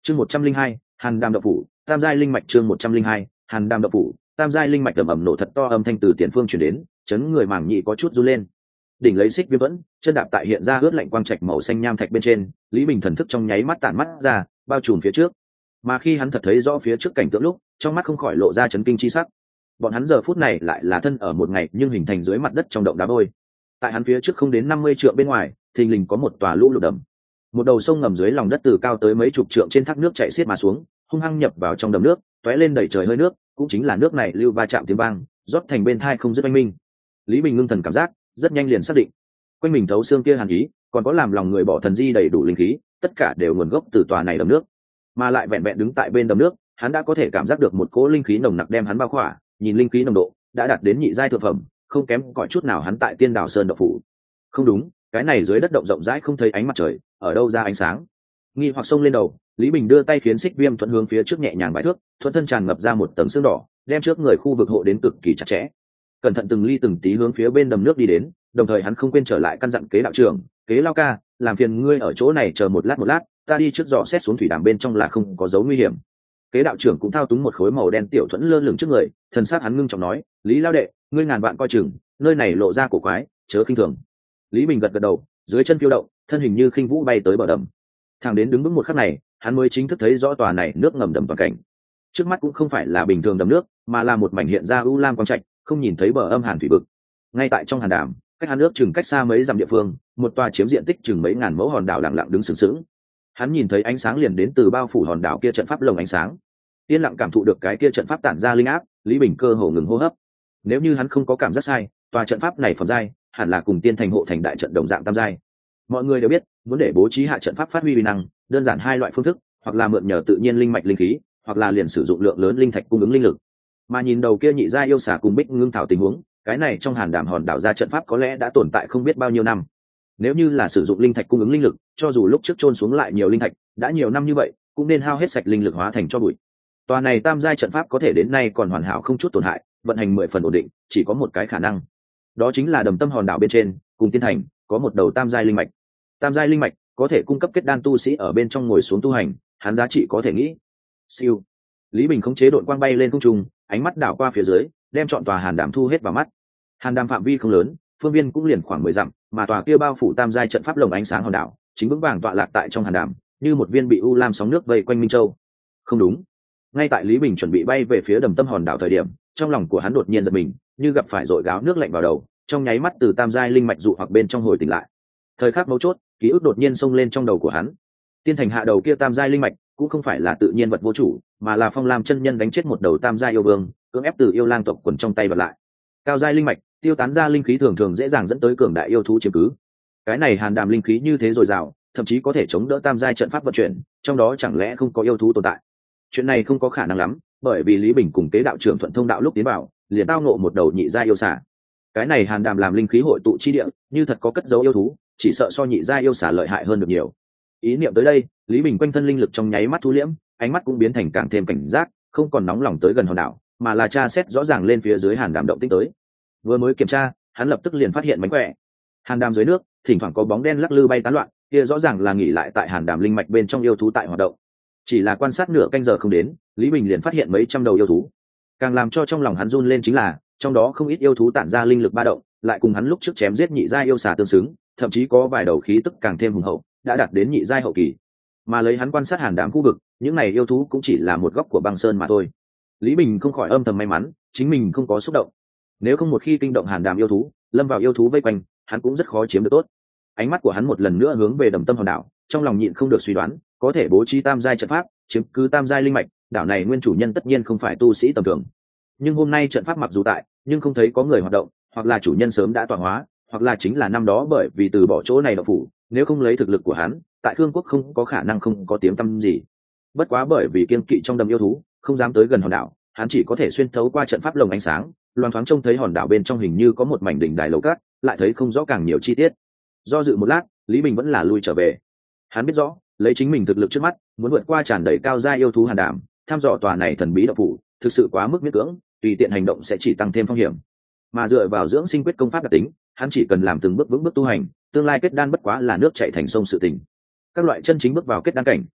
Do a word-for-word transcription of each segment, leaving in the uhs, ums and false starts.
chương một trăm linh hai hàn đàm đậu phủ tam giai linh mạch. chương một trăm linh hai hàn đàm đậu phủ tam giai linh mạch ầm ầm nổ thật to, âm thanh từ tiền phương chuyển đến, chấn người màng nhị có chút run lên. Đỉnh lấy xích viêm vẫn chân đạp tại hiện ra ướt lạnh quang trạch màu xanh nham thạch bên trên, Lý Bình thần thức trong nháy mắt tản mắt ra, bao trùm phía trước. Mà khi hắn thật thấy rõ phía trước cảnh tượng lúc, trong mắt không khỏi lộ ra chấn kinh chi sắc. Bọn hắn giờ phút này lại là thân ở một ngày nhưng hình thành dưới mặt đất trong động đá vôi. Tại hắn phía trước không đến năm mươi trượng bên ngoài, thình lình có một tòa lũ lụt đầm. Một đầu sông ngầm dưới lòng đất từ cao tới mấy chục trượng trên thác nước chảy xiết mà xuống, hung hăng nhập vào trong đầm nước, tóe lên đầy trời hơi nước, cũng chính là nước này lưu va chạm tiếng vang, rót thành bên thai không dứt oanh minh. Lý Bình ngưng thần cảm giác, rất nhanh liền xác định, quanh mình thấu xương kia hàn ý, còn có làm lòng người bỏ thần di đầy đủ linh khí, tất cả đều nguồn gốc từ tòa này đầm nước. Mà lại vẹn vẹn đứng tại bên đầm nước, hắn đã có thể cảm giác được một cỗ linh khí nồng nặc đem hắn bao khỏa, nhìn linh khí nồng độ đã đạt đến nhị giai thượng phẩm, không kém cỏi chút nào hắn tại Tiên Đào Sơn độc phủ. Không đúng, cái này dưới đất động rộng rãi không thấy ánh mặt trời, ở đâu ra ánh sáng? Nghi hoặc xông lên đầu, Lý Bình đưa tay khiến xích viêm thuận hướng phía trước nhẹ nhàng vài thước, thuận thân tràn ngập ra một tầng xương đỏ, đem trước người khu vực hộ đến cực kỳ chặt chẽ. Cẩn thận từng ly từng tí hướng phía bên đầm nước đi đến, đồng thời hắn không quên trở lại căn dặn kế đạo trưởng, kế lao ca, làm phiền ngươi ở chỗ này chờ một lát một lát, ta đi trước dò xét xuống thủy đàm bên trong là không có dấu nguy hiểm. Kế đạo trưởng cũng thao túng một khối màu đen tiểu thuẫn lơ lửng trước người, thần sắc hắn ngưng trọng nói, Lý lao đệ, ngươi ngàn vạn coi chừng, nơi này lộ ra cổ quái, chớ khinh thường. Lý Bình gật gật đầu, dưới chân phiêu động, thân hình như khinh vũ bay tới bờ đầm. Thẳng đến đứng vững một khắc này, hắn mới chính thức thấy rõ tòa này nước ngầm đầm toàn cảnh. Trước mắt cũng không phải là bình thường đầm nước, mà là một mảnh hiện ra u lam quang trạch, không nhìn thấy bờ âm hàn thủy vực. Ngay tại trong hàn đàm, cách hắn nước chừng cách xa mấy dặm địa phương, một tòa chiếm diện tích chừng mấy ngàn mẫu hòn đảo lặng lặng đứng sừng sững. Hắn nhìn thấy ánh sáng liền đến từ bao phủ hòn đảo kia trận pháp lồng ánh sáng. Yên lặng cảm thụ được cái kia trận pháp tản ra linh áp, Lý Bình cơ hồ ngừng hô hấp. Nếu như hắn không có cảm giác sai, tòa trận pháp này phẩm giai hẳn là cùng Tiên Thành hộ thành đại trận đồng dạng tam giai. Mọi người đều biết, muốn để bố trí hạ trận pháp phát huy uy năng, đơn giản hai loại phương thức, hoặc là mượn nhờ tự nhiên linh mạch linh khí, hoặc là liền sử dụng lượng lớn linh thạch cung ứng linh lực. Mà nhìn đầu kia nhị gia yêu xà cùng Bích Ngưng Thảo tình huống, cái này trong hàn đàm hòn đảo ra trận pháp có lẽ đã tồn tại không biết bao nhiêu năm. Nếu như là sử dụng linh thạch cung ứng linh lực, cho dù lúc trước chôn xuống lại nhiều linh thạch, đã nhiều năm như vậy, cũng nên hao hết sạch linh lực hóa thành cho bụi. Tòa này tam giai trận pháp có thể đến nay còn hoàn hảo không chút tổn hại, vận hành mười phần ổn định, chỉ có một cái khả năng, đó chính là đầm tâm hòn đảo bên trên, cùng Tiên Thành có một đầu tam giai linh mạch. Tam giai linh mạch có thể cung cấp kết đan tu sĩ ở bên trong ngồi xuống tu hành, hắn giá trị có thể nghĩ. Siêu. Lý Bình khống chế đội quang bay lên không trung, ánh mắt đảo qua phía dưới, đem chọn tòa hàn đàm thu hết vào mắt. Hàn đàm phạm vi không lớn, phương viên cũng liền khoảng mười dặm, mà tòa kia bao phủ tam giai trận pháp lồng ánh sáng hòn đảo, chính vững vàng tọa lạc tại trong hàn đàm, như một viên bị u lam sóng nước vây quanh Minh Châu. Không đúng. Ngay tại Lý Bình chuẩn bị bay về phía đầm tâm hòn đảo thời điểm, trong lòng của hắn đột nhiên giật mình, như gặp phải dội gáo nước lạnh vào đầu, trong nháy mắt từ tam giai linh mạch dụ hoặc bên trong hồi tỉnh lại. Thời khắc mấu chốt, ký ức đột nhiên xông lên trong đầu của hắn. Tiên Thành hạ đầu kia tam giai linh mạch cũng không phải là tự nhiên vật vô chủ, mà là Phong Lam chân nhân đánh chết một đầu tam giai yêu vương, cưỡng ép từ yêu lang tộc quần trong tay vật lại. Cao giai linh mạch tiêu tán ra linh khí thường thường dễ dàng dẫn tới cường đại yêu thú chiếm cứ. Cái này hàn đàm linh khí như thế dồi dào, thậm chí có thể chống đỡ tam giai trận pháp vận chuyển, trong đó chẳng lẽ không có yêu thú tồn tại? Chuyện này không có khả năng lắm, bởi vì Lý Bình cùng kế đạo trưởng thuận thông đạo lúc tiến vào, liền tao ngộ một đầu nhị giai yêu xà. Cái này hàn đàm làm linh khí hội tụ chi địa, như thật có cất dấu yêu thú, chỉ sợ so nhị giai yêu xà lợi hại hơn được nhiều. Ý niệm tới đây, Lý Bình quanh thân linh lực trong nháy mắt thu liễm, ánh mắt cũng biến thành càng thêm cảnh giác, không còn nóng lòng tới gần hòn đảo, mà là tra xét rõ ràng lên phía dưới hàn đàm động tĩnh tới. Vừa mới kiểm tra, hắn lập tức liền phát hiện mánh khỏe. Hàn đàm dưới nước, thỉnh thoảng có bóng đen lắc lư bay tán loạn, kia rõ ràng là nghỉ lại tại hàn đàm linh mạch bên trong yêu thú tại hoạt động. Chỉ là quan sát nửa canh giờ không đến, Lý Bình liền phát hiện mấy trăm đầu yêu thú. Càng làm cho trong lòng hắn run lên chính là, trong đó không ít yêu thú tản ra linh lực ba động, lại cùng hắn lúc trước chém giết nhị giai yêu xà tương xứng, thậm chí có vài đầu khí tức càng thêm hùng hậu, đã đạt đến nhị giai hậu kỳ. Mà lấy hắn quan sát hàn đàm khu vực, những này yêu thú cũng chỉ là một góc của băng sơn mà thôi. Lý Bình không khỏi âm thầm may mắn, chính mình không có xúc động. Nếu không một khi kinh động hàn đàm yêu thú, lâm vào yêu thú vây quanh, hắn cũng rất khó chiếm được tốt. Ánh mắt của hắn một lần nữa hướng về đầm tâm hòn đảo, trong lòng nhịn không được suy đoán, có thể bố trí tam giai trận pháp, chiếm cứ tam giai linh mạch, đảo này nguyên chủ nhân tất nhiên không phải tu sĩ tầm thường. Nhưng hôm nay trận pháp mặc dù tại, nhưng không thấy có người hoạt động, hoặc là chủ nhân sớm đã tọa hóa, hoặc là chính là năm đó bởi vì từ bỏ chỗ này độc phủ, nếu không lấy thực lực của hắn, tại Khương quốc không có khả năng không có tiếng tăm gì. Bất quá bởi vì kiên kỵ trong đầm yêu thú, không dám tới gần hòn đảo, hắn chỉ có thể xuyên thấu qua trận pháp lồng ánh sáng, loáng thoáng trông thấy hòn đảo bên trong hình như có một mảnh đỉnh đài lầu cát, lại thấy không rõ càng nhiều chi tiết. Do dự một lát, Lý Bình vẫn là lui trở về. Hắn biết rõ, lấy chính mình thực lực trước mắt, muốn vượt qua tràn đầy cao gia yêu thú hàn đàm, tham dò tòa này thần bí độc phủ, thực sự quá mức miễn cưỡng, tùy tiện hành động sẽ chỉ tăng thêm phong hiểm. Mà dựa vào dưỡng sinh quyết công pháp đặc tính, hắn chỉ cần làm từng bước vững bước tu hành, tương lai kết đan bất quá là nước chảy thành sông sự tình. Các loại chân chính bước vào kết đan cảnh,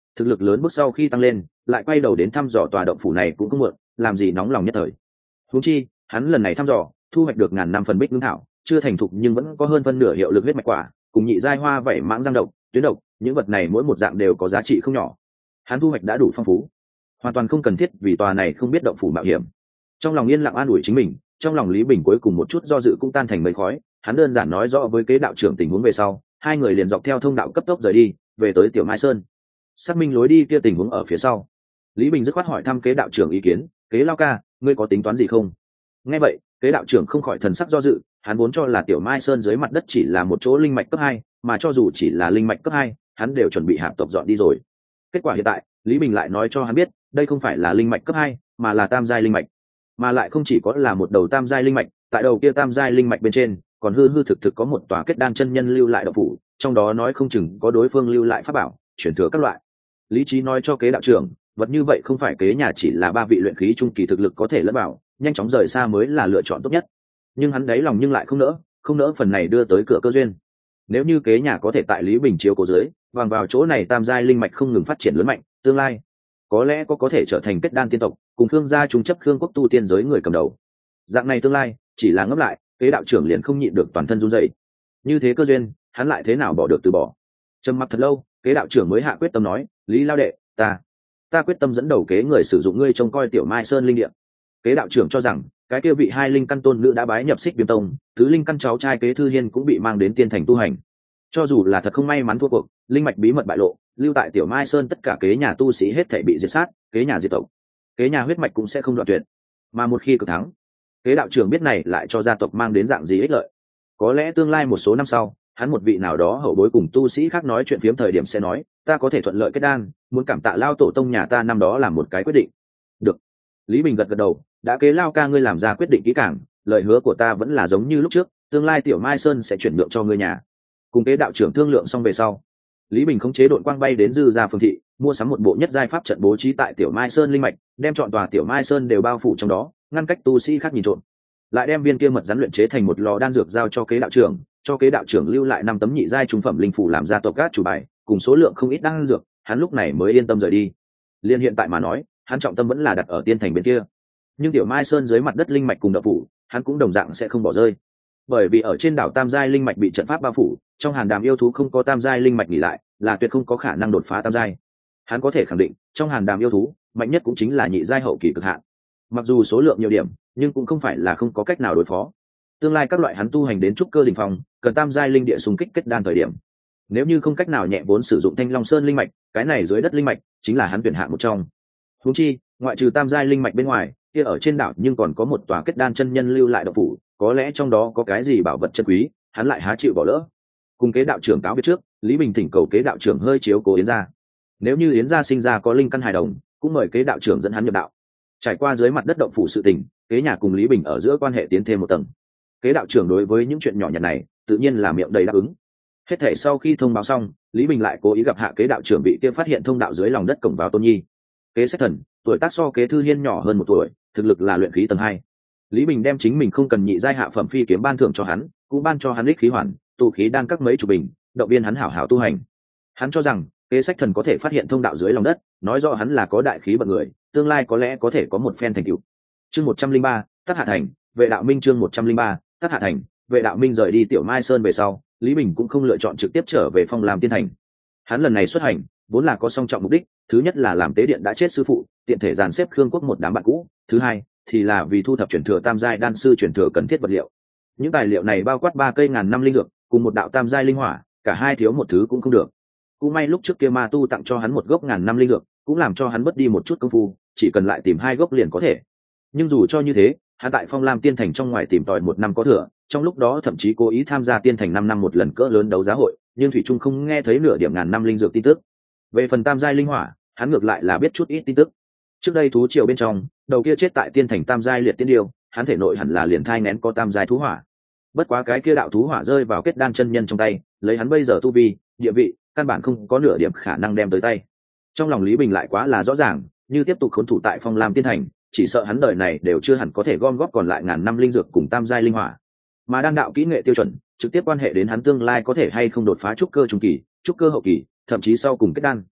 thực lực lớn bước sau khi tăng lên lại quay đầu đến thăm dò tòa động phủ này cũng không muộn, làm gì nóng lòng nhất thời. Huống chi hắn lần này thăm dò thu hoạch được ngàn năm phần bích ngưng thảo, chưa thành thục nhưng vẫn có hơn phân nửa hiệu lực huyết mạch quả cùng nhị giai hoa vảy mãng giang độc tuyến độc, những vật này mỗi một dạng đều có giá trị không nhỏ. Hắn thu hoạch đã đủ phong phú, hoàn toàn không cần thiết vì tòa này không biết động phủ mạo hiểm. Trong lòng yên lặng an ủi chính mình, trong lòng Lý Bình cuối cùng một chút do dự cũng tan thành mây khói. Hắn đơn giản nói rõ với kế đạo trưởng tình huống về sau, hai người liền dọc theo thông đạo cấp tốc rời đi về tới Tiểu Mai Sơn. Xác minh lối đi kia tình huống ở phía sau, Lý Bình dứt khoát hỏi thăm kế đạo trưởng ý kiến. Kế lao ca, ngươi có tính toán gì không? Nghe vậy, kế đạo trưởng không khỏi thần sắc do dự. Hắn vốn cho là Tiểu Mai Sơn dưới mặt đất chỉ là một chỗ linh mạch cấp hai, mà cho dù chỉ là linh mạch cấp hai, hắn đều chuẩn bị hạp tộc dọn đi rồi. Kết quả hiện tại, Lý Bình lại nói cho hắn biết, đây không phải là linh mạch cấp hai, mà là tam giai linh mạch, mà lại không chỉ có là một đầu tam giai linh mạch, tại đầu kia tam giai linh mạch bên trên, còn hư hư thực thực có một tòa kết đan chân nhân lưu lại động phủ, trong đó nói không chừng có đối phương lưu lại pháp bảo, chuyển thừa các loại. Lý trí nói cho kế đạo trưởng, vật như vậy không phải kế nhà chỉ là ba vị luyện khí trung kỳ thực lực có thể lẫn vào, nhanh chóng rời xa mới là lựa chọn tốt nhất. Nhưng hắn đáy lòng nhưng lại không nỡ, không nỡ phần này đưa tới cửa cơ duyên. Nếu như kế nhà có thể tại Lý Bình chiếu cố dưới, vàng vào chỗ này tam giai linh mạch không ngừng phát triển lớn mạnh, tương lai có lẽ có có thể trở thành kết đan tiên tộc, cùng Khương gia trung chấp Khương quốc tu tiên giới người cầm đầu. Dạng này tương lai, chỉ là ngấp lại, kế đạo trưởng liền không nhịn được toàn thân run rẩy. Như thế cơ duyên, hắn lại thế nào bỏ được từ bỏ? Trầm mặc thật lâu, kế đạo trưởng mới hạ quyết tâm nói, Lý lao đệ, ta, ta quyết tâm dẫn đầu kế người sử dụng ngươi trông coi Tiểu Mai Sơn linh địa. Kế đạo trưởng cho rằng, cái kia vị hai linh căn tôn nữ đã bái nhập Xích Viêm tông, tứ linh căn cháu trai kế thư hiên cũng bị mang đến tiên thành tu hành. Cho dù là thật không may mắn thua cuộc, linh mạch bí mật bại lộ, lưu tại Tiểu Mai Sơn tất cả kế nhà tu sĩ hết thảy bị diệt sát, kế nhà diệt tộc, kế nhà huyết mạch cũng sẽ không đoạn tuyệt. Mà một khi cực thắng, kế đạo trưởng biết này lại cho gia tộc mang đến dạng gì ích lợi. Có lẽ tương lai một số năm sau, hắn một vị nào đó hậu bối cùng tu sĩ khác nói chuyện phiếm thời điểm sẽ nói, ta có thể thuận lợi kết đan, muốn cảm tạ lao tổ tông nhà ta năm đó làm một cái quyết định. Được. Lý Bình gật gật đầu, đã kế lao ca ngươi làm ra quyết định kỹ càng, lời hứa của ta vẫn là giống như lúc trước, tương lai Tiểu Mai Sơn sẽ chuyển nhượng cho ngươi nhà. Cùng kế đạo trưởng thương lượng xong về sau, Lý Bình khống chế đội quang bay đến Dư Gia phường thị, mua sắm một bộ nhất giai pháp trận bố trí tại Tiểu Mai Sơn linh mạch, đem chọn tòa Tiểu Mai Sơn đều bao phủ trong đó, ngăn cách tu sĩ khác nhìn trộm. Lại đem viên kia mật rắn luyện chế thành một lò đan dược giao cho kế đạo trưởng, cho kế đạo trưởng lưu lại năm tấm nhị giai trung phẩm linh phủ làm gia tộc gác chủ bài, cùng số lượng không ít đan dược, hắn lúc này mới yên tâm rời đi. Liên hiện tại mà nói, hắn trọng tâm vẫn là đặt ở tiên thành bên kia. Nhưng Tiểu Mai Sơn dưới mặt đất linh mạch cùng đạo phủ, hắn cũng đồng dạng sẽ không bỏ rơi. Bởi vì ở trên đảo tam giai linh mạch bị trận pháp bao phủ, trong hàn đàm yêu thú không có tam giai linh mạch nghỉ lại, là tuyệt không có khả năng đột phá tam giai. Hắn có thể khẳng định, trong hàn đàm yêu thú, mạnh nhất cũng chính là nhị giai hậu kỳ cực hạn. Mặc dù số lượng nhiều điểm, nhưng cũng không phải là không có cách nào đối phó. Tương lai các loại hắn tu hành đến trúc cơ đỉnh phong, cần tam giai linh địa xung kích kết đan thời điểm. Nếu như không cách nào nhẹ vốn sử dụng Thanh Long Sơn linh mạch, cái này dưới đất linh mạch chính là hắn tuyển hạng một trong. Huống chi, ngoại trừ tam giai linh mạch bên ngoài, kia ở trên đảo nhưng còn có một tòa kết đan chân nhân lưu lại động phủ, có lẽ trong đó có cái gì bảo vật chân quý, hắn lại há chịu bỏ lỡ. Cùng kế đạo trưởng cáo biệt trước, Lý Bình thỉnh cầu kế đạo trưởng hơi chiếu cố Yến gia. Nếu như Yến gia sinh ra có linh căn hài đồng, cũng mời kế đạo trưởng dẫn hắn nhập đạo. Trải qua dưới mặt đất động phủ sự tình, kế nhà cùng Lý Bình ở giữa quan hệ tiến thêm một tầng. Kế đạo trưởng đối với những chuyện nhỏ nhặt này, tự nhiên là miệng đầy đáp ứng. Hết thể sau khi thông báo xong, Lý Bình lại cố ý gặp hạ kế đạo trưởng bị kia phát hiện thông đạo dưới lòng đất cổng vào Tôn Nhi. Kế Sách Thần, tuổi tác so kế Thư Hiên nhỏ hơn một tuổi, thực lực là luyện khí tầng hai. Lý Bình đem chính mình không cần nhị giai hạ phẩm phi kiếm ban thưởng cho hắn, cũng ban cho hắn ích khí hoàn, tụ khí đan các mấy chục bình, động viên hắn hảo hảo tu hành. Hắn cho rằng, Kế Sách Thần có thể phát hiện thông đạo dưới lòng đất, nói rõ hắn là có đại khí vận người, tương lai có lẽ có thể có một phen thành tựu. Chương một trăm linh ba, Tắc Hạ Thành, Vệ Đạo Minh chương một trăm linh ba, Tắc Hạ Thành, Vệ Đạo Minh rời đi Tiểu Mai Sơn về sau, Lý Bình cũng không lựa chọn trực tiếp trở về Phong Lam Tiên Thành. Hắn lần này xuất hành, vốn là có song trọng mục đích, thứ nhất là làm tế điện đã chết sư phụ, tiện thể dàn xếp Khương quốc một đám bạn cũ, thứ hai thì là vì thu thập truyền thừa tam giai đan sư truyền thừa cần thiết vật liệu. Những tài liệu này bao quát ba cây ngàn năm linh dược, cùng một đạo tam giai linh hỏa, cả hai thiếu một thứ cũng không được. Cũng may lúc trước kia ma tu tặng cho hắn một gốc ngàn năm linh dược, cũng làm cho hắn mất đi một chút công phu, chỉ cần lại tìm hai gốc liền có thể. Nhưng dù cho như thế, hắn tại Phong Lam Tiên Thành trong ngoài tìm tòi một năm có thừa, trong lúc đó thậm chí cố ý tham gia Tiên Thành năm năm một lần cỡ lớn đấu giá hội, nhưng thủy trung không nghe thấy nửa điểm ngàn năm linh dược tin tức. Về phần tam giai linh hỏa, hắn ngược lại là biết chút ít tin tức. Trước đây thú triều bên trong, đầu kia chết tại Tiên Thành tam giai liệt tiên điêu, hắn thể nội hẳn là liền thai nén có tam giai thú hỏa. Bất quá cái kia đạo thú hỏa rơi vào kết đan chân nhân trong tay, lấy hắn bây giờ tu vi, địa vị, căn bản không có nửa điểm khả năng đem tới tay. Trong lòng Lý Bình lại quá là rõ ràng, như tiếp tục khốn thủ tại Phong Lam Tiên Thành, chỉ sợ hắn đời này đều chưa hẳn có thể gom góp còn lại ngàn năm linh dược cùng tam giai linh hỏa. Mà đan đạo kỹ nghệ tiêu chuẩn, trực tiếp quan hệ đến hắn tương lai có thể hay không đột phá trúc cơ trung kỳ, trúc cơ hậu kỳ, thậm chí sau cùng kết đan.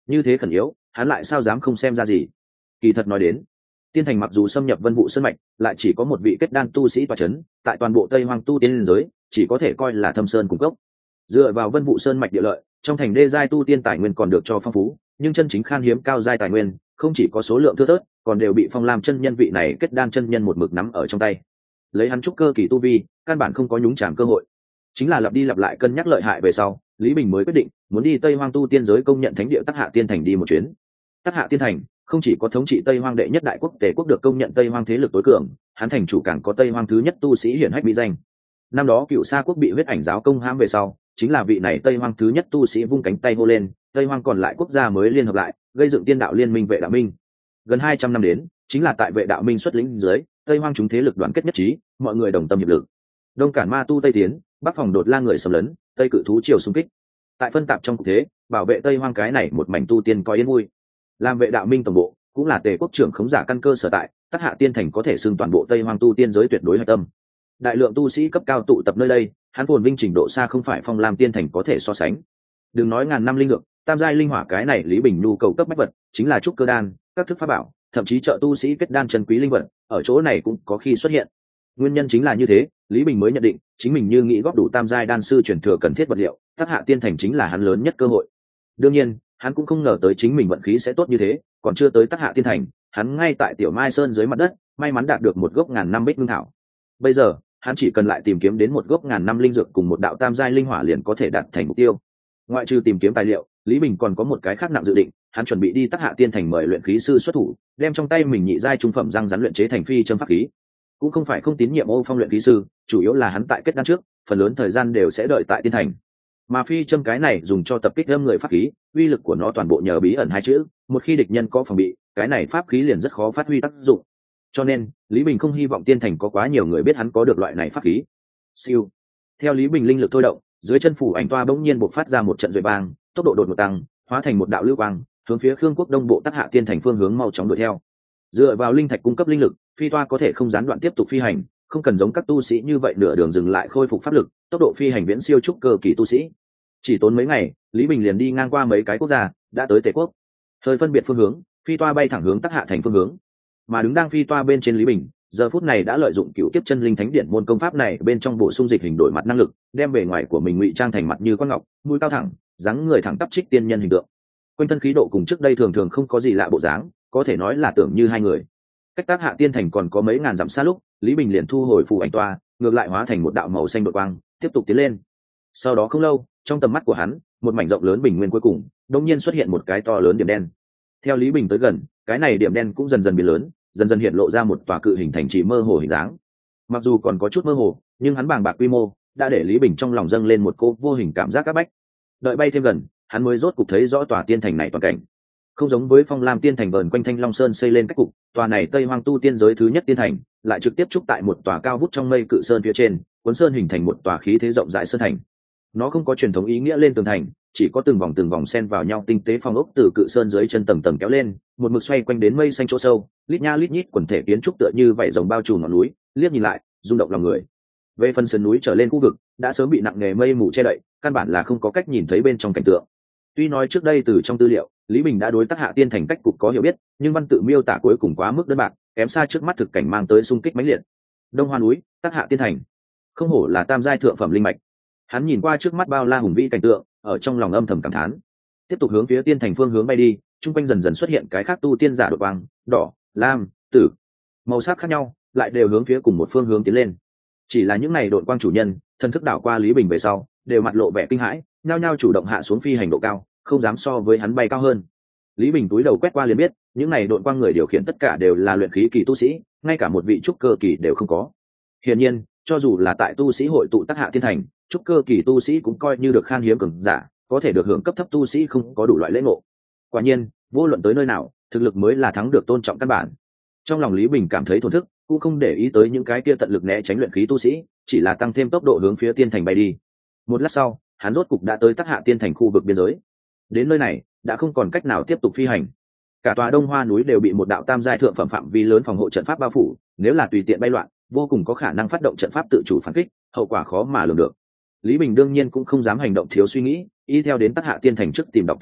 như thế khẩn yếu hắn lại sao dám không xem ra gì. Kỳ thật nói đến, tiên thành mặc dù xâm nhập vân vụ sơn mạch, lại chỉ có một vị kết đan tu sĩ tọa c h ấ n tại toàn bộ tây hoang tu tiên liên giới chỉ có thể coi là thâm sơn cung cấp. Dựa vào vân vụ sơn mạch địa lợi, trong thành đê giai tu tiên tài nguyên còn được cho phong phú, nhưng chân chính khan hiếm cao giai tài nguyên không chỉ có số lượng thưa thớt, còn đều bị Phong Lam chân nhân vị này kết đan chân nhân một mực nắm ở trong tay. Lấy hắn trúc cơ kỳ tu vi, căn bản không có nhúng chàm cơ hội. Chính là lặp đi lặp lại cân nhắc lợi hại về sau, Lý Bình mới quyết định muốn đi Tây Hoang tu tiên giới công nhận thánh địa Tắc Hạ Tiên Thành đi một chuyến. Tắc Hạ Tiên Thành không chỉ có thống trị Tây Hoang đệ nhất đại quốc Tề quốc được công nhận Tây Hoang thế lực tối cường, hắn thành chủ càng có Tây Hoang thứ nhất tu sĩ hiển hách mỹ danh. Năm đó Cựu Sa quốc bị huyết ảnh giáo công hãm về sau, chính là vị này Tây Hoang thứ nhất tu sĩ vung cánh tay hô lên, Tây Hoang còn lại quốc gia mới liên hợp lại, gây dựng tiên đạo liên minh Vệ Đạo Minh. Gần hai trăm năm đến, chính là tại Vệ Đạo Minh xuất lĩnh dưới, Tây Hoang chúng thế lực đoàn kết nhất trí, mọi người đồng tâm hiệp lực. Đông cản ma tu Tây tiến, bắc phòng đột la người xâm lấn, tây cự thú triều xung kích. Tại phân tạp trong cục thế, bảo vệ Tây Hoang cái này một mảnh tu tiên coi yên vui. Làm Vệ Đạo Minh tổng bộ, cũng là Tề quốc trưởng khống giả căn cơ sở tại, Tắc Hạ Tiên Thành có thể xưng toàn bộ Tây Hoang tu tiên giới tuyệt đối hạch tâm. Đại lượng tu sĩ cấp cao tụ tập nơi đây, hắn phồn vinh trình độ xa không phải Phong Lam Tiên Thành có thể so sánh. Đừng nói ngàn năm linh lượng, tam giai linh hỏa cái này Lý Bình nhu cầu cấp bách vật, chính là trúc cơ đan, các thức pháp bảo, thậm chí trợ tu sĩ kết đan chân quý linh vật, ở chỗ này cũng có khi xuất hiện. Nguyên nhân chính là như thế, Lý Bình mới nhận định, chính mình như nghĩ góp đủ tam giai đan sư truyền thừa cần thiết vật liệu, Tắc Hạ Tiên Thành chính là hắn lớn nhất cơ hội. Đương nhiên, hắn cũng không ngờ tới chính mình vận khí sẽ tốt như thế, còn chưa tới Tắc Hạ Tiên Thành, hắn ngay tại Tiểu Mai Sơn dưới mặt đất, may mắn đạt được một gốc ngàn năm bích ngưng thảo. Bây giờ, hắn chỉ cần lại tìm kiếm đến một gốc ngàn năm linh dược cùng một đạo tam giai linh hỏa liền có thể đạt thành mục tiêu. Ngoại trừ tìm kiếm tài liệu, Lý Bình còn có một cái khác nặng dự định, hắn chuẩn bị đi Tắc Hạ Tiên Thành mời luyện khí sư xuất thủ, đem trong tay mình nhị giai trung phẩm răng rắn luyện chế thành phi châm pháp khí. Cũng không phải không tín nhiệm Ô Phong luyện khí sư, chủ yếu là hắn tại kết đan trước, phần lớn thời gian đều sẽ đợi tại Tiên Thành. Mà phi châm cái này dùng cho tập kích âm người pháp khí, uy lực của nó toàn bộ nhờ bí ẩn hai chữ, một khi địch nhân có phòng bị, cái này pháp khí liền rất khó phát huy tác dụng. Cho nên, Lý Bình không hy vọng Tiên Thành có quá nhiều người biết hắn có được loại này pháp khí. Siêu. Theo Lý Bình linh lực thôi động, dưới chân phủ ảnh toa bỗng nhiên bộc phát ra một trận duệ bang, tốc độ đột ngột tăng, hóa thành một đạo lưu quang, hướng phía Khương Quốc Đông bộ Tắc Hạ Tiên Thành phương hướng mau chóng đuổi theo. Dựa vào linh thạch cung cấp linh lực, phi toa có thể không gián đoạn tiếp tục phi hành, không cần giống các tu sĩ như vậy nửa đường dừng lại khôi phục pháp lực, tốc độ phi hành viễn siêu trúc cơ kỳ tu sĩ. Chỉ tốn mấy ngày, Lý Bình liền đi ngang qua mấy cái quốc gia, đã tới Tề quốc. Thời phân biệt phương hướng, phi toa bay thẳng hướng Tắc Hạ thành phương hướng. Mà đứng đang phi toa bên trên Lý Bình, giờ phút này đã lợi dụng cựu kiếp chân linh thánh điện môn công pháp này bên trong bổ sung dịch hình đổi mặt năng lực, đem bề ngoài của mình ngụy trang thành mặt như con ngọc, mũi cao thẳng, dáng người thẳng tắp trích tiên nhân hình tượng. Quanh thân khí độ cùng trước đây thường thường không có gì lạ bộ dáng, có thể nói là tưởng như hai người. Cách Tắc Hạ Tiên Thành còn có mấy ngàn dặm xa lúc, Lý Bình liền thu hồi phù ảnh toa, ngược lại hóa thành một đạo màu xanh đột quang, tiếp tục tiến lên. Sau đó không lâu, trong tầm mắt của hắn, một mảnh rộng lớn bình nguyên cuối cùng, đột nhiên xuất hiện một cái to lớn điểm đen. Theo Lý Bình tới gần, cái này điểm đen cũng dần dần biến lớn, dần dần hiện lộ ra một tòa cự hình thành trì mơ hồ hình dáng. Mặc dù còn có chút mơ hồ, nhưng hắn bàng bạc quy mô đã để Lý Bình trong lòng dâng lên một cô vô hình cảm giác áp bách. Đợi bay thêm gần, hắn mới rốt cục thấy rõ tòa tiên thành này toàn cảnh. Không giống với Phong Lam Tiên Thành vờn quanh Thanh Long Sơn xây lên cách cục, tòa này Tây Hoang tu tiên giới thứ nhất tiên thành, lại trực tiếp trúc tại một tòa cao vút trong mây cự sơn phía trên, cuốn sơn hình thành một tòa khí thế rộng rãi sơn thành. Nó không có truyền thống ý nghĩa lên tường thành, chỉ có từng vòng từng vòng xen vào nhau tinh tế phong ốc từ cự sơn dưới chân tầng tầng kéo lên, một mực xoay quanh đến mây xanh chỗ sâu, lít nha lít nhít quần thể kiến trúc tựa như vảy rồng bao trùm ngọn núi, liếc nhìn lại, rung động lòng người. Về phần sườn núi trở lên khu vực, đã sớm bị nặng nề mây mù che đậy, căn bản là không có cách nhìn thấy bên trong cảnh tượng. Tuy nói trước đây từ trong tư liệu, Lý Bình đã đối Tắc Hạ Tiên Thành cách cục có hiểu biết, nhưng văn tự miêu tả cuối cùng quá mức đơn bạc, kém xa trước mắt thực cảnh mang tới xung kích mãnh liệt. Đông Hoa núi, Tắc Hạ Tiên Thành, không hổ là tam giai thượng phẩm linh mạch. Hắn nhìn qua trước mắt bao la hùng vĩ cảnh tượng, ở trong lòng âm thầm cảm thán. Tiếp tục hướng phía tiên thành phương hướng bay đi, trung quanh dần dần xuất hiện cái khác tu tiên giả đột quang, đỏ, lam, tử, màu sắc khác nhau, lại đều hướng phía cùng một phương hướng tiến lên. Chỉ là những này đột quang chủ nhân, thân thức đảo qua Lý Bình về sau, đều mặt lộ vẻ kinh hãi, nhao nhao chủ động hạ xuống phi hành độ cao, không dám so với hắn bay cao hơn. Lý Bình túi đầu quét qua liền biết, những này đột quang người điều khiển tất cả đều là luyện khí kỳ tu sĩ, ngay cả một vị trúc cơ kỳ đều không có. Hiển nhiên, cho dù là tại tu sĩ hội tụ Tắc Hạ Tiên Thành, trúc cơ kỳ tu sĩ cũng coi như được khan hiếm cường giả, có thể được hưởng cấp thấp tu sĩ không có đủ loại lễ ngộ. Quả nhiên, vô luận tới nơi nào, thực lực mới là thắng được tôn trọng căn bản. Trong lòng Lý Bình cảm thấy thổn thức, cũng không để ý tới những cái kia tận lực né tránh luyện khí tu sĩ, chỉ là tăng thêm tốc độ hướng phía tiên thành bay đi. Một lát sau, hắn rốt cục đã tới Tắc Hạ Tiên Thành khu vực biên giới. Đến nơi này, đã không còn cách nào tiếp tục phi hành. Cả tòa Đông Hoa núi đều bị một đạo tam giai thượng phẩm phạm vi lớn phòng hộ trận pháp bao phủ, nếu là tùy tiện bay loạn, vô cùng có khả năng phát động trận pháp tự chủ phản kích, hậu quả khó mà lường được. Lý Bình đương nhiên cũng không dám hành động thiếu suy nghĩ, y theo đến Tắc Hạ Tiên Thành trước tìm đọc tư liệu,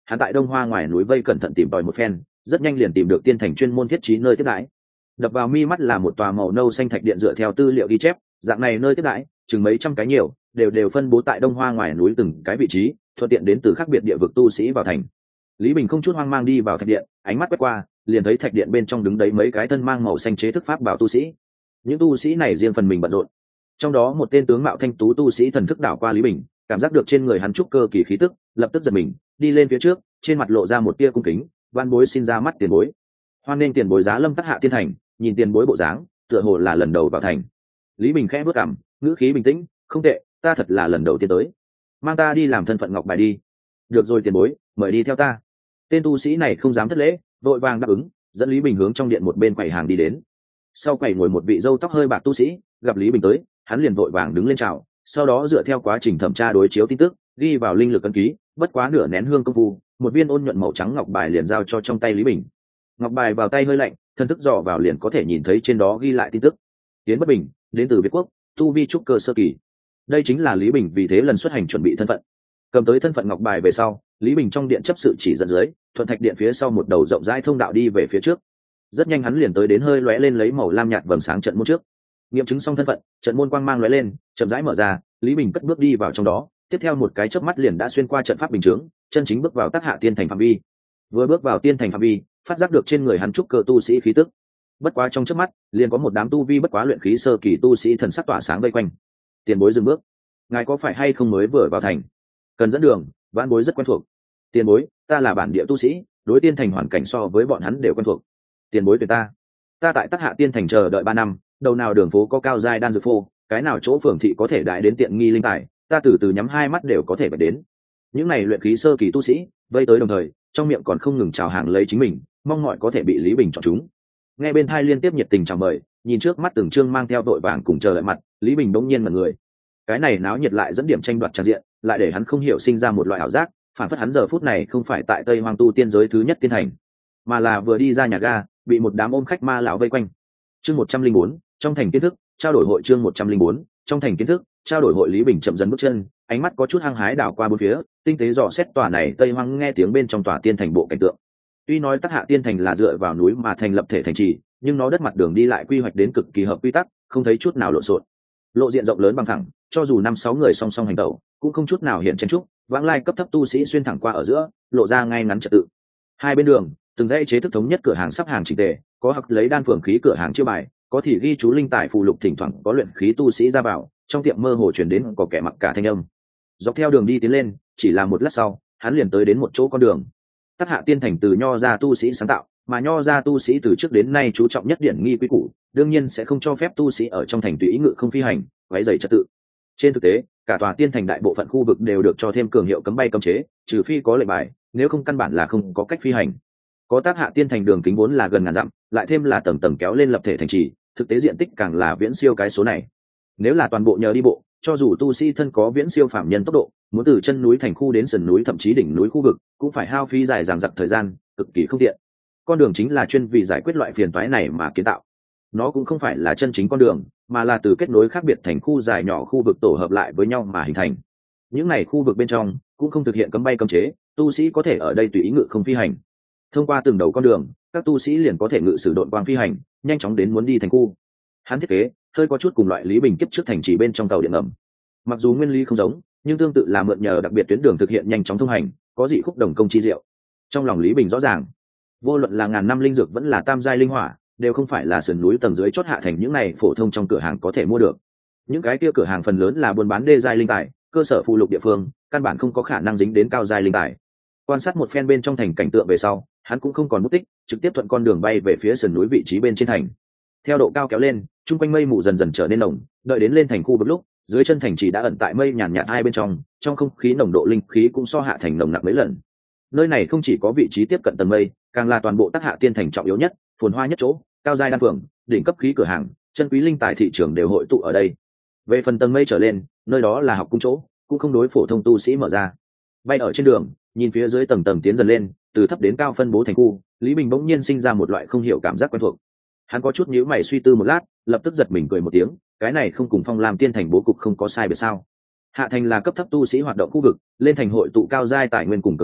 hắn tại đông hoa ngoài núi vây cẩn thận tìm tòi một phen, rất nhanh liền tìm được tiên thành chuyên môn thiết trí nơi tiếp đãi. Đập vào mi mắt là một tòa màu nâu xanh thạch điện, dựa theo tư liệu ghi chép dạng này nơi tiếp đãi chừng mấy trăm cái nhiều, đều đều phân bố tại đông hoa ngoài núi từng cái vị trí, thuận tiện đến từ khác biệt địa vực tu sĩ vào thành. Lý Bình không chút hoang mang đi vào thạch điện, ánh mắt quét qua liền thấy thạch điện bên trong đứng đấy mấy cái thân mang màu xanh chế thức pháp bảo tu sĩ. Những tu sĩ này riêng phần mình bận rộn, trong đó một tên tướng mạo thanh tú tu sĩ thần thức đảo qua Lý Bình, cảm giác được trên người hắn trúc cơ kỳ khí tức, lập tức giật mình đi lên phía trước, trên mặt lộ ra một tia cung kính, van bối xin ra mắt tiền bối. Hoan nên tiền bối giá lâm Tắc Hạ Tiên Thành. Nhìn tiền bối bộ dáng tựa hồ là lần đầu vào thành. Lý Bình khẽ bước cằm, ngữ khí bình tĩnh, không tệ, ta thật là lần đầu tiên tới, mang ta đi làm thân phận ngọc bài đi. Được rồi tiền bối, mời đi theo ta. Tên tu sĩ này không dám thất lễ, vội vàng đáp ứng, dẫn Lý Bình hướng trong điện một bên quầy hàng đi đến. Sau quầy ngồi một vị râu tóc hơi bạc tu sĩ, gặp Lý Bình tới, hắn liền vội vàng đứng lên chào, sau đó dựa theo quá trình thẩm tra đối chiếu tin tức, ghi vào linh lực ấn ký, bất quá nửa nén hương công phu, một viên ôn nhuận màu trắng ngọc bài liền giao cho trong tay Lý Bình. Ngọc bài vào tay hơi lạnh, thân thức dò vào liền có thể nhìn thấy trên đó ghi lại tin tức: Tiến Bất Bình, đến từ Việt Quốc, tu vi trúc cơ sơ kỳ. Đây chính là Lý Bình vì thế lần xuất hành chuẩn bị thân phận. Cầm tới thân phận ngọc bài về sau, Lý Bình trong điện chấp sự chỉ dẫn dưới, thuận thạch điện phía sau một đầu rộng rãi thông đạo đi về phía trước. Rất nhanh hắn liền tới đến hơi lóe lên lấy màu lam nhạt vầng sáng trận môn trước. Nghiệm chứng xong thân phận, trận môn quang mang lóe lên, chậm rãi mở ra, Lý Bình cất bước đi vào trong đó, tiếp theo một cái chớp mắt liền đã xuyên qua trận pháp bình chướng, chân chính bước vào Tắc Hạ Tiên Thành phạm vi. Vừa bước vào tiên thành phạm vi, phát giác được trên người hắn trúc cơ tu sĩ khí tức. Bất quá trong chớp mắt, liền có một đám tu vi bất quá luyện khí sơ kỳ tu sĩ thần sắc tỏa sáng vây quanh. Tiền bối dừng bước, ngài có phải hay không mới vừa vào thành, cần dẫn đường? Vãn bối rất quen thuộc. Tiền bối, ta là bản địa tu sĩ, đối tiên thành hoàn cảnh so với bọn hắn đều quen thuộc. Tiền bối tuyệt ta, ta tại Tắc Hạ Tiên Thành chờ đợi ba năm, đầu nào đường phố có cao giai đan dược phô, cái nào chỗ phường thị có thể đại đến tiện nghi linh tài, ta từ từ nhắm hai mắt đều có thể bật đến. Những này luyện khí sơ kỳ tu sĩ vây tới đồng thời, trong miệng còn không ngừng chào hàng lấy chính mình, mong mọi có thể bị Lý Bình chọn chúng. Nghe bên thai liên tiếp nhiệt tình chào mời, nhìn trước mắt từng trương mang theo đội vàng cùng chờ đợi mặt, Lý Bình đống nhiên mà người. Cái này náo nhiệt lại dẫn điểm tranh đoạt tràn diện, lại để hắn không hiểu sinh ra một loại ảo giác, phản phất hắn giờ phút này không phải tại Tây Hoang tu tiên giới thứ nhất tiên thành, mà là vừa đi ra nhà ga, bị một đám ôm khách ma lão vây quanh. Chương một trăm linh bốn, trong thành kiến thức, trao đổi hội. Chương một trăm linh bốn, trong thành kiến thức, trao đổi hội. Lý Bình chậm dần bước chân, ánh mắt có chút hăng hái đảo qua bốn phía, tinh tế dò xét tòa này Tây Hoang nghe tiếng bên trong tòa tiên thành bộ cảnh tượng. Tuy nói Tắc Hạ Tiên Thành là dựa vào núi mà thành lập thể thành trì, nhưng nó đất mặt đường đi lại quy hoạch đến cực kỳ hợp quy tắc, không thấy chút nào lộn xộn. Lộ diện rộng lớn bằng thẳng, cho dù năm sáu người song song hành tẩu, cũng không chút nào hiện chen trúc, vãng lai cấp thấp tu sĩ xuyên thẳng qua ở giữa, lộ ra ngay ngắn trật tự. Hai bên đường, từng dãy chế thức thống nhất cửa hàng sắp hàng chỉnh tề, có hặc lấy đan phường khí cửa hàng chiêu bài, có thì ghi chú linh tài phù lục, thỉnh thoảng có luyện khí tu sĩ ra vào, trong tiệm mơ hồ truyền đến có kẻ mặc cả thanh âm. Dọc theo đường đi tiến lên, chỉ là một lát sau, hắn liền tới đến một chỗ con đường. Tắc Hạ Tiên Thành từ nho gia tu sĩ sáng tạo, mà nho gia tu sĩ từ trước đến nay chú trọng nhất điển nghi quy củ, đương nhiên sẽ không cho phép tu sĩ ở trong thành tùy ý ngự không phi hành, váy dày trật tự. Trên thực tế, cả tòa tiên thành đại bộ phận khu vực đều được cho thêm cường hiệu cấm bay cấm chế, trừ phi có lệnh bài, nếu không căn bản là không có cách phi hành. Có Tắc Hạ Tiên Thành đường kính vốn là gần ngàn dặm, lại thêm là tầng tầng kéo lên lập thể thành trì, thực tế diện tích càng là viễn siêu cái số này. Nếu là toàn bộ nhờ đi bộ, cho dù tu sĩ thân có viễn siêu phạm nhân tốc độ, muốn từ chân núi thành khu đến sườn núi thậm chí đỉnh núi khu vực, cũng phải hao phí dài dằng dặc thời gian, cực kỳ không tiện. Con đường chính là chuyên vì giải quyết loại phiền toái này mà kiến tạo. Nó cũng không phải là chân chính con đường, mà là từ kết nối khác biệt thành khu dài nhỏ khu vực tổ hợp lại với nhau mà hình thành. Những này khu vực bên trong cũng không thực hiện cấm bay cấm chế, tu sĩ có thể ở đây tùy ý ngự không phi hành. Thông qua từng đầu con đường, các tu sĩ liền có thể ngự sử độn quang phi hành, nhanh chóng đến muốn đi thành khu. Hắn thiết kế hơi có chút cùng loại Lý Bình kiếp trước thành trì bên trong tàu điện ngầm. Mặc dù nguyên lý không giống, nhưng tương tự là mượn nhờ đặc biệt tuyến đường thực hiện nhanh chóng thông hành, có dị khúc đồng công chi diệu. Trong lòng Lý Bình rõ ràng, vô luận là ngàn năm linh dược vẫn là tam giai linh hỏa, đều không phải là sườn núi tầng dưới chót hạ thành những này phổ thông trong cửa hàng có thể mua được. Những cái kia cửa hàng phần lớn là buôn bán đê giai linh tài, cơ sở phụ lục địa phương, căn bản không có khả năng dính đến cao giai linh tài. Quan sát một phen bên trong thành cảnh tượng về sau, hắn cũng không còn mất tích, trực tiếp thuận con đường bay về phía sườn núi vị trí bên trên thành. Theo độ cao kéo lên, trung quanh mây mù dần dần trở nên nồng, đợi đến lên thành khu vực lúc, dưới chân thành chỉ đã ẩn tại mây nhàn nhạt hai bên trong, trong không khí nồng độ linh khí cũng so hạ thành nồng nặc mấy lần. Nơi này không chỉ có vị trí tiếp cận tầng mây, càng là toàn bộ Tắc Hạ Tiên Thành trọng yếu nhất, phồn hoa nhất chỗ, cao giai đan phường, đỉnh cấp khí cửa hàng, chân quý linh tài thị trường đều hội tụ ở đây. Về phần tầng mây trở lên, nơi đó là học cung chỗ, cũng không đối phổ thông tu sĩ mở ra. Bay ở trên đường, nhìn phía dưới tầng tầng tiến dần lên, từ thấp đến cao phân bố thành khu, Lý Bình bỗng nhiên sinh ra một loại không hiểu cảm giác quen thuộc. Hắn có chút nhíu mày suy tư một lát, lập tức giật mình cười một tiếng, cái này không cùng Phong Lam Tiên Thành bố cục không có sai biệt sao? Hạ thành là cấp thấp tu sĩ hoạt động khu vực, lên thành hội tụ cao giai tài nguyên cùng cường giả,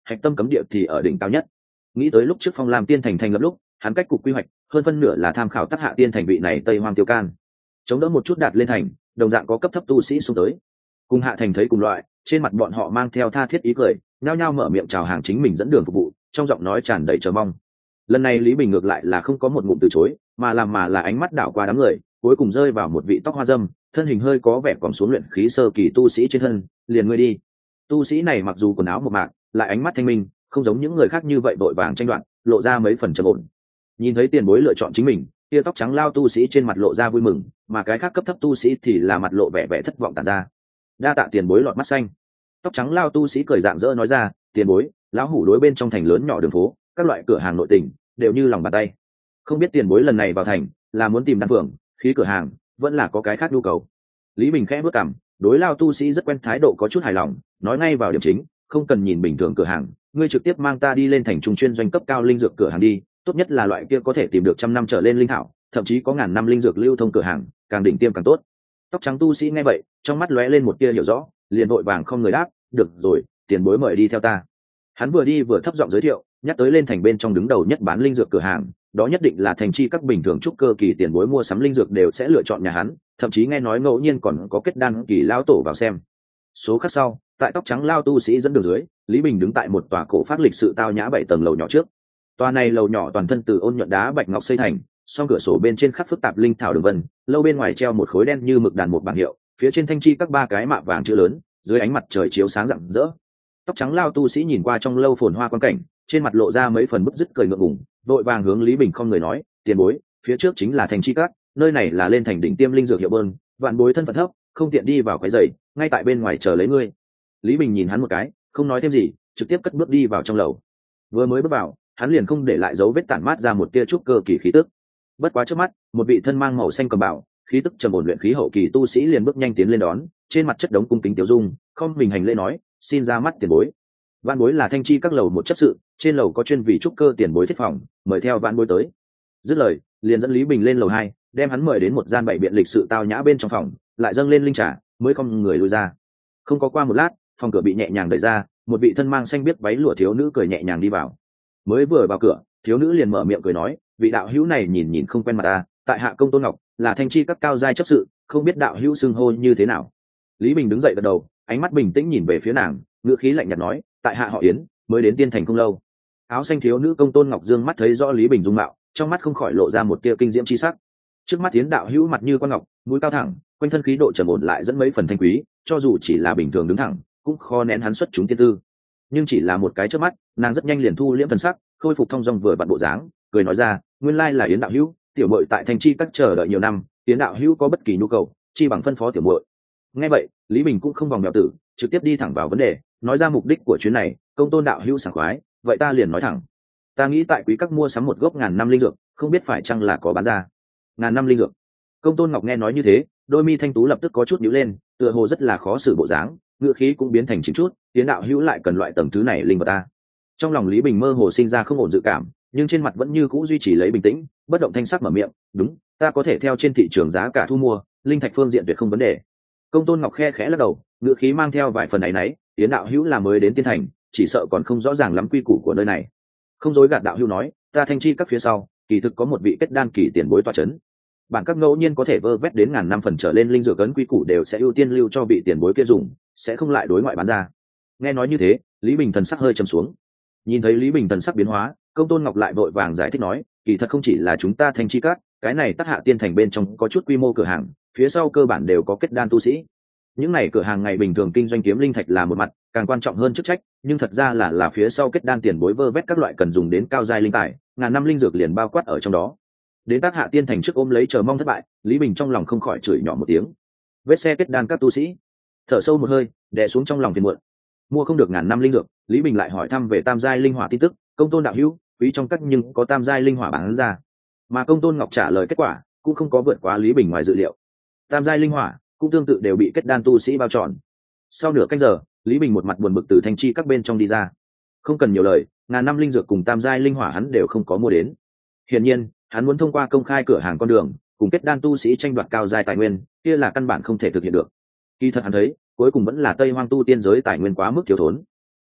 hạch tâm cấm địa thì ở đỉnh cao nhất. Nghĩ tới lúc trước Phong Lam Tiên Thành thành lập lúc, hắn cách cục quy hoạch hơn phân nửa là tham khảo Tắc Hạ Tiên Thành vị này Tây Hoang Tiêu Can, chống đỡ một chút đạt lên thành, đồng dạng có cấp thấp tu sĩ xuống tới. Cùng Hạ Thành thấy cùng loại, trên mặt bọn họ mang theo tha thiết ý cười, nhao nhao mở miệng chào hàng chính mình dẫn đường phục vụ, trong giọng nói tràn đầy chờ mong. Lần này Lý Bình ngược lại là không có một ngụm từ chối, mà làm mà là ánh mắt đảo qua đám người, cuối cùng rơi vào một vị tóc hoa dâm, thân hình hơi có vẻ còn xuống luyện khí sơ kỳ tu sĩ trên thân, liền ngươi đi. Tu sĩ này mặc dù quần áo một mạc, lại ánh mắt thanh minh, không giống những người khác như vậy vội vàng tranh đoạt, lộ ra mấy phần trầm ổn. Nhìn thấy tiền bối lựa chọn chính mình, kia tóc trắng lao tu sĩ trên mặt lộ ra vui mừng, mà cái khác cấp thấp tu sĩ thì là mặt lộ vẻ vẻ thất vọng tản ra. Đa tạ tiền bối lọt mắt xanh. Tóc trắng lao tu sĩ cười rạng rỡ nói ra, tiền bối, lão hủ đối bên trong thành lớn nhỏ đường phố, các loại cửa hàng nội tình đều như lòng bàn tay. Không biết tiền bối lần này vào thành là muốn tìm đan phường, khí cửa hàng, vẫn là có cái khác nhu cầu. Lý Bình khẽ bước cằm, đối lao tu sĩ rất quen, thái độ có chút hài lòng, nói ngay vào điểm chính, không cần nhìn bình thường cửa hàng, ngươi trực tiếp mang ta đi lên thành trung chuyên doanh cấp cao linh dược cửa hàng đi, tốt nhất là loại kia có thể tìm được trăm năm trở lên linh thảo, thậm chí có ngàn năm linh dược lưu thông cửa hàng, càng đỉnh tiêm càng tốt. Tóc trắng tu sĩ nghe vậy, trong mắt lóe lên một tia hiểu rõ, liền vội vàng không người đáp, được rồi, tiền bối mời đi theo ta. Hắn vừa đi vừa thấp giọng giới thiệu, nhắc tới lên thành bên trong đứng đầu nhất bán linh dược cửa hàng, đó nhất định là thành chi các bình thường trúc cơ kỳ tiền bối mua sắm linh dược đều sẽ lựa chọn nhà hắn, thậm chí nghe nói ngẫu nhiên còn có kết đan kỳ lao tổ vào xem. Số khắc sau, tại tóc trắng lao tu sĩ dẫn đường dưới, Lý Bình đứng tại một tòa cổ phát lịch sự tao nhã bảy tầng lầu nhỏ trước. Tòa này lầu nhỏ toàn thân từ ôn nhuận đá bạch ngọc xây thành, song cửa sổ bên trên khắc phức tạp linh thảo đường vân, lâu bên ngoài treo một khối đen như mực đàn một bảng hiệu, phía trên thanh chi các ba cái mạ vàng chữ lớn, dưới ánh mặt trời chiếu sáng rạng rỡ. Tóc trắng lao tu sĩ nhìn qua trong lâu phồn hoa quan cảnh, trên mặt lộ ra mấy phần bứt rứt cười ngượng ngùng, vội vàng hướng Lý Bình không người nói, tiền bối, phía trước chính là thành chi các, nơi này là lên thành đỉnh tiêm linh dược hiệu bơn, vạn bối thân phận thấp, không tiện đi vào cái giày, ngay tại bên ngoài chờ lấy ngươi. Lý Bình nhìn hắn một cái, không nói thêm gì, trực tiếp cất bước đi vào trong lầu. Vừa mới bước vào, hắn liền không để lại dấu vết tản mát ra một tia trúc cơ kỳ khí tức. Bất quá trước mắt, một vị thân mang màu xanh cầm bảo, khí tức trầm ổn luyện khí hậu kỳ tu sĩ liền bước nhanh tiến lên đón, trên mặt chất đống cung kính tiểu dung, không mình hành lễ nói, xin ra mắt tiền bối. Vạn bối là thanh chi các lầu một chấp sự, trên lầu có chuyên vị trúc cơ tiền bối thiết phòng, mời theo vạn bối tới. Dứt lời, liền dẫn Lý Bình lên lầu hai, đem hắn mời đến một gian bảy biện lịch sự tao nhã bên trong phòng, lại dâng lên linh trà, mới không người lui ra. Không có qua một lát, phòng cửa bị nhẹ nhàng đẩy ra, một vị thân mang xanh biếc váy lụa thiếu nữ cười nhẹ nhàng đi vào. Mới vừa vào cửa, thiếu nữ liền mở miệng cười nói, vị đạo hữu này nhìn nhìn không quen mặt ta, tại hạ công tôn ngọc, là thanh chi các cao giai chấp sự, không biết đạo hữu xưng hô như thế nào. Lý Bình đứng dậy gật đầu, ánh mắt bình tĩnh nhìn về phía nàng, ngữ khí lạnh nhạt nói, tại hạ họ Yến, mới đến tiên thành không lâu. Áo xanh thiếu nữ công tôn ngọc dương mắt thấy rõ Lý Bình dung mạo, trong mắt không khỏi lộ ra một tia kinh diễm chi sắc. Trước mắt Yến đạo hữu mặt như quan ngọc, mũi cao thẳng, quanh thân khí độ trầm ổn lại dẫn mấy phần thanh quý, cho dù chỉ là bình thường đứng thẳng, cũng khó nén hắn xuất chúng tiên tư. Nhưng chỉ là một cái chớp mắt, nàng rất nhanh liền thu liễm thần sắc, khôi phục thong dong vừa vặn bộ dáng, cười nói ra, nguyên lai là Yến đạo hữu, tiểu muội tại thanh chi các chờ đợi nhiều năm, Yến đạo hữu có bất kỳ nhu cầu, chi bằng phân phó tiểu muội. Nghe vậy, Lý Bình cũng không vòng mèo tử, trực tiếp đi thẳng vào vấn đề, nói ra mục đích của chuyến này. Công tôn đạo hữu sảng khoái, vậy ta liền nói thẳng, ta nghĩ tại quý các mua sắm một gốc ngàn năm linh dược, không biết phải chăng là có bán ra. Ngàn năm linh dược. Công tôn ngọc nghe nói như thế, đôi mi thanh tú lập tức có chút nhíu lên, tựa hồ rất là khó xử bộ dáng, ngựa khí cũng biến thành chỉnh chút, Yến đạo hữu lại cần loại tầng thứ này linh vật ta. Trong lòng Lý Bình mơ hồ sinh ra không ổn dự cảm, nhưng trên mặt vẫn như cũ duy trì lấy bình tĩnh, bất động thanh sắc mở miệng, đúng, ta có thể theo trên thị trường giá cả thu mua, linh thạch phương diện tuyệt không vấn đề. Công tôn ngọc khe khẽ lắc đầu, ngựa khí mang theo vài phần áy náy, Yến đạo hữu là mới đến tiên thành, chỉ sợ còn không rõ ràng lắm quy củ của nơi này. Không dối gạt đạo hữu nói, ta thanh chi các phía sau kỳ thực có một vị kết đan kỳ tiền bối tọa chấn, bản các ngẫu nhiên có thể vơ vét đến ngàn năm phần trở lên linh dược ấn quy củ đều sẽ ưu tiên lưu cho vị tiền bối kia dùng, sẽ không lại đối ngoại bán ra. Nghe nói như thế, Lý Bình thần sắc hơi trầm xuống. Nhìn thấy Lý Bình thần sắc biến hóa, công tôn ngọc lại vội vàng giải thích nói, kỳ thật không chỉ là chúng ta thanh chi các, cái này Tắc Hạ tiên thành bên trong có chút quy mô cửa hàng, phía sau cơ bản đều có kết đan tu sĩ. Những này cửa hàng ngày bình thường kinh doanh kiếm linh thạch là một mặt, càng quan trọng hơn chức trách, nhưng thật ra là là phía sau kết đan tiền bối vơ vét các loại cần dùng đến cao giai linh tài, ngàn năm linh dược liền bao quát ở trong đó. Đến Tắc Hạ tiên thành trước ôm lấy chờ mong thất bại, Lý Bình trong lòng không khỏi chửi nhỏ một tiếng. Vết xe kết đan các tu sĩ, thở sâu một hơi, đè xuống trong lòng phiền muộn. Mua không được ngàn năm linh dược, Lý Bình lại hỏi thăm về tam giai linh hỏa tin tức, công tôn đạo hữu, quý trong các nhưng có tam giai linh hỏa bán ra. Mà công tôn ngọc trả lời kết quả cũng không có vượt quá Lý Bình ngoài dự liệu. Tam giai linh hỏa cũng tương tự đều bị kết đan tu sĩ bao tròn. Sau nửa canh giờ, Lý Bình một mặt buồn bực từ thanh chi các bên trong đi ra. Không cần nhiều lời, ngàn năm linh dược cùng tam giai linh hỏa hắn đều không có mua đến. Hiển nhiên, hắn muốn thông qua công khai cửa hàng con đường, cùng kết đan tu sĩ tranh đoạt cao giai tài nguyên, kia là căn bản không thể thực hiện được. Kỳ thật hắn thấy, cuối cùng vẫn là Tây Hoang tu tiên giới tài nguyên quá mức thiếu thốn.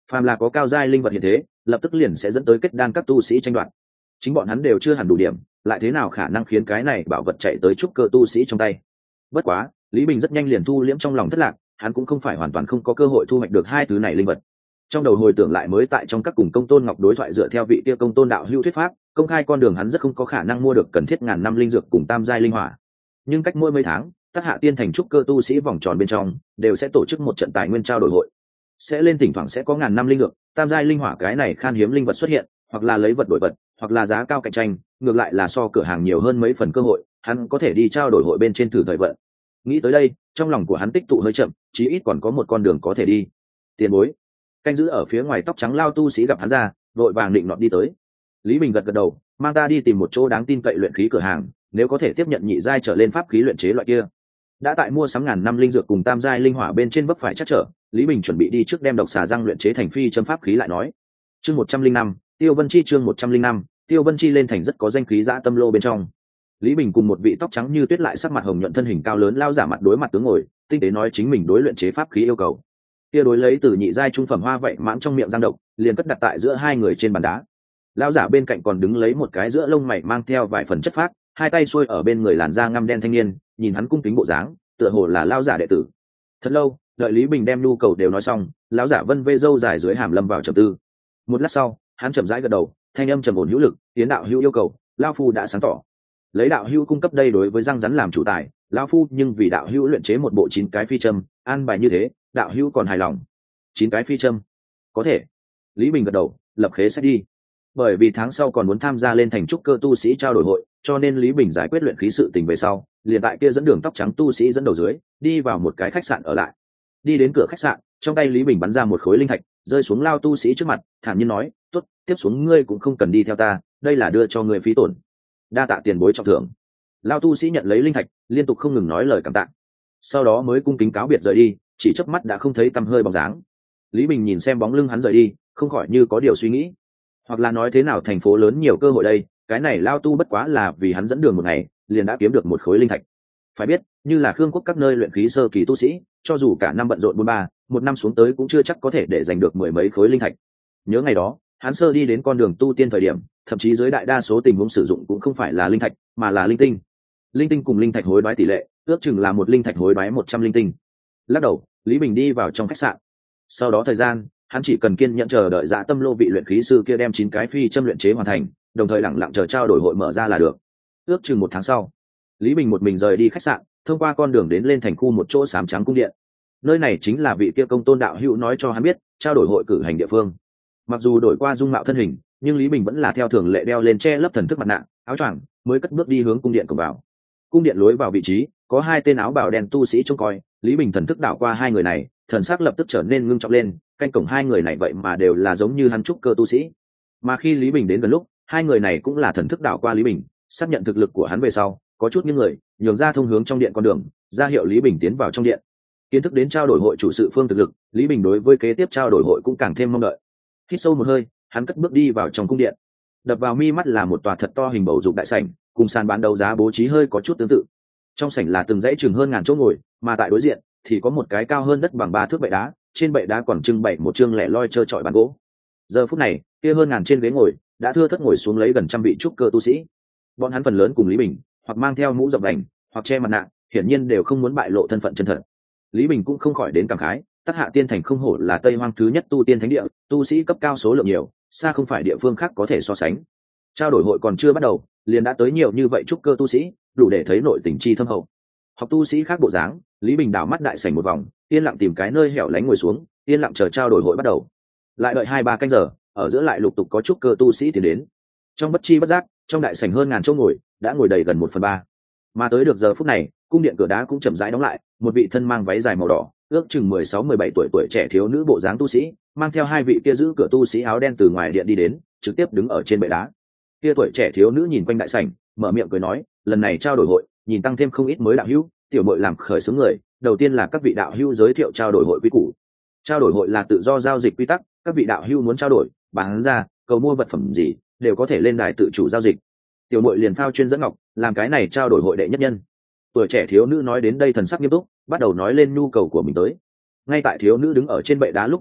phàm là có cao giai linh vật hiện thế, lập tức liền sẽ dẫn tới kết đan các tu sĩ tranh đoạt. Chính bọn hắn đều chưa hẳn đủ điểm, lại thế nào khả năng khiến cái này bảo vật chạy tới trúc cơ tu sĩ trong tay. Bất quá Lý Bình rất nhanh liền thu liễm trong lòng thất lạc, hắn cũng không phải hoàn toàn không có cơ hội thu hoạch được hai thứ này linh vật. Trong đầu hồi tưởng lại mới tại trong các cùng công tôn ngọc đối thoại dựa theo vị kia công tôn đạo hữu thuyết pháp, công khai con đường hắn rất không có khả năng mua được cần thiết ngàn năm linh dược cùng tam giai linh hỏa. Nhưng cách mỗi mấy tháng, Tắc Hạ Tiên thành trúc cơ tu sĩ vòng tròn bên trong đều sẽ tổ chức một trận tài nguyên trao đổi hội, sẽ lên thỉnh thoảng sẽ có ngàn năm linh dược, tam giai linh hỏa cái này khan hiếm linh vật xuất hiện, hoặc là lấy vật đổi vật, hoặc là giá cao cạnh tranh, ngược lại là so cửa hàng nhiều hơn mấy phần cơ hội, hắn có thể đi trao đổi hội bên trên thử thời vận. Nghĩ tới đây, trong lòng của hắn tích tụ hơi chậm, chí ít còn có một con đường có thể đi. Tiền bối, canh giữ ở phía ngoài tóc trắng lao tu sĩ gặp hắn ra, vội vàng định nọt đi tới. Lý Bình gật gật đầu, mang ta đi tìm một chỗ đáng tin cậy luyện khí cửa hàng, nếu có thể tiếp nhận nhị giai trở lên pháp khí luyện chế loại kia. Đã tại mua sắm ngàn năm linh dược cùng tam giai linh hỏa bên trên vấp phải chắc trở, Lý Bình chuẩn bị đi trước đem độc xà răng luyện chế thành phi châm pháp khí lại nói. Chương một trăm linh năm, Tiêu Vân Chi chương một trăm linh năm, Tiêu Vân Chi lên thành rất có danh khí dã tâm lô bên trong. Lý Bình cùng một vị tóc trắng như tuyết lại sắc mặt hồng nhuận thân hình cao lớn lao giả mặt đối mặt tướng ngồi, tinh tế nói chính mình đối luyện chế pháp khí yêu cầu. Kia đối lấy từ nhị giai trung phẩm hoa vậy mãn trong miệng giang độc, liền cất đặt tại giữa hai người trên bàn đá. Lao giả bên cạnh còn đứng lấy một cái giữa lông mày mang theo vài phần chất phác, hai tay xuôi ở bên người làn da ngăm đen thanh niên, nhìn hắn cung kính bộ dáng, tựa hồ là lao giả đệ tử. Thật lâu, đợi Lý Bình đem nhu cầu đều nói xong, lão giả vân vê râu dài dưới hàm lâm vào trầm tư. Một lát sau, hắn chậm rãi gật đầu, thanh âm trầm ổn hữu lực, tiến đạo hữu yêu cầu, lão phu đã sáng tỏ. Lấy đạo hữu cung cấp đây đối với răng rắn làm chủ tài, lão phu nhưng vì đạo hữu luyện chế một bộ chín cái phi châm, an bài như thế, đạo hữu còn hài lòng. Chín cái phi châm, có thể. Lý Bình gật đầu, lập khế sẽ đi. Bởi vì tháng sau còn muốn tham gia lên thành trúc cơ tu sĩ trao đổi hội, cho nên Lý Bình giải quyết luyện khí sự tình về sau, liền tại kia dẫn đường tóc trắng tu sĩ dẫn đầu dưới, đi vào một cái khách sạn ở lại. Đi đến cửa khách sạn, trong tay Lý Bình bắn ra một khối linh thạch, rơi xuống lao tu sĩ trước mặt, thản nhiên nói, "Tốt, tiếp xuống ngươi cũng không cần đi theo ta, đây là đưa cho ngươi phí tổn. Đa tạ tiền bối trọng thưởng." Lao tu sĩ nhận lấy linh thạch, liên tục không ngừng nói lời cảm tạ. Sau đó mới cung kính cáo biệt rời đi, chỉ chớp mắt đã không thấy tăm hơi bóng dáng. Lý Bình nhìn xem bóng lưng hắn rời đi, không khỏi như có điều suy nghĩ. Hoặc là nói thế nào thành phố lớn nhiều cơ hội đây, cái này lao tu bất quá là vì hắn dẫn đường một ngày, liền đã kiếm được một khối linh thạch. Phải biết, như là Khương Quốc các nơi luyện khí sơ kỳ tu sĩ, cho dù cả năm bận rộn bốn ba, một năm xuống tới cũng chưa chắc có thể để giành được mười mấy khối linh thạch. Nhớ ngày đó, hắn sơ đi đến con đường tu tiên thời điểm, thậm chí dưới đại đa số tình huống sử dụng cũng không phải là linh thạch, mà là linh tinh. Linh tinh cùng linh thạch hối đoái tỷ lệ, ước chừng là một linh thạch hối đoái một trăm linh tinh. Lắc đầu, Lý Bình đi vào trong khách sạn. Sau đó thời gian, hắn chỉ cần kiên nhẫn chờ đợi Dạ Tâm Lô vị luyện khí sư kia đem chín cái phi châm luyện chế hoàn thành, đồng thời lặng lặng chờ trao đổi hội mở ra là được. Ước chừng một tháng sau, Lý Bình một mình rời đi khách sạn, thông qua con đường đến lên thành khu một chỗ xám trắng cung điện. Nơi này chính là vị kia công tôn đạo hữu nói cho hắn biết, trao đổi hội cử hành địa phương. Mặc dù đổi qua dung mạo thân hình, nhưng Lý Bình vẫn là theo thường lệ đeo lên che lấp thần thức mặt nạ, áo choàng, mới cất bước đi hướng cung điện cổng vào. Cung điện lối vào vị trí, có hai tên áo bào đen tu sĩ trông coi, Lý Bình thần thức đảo qua hai người này, thần sắc lập tức trở nên ngưng trọng lên, canh cổng hai người này vậy mà đều là giống như hắn trúc cơ tu sĩ. Mà khi Lý Bình đến gần lúc, hai người này cũng là thần thức đảo qua Lý Bình, xác nhận thực lực của hắn về sau, có chút những người nhường ra thông hướng trong điện con đường, ra hiệu Lý Bình tiến vào trong điện. Kiến thức đến trao đổi hội chủ sự phương thực lực, Lý Bình đối với kế tiếp trao đổi hội cũng càng thêm mong đợi. Hít sâu một hơi, hắn cất bước đi vào trong cung điện. Đập vào mi mắt là một tòa thật to hình bầu dục đại sảnh, cùng sàn bán đấu giá bố trí hơi có chút tương tự. Trong sảnh là từng dãy chừng hơn ngàn chỗ ngồi, mà tại đối diện thì có một cái cao hơn đất bằng ba thước bệ đá, trên bệ đá còn trưng bày một chương lẻ loi trơ trọi bàn gỗ. Giờ phút này, kia hơn ngàn trên ghế ngồi đã thưa thớt ngồi xuống lấy gần trăm vị trúc cơ tu sĩ. Bọn hắn phần lớn cùng Lý Bình, hoặc mang theo mũ rộng đành, hoặc che mặt nạ, hiển nhiên đều không muốn bại lộ thân phận chân thật. Lý Bình cũng không khỏi đến cảm khái, Tắc Hạ Tiên thành không hổ là Tây Hoang thứ nhất tu tiên thánh địa, tu sĩ cấp cao số lượng nhiều, xa không phải địa phương khác có thể so sánh. Trao đổi hội còn chưa bắt đầu, liền đã tới nhiều như vậy trúc cơ tu sĩ, đủ để thấy nội tình chi thâm hậu. Học tu sĩ khác bộ dáng, Lý Bình đảo mắt đại sảnh một vòng, yên lặng tìm cái nơi hẻo lánh ngồi xuống, yên lặng chờ trao đổi hội bắt đầu. Lại đợi hai ba canh giờ, ở giữa lại lục tục có trúc cơ tu sĩ tiến đến. Trong bất chi bất giác, trong đại sảnh hơn ngàn chỗ ngồi đã ngồi đầy gần một phần ba. Mà tới được giờ phút này, cung điện cửa đá cũng chậm rãi đóng lại, một vị thân mang váy dài màu đỏ, ước chừng mười sáu mười bảy tuổi tuổi trẻ thiếu nữ bộ dáng tu sĩ, mang theo hai vị kia giữ cửa tu sĩ áo đen từ ngoài điện đi đến, trực tiếp đứng ở trên bệ đá. Kia tuổi trẻ thiếu nữ nhìn quanh đại sảnh, mở miệng cười nói, lần này trao đổi hội, nhìn tăng thêm không ít mới đạo hữu, tiểu muội làm khởi xướng người, đầu tiên là các vị đạo hữu giới thiệu trao đổi hội quy củ. Trao đổi hội là tự do giao dịch quy tắc, các vị đạo hữu muốn trao đổi, bán ra, cầu mua vật phẩm gì, đều có thể lên đài tự chủ giao dịch. Tiểu muội liền phao chuyên dẫn ngọc, làm cái này trao đổi hội đệ nhất nhân. Tuổi trẻ thiếu nữ nói đến đây thần sắc nghiêm túc, bắt đầu nói lên nhu cầu của mình tới. Ngay tại thiếu nữ đứng ở trên bệ đá lúc nói chuyện,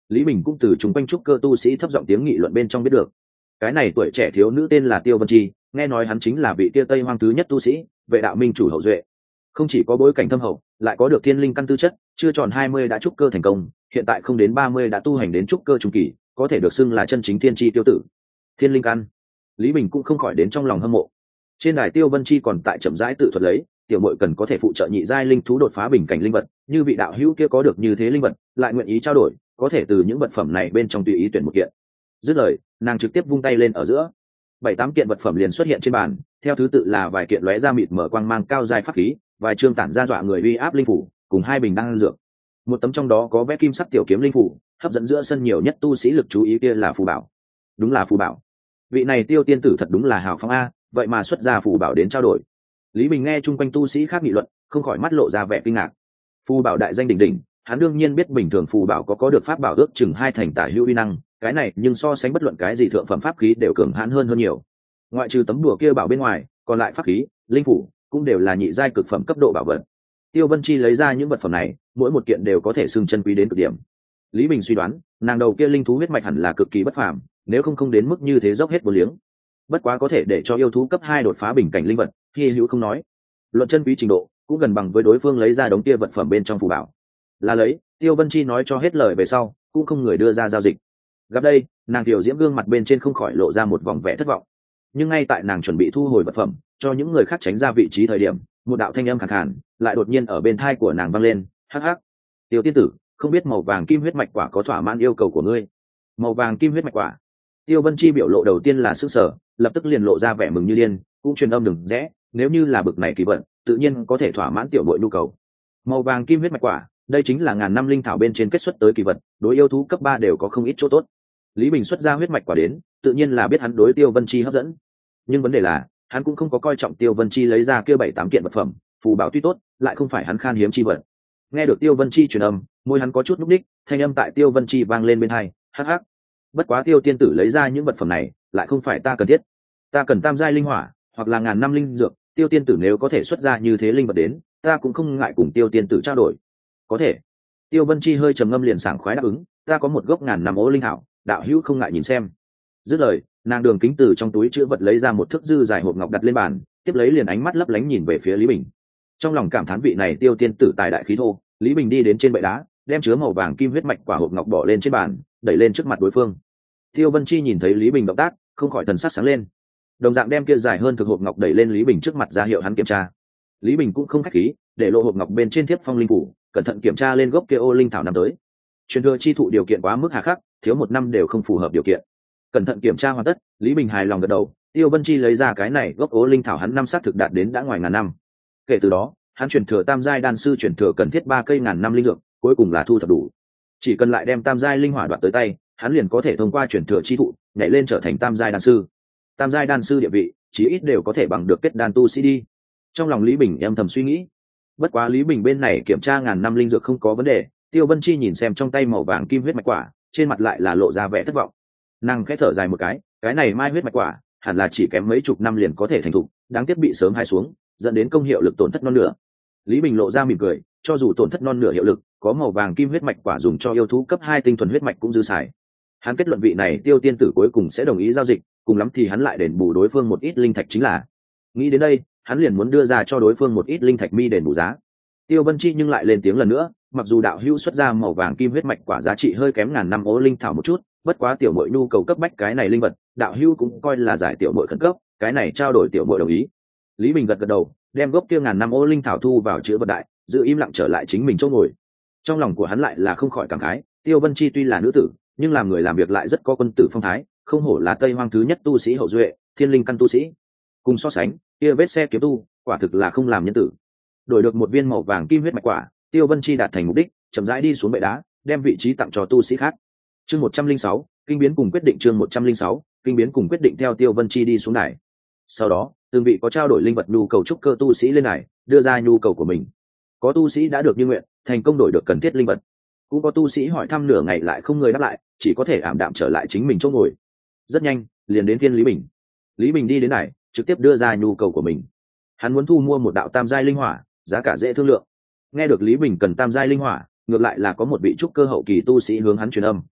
Lý Bình cũng từ chúng quanh trúc cơ tu sĩ thấp giọng tiếng nghị luận bên trong biết được, cái này tuổi trẻ thiếu nữ tên là Tiêu Vân Chi, nghe nói hắn chính là vị kia Tây Hoang thứ nhất tu sĩ, vệ đạo minh chủ hậu duệ, không chỉ có bối cảnh thâm hậu, lại có được thiên linh căn tư chất, chưa tròn hai mươi đã trúc cơ thành công, hiện tại không đến ba mươi đã tu hành đến trúc cơ trung kỳ, có thể được xưng là chân chính thiên chi tiêu tử. Thiên linh căn, Lý Bình cũng không khỏi đến trong lòng hâm mộ. Trên đài Tiêu Vân Chi còn tại chậm rãi tự thuật lấy, tiểu muội cần có thể phụ trợ nhị giai linh thú đột phá bình cảnh linh vật, như vị đạo hữu kia có được như thế linh vật, lại nguyện ý trao đổi, có thể từ những vật phẩm này bên trong tùy ý tuyển một kiện. Dứt lời, nàng trực tiếp vung tay lên ở giữa, bảy tám kiện vật phẩm liền xuất hiện trên bàn, theo thứ tự là vài kiện lóe ra mịt mở quang mang cao dài pháp khí, vài chương tản ra dọa người uy áp linh phủ, cùng hai bình đan dược. Một tấm trong đó có vẽ kim sắc tiểu kiếm linh phủ, hấp dẫn giữa sân nhiều nhất tu sĩ lực chú ý kia là phù bảo. Đúng là phù bảo. Vị này Tiêu tiên tử thật đúng là hào phóng a, vậy mà xuất ra phù bảo đến trao đổi. Lý Bình nghe chung quanh tu sĩ khác nghị luận, không khỏi mắt lộ ra vẻ kinh ngạc. Phù bảo đại danh đỉnh đỉnh, hắn đương nhiên biết bình thường phù bảo có có được pháp bảo ước chừng hai thành tả hữu uy năng, cái này nhưng so sánh bất luận cái gì thượng phẩm pháp khí đều cường hãn hơn hơn nhiều. Ngoại trừ tấm đùa kia bảo bên ngoài, còn lại pháp khí, linh phủ cũng đều là nhị giai cực phẩm cấp độ bảo vật. Tiêu Vân Chi lấy ra những vật phẩm này, mỗi một kiện đều có thể xưng chân quý đến cực điểm. Lý Bình suy đoán, nàng đầu kia linh thú huyết mạch hẳn là cực kỳ bất phàm, nếu không không đến mức như thế dốc hết vô liếng. Bất quá có thể để cho yêu thú cấp hai đột phá bình cảnh linh vật, hi hữu không nói. Luận chân quý trình độ, cũng gần bằng với đối phương lấy ra đống kia vật phẩm bên trong phù bảo. Là lấy, Tiêu Vân Chi nói cho hết lời về sau, cũng không người đưa ra giao dịch. Gặp đây, nàng tiểu diễm gương mặt bên trên không khỏi lộ ra một vòng vẻ thất vọng. Nhưng ngay tại nàng chuẩn bị thu hồi vật phẩm, cho những người khác tránh ra vị trí thời điểm, một đạo thanh âm khàn khàn lại đột nhiên ở bên thai của nàng vang lên, hắc hắc. Tiêu tiên tử, không biết màu vàng kim huyết mạch quả có thỏa mãn yêu cầu của ngươi? Màu vàng kim huyết mạch quả. Tiêu Vân Chi biểu lộ đầu tiên là sức sở, lập tức liền lộ ra vẻ mừng như điên, cũng truyền âm đừng rẽ, nếu như là bực này kỳ vận, tự nhiên có thể thỏa mãn tiểu muội nhu cầu. Màu vàng kim huyết mạch quả, đây chính là ngàn năm linh thảo bên trên kết xuất tới kỳ vật, đối yêu thú cấp ba đều có không ít chỗ tốt. Lý Bình xuất ra huyết mạch quả đến, tự nhiên là biết hắn đối Tiêu Vân Chi hấp dẫn. Nhưng vấn đề là, hắn cũng không có coi trọng Tiêu Vân Chi lấy ra kia bảy tám kiện vật phẩm, phù bảo tuy tốt, lại không phải hắn khan hiếm chi vật. Nghe được Tiêu Vân Chi truyền âm, môi hắn có chút núc đích, thanh âm tại Tiêu Vân Chi vang lên bên tai, hắc hắc. Bất quá Tiêu tiên tử lấy ra những vật phẩm này, lại không phải ta cần thiết. Ta cần tam giai linh hỏa, hoặc là ngàn năm linh dược, Tiêu tiên tử nếu có thể xuất ra như thế linh vật đến, ta cũng không ngại cùng Tiêu tiên tử trao đổi. Có thể. Tiêu Vân Chi hơi trầm ngâm liền sảng khoái đáp ứng, ta có một gốc ngàn năm ố linh thảo, đạo hữu không ngại nhìn xem. Dứt lời, nàng đường kính từ trong túi chữ vật lấy ra một thước dư dài hộp ngọc đặt lên bàn, tiếp lấy liền ánh mắt lấp lánh nhìn về phía Lý Bình. Trong lòng cảm thán vị này Tiêu tiên tử tài đại khí thô, Lý Bình đi đến trên bệ đá, đem chứa màu vàng kim huyết mạch quả hộp ngọc bỏ lên trên bàn, đẩy lên trước mặt đối phương. Tiêu Vân Chi nhìn thấy Lý Bình động tác, không khỏi thần sắc sáng lên. Đồng dạng đem kia dài hơn thực hộp ngọc đẩy lên Lý Bình trước mặt ra hiệu hắn kiểm tra. Lý Bình cũng không khách khí, để lộ hộp ngọc bên trên thiếp phong linh phủ, cẩn thận kiểm tra lên gốc kia ô linh thảo năm tới. Truyền thừa chi thụ điều kiện quá mức hà khắc, thiếu một năm đều không phù hợp điều kiện. Cẩn thận kiểm tra hoàn tất, Lý Bình hài lòng gật đầu, Tiêu Vân Chi lấy ra cái này gốc ố linh thảo hắn năm xác thực đạt đến đã ngoài ngàn năm. Kể từ đó, hắn truyền thừa tam giai đan sư truyền thừa cần thiết ba cây ngàn năm linh dược, cuối cùng là thu thập đủ. Chỉ cần lại đem tam giai linh hỏa đoạt tới tay, hắn liền có thể thông qua truyền thừa chi thụ, nhảy lên trở thành tam giai đan sư. Tam giai đan sư địa vị, chí ít đều có thể bằng được kết đan tu sĩ đi. Trong lòng Lý Bình âm thầm suy nghĩ. Bất quá Lý Bình bên này kiểm tra ngàn năm linh dược không có vấn đề, Tiêu Vân Chi nhìn xem trong tay màu vàng kim huyết mạch quả, trên mặt lại là lộ ra vẻ thất vọng. Nàng khẽ thở dài một cái, cái này mai huyết mạch quả, hẳn là chỉ kém mấy chục năm liền có thể thành thục, đáng tiếc bị sớm hai xuống, dẫn đến công hiệu lực tổn thất non nửa. Lý Bình lộ ra mỉm cười, cho dù tổn thất non nửa hiệu lực, có màu vàng kim huyết mạch quả dùng cho yêu thú cấp hai tinh thuần huyết mạch cũng dư xài. Hắn kết luận vị này Tiêu tiên tử cuối cùng sẽ đồng ý giao dịch, cùng lắm thì hắn lại đền bù đối phương một ít linh thạch chính là. Nghĩ đến đây, hắn liền muốn đưa ra cho đối phương một ít linh thạch mi đền bù giá. Tiêu Vân Chi nhưng lại lên tiếng lần nữa, mặc dù đạo hữu xuất ra màu vàng kim huyết mạch quả giá trị hơi kém ngàn năm ố linh thảo một chút, bất quá tiểu muội nhu cầu cấp bách cái này linh vật, đạo hữu cũng coi là giải tiểu muội khẩn cấp, cái này trao đổi tiểu muội đồng ý. Lý Bình gật gật đầu, đem gốc kia ngàn năm ố linh thảo thu vào chữ vật đại, giữ im lặng trở lại chính mình chỗ ngồi. Trong lòng của hắn lại là không khỏi cảm khái, Tiêu Vân Chi tuy là nữ tử, nhưng làm người làm việc lại rất có quân tử phong thái, không hổ là Tây Hoang thứ nhất tu sĩ hậu duệ, thiên linh căn tu sĩ. Cùng so sánh, kia vết xe kiếm tu, quả thực là không làm nhân tử. Đổi được một viên màu vàng kim huyết mạch quả, Tiêu Vân Chi đạt thành mục đích, chậm rãi đi xuống bệ đá, đem vị trí tặng cho tu sĩ khác. Chương một trăm linh sáu, kinh biến cùng quyết định chương một trăm linh sáu, kinh biến cùng quyết định theo Tiêu Vân Chi đi xuống đài. Sau đó, từng vị có trao đổi linh vật nhu cầu trúc cơ tu sĩ lên đài, đưa ra nhu cầu của mình. Có tu sĩ đã được như nguyện, thành công đổi được cần thiết linh vật. Cũng có tu sĩ hỏi thăm nửa ngày lại không người đáp lại, chỉ có thể ảm đạm trở lại chính mình chỗ ngồi. Rất nhanh, liền đến phiên Lý Bình. Lý Bình đi đến đài, trực tiếp đưa ra nhu cầu của mình. Hắn muốn thu mua một đạo tam giai linh hỏa, giá cả dễ thương lượng. Nghe được Lý Bình cần tam giai linh hỏa, ngược lại là có một vị trúc cơ hậu kỳ tu sĩ hướng hắn truyền âm,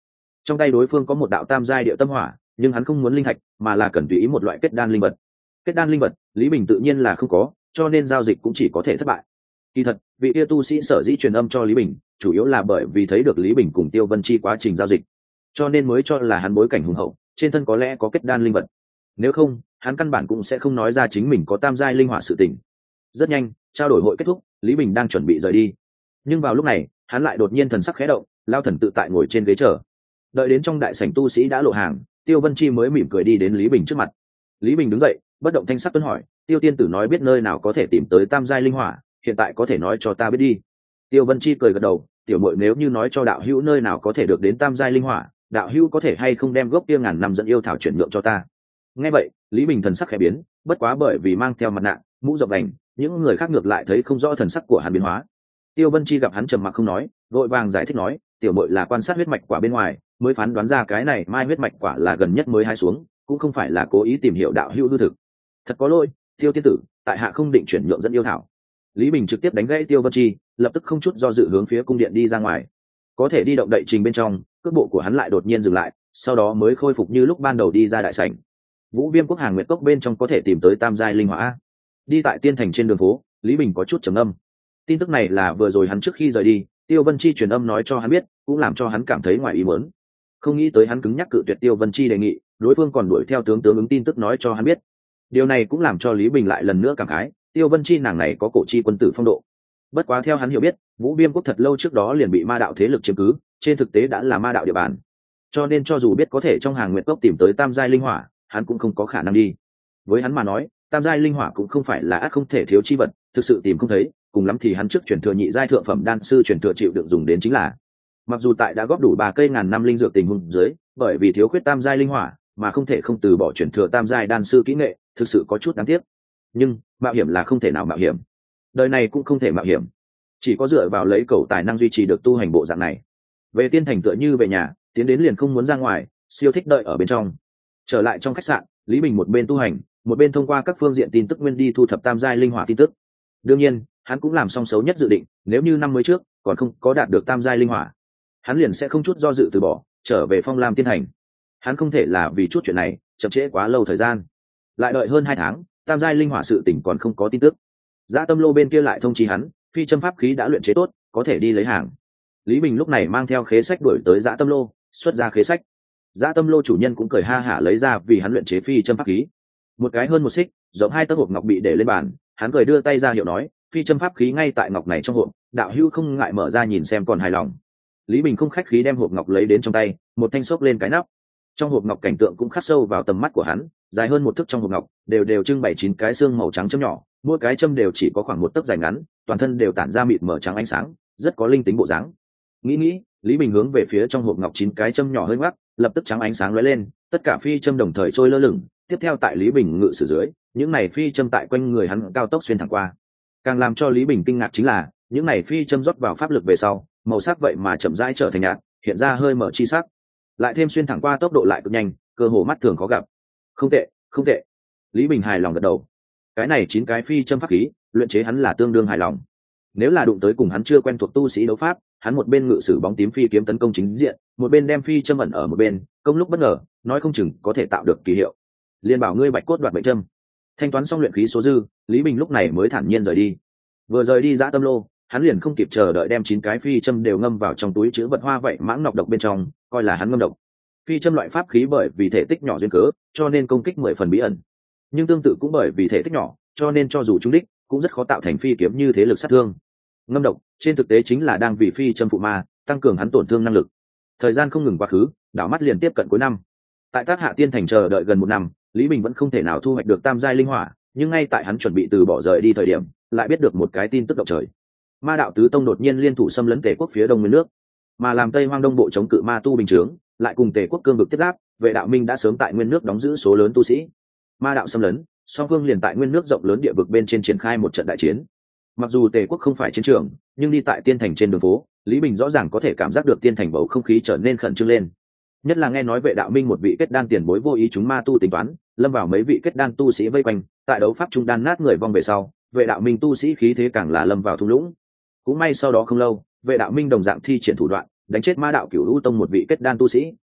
Trong tay đối phương có một đạo tam giai địa tâm hỏa, nhưng hắn không muốn linh thạch mà là cần tùy ý một loại kết đan linh vật. Kết đan linh vật Lý Bình tự nhiên là không có, cho nên giao dịch cũng chỉ có thể thất bại. Kỳ thật vị kia tu sĩ sở dĩ truyền âm cho Lý Bình chủ yếu là bởi vì thấy được Lý Bình cùng Tiêu Vân Chi quá trình giao dịch, cho nên mới cho là hắn bối cảnh hùng hậu, trên thân có lẽ có kết đan linh vật. Nếu không hắn căn bản cũng sẽ không nói ra chính mình có tam giai linh hỏa sự tình. Rất nhanh trao đổi hội kết thúc, Lý Bình đang chuẩn bị rời đi, nhưng vào lúc này hắn lại đột nhiên thần sắc khẽ động, lao thần tự tại ngồi trên ghế chờ. Đợi đến trong đại sảnh tu sĩ đã lộ hàng, Tiêu Vân Chi mới mỉm cười đi đến Lý Bình trước mặt. Lý Bình đứng dậy bất động thanh sắc tuấn hỏi: Tiêu tiên tử nói biết nơi nào có thể tìm tới tam giai linh hỏa, hiện tại có thể nói cho ta biết đi. Tiêu Vân Chi cười gật đầu: tiểu muội nếu như nói cho đạo hữu nơi nào có thể được đến tam giai linh hỏa, đạo hữu có thể hay không đem gốc kia ngàn năm dẫn yêu thảo chuyển nhượng cho ta? Nghe vậy Lý Bình thần sắc khẽ biến, bất quá bởi vì mang theo mặt nạ mũ rộng đành, những người khác ngược lại thấy không rõ thần sắc của hắn biến hóa. Tiêu Vân Chi gặp hắn trầm mặc không nói, vội vàng giải thích nói: tiểu muội là quan sát huyết mạch quả bên ngoài mới phán đoán ra cái này mai huyết mạch quả là gần nhất mới hái xuống, cũng không phải là cố ý tìm hiểu đạo hữu hư thực. Thật có lỗi Tiêu tiên tử, tại hạ không định chuyển nhượng dẫn yêu thảo. Lý Bình trực tiếp đánh gãy Tiêu Vân Chi, lập tức không chút do dự hướng phía cung điện đi ra ngoài. Có thể đi động đậy trình bên trong, cước bộ của hắn lại đột nhiên dừng lại, sau đó mới khôi phục như lúc ban đầu đi ra đại sảnh. Vũ Viêm Quốc Hàng Nguyệt Cốc bên trong có thể tìm tới tam giai linh hỏa. Đi tại tiên thành trên đường phố, Lý Bình có chút trầm âm. Tin tức này là vừa rồi hắn trước khi rời đi, Tiêu Vân Chi truyền âm nói cho hắn biết, cũng làm cho hắn cảm thấy ngoài ý muốn. Không nghĩ tới hắn cứng nhắc cự tuyệt Tiêu Vân Chi đề nghị, đối phương còn đuổi theo tướng tướng ứng tin tức nói cho hắn biết. Điều này cũng làm cho Lý Bình lại lần nữa cảm khái, Tiêu Vân Chi nàng này có cổ chi quân tử phong độ. Bất quá theo hắn hiểu biết, Vũ Viêm Quốc thật lâu trước đó liền bị ma đạo thế lực chiếm cứ, trên thực tế đã là ma đạo địa bàn. Cho nên cho dù biết có thể trong Hàng Nguyệt Cốc tìm tới tam giai linh hỏa, hắn cũng không có khả năng đi. Với hắn mà nói, tam giai linh hỏa cũng không phải là ắt không thể thiếu chi vật, thực sự tìm không thấy, cùng lắm thì hắn trước truyền thừa nhị giai thượng phẩm đan sư truyền thừa chịu đựng dùng đến chính là. Mặc dù tại đã góp đủ ba cây ngàn năm linh dược tình huống dưới, bởi vì thiếu khuyết tam giai linh hỏa, mà không thể không từ bỏ truyền thừa tam giai đan sư kỹ nghệ, thực sự có chút đáng tiếc. Nhưng mạo hiểm là không thể nào mạo hiểm, đời này cũng không thể mạo hiểm, chỉ có dựa vào lấy cầu tài năng duy trì được tu hành bộ dạng này. Về tiên thành tựa như về nhà, tiến đến liền không muốn ra ngoài, siêu thích đợi ở bên trong. Trở lại trong khách sạn, Lý Bình một bên tu hành, một bên thông qua các phương diện tin tức nguyên đi thu thập tam giai linh hỏa tin tức. Đương nhiên hắn cũng làm xong xấu nhất dự định, nếu như năm mới trước còn không có đạt được tam giai linh hỏa, hắn liền sẽ không chút do dự từ bỏ, trở về Phong Lam tiên hành. Hắn không thể là vì chút chuyện này chậm trễ quá lâu thời gian, lại đợi hơn hai tháng, tam giai linh hỏa sự tỉnh còn không có tin tức. Dã Tâm Lô bên kia lại thông chi hắn, phi châm pháp khí đã luyện chế tốt, có thể đi lấy hàng. Lý Bình lúc này mang theo khế sách đuổi tới Dã Tâm Lô, xuất ra khế sách. Dã Tâm Lô chủ nhân cũng cười ha hả lấy ra vì hắn luyện chế phi châm pháp khí, một cái hơn một xích, rộng hai tấc hộp ngọc bị để lên bàn, hắn cười đưa tay ra hiệu nói, phi châm pháp khí ngay tại ngọc này trong hộp, đạo hữu không ngại mở ra nhìn xem còn hài lòng. Lý Bình không khách khí đem hộp ngọc lấy đến trong tay, một thanh xốc lên cái nắp. Trong hộp ngọc cảnh tượng cũng khắc sâu vào tầm mắt của hắn, dài hơn một thước trong hộp ngọc đều đều trưng bày chín cái xương màu trắng châm nhỏ, mỗi cái châm đều chỉ có khoảng một tấc dài ngắn, toàn thân đều tản ra mịt mờ trắng ánh sáng, rất có linh tính bộ dáng. Nghĩ nghĩ, Lý Bình hướng về phía trong hộp ngọc chín cái châm nhỏ hơi ngoắc, lập tức trắng ánh sáng lóe lên, tất cả phi châm đồng thời trôi lơ lửng. Tiếp theo tại Lý Bình ngự sử dưới, những này phi châm tại quanh người hắn cao tốc xuyên thẳng qua. Càng làm cho Lý Bình kinh ngạc chính là, những này phi châm rót vào pháp lực về sau, màu sắc vậy mà chậm rãi trở thành nhạt, hiện ra hơi mở chi sắc. Lại thêm xuyên thẳng qua tốc độ lại cực nhanh, cơ hồ mắt thường khó gặp. Không tệ, không tệ. Lý Bình hài lòng gật đầu. Cái này chín cái phi châm pháp khí, luyện chế hắn là tương đương hài lòng. Nếu là đụng tới cùng hắn chưa quen thuộc tu sĩ đấu pháp, hắn một bên ngự sử bóng tím phi kiếm tấn công chính diện, một bên đem phi châm ẩn ở một bên, công lúc bất ngờ, nói không chừng có thể tạo được kỳ hiệu. Liên bảo ngươi bạch cốt đoạt mệnh châm. Thanh toán xong luyện khí số dư, Lý Bình lúc này mới thản nhiên rời đi. Vừa rời đi Dã Tâm Lô, hắn liền không kịp chờ đợi đem chín cái phi châm đều ngâm vào trong túi chứa vật hoa vậy mãng nọc độc bên trong, coi là hắn ngâm độc. Phi châm loại pháp khí bởi vì thể tích nhỏ duyên cớ, cho nên công kích mười phần bí ẩn. Nhưng tương tự cũng bởi vì thể tích nhỏ, cho nên cho dù trúng đích, cũng rất khó tạo thành phi kiếm như thế lực sát thương. Ngâm độc, trên thực tế chính là đang vì phi châm phụ ma, tăng cường hắn tổn thương năng lực. Thời gian không ngừng quá khứ, đảo mắt liền tiếp cận cuối năm. Tại Tác Hạ Tiên thành chờ đợi gần một năm, Lý Bình vẫn không thể nào thu hoạch được tam giai linh hỏa, nhưng ngay tại hắn chuẩn bị từ bỏ rời đi thời điểm, lại biết được một cái tin tức động trời. Ma đạo tứ tông đột nhiên liên thủ xâm lấn Tề quốc phía đông nguyên nước, mà làm Tây Hoang Đông bộ chống cự ma tu bình chướng, lại cùng Tề quốc cương vực tiếp giáp, Vệ Đạo Minh đã sớm tại nguyên nước đóng giữ số lớn tu sĩ. Ma đạo xâm lấn, song phương liền tại nguyên nước rộng lớn địa vực bên trên triển khai một trận đại chiến. Mặc dù Tề quốc không phải chiến trường, nhưng đi tại Tiên thành trên đường phố, Lý Bình rõ ràng có thể cảm giác được Tiên thành bầu không khí trở nên khẩn trương lên. Nhất là nghe nói Vệ Đạo Minh một vị kết đan tiền bối vô ý chúng ma tu tính toán, lâm vào mấy vị kết đan tu sĩ vây quanh, tại đấu pháp trung đan nát người vong về sau, Vệ Đạo Minh tu sĩ khí thế càng là lâm vào thung lũng. Cũng may sau đó không lâu, Vệ Đạo Minh đồng dạng thi triển thủ đoạn, đánh chết ma đạo Cửu U tông một vị kết đan tu sĩ,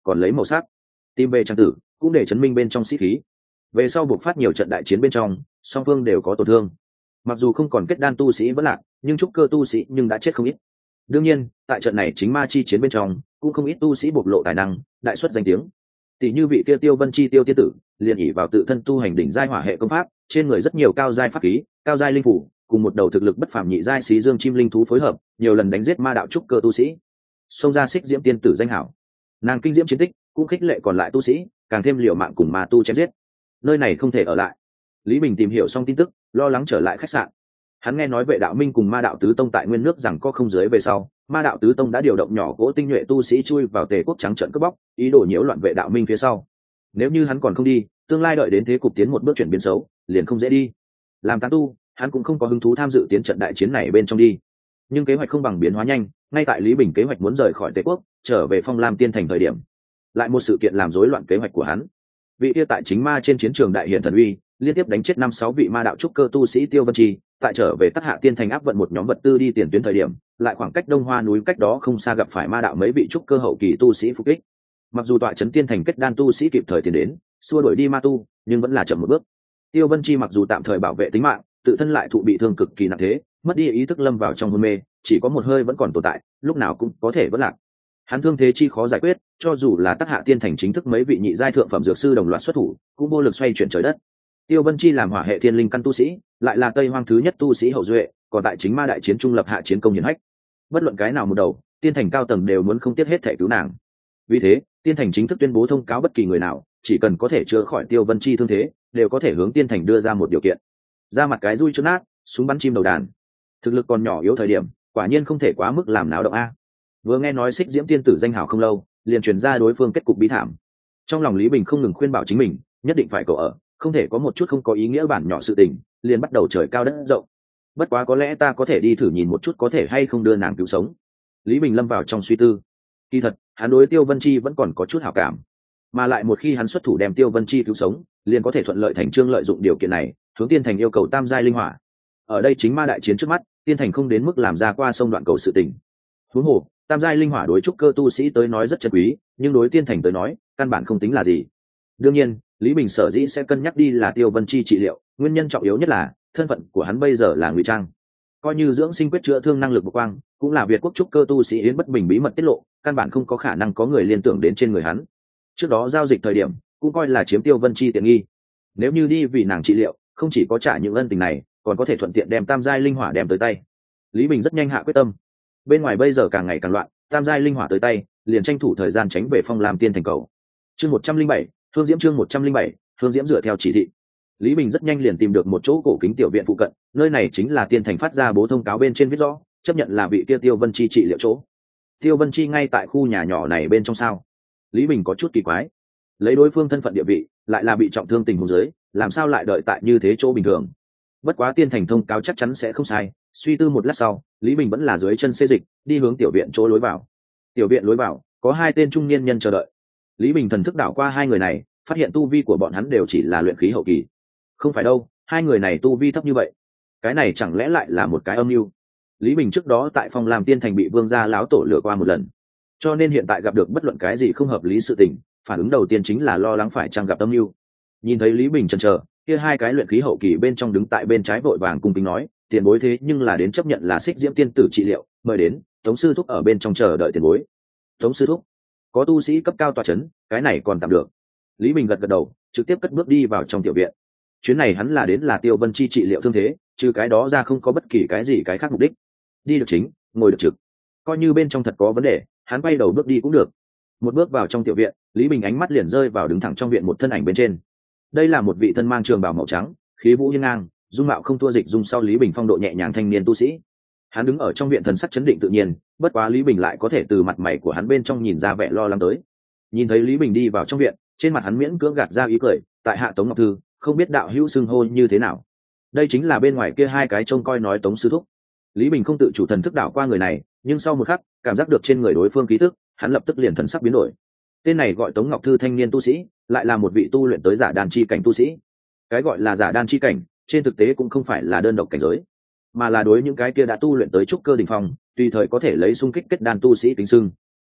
còn lấy màu sắc tim về trang tử cũng để chấn minh bên trong sĩ khí. Về sau buộc phát nhiều trận đại chiến bên trong, song phương đều có tổn thương. Mặc dù không còn kết đan tu sĩ vẫn lạc, nhưng trúc cơ tu sĩ nhưng đã chết không ít. Đương nhiên, tại trận này chính ma chi chiến bên trong, cũng không ít tu sĩ bộc lộ tài năng, đại xuất danh tiếng. Tỷ như vị tiêu Tiêu Vân Chi Tiêu tiên tử, liền ỷ vào tự thân tu hành đỉnh giai hỏa hệ công pháp, trên người rất nhiều cao giai pháp khí, cao giai linh phủ, cùng một đầu thực lực bất phàm nhị giai xí dương chim linh thú phối hợp, nhiều lần đánh giết ma đạo trúc cơ tu sĩ. Xông ra xích diễm tiên tử danh hảo. Nàng kinh diễm chiến tích, cũng khích lệ còn lại tu sĩ, càng thêm liều mạng cùng ma tu chém giết. Nơi này không thể ở lại. Lý Bình tìm hiểu xong tin tức, lo lắng trở lại khách sạn. Hắn nghe nói Vệ Đạo Minh cùng Ma đạo tứ tông tại nguyên nước rằng có không dưới về sau, Ma đạo tứ tông đã điều động nhỏ cỗ tinh nhuệ tu sĩ chui vào Tề quốc trắng trợn cướp bóc, ý đồ nhiễu loạn Vệ Đạo Minh phía sau. Nếu như hắn còn không đi, tương lai đợi đến thế cục tiến một bước chuyển biến xấu, liền không dễ đi. Làm tán tu, hắn cũng không có hứng thú tham dự tiến trận đại chiến này bên trong đi. Nhưng kế hoạch không bằng biến hóa nhanh, ngay tại Lý Bình kế hoạch muốn rời khỏi Tề quốc, trở về Phong Lam Tiên thành thời điểm, lại một sự kiện làm rối loạn kế hoạch của hắn. Vị kia tại chính ma trên chiến trường đại hiện thần uy, liên tiếp đánh chết năm sáu vị ma đạo trúc cơ tu sĩ Tiêu Vân Chi, tại trở về Tắc Hạ Tiên thành áp vận một nhóm vật tư đi tiền tuyến thời điểm, lại khoảng cách Đông Hoa núi cách đó không xa gặp phải ma đạo mấy vị trúc cơ hậu kỳ tu sĩ phục kích. Mặc dù tọa trấn Tiên thành kết đan tu sĩ kịp thời tiến đến, xua đuổi đi ma tu, nhưng vẫn là chậm một bước. Tiêu Vân Chi mặc dù tạm thời bảo vệ tính mạng, tự thân lại thụ bị thương cực kỳ nặng thế, mất đi ý thức lâm vào trong hôn mê, chỉ có một hơi vẫn còn tồn tại, lúc nào cũng có thể vỡ lạc. Hắn thương thế chi khó giải quyết, cho dù là Tắc Hạ Tiên thành chính thức mấy vị nhị giai thượng phẩm dược sư đồng loạt xuất thủ, cũng vô lực xoay chuyển trời đất. Tiêu Vân Chi làm hỏa hệ thiên linh căn tu sĩ, lại là Tây Hoang thứ nhất tu sĩ hậu duệ, còn tại chính ma đại chiến trung lập hạ chiến công hiển hách. Bất luận cái nào một đầu, Tiên thành cao tầng đều muốn không tiếc hết thể cứu nàng. Vì thế, Tiên thành chính thức tuyên bố thông cáo bất kỳ người nào, chỉ cần có thể chữa khỏi Tiêu Vân Chi thương thế, đều có thể hướng Tiên thành đưa ra một điều kiện. Ra mặt cái rui chốt nát, súng bắn chim đầu đàn. Thực lực còn nhỏ yếu thời điểm, quả nhiên không thể quá mức làm náo động a. Vừa nghe nói xích diễm tiên tử danh hào không lâu, liền truyền ra đối phương kết cục bí thảm. Trong lòng Lý Bình không ngừng khuyên bảo chính mình, nhất định phải cậu ở, không thể có một chút không có ý nghĩa bản nhỏ sự tình, liền bắt đầu trời cao đất rộng. Bất quá có lẽ ta có thể đi thử nhìn một chút có thể hay không đưa nàng cứu sống. Lý Bình lâm vào trong suy tư. Kỳ thật, hắn đối Tiêu Vân Chi vẫn còn có chút hảo cảm, mà lại một khi hắn xuất thủ đem Tiêu Vân Chi cứu sống, liền có thể thuận lợi thành trương lợi dụng điều kiện này, hướng Tiên thành yêu cầu tam giai linh hỏa. Ở đây chính ma đại chiến trước mắt, Tiên thành không đến mức làm ra qua sông đoạn cầu sự tình. Huống hồ, tam giai linh hỏa đối trúc cơ tu sĩ tới nói rất chân quý, nhưng đối Tiên thành tới nói, căn bản không tính là gì. Đương nhiên, Lý Bình sở dĩ sẽ cân nhắc đi là Tiêu Vân Chi trị liệu, nguyên nhân trọng yếu nhất là thân phận của hắn bây giờ là ngụy trang. Coi như dưỡng sinh quyết chữa thương năng lực bộc quang, cũng là Việt quốc trúc cơ tu sĩ Yến Bất Bình bí mật tiết lộ, căn bản không có khả năng có người liên tưởng đến trên người hắn. Trước đó giao dịch thời điểm, cũng coi là chiếm Tiêu Vân Chi tiện nghi. Nếu như đi vì nàng trị liệu, không chỉ có trả những ân tình này, còn có thể thuận tiện đem tam giai linh hỏa đem tới tay. Lý Bình rất nhanh hạ quyết tâm. Bên ngoài bây giờ càng ngày càng loạn, tam giai linh hỏa tới tay, liền tranh thủ thời gian tránh về Phong Lam Tiên thành cầu. Chương một trăm linh bảy, Hương Diễm chương một trăm linh bảy, Hương Diễm dựa theo chỉ thị. Lý Bình rất nhanh liền tìm được một chỗ cổ kính tiểu viện phụ cận, nơi này chính là Tiên thành phát ra bố thông cáo bên trên viết rõ, chấp nhận là vị kia Tiêu Vân Chi trị liệu chỗ. Tiêu Vân Chi ngay tại khu nhà nhỏ này bên trong sao? Lý Bình có chút kỳ quái. Lấy đối phương thân phận địa vị, lại là bị trọng thương tình huống dưới, làm sao lại đợi tại như thế chỗ bình thường? Bất quá Tiên thành thông cáo chắc chắn sẽ không sai, suy tư một lát sau, Lý Bình vẫn là dưới chân xê dịch, đi hướng tiểu viện chỗ lối vào. Tiểu viện lối vào, có hai tên trung niên nhân chờ đợi. Lý Bình thần thức đảo qua hai người này, phát hiện tu vi của bọn hắn đều chỉ là luyện khí hậu kỳ. Không phải đâu, hai người này tu vi thấp như vậy, cái này chẳng lẽ lại là một cái âm mưu? Lý Bình trước đó tại Phong Lam Tiên thành bị Vương gia láo tổ lừa qua một lần, cho nên hiện tại gặp được bất luận cái gì không hợp lý sự tình, phản ứng đầu tiên chính là lo lắng phải chăng gặp âm mưu. Nhìn thấy Lý Bình chần chờ, kia hai cái luyện khí hậu kỳ bên trong đứng tại bên trái vội vàng cung kính nói, tiền bối thế nhưng là đến chấp nhận là xích diễm tiên tử trị liệu, mời đến. Tống sư thúc ở bên trong chờ đợi tiền bối. Tống sư thúc, có tu sĩ cấp cao tọa chấn, cái này còn tạm được. Lý Bình gật gật đầu, trực tiếp cất bước đi vào trong tiểu viện. Chuyến này hắn là đến là Tiêu Vân Chi trị liệu thương thế, trừ cái đó ra không có bất kỳ cái gì cái khác mục đích. Đi được chính, ngồi được trực, coi như bên trong thật có vấn đề, hắn bay đầu bước đi cũng được. Một bước vào trong tiểu viện, Lý Bình ánh mắt liền rơi vào đứng thẳng trong viện một thân ảnh bên trên. Đây là một vị thân mang trường bào màu trắng, khí vũ hiên ngang, dung mạo không thua dịch dung sau Lý Bình phong độ nhẹ nhàng thanh niên tu sĩ. Hắn đứng ở trong viện thần sắc chấn định tự nhiên, bất quá Lý Bình lại có thể từ mặt mày của hắn bên trong nhìn ra vẻ lo lắng tới. Nhìn thấy Lý Bình đi vào trong viện, trên mặt hắn miễn cưỡng gạt ra ý cười, tại hạ Tống Ngọc Thư, không biết đạo hữu xưng hô như thế nào. Đây chính là bên ngoài kia hai cái trông coi nói Tống sư thúc. Lý Bình không tự chủ thần thức đảo qua người này, nhưng sau một khắc, cảm giác được trên người đối phương khí tức, hắn lập tức liền thần sắc biến đổi. Tên này gọi Tống Ngọc Thư thanh niên tu sĩ, lại là một vị tu luyện tới giả đan chi cảnh tu sĩ. Cái gọi là giả đan chi cảnh, trên thực tế cũng không phải là đơn độc cảnh giới, mà là đối những cái kia đã tu luyện tới trúc cơ đỉnh phong, tùy thời có thể lấy xung kích kết đan tu sĩ kính xưng.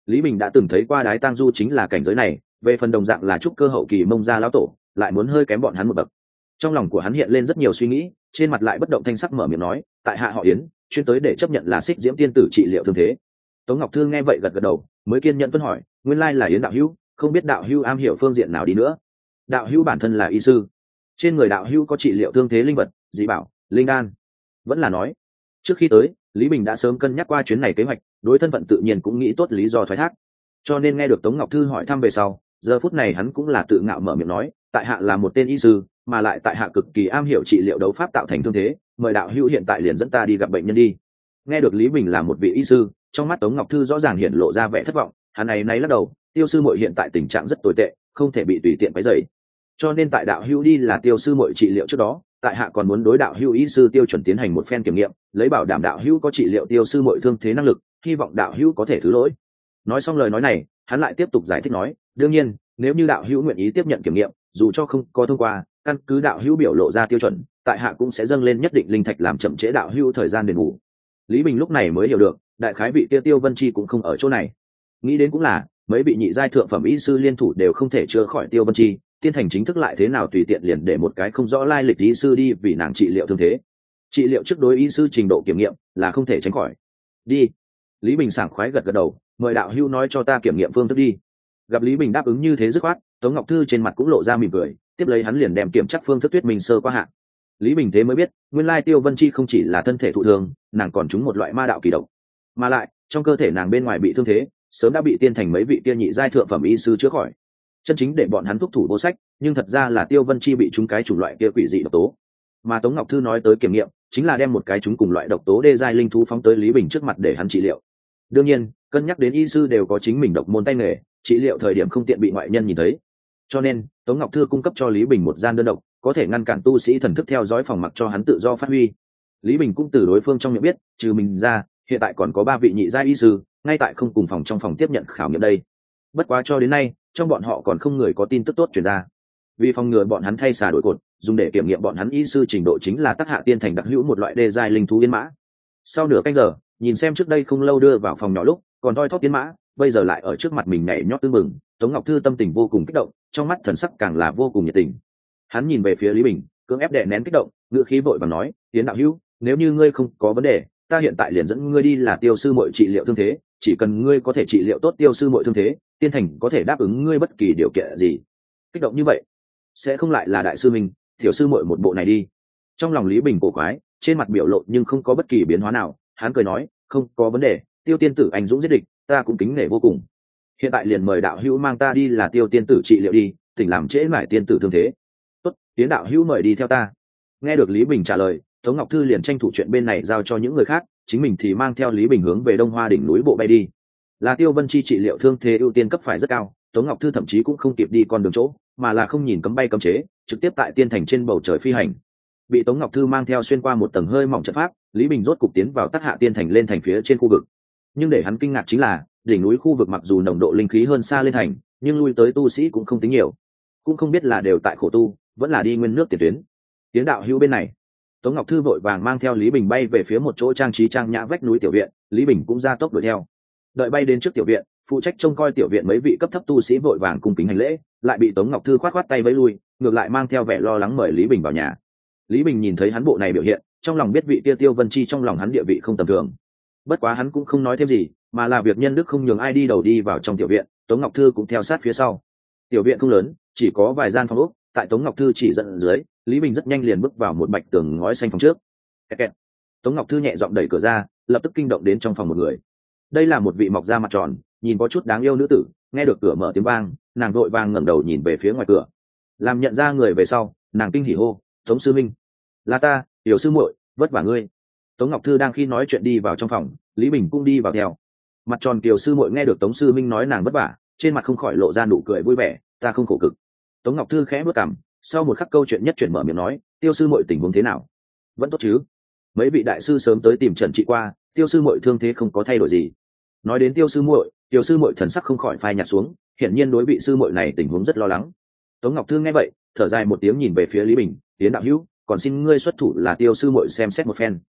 Lý Bình đã từng thấy qua Đái Tang Du chính là cảnh giới này, về phần đồng dạng là trúc cơ hậu kỳ Mông gia lão tổ, lại muốn hơi kém bọn hắn một bậc. Trong lòng của hắn hiện lên rất nhiều suy nghĩ, trên mặt lại bất động thanh sắc mở miệng nói, tại hạ họ Yến, chuyên tới để chấp nhận là Xích Diễm tiên tử trị liệu thương thế. Tống Ngọc Thư nghe vậy gật gật đầu, mới kiên nhẫn tuân hỏi, nguyên lai là Yến đạo hữu, không biết đạo hữu am hiểu phương diện nào đi nữa. Đạo hữu bản thân là y sư, trên người đạo hữu có trị liệu thương thế linh vật, dị bảo, linh đan. Vẫn là nói, trước khi tới, Lý Bình đã sớm cân nhắc qua chuyến này kế hoạch, đối thân phận tự nhiên cũng nghĩ tốt lý do thoái thác. Cho nên nghe được Tống Ngọc Thư hỏi thăm về sau, giờ phút này hắn cũng là tự ngạo mở miệng nói, tại hạ là một tên y sư, mà lại tại hạ cực kỳ am hiểu trị liệu đấu pháp tạo thành thương thế, mời đạo hữu hiện tại liền dẫn ta đi gặp bệnh nhân đi. Nghe được Lý Bình là một vị y sư, trong mắt Tống Ngọc Thư rõ ràng hiện lộ ra vẻ thất vọng, hắn này náy lắc đầu, Tiêu sư muội hiện tại tình trạng rất tồi tệ, không thể bị tùy tiện quấy rầy. Cho nên tại đạo hữu đi là Tiêu sư muội trị liệu trước đó, tại hạ còn muốn đối đạo hữu y sư tiêu chuẩn tiến hành một phen kiểm nghiệm, lấy bảo đảm đạo hữu có trị liệu Tiêu sư muội thương thế năng lực, hy vọng đạo hữu có thể thứ lỗi. Nói xong lời nói này, hắn lại tiếp tục giải thích nói, đương nhiên, nếu như đạo hữu nguyện ý tiếp nhận kiểm nghiệm, dù cho không có thông qua, căn cứ đạo hữu biểu lộ ra tiêu chuẩn, tại hạ cũng sẽ dâng lên nhất định linh thạch làm chậm trễ đạo hữu thời gian đền bù. Lý Bình lúc này mới hiểu được, đại khái vị kia Tiêu Vân Chi cũng không ở chỗ này. Nghĩ đến cũng là, mấy vị nhị giai thượng phẩm y sư liên thủ đều không thể chữa khỏi Tiêu Vân Chi, tiên thành chính thức lại thế nào tùy tiện liền để một cái không rõ lai lịch y sư đi vì nàng trị liệu thương thế. Trị liệu trước đối y sư trình độ kiểm nghiệm là không thể tránh khỏi. Đi. Lý Bình sảng khoái gật gật đầu, mời đạo hữu nói cho ta kiểm nghiệm phương thức đi. Gặp Lý Bình đáp ứng như thế dứt khoát, Tống Ngọc Thư trên mặt cũng lộ ra mỉm cười, tiếp lấy hắn liền đem kiểm chắc phương thức thuyết minh sơ qua hạ. Lý Bình thế mới biết, nguyên lai Tiêu Vân Chi không chỉ là thân thể thụ thương, nàng còn trúng một loại ma đạo kỳ độc, mà lại trong cơ thể nàng bên ngoài bị thương thế, sớm đã bị tiên thành mấy vị kia nhị giai thượng phẩm y sư chữa khỏi. Chân chính để bọn hắn thúc thủ vô sách, nhưng thật ra là Tiêu Vân Chi bị trúng cái chủng loại kia quỷ dị độc tố. Mà Tống Ngọc Thư nói tới kiểm nghiệm, chính là đem một cái trúng cùng loại độc tố đê giai linh thú phóng tới Lý Bình trước mặt để hắn trị liệu. Đương nhiên, cân nhắc đến y sư đều có chính mình độc môn tay nghề, trị liệu thời điểm không tiện bị ngoại nhân nhìn thấy. Cho nên, Tống Ngọc Thư cung cấp cho Lý Bình một gian đơn độc, có thể ngăn cản tu sĩ thần thức theo dõi phòng mặc cho hắn tự do phát huy. Lý Bình cũng từ đối phương trong miệng biết, trừ mình ra, hiện tại còn có ba vị nhị giai y sư, ngay tại không cùng phòng trong phòng tiếp nhận khảo nghiệm đây. Bất quá cho đến nay, trong bọn họ còn không người có tin tức tốt truyền ra. Vì phòng ngừa bọn hắn thay xà đổi cột, dùng để kiểm nghiệm bọn hắn y sư trình độ chính là Tắc Hạ Tiên thành đặc hữu một loại đê giai linh thú yên mã. Sau nửa canh giờ, nhìn xem trước đây không lâu đưa vào phòng nhỏ lúc, còn thoi thóp tiến mã, bây giờ lại ở trước mặt mình nhảy nhót tưng mừng, Tống Ngọc Thư tâm tình vô cùng kích động, trong mắt thần sắc càng là vô cùng nhiệt tình. Hắn nhìn về phía Lý Bình, cưỡng ép đè nén kích động, ngữ khí vội vàng nói, "Tiến đạo hữu, nếu như ngươi không có vấn đề, ta hiện tại liền dẫn ngươi đi là Tiêu sư muội trị liệu thương thế, chỉ cần ngươi có thể trị liệu tốt Tiêu sư muội thương thế, tiên thành có thể đáp ứng ngươi bất kỳ điều kiện gì." Kích động như vậy, sẽ không lại là đại sư mình, tiểu sư muội một bộ này đi. Trong lòng Lý Bình cổ quái, trên mặt biểu lộ nhưng không có bất kỳ biến hóa nào, hắn cười nói, "Không có vấn đề, Tiêu tiên tử anh dũng giết địch, ta cũng kính nể vô cùng. Hiện tại liền mời đạo hữu mang ta đi là Tiêu tiên tử trị liệu đi, tỉnh làm trễ mải tiên tử thương thế." "Tốt, Tiến đạo hữu mời đi theo ta." Nghe được Lý Bình trả lời, Tống Ngọc Thư liền tranh thủ chuyện bên này giao cho những người khác, chính mình thì mang theo Lý Bình hướng về Đông Hoa đỉnh núi bộ bay đi. Là Tiêu Vân Chi trị liệu thương thế ưu tiên cấp phải rất cao, Tống Ngọc Thư thậm chí cũng không kịp đi con đường chỗ, mà là không nhìn cấm bay cấm chế, trực tiếp tại tiên thành trên bầu trời phi hành. Bị Tống Ngọc Thư mang theo xuyên qua một tầng hơi mỏng trận pháp, Lý Bình rốt cục tiến vào Tắc Hạ Tiên thành lên thành phía trên khu vực. Nhưng để hắn kinh ngạc chính là, đỉnh núi khu vực mặc dù nồng độ linh khí hơn xa lên thành, nhưng lui tới tu sĩ cũng không tính nhiều, cũng không biết là đều tại khổ tu, vẫn là đi nguyên nước tiền tuyến. Tiến đạo hữu bên này, Tống Ngọc Thư vội vàng mang theo Lý Bình bay về phía một chỗ trang trí trang nhã vách núi tiểu viện, Lý Bình cũng ra tốc đuổi theo. Đợi bay đến trước tiểu viện, phụ trách trông coi tiểu viện mấy vị cấp thấp tu sĩ vội vàng cung kính hành lễ, lại bị Tống Ngọc Thư khoát khoát tay vẫy lui, ngược lại mang theo vẻ lo lắng mời Lý Bình vào nhà. Lý Bình nhìn thấy hắn bộ này biểu hiện, trong lòng biết vị kia Tiêu Vân Chi trong lòng hắn địa vị không tầm thường. Bất quá hắn cũng không nói thêm gì, mà là việc nhân đức không nhường ai đi đầu đi vào trong tiểu viện, Tống Ngọc Thư cũng theo sát phía sau. Tiểu viện không lớn, chỉ có vài gian phòng ốc, tại Tống Ngọc Thư chỉ dẫn dưới, Lý Bình rất nhanh liền bước vào một bạch tường ngói xanh phòng trước. Kẹt kẹt. Tống Ngọc Thư nhẹ giọng đẩy cửa ra, lập tức kinh động đến trong phòng một người. Đây là một vị mọc da mặt tròn, nhìn có chút đáng yêu nữ tử, nghe được cửa mở tiếng vang, nàng vội vàng ngẩng đầu nhìn về phía ngoài cửa. Làm nhận ra người về sau, nàng kinh hỉ hô, "Tống sư minh." "Là ta, Tiểu sư muội, vất vả ngươi." Tống Ngọc Thư đang khi nói chuyện đi vào trong phòng, Lý Bình cũng đi vào theo. Mặt tròn Tiểu sư muội nghe được Tống sư minh nói nàng vất vả, trên mặt không khỏi lộ ra nụ cười vui vẻ, "Ta không khổ cực." Tống Ngọc Thư khẽ bước cằm, sau một khắc câu chuyện nhất chuyển mở miệng nói, "Tiêu sư muội tình huống thế nào? Vẫn tốt chứ? Mấy vị đại sư sớm tới tìm trần trị qua, Tiêu sư muội thương thế không có thay đổi gì." Nói đến Tiêu sư muội, Tiêu sư muội thần sắc không khỏi phai nhạt xuống, hiển nhiên đối vị sư muội này tình huống rất lo lắng. Tống Ngọc Thư nghe vậy, thở dài một tiếng nhìn về phía Lý Bình, "Tiến đạo hữu, còn xin ngươi xuất thủ là Tiêu sư muội xem xét một phen."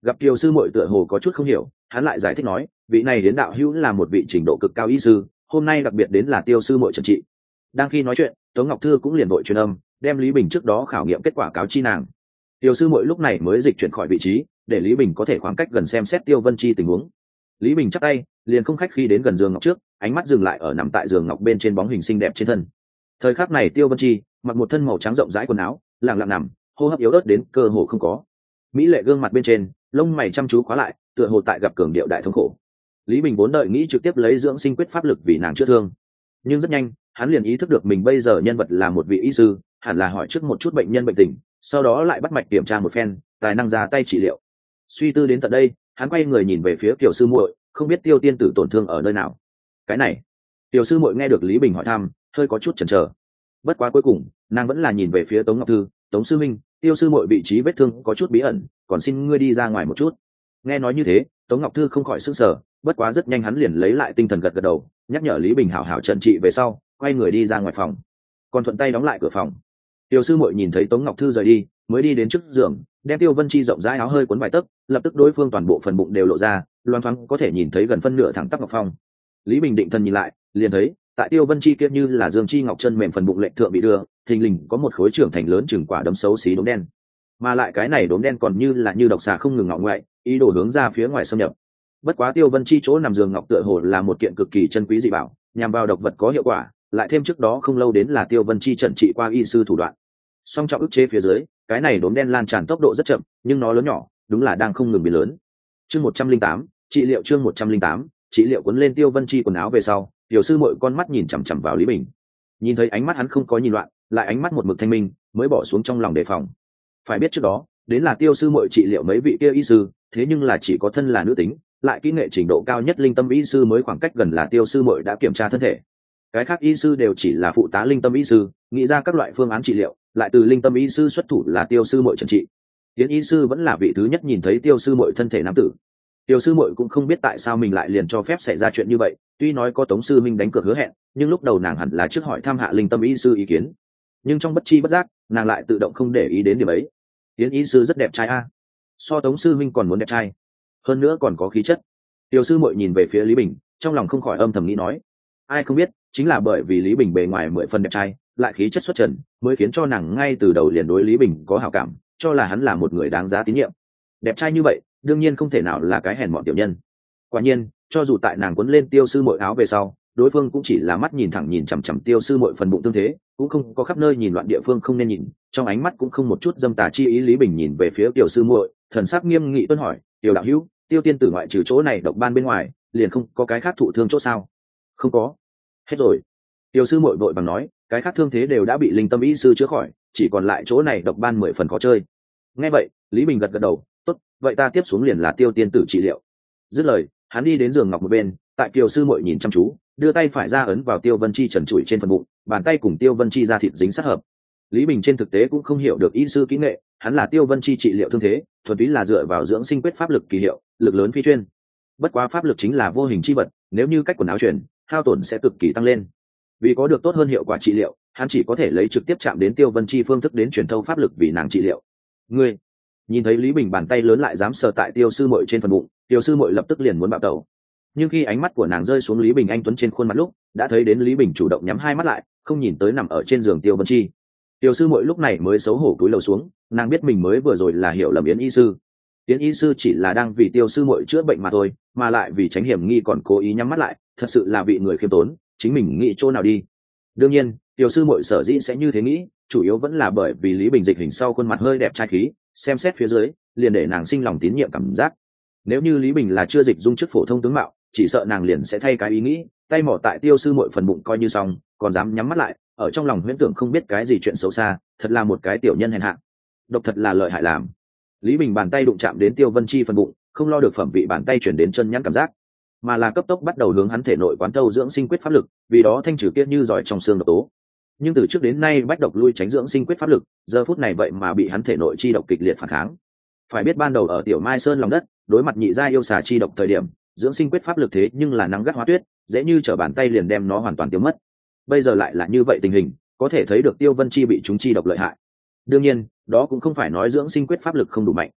Gặp Kiều sư muội tựa hồ có chút không hiểu, hắn lại giải thích nói, vị này đến đạo hữu là một vị trình độ cực cao y sư, hôm nay đặc biệt đến là Tiêu sư muội trần trị. Đang khi nói chuyện, Tống Ngọc Thư cũng liền vội truyền âm, đem Lý Bình trước đó khảo nghiệm kết quả cáo chi nàng. Tiêu sư muội lúc này mới dịch chuyển khỏi vị trí, để Lý Bình có thể khoảng cách gần xem xét Tiêu Vân Chi tình huống. Lý Bình chắp tay, liền không khách khi đến gần giường ngọc trước, ánh mắt dừng lại ở nằm tại giường ngọc bên trên bóng hình xinh đẹp trên thân. Thời khắc này Tiêu Vân Chi mặc một thân màu trắng rộng rãi quần áo, lặng lặng nằm, hô hấp yếu ớt đến cơ hồ không có. Mỹ lệ gương mặt bên trên, lông mày chăm chú khóa lại, tựa hồ tại gặp cường điệu đại thống khổ. Lý Bình vốn đợi nghĩ trực tiếp lấy dưỡng sinh quyết pháp lực vì nàng chữa thương, nhưng rất nhanh hắn liền ý thức được mình bây giờ nhân vật là một vị y sư, hẳn là hỏi trước một chút bệnh nhân bệnh tình, sau đó lại bắt mạch kiểm tra một phen, tài năng ra tay trị liệu. Suy tư đến tận đây, hắn quay người nhìn về phía Kiều sư muội, không biết Tiêu tiên tử tổn thương ở nơi nào. Cái này, Kiều sư muội nghe được Lý Bình hỏi thăm, hơi có chút chần chờ. Bất quá cuối cùng, nàng vẫn là nhìn về phía Tống Ngọc Thư, Tống sư minh, Tiêu sư muội vị trí vết thương có chút bí ẩn, còn xin ngươi đi ra ngoài một chút. Nghe nói như thế, Tống Ngọc Thư không khỏi sửng sở, bất quá rất nhanh hắn liền lấy lại tinh thần gật gật đầu, nhắc nhở Lý Bình hảo hảo trận trị về sau, quay người đi ra ngoài phòng, còn thuận tay đóng lại cửa phòng. Tiêu sư muội nhìn thấy Tống Ngọc Thư rời đi, mới đi đến trước giường, đem Tiêu Vân Chi rộng rãi áo hơi cuốn vài tấc, lập tức đối phương toàn bộ phần bụng đều lộ ra, loáng thoáng có thể nhìn thấy gần phân nửa thẳng tắp ngọc phong. Lý Bình định thần nhìn lại, liền thấy tại Tiêu Vân Chi kia như là dương chi ngọc chân mềm phần bụng lệnh thượng bị đưa, thình lình có một khối trưởng thành lớn chừng quả đấm xấu xí đốm đen, mà lại cái này đốm đen còn như là như độc xà không ngừng ngọ ngoại, ý đồ hướng ra phía ngoài xâm nhập. Bất quá Tiêu Vân Chi chỗ nằm giường ngọc tựa hồ là một kiện cực kỳ chân quý dị bảo, nhằm vào độc vật có hiệu quả, lại thêm trước đó không lâu đến là Tiêu Vân Chi trần trị qua y sư thủ đoạn. Song trọng ức chế phía dưới, cái này đốm đen lan tràn tốc độ rất chậm, nhưng nó lớn nhỏ, đúng là đang không ngừng biến lớn. Chương một trăm linh tám, trị liệu chương một trăm linh tám, trị liệu cuốn lên Tiêu Vân Chi quần áo về sau, tiểu sư muội con mắt nhìn chằm chằm vào Lý Bình. Nhìn thấy ánh mắt hắn không có nhìn loạn, lại ánh mắt một mực thanh minh, mới bỏ xuống trong lòng đề phòng. Phải biết trước đó, đến là Tiêu sư muội trị liệu mấy vị kia y sư, thế nhưng là chỉ có thân là nữ tính, lại kỹ nghệ trình độ cao nhất linh tâm y sư mới khoảng cách gần là Tiêu sư muội đã kiểm tra thân thể. Cái khác y sư đều chỉ là phụ tá linh tâm y sư, nghĩ ra các loại phương án trị liệu, lại từ linh tâm y sư xuất thủ là Tiêu sư muội trần trị. Tiến y sư vẫn là vị thứ nhất nhìn thấy Tiêu sư muội thân thể nam tử. Tiêu sư muội cũng không biết tại sao mình lại liền cho phép xảy ra chuyện như vậy, tuy nói có Tống sư minh đánh cược hứa hẹn, nhưng lúc đầu nàng hẳn là trước hỏi thăm hạ linh tâm y sư ý kiến. Nhưng trong bất chi bất giác, nàng lại tự động không để ý đến điểm ấy. Tiến y sư rất đẹp trai a, so Tống sư minh còn muốn đẹp trai, hơn nữa còn có khí chất. Tiêu sư muội nhìn về phía Lý Bình, trong lòng không khỏi âm thầm nghĩ nói, ai không biết, chính là bởi vì Lý Bình bề ngoài mười phần đẹp trai, lại khí chất xuất trần, mới khiến cho nàng ngay từ đầu liền đối Lý Bình có hảo cảm, cho là hắn là một người đáng giá tín nhiệm. Đẹp trai như vậy, đương nhiên không thể nào là cái hèn mọn tiểu nhân. Quả nhiên, cho dù tại nàng quấn lên Tiêu sư muội áo về sau, đối phương cũng chỉ là mắt nhìn thẳng nhìn chằm chằm Tiêu sư muội phần bụng tương thế, cũng không có khắp nơi nhìn loạn địa phương không nên nhìn, trong ánh mắt cũng không một chút dâm tà chi ý. Lý Bình nhìn về phía Tiêu sư muội, thần sắc nghiêm nghị tuân hỏi, Tiêu đạo hữu, Tiêu tiên tử ngoại trừ chỗ này độc ban bên ngoài, liền không có cái khác thụ thương chỗ sao? Không có. Hết rồi. Tiêu sư muội vội vàng nói, cái khác thương thế đều đã bị linh tâm y sư chữa khỏi, chỉ còn lại chỗ này độc ban mười phần khó chơi. Nghe vậy, Lý Bình gật gật đầu, tốt, vậy ta tiếp xuống liền là Tiêu tiên tử trị liệu. Dứt lời, hắn đi đến giường ngọc một bên, tại Kiều sư muội nhìn chăm chú, đưa tay phải ra ấn vào Tiêu Vân Chi trần trụi trên phần bụng, bàn tay cùng Tiêu Vân Chi ra thịt dính sát hợp. Lý Bình trên thực tế cũng không hiểu được y sư kỹ nghệ, hắn là Tiêu Vân Chi trị liệu thương thế, thuần túy là dựa vào dưỡng sinh quyết pháp lực kỳ hiệu, lực lớn phi chuyên. Bất quá pháp lực chính là vô hình chi vật, nếu như cách quần áo truyền, hao tổn sẽ cực kỳ tăng lên. Vì có được tốt hơn hiệu quả trị liệu, hắn chỉ có thể lấy trực tiếp chạm đến Tiêu Vân Chi phương thức đến truyền thâu pháp lực vì nàng trị liệu. Ngươi nhìn thấy Lý Bình bàn tay lớn lại dám sờ tại Tiêu sư muội trên phần bụng, Tiêu sư muội lập tức liền muốn bạo tẩu. Nhưng khi ánh mắt của nàng rơi xuống Lý Bình anh tuấn trên khuôn mặt lúc, đã thấy đến Lý Bình chủ động nhắm hai mắt lại, không nhìn tới nằm ở trên giường Tiêu Vân Chi. Tiêu sư muội lúc này mới xấu hổ cúi lầu xuống, nàng biết mình mới vừa rồi là hiểu lầm Yến y sư. Yến y sư chỉ là đang vì Tiêu sư muội chữa bệnh mà thôi, mà lại vì tránh hiểm nghi còn cố ý nhắm mắt lại, thật sự là vị người khiêm tốn, chính mình nghĩ chỗ nào đi. Đương nhiên, Tiêu sư muội sở dĩ sẽ như thế nghĩ, chủ yếu vẫn là bởi vì Lý Bình dịch hình sau khuôn mặt hơi đẹp trai khí, xem xét phía dưới, liền để nàng sinh lòng tín nhiệm cảm giác. Nếu như Lý Bình là chưa dịch dung chức phổ thông tướng mạo, chỉ sợ nàng liền sẽ thay cái ý nghĩ, tay mỏ tại Tiêu sư muội phần bụng coi như xong, còn dám nhắm mắt lại, ở trong lòng huyễn tưởng không biết cái gì chuyện xấu xa, thật là một cái tiểu nhân hèn hạ. Độc thật là lợi hại làm. Lý Bình bàn tay đụng chạm đến Tiêu Vân Chi phần bụng, không lo được phẩm vị bàn tay chuyển đến chân nhắn cảm giác, mà là cấp tốc bắt đầu hướng hắn thể nội quán thâu dưỡng sinh quyết pháp lực, vì đó thanh trừ kiết như giỏi trong xương độc tố. Nhưng từ trước đến nay bách độc lui tránh dưỡng sinh quyết pháp lực, giờ phút này vậy mà bị hắn thể nội chi độc kịch liệt phản kháng. Phải biết ban đầu ở Tiểu Mai Sơn lòng đất, đối mặt nhị gia yêu xà chi độc thời điểm, dưỡng sinh quyết pháp lực thế nhưng là nắng gắt hóa tuyết, dễ như trở bàn tay liền đem nó hoàn toàn tiêu mất. Bây giờ lại là như vậy tình hình, có thể thấy được Tiêu Vân Chi bị chúng chi độc lợi hại. Đương nhiên, đó cũng không phải nói dưỡng sinh quyết pháp lực không đủ mạnh,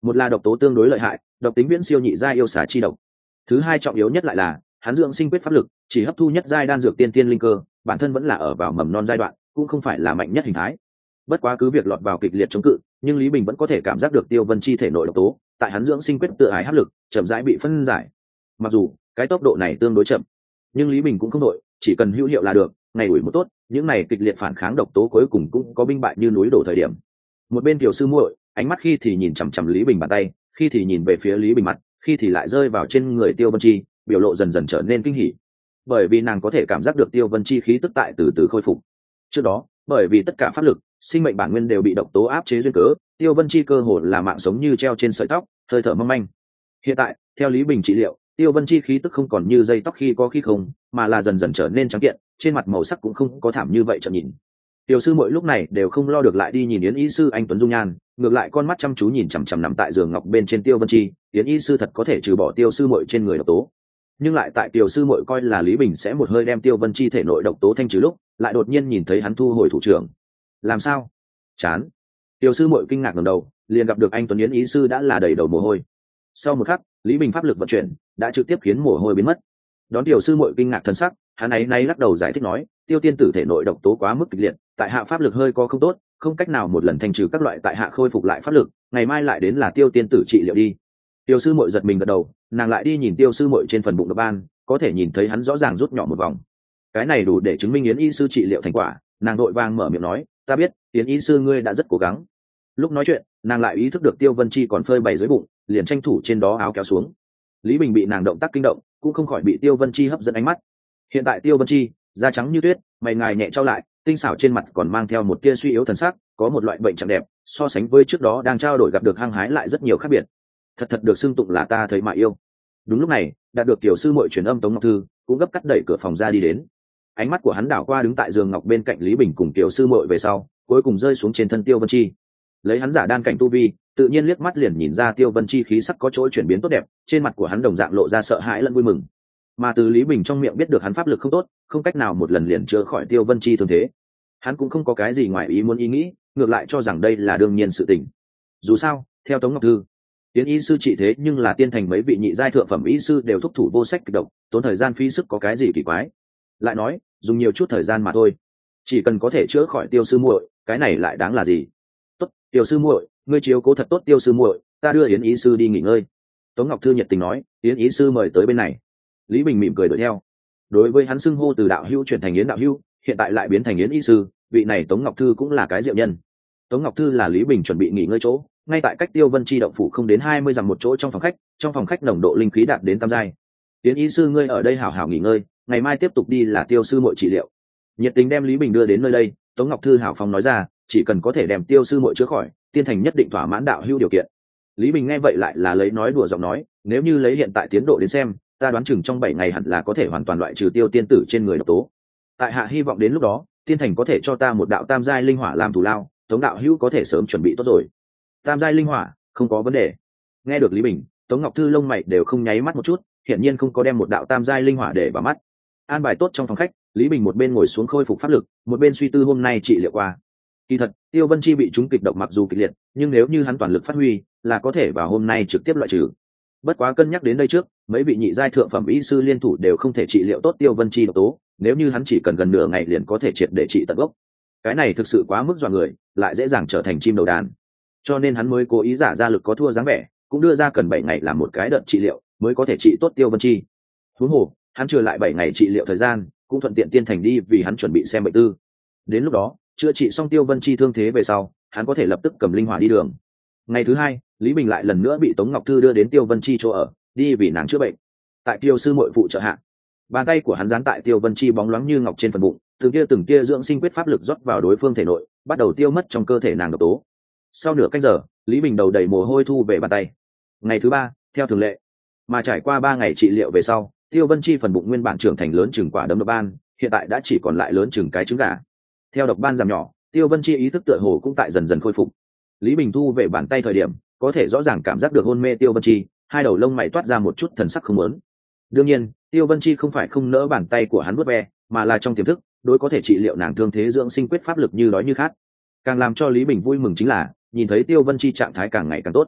một là độc tố tương đối lợi hại, độc tính viễn siêu nhị giai yêu xà chi độc. Thứ hai trọng yếu nhất lại là hắn dưỡng sinh quyết pháp lực chỉ hấp thu nhất giai đan dược tiên tiên linh cơ, bản thân vẫn là ở vào mầm non giai đoạn, cũng không phải là mạnh nhất hình thái. Bất quá cứ việc lọt vào kịch liệt chống cự, nhưng Lý Bình vẫn có thể cảm giác được Tiêu Vân Chi thể nội độc tố tại hắn dưỡng sinh quyết tự ái hấp lực chậm rãi bị phân giải. Mặc dù cái tốc độ này tương đối chậm, nhưng Lý Bình cũng không đội, chỉ cần hữu hiệu là được, ngày đuổi một tốt, những này kịch liệt phản kháng độc tố cuối cùng cũng có binh bại như núi đổ thời điểm. Một bên tiểu sư muội, ánh mắt khi thì nhìn chằm chằm Lý Bình bàn tay, khi thì nhìn về phía Lý Bình mặt, khi thì lại rơi vào trên người Tiêu Vân Chi, biểu lộ dần dần trở nên kinh hỉ. Bởi vì nàng có thể cảm giác được Tiêu Vân Chi khí tức tại từ từ khôi phục. Trước đó, bởi vì tất cả pháp lực, sinh mệnh bản nguyên đều bị độc tố áp chế duyên cớ, Tiêu Vân Chi cơ hồ là mạng sống như treo trên sợi tóc, hơi thở mong manh. Hiện tại, theo Lý Bình trị liệu, Tiêu Vân Chi khí tức không còn như dây tóc khi có khi không, mà là dần dần trở nên trắng kiện, trên mặt màu sắc cũng không có thảm như vậy chợt nhìn. Tiểu sư mỗi lúc này đều không lo được lại đi nhìn Yến y sư anh tuấn dung nhan, ngược lại con mắt chăm chú nhìn chằm chằm nằm tại giường ngọc bên trên Tiêu Vân Chi, Yến y sư thật có thể trừ bỏ Tiêu sư muội trên người độc tố. Nhưng lại tại Tiểu sư muội coi là Lý Bình sẽ một hơi đem Tiêu Vân Chi thể nội độc tố thanh trừ lúc, lại đột nhiên nhìn thấy hắn thu hồi thủ trưởng. Làm sao? Chán. Tiểu sư muội kinh ngạc ngẩng đầu, liền gặp được anh tuấn Yến y sư đã là đầy đầu mồ hôi. Sau một khắc, Lý Bình pháp lực vận chuyển, đã trực tiếp khiến mồ hôi biến mất. Đón tiểu sư muội kinh ngạc thân sắc, hắn ấy nay lắc đầu giải thích nói, Tiêu tiên tử thể nội độc tố quá mức kịch liệt, tại hạ pháp lực hơi có không tốt, không cách nào một lần thanh trừ các loại tại hạ khôi phục lại pháp lực, ngày mai lại đến là Tiêu tiên tử trị liệu đi. Tiểu sư muội giật mình gật đầu, nàng lại đi nhìn Tiêu sư muội trên phần bụng độc ban, có thể nhìn thấy hắn rõ ràng rút nhỏ một vòng. Cái này đủ để chứng minh Yến y sư trị liệu thành quả, nàng đội vang mở miệng nói, ta biết, Yến y sư ngươi đã rất cố gắng. Lúc nói chuyện, nàng lại ý thức được Tiêu Vân Chi còn phơi bày dưới bụng, liền tranh thủ trên đó áo kéo xuống. Lý Bình bị nàng động tác kinh động, cũng không khỏi bị Tiêu Vân Chi hấp dẫn ánh mắt. Hiện tại Tiêu Vân Chi da trắng như tuyết, mày ngài nhẹ trao lại, tinh xảo trên mặt còn mang theo một tia suy yếu thần sắc, có một loại bệnh trạng đẹp, so sánh với trước đó đang trao đổi gặp được hăng hái lại rất nhiều khác biệt. Thật thật được xưng tụng là ta thấy mà yêu. Đúng lúc này, đạt được tiểu sư muội truyền âm Tống Ngọc Thư, cũng gấp cắt đẩy cửa phòng ra đi đến. Ánh mắt của hắn đảo qua đứng tại giường ngọc bên cạnh Lý Bình cùng tiểu sư muội về sau, cuối cùng rơi xuống trên thân Tiêu Vân Chi. Lấy hắn giả đan cảnh tu vi, tự nhiên liếc mắt liền nhìn ra Tiêu Vân Chi khí sắc có chỗ chuyển biến tốt đẹp, trên mặt của hắn đồng dạng lộ ra sợ hãi lẫn vui mừng. Mà từ Lý Bình trong miệng biết được hắn pháp lực không tốt, không cách nào một lần liền chữa khỏi Tiêu Vân Chi thương thế. Hắn cũng không có cái gì ngoài ý muốn ý nghĩ, ngược lại cho rằng đây là đương nhiên sự tình. Dù sao, theo Tống Ngọc Thư, tiến y sư trị thế nhưng là tiên thành mấy vị nhị giai thượng phẩm y sư đều thúc thủ vô sách kịch độc, tốn thời gian phí sức có cái gì kỳ quái. Lại nói, dùng nhiều chút thời gian mà thôi, chỉ cần có thể chữa khỏi Tiêu sư muội, cái này lại đáng là gì? Tốt, Tiêu sư muội, ngươi chiếu cố thật tốt Tiêu sư muội, ta đưa Yến y sư đi nghỉ ngơi. Tống Ngọc Thư nhiệt tình nói, Yến y sư mời tới bên này. Lý Bình mỉm cười đuổi theo. Đối với hắn xưng hô từ đạo hữu chuyển thành Yến đạo hữu, hiện tại lại biến thành Yến y sư, vị này Tống Ngọc Thư cũng là cái diệu nhân. Tống Ngọc Thư là Lý Bình chuẩn bị nghỉ ngơi chỗ, ngay tại cách Tiêu Vân Chi động phủ không đến hai mươi dặm một chỗ trong phòng khách, trong phòng khách nồng độ linh khí đạt đến tam giai. Yến y sư ngươi ở đây hảo hảo nghỉ ngơi, ngày mai tiếp tục đi là Tiêu sư muội trị liệu. Nhiệt tình đem Lý Bình đưa đến nơi đây, Tống Ngọc Thư hảo phong nói ra, chỉ cần có thể đem Tiêu sư muội chữa khỏi, tiên thành nhất định thỏa mãn đạo hữu điều kiện. Lý Bình nghe vậy lại là lấy nói đùa giọng nói, nếu như lấy hiện tại tiến độ đến xem, ta đoán chừng trong bảy ngày hẳn là có thể hoàn toàn loại trừ Tiêu tiên tử trên người độc tố. Tại hạ hy vọng đến lúc đó, tiên thành có thể cho ta một đạo tam giai linh hỏa làm thù lao, Tống đạo hữu có thể sớm chuẩn bị tốt rồi. Tam giai linh hỏa, không có vấn đề. Nghe được Lý Bình, Tống Ngọc Thư lông mày đều không nháy mắt một chút, hiển nhiên không có đem một đạo tam giai linh hỏa để vào mắt. An bài tốt trong phòng khách, Lý Bình một bên ngồi xuống khôi phục pháp lực, một bên suy tư hôm nay trị liệu qua. Kỳ thật, Tiêu Vân Chi bị trúng kịch độc mặc dù kịch liệt, nhưng nếu như hắn toàn lực phát huy, là có thể vào hôm nay trực tiếp loại trừ. Bất quá cân nhắc đến đây trước, mấy vị nhị giai thượng phẩm y sư liên thủ đều không thể trị liệu tốt Tiêu Vân Chi độc tố, nếu như hắn chỉ cần gần nửa ngày liền có thể triệt để trị tận gốc. Cái này thực sự quá mức dọa người, lại dễ dàng trở thành chim đầu đàn. Cho nên hắn mới cố ý giả ra lực có thua dáng vẻ, cũng đưa ra cần bảy ngày làm một cái đợt trị liệu, mới có thể trị tốt Tiêu Vân Chi. Huống hồ, hắn chưa lại bảy ngày trị liệu thời gian, cũng thuận tiện tiên thành đi vì hắn chuẩn bị xem bệnh tư. Đến lúc đó, chữa trị xong Tiêu Vân Chi thương thế về sau, hắn có thể lập tức cầm linh hỏa đi đường. Ngày thứ hai, Lý Bình lại lần nữa bị Tống Ngọc Thư đưa đến Tiêu Vân Chi chỗ ở, đi vì nàng chữa bệnh. Tại Tiêu sư muội phụ trợ hạ, bàn tay của hắn dán tại Tiêu Vân Chi bóng loáng như ngọc trên phần bụng, từng kia từng kia dưỡng sinh quyết pháp lực rót vào đối phương thể nội, bắt đầu tiêu mất trong cơ thể nàng độc tố. Sau nửa canh giờ, Lý Bình đầu đầy mồ hôi thu về bàn tay. Ngày thứ ba, theo thường lệ, mà trải qua ba ngày trị liệu về sau, Tiêu Vân Chi phần bụng nguyên bản trưởng thành lớn chừng quả đấm độc ban, hiện tại đã chỉ còn lại lớn chừng cái trứng gà. Theo độc ban giảm nhỏ, Tiêu Vân Chi ý thức tựa hồ cũng tại dần dần khôi phục. Lý Bình thu về bàn tay thời điểm, có thể rõ ràng cảm giác được hôn mê Tiêu Vân Chi, hai đầu lông mày toát ra một chút thần sắc không muốn. Đương nhiên, Tiêu Vân Chi không phải không nỡ bàn tay của hắn vuốt ve, mà là trong tiềm thức, đối có thể trị liệu nàng thương thế dưỡng sinh quyết pháp lực như đói như khát. Càng làm cho Lý Bình vui mừng chính là, nhìn thấy Tiêu Vân Chi trạng thái càng ngày càng tốt.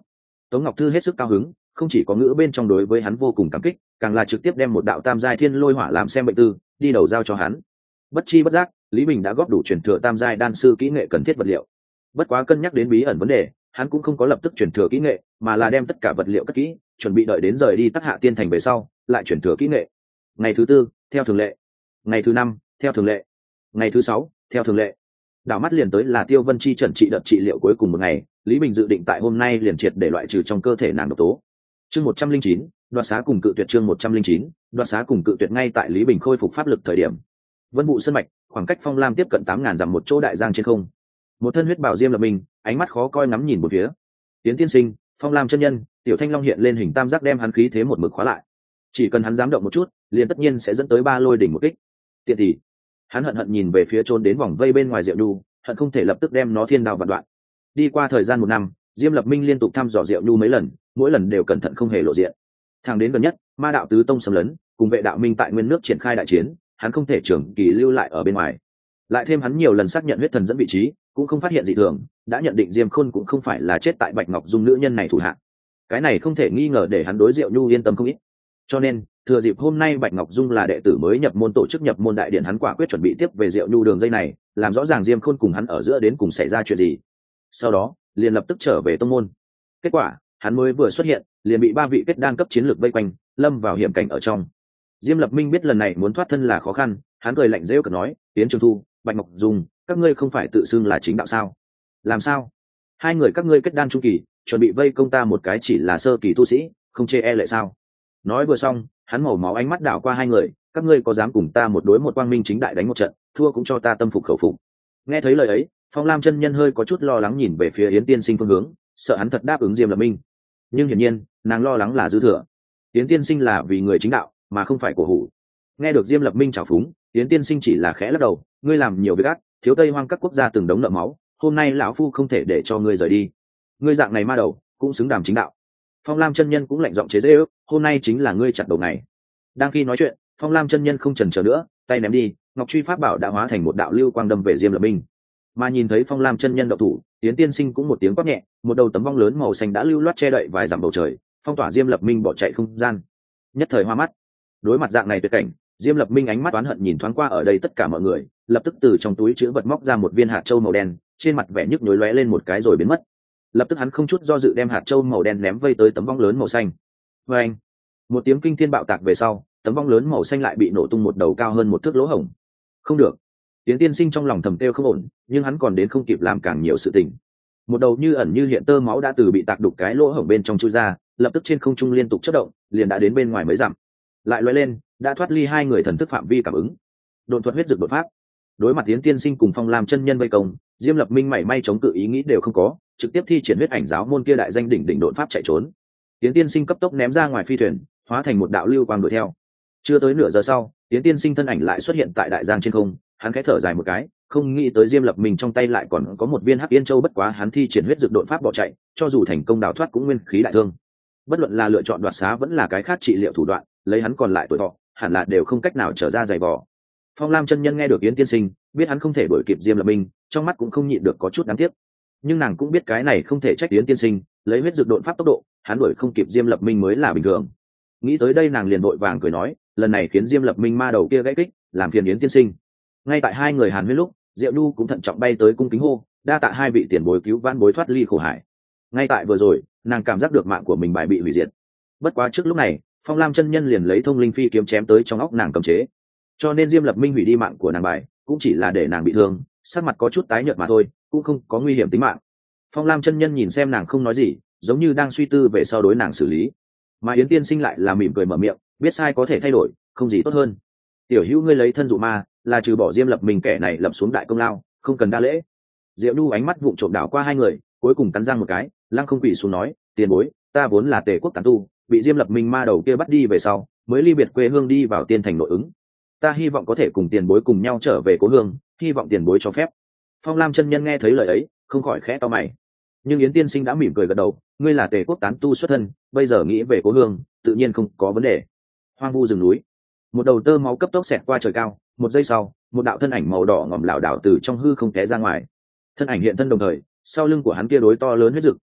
Tống Ngọc Thư hết sức cao hứng, không chỉ có ngữ bên trong đối với hắn vô cùng cảm kích, càng là trực tiếp đem một đạo tam giai thiên lôi hỏa làm xem bệnh tư đi đầu giao cho hắn. Bất chi bất giác, Lý Bình đã góp đủ truyền thừa tam giai đan sư kỹ nghệ cần thiết vật liệu. Bất quá cân nhắc đến bí ẩn vấn đề, hắn cũng không có lập tức truyền thừa kỹ nghệ, mà là đem tất cả vật liệu cất kỹ, chuẩn bị đợi đến rời đi Tắc Hạ Tiên Thành về sau, lại truyền thừa kỹ nghệ. Ngày thứ tư, theo thường lệ. Ngày thứ năm, theo thường lệ. Ngày thứ sáu, theo thường lệ. Đảo mắt liền tới là Tiêu Vân Chi chuẩn trị đợt trị liệu cuối cùng một ngày, Lý Bình dự định tại hôm nay liền triệt để loại trừ trong cơ thể nàng độc tố. Chương một trăm linh chín, đoạt xá cùng cự tuyệt chương một trăm linh chín, đoạt xá cùng cự tuyệt ngay tại Lý Bình khôi phục pháp lực thời điểm. Vân Vũ Sơn mạch, khoảng cách Phong Lam tiếp cận tám ngàn dặm một chỗ đại giang trên không. Một thân huyết bảo Diêm Lập Minh, ánh mắt khó coi ngắm nhìn một phía. Tiến tiên sinh, Phong Lam chân nhân, Tiểu Thanh Long hiện lên hình tam giác đem hắn khí thế một mực khóa lại. Chỉ cần hắn dám động một chút, liền tất nhiên sẽ dẫn tới ba lôi đỉnh một kích. Tiện thì, hắn hận hận nhìn về phía trốn đến vòng vây bên ngoài Diệu Nhu, hận không thể lập tức đem nó thiên đao vạn đoạn. Đi qua thời gian một năm, Diêm Lập Minh liên tục thăm dò Diệu Nhu mấy lần, mỗi lần đều cẩn thận không hề lộ diện. Thẳng đến gần nhất, Ma đạo tứ tông xâm lấn, cùng Vệ đạo Minh tại nguyên nước triển khai đại chiến, hắn không thể trưởng kỳ lưu lại ở bên ngoài. Lại thêm hắn nhiều lần xác nhận huyết thần dẫn vị trí, cũng không phát hiện gì thường, đã nhận định Diêm Khôn cũng không phải là chết tại Bạch Ngọc Dung nữ nhân này thủ hạ. Cái này không thể nghi ngờ để hắn đối Diệu Nhu yên tâm không ít. Cho nên, thừa dịp hôm nay Bạch Ngọc Dung là đệ tử mới nhập môn tổ chức nhập môn đại điện, hắn quả quyết chuẩn bị tiếp về Diệu Nhu đường dây này, làm rõ ràng Diêm Khôn cùng hắn ở giữa đến cùng xảy ra chuyện gì. Sau đó, liền lập tức trở về tông môn. Kết quả, hắn mới vừa xuất hiện, liền bị ba vị kết đan cấp chiến lược vây quanh, lâm vào hiểm cảnh ở trong. Diêm Lập Minh biết lần này muốn thoát thân là khó khăn, hắn cười lạnh rêu cợt nói, Tiến Trường Thu, Bạch Ngọc Dung, các ngươi không phải tự xưng là chính đạo sao? Làm sao? Hai người các ngươi kết đan trung kỳ, chuẩn bị vây công ta một cái chỉ là sơ kỳ tu sĩ, không chê e lệ sao? Nói vừa xong, hắn màu máu ánh mắt đảo qua hai người, các ngươi có dám cùng ta một đối một quang minh chính đại đánh một trận, thua cũng cho ta tâm phục khẩu phục. Nghe thấy lời ấy, Phong Lam chân nhân hơi có chút lo lắng nhìn về phía Yến Tiên Sinh phương hướng, sợ hắn thật đáp ứng Diêm Lập Minh. Nhưng hiển nhiên, nàng lo lắng là dư thừa. Yến Tiên Sinh là vì người chính đạo, mà không phải cổ hủ. Nghe được Diêm Lập Minh trào phúng, Yến Tiên Sinh chỉ là khẽ lắc đầu, ngươi làm nhiều việc ác, thiếu Tây Hoang các quốc gia từng đống nợ máu, hôm nay lão phu không thể để cho ngươi rời đi. Ngươi dạng này ma đầu, cũng xứng đàm chính đạo. Phong Lam chân nhân cũng lạnh giọng chế giễu, hôm nay chính là ngươi chặt đầu ngày. Đang khi nói chuyện, Phong Lam chân nhân không chần chờ nữa, tay ném đi, Ngọc Truy pháp bảo đã hóa thành một đạo lưu quang đâm về Diêm Lập Minh. Mà nhìn thấy Phong Lam chân nhân động thủ, Yến Tiên Sinh cũng một tiếng quát nhẹ, một đầu tấm vong lớn màu xanh đã lưu loát che đậy vài dặm bầu trời, phong tỏa Diêm Lập Minh bỏ chạy không gian. Nhất thời hoa mắt. Đối mặt dạng này tuyệt cảnh, Diêm Lập Minh ánh mắt oán hận nhìn thoáng qua ở đây tất cả mọi người, lập tức từ trong túi chứa vật móc ra một viên hạt châu màu đen, trên mặt vẻ nhức nhối lóe lên một cái rồi biến mất. Lập tức hắn không chút do dự đem hạt châu màu đen ném vây tới tấm vong lớn màu xanh. Và anh, một tiếng kinh thiên bạo tạc về sau, tấm vong lớn màu xanh lại bị nổ tung một đầu cao hơn một thước lỗ hổng. Không được. Yến Tiên Sinh trong lòng thầm kêu không ổn, nhưng hắn còn đến không kịp làm càng nhiều sự tình. Một đầu như ẩn như hiện tơ máu đã từ bị tạc đục cái lỗ hổng bên trong chui ra, lập tức trên không trung liên tục chớp động, liền đã đến bên ngoài mới dặm. Lại lóe lên, đã thoát ly hai người thần thức phạm vi cảm ứng. Độn thuật huyết dược đột pháp. Đối mặt Yến Tiên Sinh cùng Phong Lam chân nhân vây công, Diêm Lập Minh mảy may chống cự ý nghĩ đều không có, trực tiếp thi triển huyết ảnh giáo môn kia đại danh đỉnh đỉnh độn pháp chạy trốn. Yến Tiên Sinh cấp tốc ném ra ngoài phi thuyền, hóa thành một đạo lưu quang đuổi theo. Chưa tới nửa giờ sau, Yến Tiên Sinh thân ảnh lại xuất hiện tại đại giang trên không, hắn khẽ thở dài một cái, không nghĩ tới Diêm Lập Minh trong tay lại còn có một viên hắc yên châu, bất quá hắn thi triển huyết dược độn pháp bỏ chạy, cho dù thành công đào thoát cũng nguyên khí đại thương. Bất luận là lựa chọn đoạt xá vẫn là cái khác trị liệu thủ đoạn, lấy hắn còn lại tuổi thọ, hẳn là đều không cách nào trở ra giày vò. Phong Lam chân nhân nghe được Yến Tiên Sinh, biết hắn không thể đuổi kịp Diêm Lập Minh, trong mắt cũng không nhịn được có chút đáng tiếc. Nhưng nàng cũng biết cái này không thể trách Yến Tiên Sinh, lấy huyết dược độn pháp tốc độ, hắn đuổi không kịp Diêm Lập Minh mới là bình thường. Nghĩ tới đây nàng liền vội vàng cười nói, lần này khiến Diêm Lập Minh ma đầu kia gãy kích, làm phiền Yến Tiên Sinh. Ngay tại hai người hàn huyên lúc, Diệu Nhu cũng thận trọng bay tới cung kính hô, đa tạ hai vị tiền bối cứu vãn bối thoát ly khổ hải. Ngay tại vừa rồi, nàng cảm giác được mạng của mình bại bị hủy diệt. Bất quá trước lúc này, Phong Lam chân nhân liền lấy thông linh phi kiếm chém tới trong óc nàng cầm chế. Cho nên Diêm Lập Minh hủy đi mạng của nàng bài, cũng chỉ là để nàng bị thương, sắc mặt có chút tái nhợt mà thôi, cũng không có nguy hiểm tính mạng. Phong Lam chân nhân nhìn xem nàng không nói gì, giống như đang suy tư về sau đối nàng xử lý. Mà Yến Tiên Sinh lại là mỉm cười mở miệng, biết sai có thể thay đổi, không gì tốt hơn. Tiểu Hữu ngươi lấy thân dụ ma, là trừ bỏ Diêm Lập Minh kẻ này lập xuống đại công lao, không cần đa lễ. Diệu Nhu ánh mắt vụng trộm đảo qua hai người, cuối cùng cắn răng một cái, lăng không quỳ xuống nói, tiền bối, ta vốn là Tề quốc tán tu, bị Diêm Lập Minh ma đầu kia bắt đi về sau, mới ly biệt quê hương đi vào tiên thành nội ứng. Ta hy vọng có thể cùng tiền bối cùng nhau trở về cố hương, hy vọng tiền bối cho phép. Phong Lam chân nhân nghe thấy lời ấy, không khỏi khẽ to mày. Nhưng Yến Tiên Sinh đã mỉm cười gật đầu, ngươi là Tề quốc tán tu xuất thân, bây giờ nghĩ về cố hương, tự nhiên không có vấn đề. Hoang vu rừng núi, một đầu tơ máu cấp tốc xẹt qua trời cao, một giây sau, một đạo thân ảnh màu đỏ ngòm lảo đảo từ trong hư không té ra ngoài. Thân ảnh hiện thân đồng thời, sau lưng của hắn kia đối to lớn huyết dực,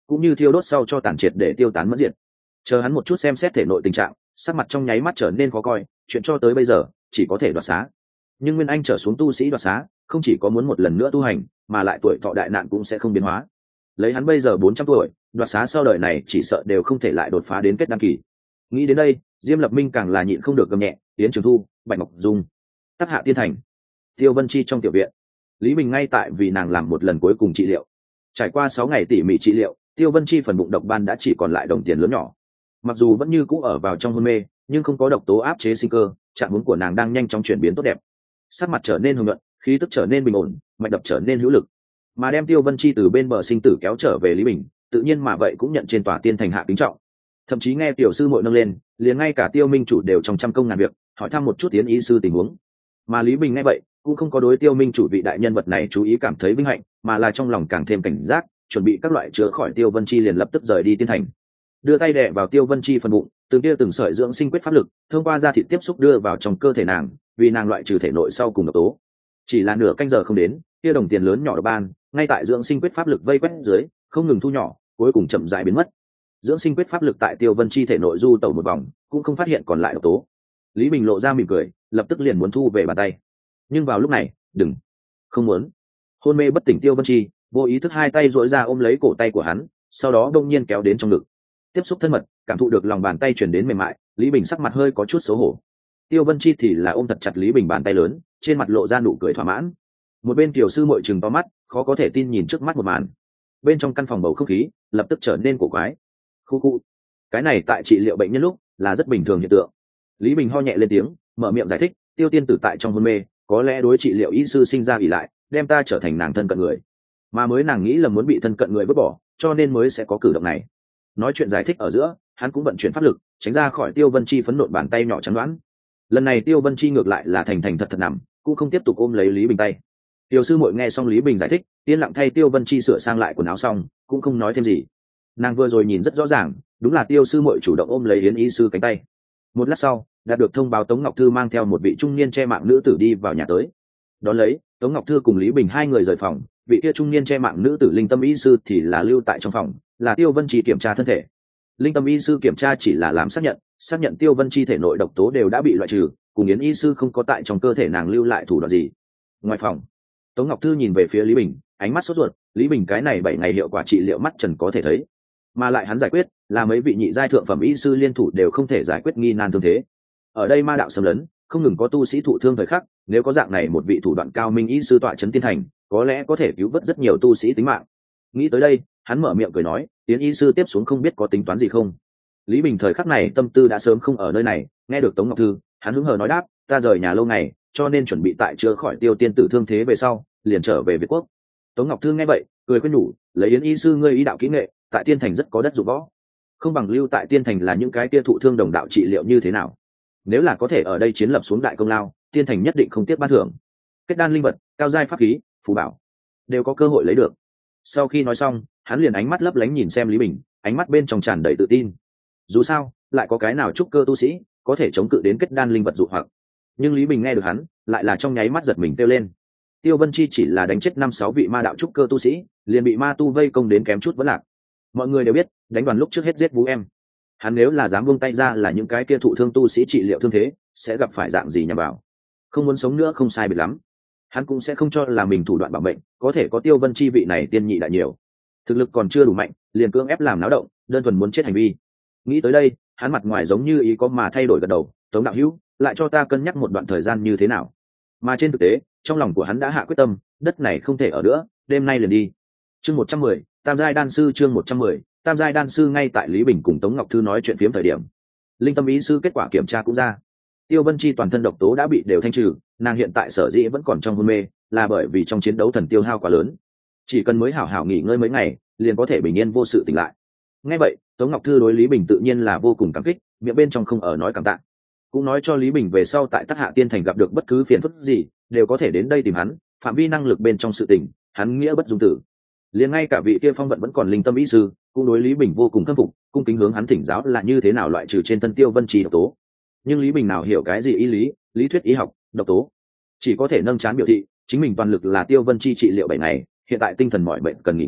cũng như thiêu đốt sau cho tàn triệt để tiêu tán mất diệt. Chờ hắn một chút xem xét thể nội tình trạng, sắc mặt trong nháy mắt trở nên khó coi, chuyện cho tới bây giờ chỉ có thể đoạt xá. Nhưng nguyên anh trở xuống tu sĩ đoạt xá không chỉ có muốn một lần nữa tu hành, mà lại tuổi thọ đại nạn cũng sẽ không biến hóa. Lấy hắn bây giờ bốn trăm tuổi, đoạt xá sau đời này chỉ sợ đều không thể lại đột phá đến kết đăng kỳ. Nghĩ đến đây, Diêm Lập Minh càng là nhịn không được gầm nhẹ, Tiến Trường Thu, Bạch Ngọc Dung, Tắc Hạ Tiên Thành, Tiêu Vân Chi trong tiểu viện. Lý Bình ngay tại vì nàng làm một lần cuối cùng trị liệu. Trải qua sáu ngày tỉ mỉ trị liệu, Tiêu Vân Chi phần bụng độc ban đã chỉ còn lại đồng tiền lớn nhỏ. Mặc dù vẫn như cũ ở vào trong hôn mê, nhưng không có độc tố áp chế sinh cơ, trạng huống của nàng đang nhanh chóng chuyển biến tốt đẹp. Sắc mặt trở nên hùng nhuận, khí tức trở nên bình ổn, mạch đập trở nên hữu lực. Mà đem Tiêu Vân Chi từ bên bờ sinh tử kéo trở về Lý Bình, tự nhiên mà vậy cũng nhận trên tòa tiên thành hạ kính trọng. Thậm chí nghe tiểu sư muội nâng lên, liền ngay cả Tiêu Minh chủ đều trong trăm công ngàn việc, hỏi thăm một chút tiến ý sư tình huống. Mà Lý Bình nghe vậy, cũng không có đối Tiêu Minh chủ vị đại nhân vật này chú ý cảm thấy vinh hạnh, mà là trong lòng càng thêm cảnh giác, chuẩn bị các loại chữa khỏi Tiêu Vân Chi liền lập tức rời đi tiên thành. Đưa tay đè vào Tiêu Vân Chi phần bụng, từng tia từng sợi dưỡng sinh quyết pháp lực thông qua da thịt tiếp xúc đưa vào trong cơ thể nàng, vì nàng loại trừ thể nội sau cùng độc tố. Chỉ là nửa canh giờ không đến, tia đồng tiền lớn nhỏ độc ban ngay tại dưỡng sinh quyết pháp lực vây quét dưới không ngừng thu nhỏ, cuối cùng chậm rãi biến mất. Dưỡng sinh quyết pháp lực tại Tiêu Vân Chi thể nội du tẩu một vòng, cũng không phát hiện còn lại độc tố. Lý Bình lộ ra mỉm cười, lập tức liền muốn thu về bàn tay. Nhưng vào lúc này, đừng, không muốn. Hôn mê bất tỉnh Tiêu Vân Chi vô ý thức hai tay duỗi ra ôm lấy cổ tay của hắn, sau đó đông nhiên kéo đến trong ngực. Tiếp xúc thân mật, cảm thụ được lòng bàn tay truyền đến mềm mại, Lý Bình sắc mặt hơi có chút xấu hổ. Tiêu Vân Chi thì là ôm thật chặt Lý Bình bàn tay lớn, trên mặt lộ ra nụ cười thỏa mãn. Một bên tiểu sư muội trừng to mắt, khó có thể tin nhìn trước mắt một màn. Bên trong căn phòng bầu không khí lập tức trở nên cổ quái. Khu khu, cái này tại trị liệu bệnh nhân lúc là rất bình thường hiện tượng. Lý Bình ho nhẹ lên tiếng, mở miệng giải thích, Tiêu tiên tử tại trong hôn mê, có lẽ đối trị liệu y sư sinh ra ỷ lại, đem ta trở thành nàng thân cận người, mà mới nàng nghĩ là muốn bị thân cận người vứt bỏ, cho nên mới sẽ có cử động này. Nói chuyện giải thích ở giữa, hắn cũng vận chuyển pháp lực, tránh ra khỏi Tiêu Vân Chi phấn nộn bàn tay nhỏ trắng đoán. Lần này Tiêu Vân Chi ngược lại là thành thành thật thật nằm, cũng không tiếp tục ôm lấy Lý Bình tay. Tiểu sư muội nghe xong Lý Bình giải thích, yên lặng thay Tiêu Vân Chi sửa sang lại quần áo xong, cũng không nói thêm gì. Nàng vừa rồi nhìn rất rõ ràng, đúng là Tiêu sư muội chủ động ôm lấy Yến y sư cánh tay. Một lát sau, đạt được thông báo Tống Ngọc Thư mang theo một vị trung niên che mạng nữ tử đi vào nhà tới. Đón lấy, Tống Ngọc Thư cùng Lý Bình hai người rời phòng, vị kia trung niên che mạng nữ tử Linh Tâm y sư thì là lưu tại trong phòng, là Tiêu Vân Chi kiểm tra thân thể. Linh Tâm y sư kiểm tra chỉ là làm xác nhận, xác nhận Tiêu Vân Chi thể nội độc tố đều đã bị loại trừ, cùng Yến y sư không có tại trong cơ thể nàng lưu lại thủ đoạn gì. Ngoài phòng, Tống Ngọc Thư nhìn về phía Lý Bình, ánh mắt sốt ruột. Lý Bình cái này bảy ngày hiệu quả trị liệu mắt trần có thể thấy, mà lại hắn giải quyết là mấy vị nhị giai thượng phẩm y sư liên thủ đều không thể giải quyết nghi nan thương thế. Ở đây ma đạo xâm lấn, không ngừng có tu sĩ thụ thương thời khắc, nếu có dạng này một vị thủ đoạn cao minh y sư tọa chấn tiên thành, có lẽ có thể cứu vớt rất nhiều tu sĩ tính mạng. Nghĩ tới đây, hắn mở miệng cười nói, Tiến y sư tiếp xuống không biết có tính toán gì không. Lý Bình thời khắc này tâm tư đã sớm không ở nơi này, nghe được Tống Ngọc Thư, hắn hứng hờ nói đáp, ta rời nhà lâu ngày, cho nên chuẩn bị tại chữa khỏi Tiêu tiên tử thương thế về sau, liền trở về Việt Quốc. Tống Ngọc Thư nghe vậy, cười khuyên nhủ, lấy Yến y sư ngươi ý đạo kỹ nghệ, tại tiên thành rất có đất dụng võ, không bằng lưu tại tiên thành là những cái kia thụ thương đồng đạo trị liệu như thế nào. Nếu là có thể ở đây chiến lập xuống đại công lao, tiên thành nhất định không tiếc ban thưởng. Kết đan linh vật, cao giai pháp khí, phù bảo, đều có cơ hội lấy được. Sau khi nói xong, hắn liền ánh mắt lấp lánh nhìn xem Lý Bình, ánh mắt bên trong tràn đầy tự tin. Dù sao, lại có cái nào trúc cơ tu sĩ có thể chống cự đến kết đan linh vật dụ hoặc. Nhưng Lý Bình nghe được hắn, lại là trong nháy mắt giật mình kêu lên. Tiêu Vân Chi chỉ là đánh chết năm sáu vị ma đạo trúc cơ tu sĩ, liền bị ma tu vây công đến kém chút vẫn lạc. Mọi người đều biết, đánh đoàn lúc trước hết giết Vũ Em. Hắn nếu là dám buông tay ra là những cái kia thụ thương tu sĩ trị liệu thương thế, sẽ gặp phải dạng gì nhằm vào. Không muốn sống nữa không sai biệt lắm. Hắn cũng sẽ không cho là mình thủ đoạn bảo mệnh, có thể có Tiêu Vân Chi vị này tiên nhị đại nhiều. Thực lực còn chưa đủ mạnh, liền cưỡng ép làm náo động, đơn thuần muốn chết hành vi. Nghĩ tới đây, hắn mặt ngoài giống như ý có mà thay đổi gật đầu, Tống đạo hữu, lại cho ta cân nhắc một đoạn thời gian như thế nào. Mà trên thực tế, trong lòng của hắn đã hạ quyết tâm, đất này không thể ở nữa, đêm nay liền đi. Chương một trăm mười, Tam giai đan sư chương một trăm mười, Tam giai đan sư ngay tại Lý Bình cùng Tống Ngọc Thư nói chuyện phiếm thời điểm, Linh Tâm ý sư kết quả kiểm tra cũng ra. Tiêu Vân Chi toàn thân độc tố đã bị đều thanh trừ, nàng hiện tại sở dĩ vẫn còn trong hôn mê, là bởi vì trong chiến đấu thần tiêu hao quá lớn. Chỉ cần mới hảo hảo nghỉ ngơi mấy ngày, liền có thể bình yên vô sự tỉnh lại. Nghe vậy, Tống Ngọc Thư đối Lý Bình tự nhiên là vô cùng cảm kích, miệng bên trong không ở nói cảm tạ, cũng nói cho Lý Bình về sau tại Tắc Hạ Tiên Thành gặp được bất cứ phiền phức gì, đều có thể đến đây tìm hắn, phạm vi năng lực bên trong sự tình, hắn nghĩa bất dung tử. Liền ngay cả vị kia phong vận vẫn còn Linh Tâm ý sư, cũng đối Lý Bình vô cùng khâm phục, cung kính hướng hắn thỉnh giáo là như thế nào loại trừ trên thân Tiêu Vân Chi độc tố. Nhưng Lý Bình nào hiểu cái gì y lý, lý thuyết y học, độc tố, chỉ có thể nâng chán biểu thị, chính mình toàn lực là Tiêu Vân Chi trị liệu bảy ngày, hiện tại tinh thần mỏi bệnh cần nghỉ ngơi,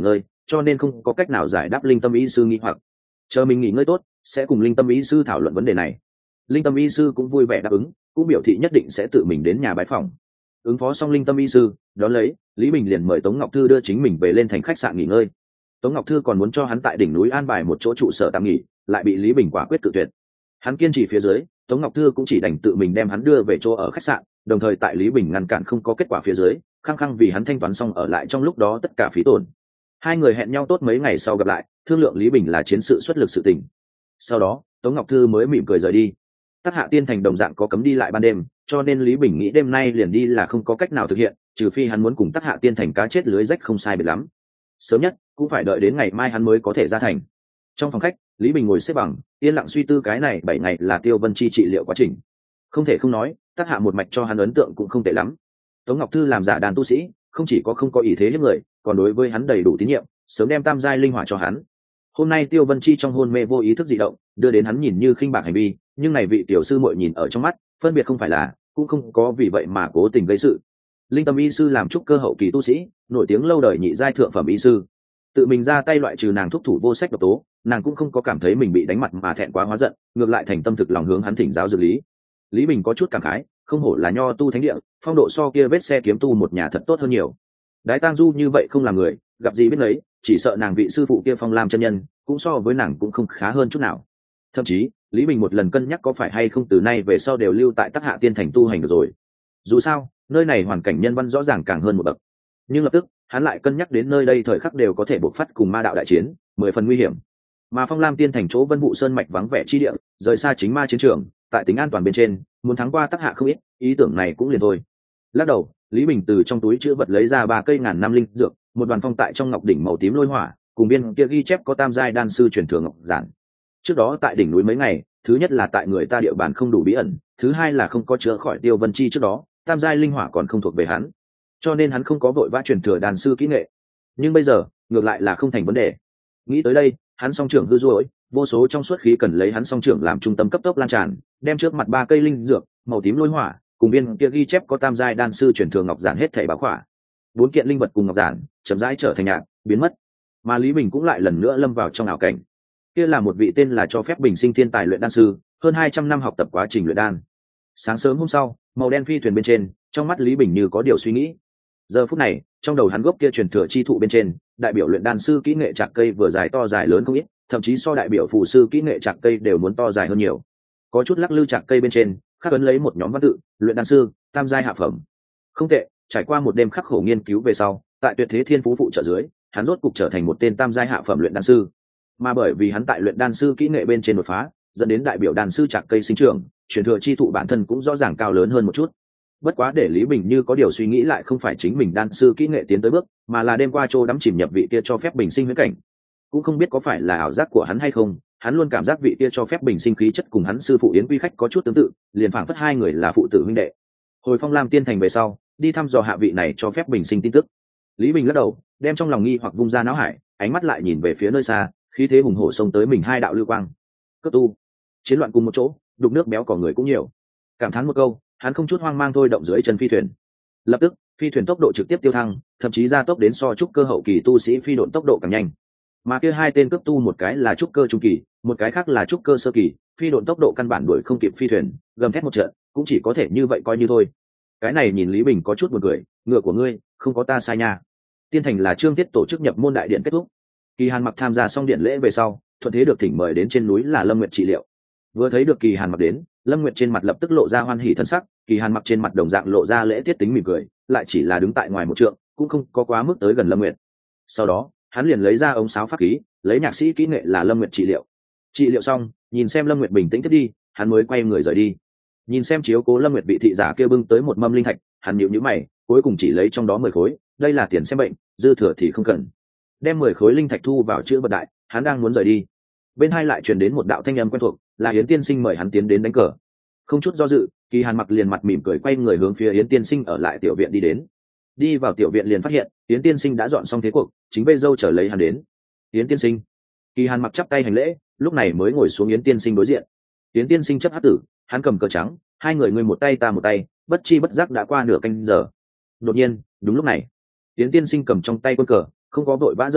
cho nên không có cách nào giải đáp linh tâm y sư nghi hoặc. Chờ mình nghỉ ngơi tốt sẽ cùng linh tâm y sư thảo luận vấn đề này. Linh tâm y sư cũng vui vẻ đáp ứng, cũng biểu thị nhất định sẽ tự mình đến nhà bái phòng. Ứng phó xong linh tâm y sư, đón lấy Lý Bình liền mời Tống Ngọc Thư đưa chính mình về lên thành khách sạn nghỉ ngơi. Tống Ngọc Thư còn muốn cho hắn tại đỉnh núi an bài một chỗ trụ sở tạm nghỉ, lại bị Lý Bình quả quyết cự tuyệt. Hắn kiên trì phía dưới, Tống Ngọc Thư cũng chỉ đành tự mình đem hắn đưa về chỗ ở khách sạn, đồng thời tại Lý Bình ngăn cản không có kết quả phía dưới, khăng khăng vì hắn thanh toán xong ở lại trong lúc đó tất cả phí tổn. Hai người hẹn nhau tốt mấy ngày sau gặp lại, thương lượng Lý Bình là chiến sự xuất lực sự tình. Sau đó Tống Ngọc Thư mới mỉm cười rời đi. Tắc Hạ Tiên Thành đồng dạng có cấm đi lại ban đêm, cho nên Lý Bình nghĩ đêm nay liền đi là không có cách nào thực hiện, trừ phi hắn muốn cùng Tắc Hạ Tiên Thành cá chết lưới rách không sai biệt lắm. Sớm nhất cũng phải đợi đến ngày mai hắn mới có thể ra thành. Trong phòng khách, Lý Bình ngồi xếp bằng, yên lặng suy tư cái này bảy ngày là Tiêu Vân Chi trị liệu quá trình. Không thể không nói, Tắc Hạ một mạch cho hắn ấn tượng cũng không tệ lắm. Tống Ngọc Thư làm giả đàn tu sĩ, không chỉ có không có ý thế hiếp người, còn đối với hắn đầy đủ tín nhiệm, sớm đem tam giai linh hỏa cho hắn. Hôm nay Tiêu Vân Chi trong hôn mê vô ý thức dị động, đưa đến hắn nhìn như khinh bạc hành vi, nhưng này vị tiểu sư muội nhìn ở trong mắt, phân biệt không phải là, cũng không có vì vậy mà cố tình gây sự. Linh tâm y sư làm trúc cơ hậu kỳ tu sĩ, nổi tiếng lâu đời nhị giai thượng phẩm y sư, tự mình ra tay loại trừ nàng thúc thủ vô sách độc tố, nàng cũng không có cảm thấy mình bị đánh mặt mà thẹn quá hóa giận, ngược lại thành tâm thực lòng hướng hắn thỉnh giáo dược lý. Lý Bình có chút cảm khái, không hổ là nho tu thánh địa, phong độ so kia vết xe kiếm tu một nhà thật tốt hơn nhiều. Đái Tang Du như vậy không làm người, gặp gì biết lấy, chỉ sợ nàng vị sư phụ kia Phong Lam chân nhân, cũng so với nàng cũng không khá hơn chút nào. Thậm chí Lý Bình một lần cân nhắc có phải hay không từ nay về sau đều lưu tại Tắc Hạ Tiên Thành tu hành được rồi. Dù sao nơi này hoàn cảnh nhân văn rõ ràng càng hơn một bậc. Nhưng lập tức hắn lại cân nhắc đến nơi đây thời khắc đều có thể bộc phát cùng ma đạo đại chiến, mười phần nguy hiểm. Mà Phong Lam Tiên Thành chỗ Vân Vũ Sơn mạch vắng vẻ chi địa, rời xa chính ma chiến trường, tại tính an toàn bên trên, muốn thắng qua Tắc Hạ không ít, ý tưởng này cũng liền thôi. Lắc đầu, Lý Bình từ trong túi chữ vật lấy ra ba cây ngàn năm linh dược, một đoàn phong tại trong ngọc đỉnh màu tím lôi hỏa, cùng viên kia ghi chép có tam giai đan sư truyền thừa ngọc giản. Trước đó tại đỉnh núi mấy ngày, thứ nhất là tại người ta địa bàn không đủ bí ẩn, thứ hai là không có chữa khỏi Tiêu Vân Chi trước đó, tam giai linh hỏa còn không thuộc về hắn, cho nên hắn không có vội vã truyền thừa đan sư kỹ nghệ. Nhưng bây giờ ngược lại là không thành vấn đề. Nghĩ tới đây, hắn song trưởng hư duỗi, vô số trong suốt khí cần lấy hắn song trưởng làm trung tâm cấp tốc lan tràn, đem trước mặt ba cây linh dược màu tím lôi hỏa cùng viên kia ghi chép có tam giai đan sư truyền thừa ngọc giản hết thảy báo khỏa. Bốn kiện linh vật cùng ngọc giản chậm rãi trở thành nhạt, biến mất. Mà Lý Bình cũng lại lần nữa lâm vào trong ảo cảnh. Kia là một vị tên là cho phép bình sinh thiên tài luyện đan sư, hơn hai trăm năm học tập quá trình luyện đan. Sáng sớm hôm sau, màu đen phi thuyền bên trên, trong mắt Lý Bình như có điều suy nghĩ. Giờ phút này, trong đầu hắn gốc kia truyền thừa chi thụ bên trên, đại biểu luyện đan sư kỹ nghệ chạc cây vừa dài to dài lớn không ít, thậm chí so đại biểu phù sư kỹ nghệ chạc cây đều muốn to dài hơn nhiều. Có chút lắc lư chạc cây bên trên, khắc ấn lấy một nhóm văn tự, luyện đan sư, tam giai hạ phẩm. Không tệ, trải qua một đêm khắc khổ nghiên cứu về sau, tại tuyệt thế thiên phú phụ trợ dưới, hắn rốt cục trở thành một tên tam giai hạ phẩm luyện đan sư. Mà bởi vì hắn tại luyện đan sư kỹ nghệ bên trên đột phá, dẫn đến đại biểu đan sư chạc cây sinh trưởng, truyền thừa chi thụ bản thân cũng rõ ràng cao lớn hơn một chút. Bất quá để Lý Bình như có điều suy nghĩ lại không phải chính mình đan sư kỹ nghệ tiến tới bước, mà là đêm qua Trô đắm chìm nhập vị kia cho phép bình sinh huyễn cảnh. Cũng không biết có phải là ảo giác của hắn hay không, hắn luôn cảm giác vị kia cho phép bình sinh khí chất cùng hắn sư phụ Yến Quy Khách có chút tương tự, liền phảng phất hai người là phụ tử huynh đệ. Hồi Phong Lam Tiên Thành về sau, đi thăm dò hạ vị này cho phép bình sinh tin tức. Lý Bình lắc đầu, đem trong lòng nghi hoặc vung ra não hải, ánh mắt lại nhìn về phía nơi xa, khí thế hùng hổ xông tới mình hai đạo lưu quang. Cấp tu, chiến loạn cùng một chỗ, đục nước béo cỏ người cũng nhiều. Cảm thán một câu, hắn không chút hoang mang thôi động dưới chân phi thuyền. Lập tức, phi thuyền tốc độ trực tiếp tiêu thăng, thậm chí gia tốc đến so trúc cơ hậu kỳ tu sĩ phi độn tốc độ càng nhanh. Mà kia hai tên cấp tu một cái là trúc cơ trung kỳ, một cái khác là trúc cơ sơ kỳ, phi độn tốc độ căn bản đuổi không kịp phi thuyền, gầm thét một trận, cũng chỉ có thể như vậy coi như thôi. Cái này nhìn Lý Bình có chút buồn cười, ngựa của ngươi, không có ta sai nha. Tiên Thành là Trương Tiết tổ chức nhập môn đại điện kết thúc. Kỳ Hàn Mặc tham gia xong điện lễ về sau, thuận thế được thỉnh mời đến trên núi là Lâm Nguyệt trị liệu. Vừa thấy được Kỳ Hàn Mặc đến, Lâm Nguyệt trên mặt lập tức lộ ra hoan hỉ thân sắc, Kỳ Hàn Mặc trên mặt đồng dạng lộ ra lễ tiết tính mỉm cười, lại chỉ là đứng tại ngoài một trượng, cũng không có quá mức tới gần Lâm Nguyệt. Sau đó, hắn liền lấy ra ống sáo pháp khí, lấy nhạc sĩ kỹ nghệ là Lâm Nguyệt trị liệu. Trị liệu xong, nhìn xem Lâm Nguyệt bình tĩnh tiếp đi, hắn mới quay người rời đi. Nhìn xem chiếu cố Lâm Nguyệt vị thị giả kia bưng tới một mâm linh thạch, hắn nhíu nhíu mày, cuối cùng chỉ lấy trong đó mười khối, đây là tiền xem bệnh, dư thừa thì không cần. Đem mười khối linh thạch thu vào chữ vật đại, hắn đang muốn rời đi. Bên hai lại truyền đến một đạo thanh âm quen thuộc, là Yến Tiên Sinh mời hắn tiến đến đánh cờ. Không chút do dự, Kỳ Hàn Mặc liền mặt mỉm cười quay người hướng phía Yến Tiên Sinh ở lại tiểu viện đi đến. Đi vào tiểu viện liền phát hiện, Yến Tiên Sinh đã dọn xong thế cuộc, chính vây dâu trở lấy hắn đến. Yến Tiên Sinh. Kỳ Hàn Mặc chắp tay hành lễ, lúc này mới ngồi xuống Yến Tiên Sinh đối diện. Yến Tiên Sinh chấp hắc tử, hắn cầm cờ trắng, hai người ngươi một tay ta một tay, bất chi bất giác đã qua nửa canh giờ. Đột nhiên, đúng lúc này, Yến Tiên Sinh cầm trong tay quân cờ, không có vội vã rơi xuống,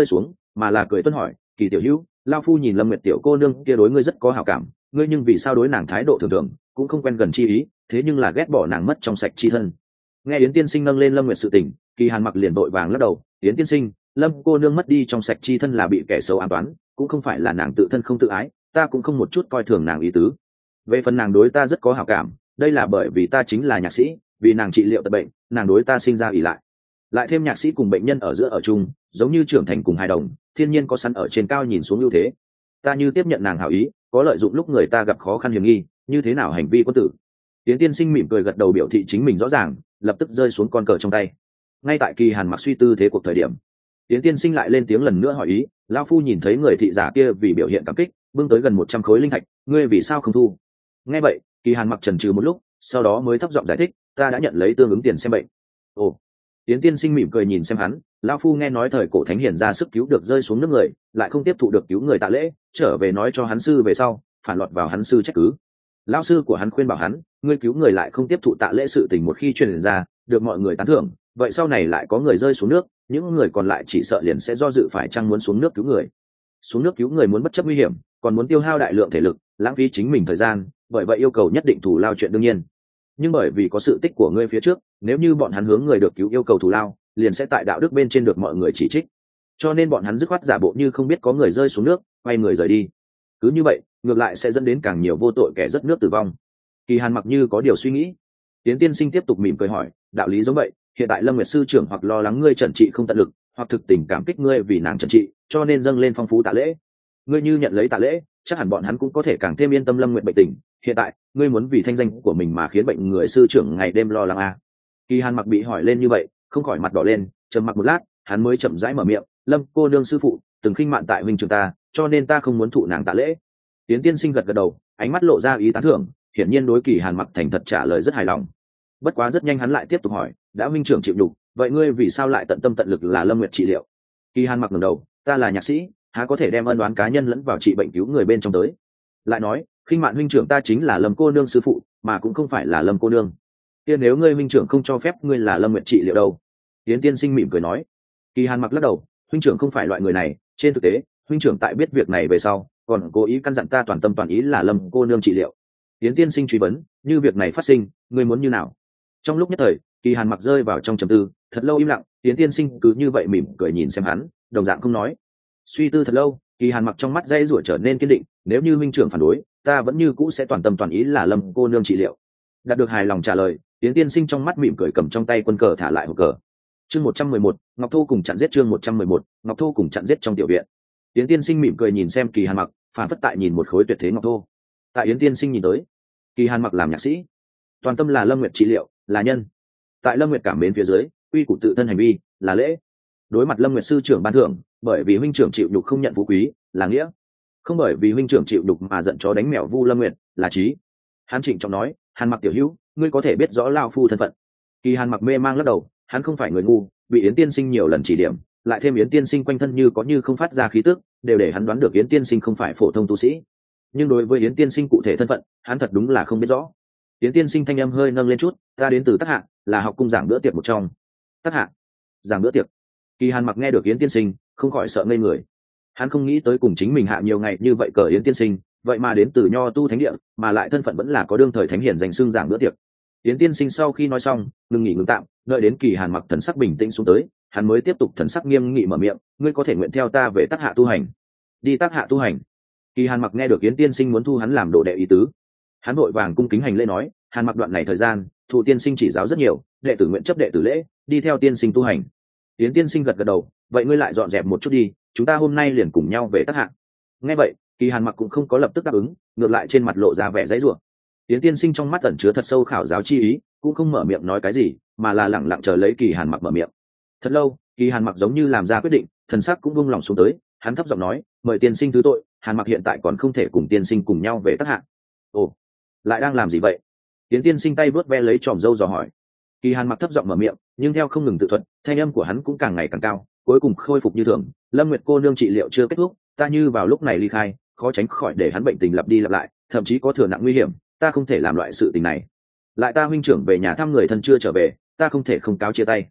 mà là cười tuân hỏi, Kỳ tiểu hữu, lao phu nhìn Lâm Nguyệt tiểu cô nương kia đối ngươi rất có hảo cảm, ngươi nhưng vì sao đối nàng thái độ thường thường, cũng không quen gần chi ý, thế nhưng là ghét bỏ nàng mất trong sạch chi thân. Nghe Yến tiên sinh nâng lên Lâm Nguyệt sự tình, Kỳ Hàn mặc liền vội vàng lắc đầu, Yến tiên sinh, Lâm cô nương mất đi trong sạch chi thân là bị kẻ xấu ám toán, cũng không phải là nàng tự thân không tự ái, ta cũng không một chút coi thường nàng ý tứ. Về phần nàng đối ta rất có hảo cảm, đây là bởi vì ta chính là nhạc sĩ, vì nàng trị liệu tật bệnh, nàng đối ta sinh ra ỷ lại. Lại thêm nhạc sĩ cùng bệnh nhân ở giữa ở chung, giống như trưởng thành cùng hài đồng, thiên nhiên có sẵn ở trên cao nhìn xuống ưu thế. Ta như tiếp nhận nàng hảo ý, có lợi dụng lúc người ta gặp khó khăn hiểm nghi, như thế nào hành vi quân tử. Tiến tiên sinh mỉm cười gật đầu biểu thị chính mình rõ ràng, lập tức rơi xuống con cờ trong tay. Ngay tại Kỳ Hàn mặc suy tư thế cuộc thời điểm, Tiến tiên sinh lại lên tiếng lần nữa hỏi ý, lão phu nhìn thấy người thị giả kia vì biểu hiện cảm kích, bưng tới gần một trăm khối linh thạch, ngươi vì sao không thu? Nghe vậy, Kỳ Hàn mặc chần chừ một lúc, sau đó mới thấp giọng giải thích, ta đã nhận lấy tương ứng tiền xem bệnh. Ồ. Tiến tiên sinh mỉm cười nhìn xem hắn, lão phu nghe nói thời cổ thánh hiền ra sức cứu được rơi xuống nước người, lại không tiếp thụ được cứu người tạ lễ, trở về nói cho hắn sư về sau, phản loạt vào hắn sư trách cứ. Lão sư của hắn khuyên bảo hắn, ngươi cứu người lại không tiếp thụ tạ lễ sự tình một khi truyền ra, được mọi người tán thưởng, vậy sau này lại có người rơi xuống nước, những người còn lại chỉ sợ liền sẽ do dự phải chăng muốn xuống nước cứu người. Xuống nước cứu người muốn bất chấp nguy hiểm, còn muốn tiêu hao đại lượng thể lực, lãng phí chính mình thời gian, bởi vậy yêu cầu nhất định thù lao chuyện đương nhiên. Nhưng bởi vì có sự tích của ngươi phía trước, nếu như bọn hắn hướng người được cứu yêu cầu thù lao, liền sẽ tại đạo đức bên trên được mọi người chỉ trích. Cho nên bọn hắn dứt khoát giả bộ như không biết có người rơi xuống nước, quay người rời đi. Cứ như vậy, ngược lại sẽ dẫn đến càng nhiều vô tội kẻ rất nước tử vong. Kỳ Hàn mặc như có điều suy nghĩ. Tiến tiên sinh tiếp tục mỉm cười hỏi, đạo lý giống vậy, hiện tại Lâm Nguyệt sư trưởng hoặc lo lắng ngươi trần trị không tận lực, hoặc thực tình cảm kích ngươi vì nàng trần trị, cho nên dâng lên phong phú tạ lễ. Ngươi như nhận lấy tạ lễ, chắc hẳn bọn hắn cũng có thể càng thêm yên tâm Lâm Nguyệt bệnh tình. Hiện tại, ngươi muốn vì thanh danh của mình mà khiến bệnh người sư trưởng ngày đêm lo lắng à? Kỳ Hàn mặc bị hỏi lên như vậy, không khỏi mặt đỏ lên, trầm mặc một lát, hắn mới chậm rãi mở miệng, Lâm cô nương sư phụ từng khinh mạn tại huynh trưởng ta, cho nên ta không muốn thụ nàng tạ lễ. Tiến tiên sinh gật gật đầu, ánh mắt lộ ra ý tán thưởng, hiển nhiên đối Kỳ Hàn mặc thành thật trả lời rất hài lòng. Bất quá rất nhanh hắn lại tiếp tục hỏi, đã huynh trưởng chịu nhục, vậy ngươi vì sao lại tận tâm tận lực là Lâm Nguyệt trị liệu? Kỳ Hàn mặc ngẩng đầu, ta là nhạc sĩ, há có thể đem ân oán cá nhân lẫn vào trị bệnh cứu người bên trong tới. Lại nói, khinh mạn huynh trưởng ta chính là Lâm cô nương sư phụ, mà cũng không phải là Lâm cô nương. Kia nếu ngươi huynh trưởng không cho phép ngươi là Lâm Nguyệt trị liệu đâu? Tiến tiên sinh mỉm cười nói. Kỳ Hàn mặc lắc đầu, huynh trưởng không phải loại người này, trên thực tế, huynh trưởng tại biết việc này về sau, còn cố ý căn dặn ta toàn tâm toàn ý là Lâm cô nương trị liệu. Tiến tiên sinh truy vấn, như việc này phát sinh, ngươi muốn như nào? Trong lúc nhất thời, Kỳ Hàn mặc rơi vào trong trầm tư, thật lâu im lặng, Tiến tiên sinh cứ như vậy mỉm cười nhìn xem hắn, đồng dạng không nói. Suy tư thật lâu, Kỳ Hàn mặc trong mắt dây rủa trở nên kiên định, nếu như huynh trưởng phản đối, ta vẫn như cũ sẽ toàn tâm toàn ý là Lâm cô nương trị liệu. Đạt được hài lòng trả lời, Tiến tiên sinh trong mắt mỉm cười cầm trong tay quân cờ thả lại hộp cờ. Chương một trăm mười một, Ngọc Thô cùng chặn giết chương một trăm mười một, Ngọc Thô cùng chặn giết trong tiểu viện. Tiến tiên sinh mỉm cười nhìn xem Kỳ Hàn mặc, phản phất tại nhìn một khối tuyệt thế ngọc thô. Tại Yến tiên sinh nhìn tới, Kỳ Hàn mặc làm nhạc sĩ, toàn tâm là Lâm Nguyệt trị liệu, là nhân. Tại Lâm Nguyệt cảm mến phía dưới, quy củ tự thân hành vi, là lễ. Đối mặt Lâm Nguyệt sư trưởng ban thưởng, bởi vì huynh trưởng chịu nhục không nhận phú quý, là nghĩa. Không bởi vì huynh trưởng chịu nhục mà giận chó đánh mèo vu Lâm Nguyệt, là trí. Hắn trịnh trọng nói, Hàn mặc tiểu hữu, ngươi có thể biết rõ lao phu thân phận. Kỳ Hàn mặc mê mang lắc đầu, hắn không phải người ngu, bị Yến tiên sinh nhiều lần chỉ điểm, lại thêm Yến tiên sinh quanh thân như có như không phát ra khí tức, đều để hắn đoán được Yến tiên sinh không phải phổ thông tu sĩ. Nhưng đối với Yến tiên sinh cụ thể thân phận, hắn thật đúng là không biết rõ. Yến tiên sinh thanh âm hơi nâng lên chút, ta đến từ Tắc Hạ, là học cung giảng bữa tiệc một trong. Tắc Hạ, giảng bữa tiệc. Kỳ Hàn mặc nghe được Yến tiên sinh, không khỏi sợ ngây người. Hắn không nghĩ tới cùng chính mình hạ nhiều ngày như vậy cờ Yến tiên sinh, vậy mà đến từ nho tu thánh địa, mà lại thân phận vẫn là có đương thời thánh hiển danh xưng giảng bữa tiệc. Yến tiên sinh sau khi nói xong, ngừng nghỉ ngừng tạm, đợi đến Kỳ Hàn mặc thần sắc bình tĩnh xuống tới, hắn mới tiếp tục thần sắc nghiêm nghị mở miệng, ngươi có thể nguyện theo ta về Tắc Hạ tu hành. Đi Tắc Hạ tu hành. Kỳ Hàn mặc nghe được Yến tiên sinh muốn thu hắn làm đồ đệ ý tứ, hắn vội vàng cung kính hành lễ nói, Hàn mặc đoạn này thời gian, thụ tiên sinh chỉ giáo rất nhiều, đệ tử nguyện chấp đệ tử lễ, đi theo tiên sinh tu hành. Yến tiên sinh gật gật đầu, vậy ngươi lại dọn dẹp một chút đi, chúng ta hôm nay liền cùng nhau về Tắc Hạ. Nghe vậy, Kỳ Hàn mặc cũng không có lập tức đáp ứng, ngược lại trên mặt lộ ra vẻ giãy giụa. Yến tiên sinh trong mắt ẩn chứa thật sâu khảo giáo chi ý, cũng không mở miệng nói cái gì, mà là lẳng lặng chờ lấy Kỳ Hàn mặc mở miệng. Thật lâu, Kỳ Hàn mặc giống như làm ra quyết định, thần sắc cũng buông lòng xuống tới, hắn thấp giọng nói, mời tiên sinh thứ tội, Hàn mặc hiện tại còn không thể cùng tiên sinh cùng nhau về Tắc Hạ. Ồ, lại đang làm gì vậy? Yến tiên sinh tay vớt ve lấy tròm râu dò hỏi. Kỳ Hàn mặc thấp giọng mở miệng, nhưng theo không ngừng tự thuật, thanh âm của hắn cũng càng ngày càng cao, cuối cùng khôi phục như thường. Lâm Nguyệt cô nương trị liệu chưa kết thúc, ta như vào lúc này ly khai, khó tránh khỏi để hắn bệnh tình lặp đi lặp lại, thậm chí có thừa nặng nguy hiểm, ta không thể làm loại sự tình này. Lại ta huynh trưởng về nhà thăm người thân chưa trở về, ta không thể không cáo chia tay.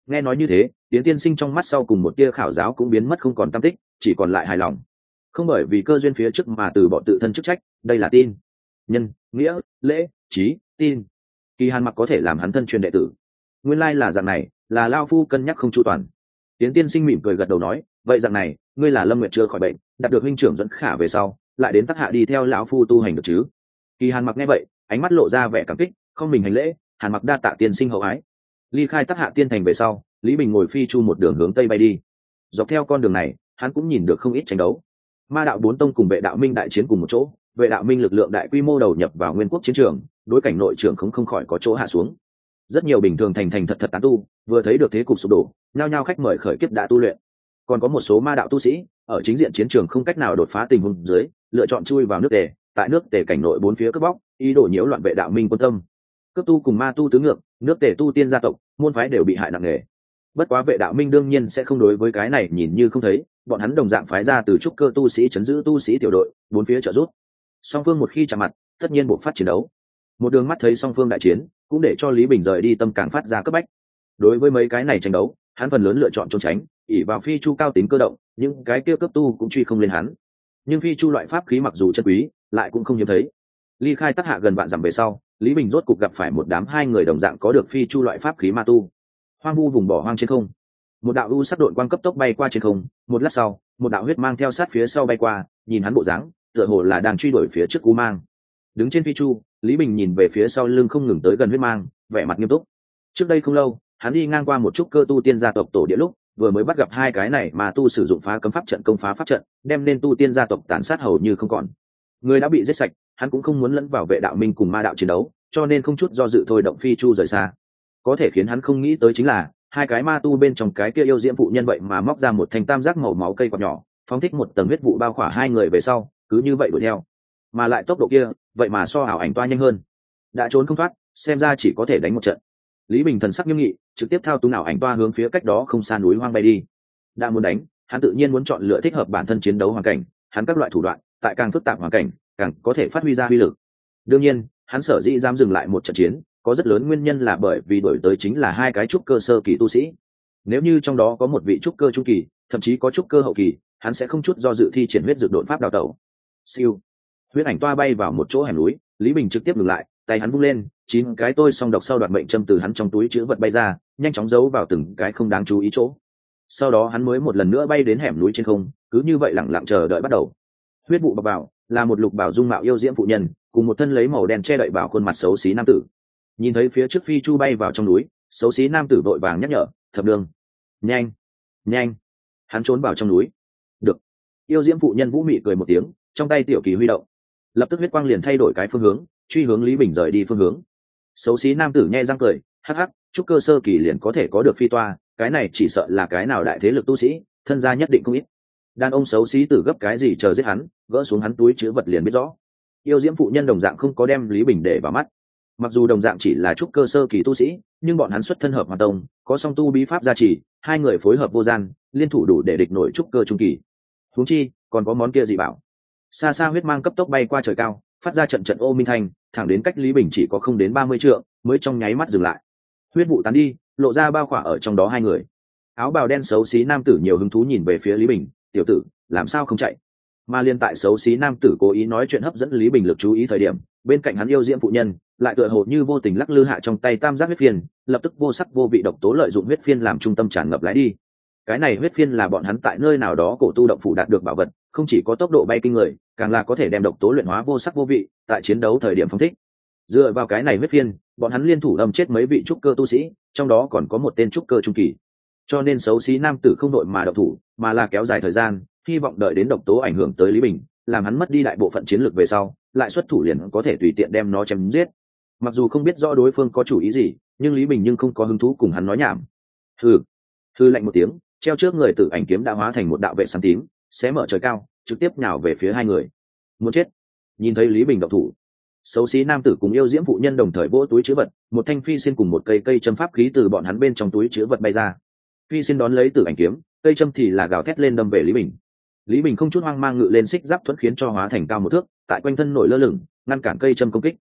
Nghe nói như thế, Tiến tiên sinh trong mắt sau cùng một tia khảo giáo cũng biến mất không còn tâm tích, chỉ còn lại hài lòng. Không bởi vì cơ duyên phía trước mà từ bỏ tự thân chức trách, đây là tin, nhân, nghĩa, lễ, trí, tin. Kỳ Hàn Mặc có thể làm hắn thân truyền đệ tử. Nguyên lai là dạng này, là lao phu cân nhắc không chu toàn. Tiến tiên sinh mỉm cười gật đầu nói, vậy dạng này, ngươi là Lâm Nguyệt chưa khỏi bệnh, đạt được huynh trưởng dẫn khả về sau, lại đến Tắc Hạ đi theo lão phu tu hành được chứ? Kỳ Hàn Mặc nghe vậy, ánh mắt lộ ra vẻ cảm kích, không mình hành lễ, Hàn Mặc đa tạ tiên sinh hậu ái. Ly khai Tắc Hạ tiên thành về sau, Lý Bình ngồi phi chu một đường hướng tây bay đi. Dọc theo con đường này, hắn cũng nhìn được không ít tranh đấu. Ma đạo bốn tông cùng Vệ đạo Minh đại chiến cùng một chỗ, Vệ đạo Minh lực lượng đại quy mô đầu nhập vào Nguyên Quốc chiến trường, đối cảnh nội trưởng không không khỏi có chỗ hạ xuống. Rất nhiều bình thường thành thành thật thật tán tu, vừa thấy được thế cục sụp đổ, nhao nhao khách mời khởi kiếp đã tu luyện. Còn có một số ma đạo tu sĩ, ở chính diện chiến trường không cách nào đột phá tình huống dưới, lựa chọn chui vào nước Tề, tại nước Tề cảnh nội bốn phía cướp bóc, ý đồ nhiễu loạn Vệ đạo Minh quân tâm. Cướp tu cùng ma tu tứ ngược, nước Tề tu tiên gia tộc, môn phái đều bị hại nặng nề. Bất quá Vệ đạo Minh đương nhiên sẽ không đối với cái này nhìn như không thấy, bọn hắn đồng dạng phái ra từ trúc cơ tu sĩ chấn giữ tu sĩ tiểu đội, bốn phía trợ giúp. Song phương một khi chạm mặt, tất nhiên buộc phát chiến đấu. Một đường mắt thấy song phương đại chiến, cũng để cho Lý Bình rời đi tâm càng phát ra cấp bách. Đối với mấy cái này tranh đấu, hắn phần lớn lựa chọn trốn tránh, ỷ vào phi chu cao tính cơ động, những cái kia cấp tu cũng truy không lên hắn. Nhưng phi chu loại pháp khí mặc dù chân quý, lại cũng không hiếm thấy. Ly khai Tắc Hạ gần vạn dặm về sau, Lý Bình rốt cục gặp phải một đám hai người đồng dạng có được phi chu loại pháp khí ma tu. Hoang vu vùng bỏ hoang trên không, một đạo u sắc đội quang cấp tốc bay qua trên không, một lát sau, một đạo huyết mang theo sát phía sau bay qua, nhìn hắn bộ dáng, tựa hồ là đang truy đuổi phía trước u mang. Đứng trên phi chu, Lý Bình nhìn về phía sau lưng không ngừng tới gần huyết mang, vẻ mặt nghiêm túc. Trước đây không lâu, hắn đi ngang qua một chút cơ tu tiên gia tộc tổ địa lúc, vừa mới bắt gặp hai cái này mà tu sử dụng phá cấm pháp trận công phá pháp trận, đem nên tu tiên gia tộc tàn sát hầu như không còn. Người đã bị giết sạch, hắn cũng không muốn lẫn vào Vệ đạo Minh cùng ma đạo chiến đấu, cho nên không chút do dự thôi động phi chu rời xa. Có thể khiến hắn không nghĩ tới chính là, hai cái ma tu bên trong cái kia yêu diễm phụ nhân vậy mà móc ra một thanh tam giác màu máu cây quạt nhỏ, phóng thích một tầng huyết vụ bao khỏa hai người về sau, cứ như vậy đuổi theo. Mà lại tốc độ kia, vậy mà so ảo ảnh toa nhanh hơn. Đã trốn không thoát, xem ra chỉ có thể đánh một trận. Lý Bình thần sắc nghiêm nghị, trực tiếp thao túng ảo ảnh toa hướng phía cách đó không xa núi hoang bay đi. Đã muốn đánh, hắn tự nhiên muốn chọn lựa thích hợp bản thân chiến đấu hoàn cảnh, hắn các loại thủ đoạn, tại càng phức tạp hoàn cảnh, càng có thể phát huy ra uy lực. Đương nhiên, hắn sở dĩ dám dừng lại một trận chiến, có rất lớn nguyên nhân là bởi vì đổi tới chính là hai cái trúc cơ sơ kỳ tu sĩ. Nếu như trong đó có một vị trúc cơ trung kỳ, thậm chí có trúc cơ hậu kỳ, hắn sẽ không chút do dự thi triển huyết dược độn pháp đào tẩu. Siêu, huyết ảnh toa bay vào một chỗ hẻm núi, Lý Bình trực tiếp ngừng lại, tay hắn vung lên, chín cái tôi song độc sau đoạt mệnh châm từ hắn trong túi chứa vật bay ra, nhanh chóng giấu vào từng cái không đáng chú ý chỗ. Sau đó hắn mới một lần nữa bay đến hẻm núi trên không, cứ như vậy lặng lặng chờ đợi bắt đầu. Huyết vụ bọc vào, là một lục bảo dung mạo yêu diễm phụ nhân, cùng một thân lấy màu đen che đậy vào khuôn mặt xấu xí nam tử. Nhìn thấy phía trước phi chu bay vào trong núi, xấu xí nam tử vội vàng nhắc nhở, thập đường, nhanh, nhanh. Hắn trốn vào trong núi. Được. Yêu diễm phụ nhân vũ mị cười một tiếng, trong tay tiểu kỳ huy động, lập tức huyết quang liền thay đổi cái phương hướng, truy hướng Lý Bình rời đi phương hướng. Xấu xí nam tử nhe răng cười, hắc hắc, trúc cơ sơ kỳ liền có thể có được phi toa, cái này chỉ sợ là cái nào đại thế lực tu sĩ, thân gia nhất định không ít. Đàn ông xấu xí tử gấp cái gì chờ giết hắn, gỡ xuống hắn túi chứa vật liền biết rõ. Yêu diễm phụ nhân đồng dạng không có đem Lý Bình để vào mắt. Mặc dù đồng dạng chỉ là trúc cơ sơ kỳ tu sĩ, nhưng bọn hắn xuất thân hợp hoàn tông, có song tu bí pháp gia trì, hai người phối hợp vô gian, liên thủ đủ để địch nổi trúc cơ trung kỳ. Huống chi, còn có món kia dị bảo. Xa xa huyết mang cấp tốc bay qua trời cao, phát ra trận trận ô minh thanh, thẳng đến cách Lý Bình chỉ có không đến ba mươi trượng, mới trong nháy mắt dừng lại. Huyết vụ tán đi, lộ ra bao khỏa ở trong đó hai người. Áo bào đen xấu xí nam tử nhiều hứng thú nhìn về phía Lý Bình, tiểu tử, làm sao không chạy? Mà liên tại xấu xí nam tử cố ý nói chuyện hấp dẫn Lý Bình lực chú ý thời điểm, bên cạnh hắn yêu diễm phụ nhân lại tựa hồ như vô tình lắc lư hạ trong tay tam giác huyết phiên, lập tức vô sắc vô vị độc tố lợi dụng huyết phiên làm trung tâm tràn ngập lái đi. Cái này huyết phiên là bọn hắn tại nơi nào đó cổ tu động phủ đạt được bảo vật, không chỉ có tốc độ bay kinh người, càng là có thể đem độc tố luyện hóa vô sắc vô vị, tại chiến đấu thời điểm phóng thích. Dựa vào cái này huyết phiên, bọn hắn liên thủ đâm chết mấy vị trúc cơ tu sĩ, trong đó còn có một tên trúc cơ trung kỳ. Cho nên xấu xí nam tử không đội mà động thủ, mà là kéo dài thời gian, hy vọng đợi đến độc tố ảnh hưởng tới Lý Bình, làm hắn mất đi đại bộ phận chiến lược về sau, lại xuất thủ liền có thể tùy tiện đem nó chém giết. Mặc dù không biết rõ đối phương có chủ ý gì, nhưng Lý Bình nhưng không có hứng thú cùng hắn nói nhảm. Hừ, hừ lạnh một tiếng, treo trước người tử ảnh kiếm đã hóa thành một đạo vệ sáng tím, xé mở trời cao, trực tiếp nhào về phía hai người. Muốn chết. Nhìn thấy Lý Bình động thủ, xấu xí nam tử cùng yêu diễm phụ nhân đồng thời vỗ túi chứa vật, một thanh phi xin cùng một cây cây châm pháp khí từ bọn hắn bên trong túi chứa vật bay ra. Phi xin đón lấy tử ảnh kiếm, cây châm thì là gào thét lên đâm về Lý Bình. Lý Bình không chút hoang mang ngự lên xích giáp thuẫn khiến cho hóa thành cao một thước, tại quanh thân nổi lơ lửng, ngăn cản cây châm công kích.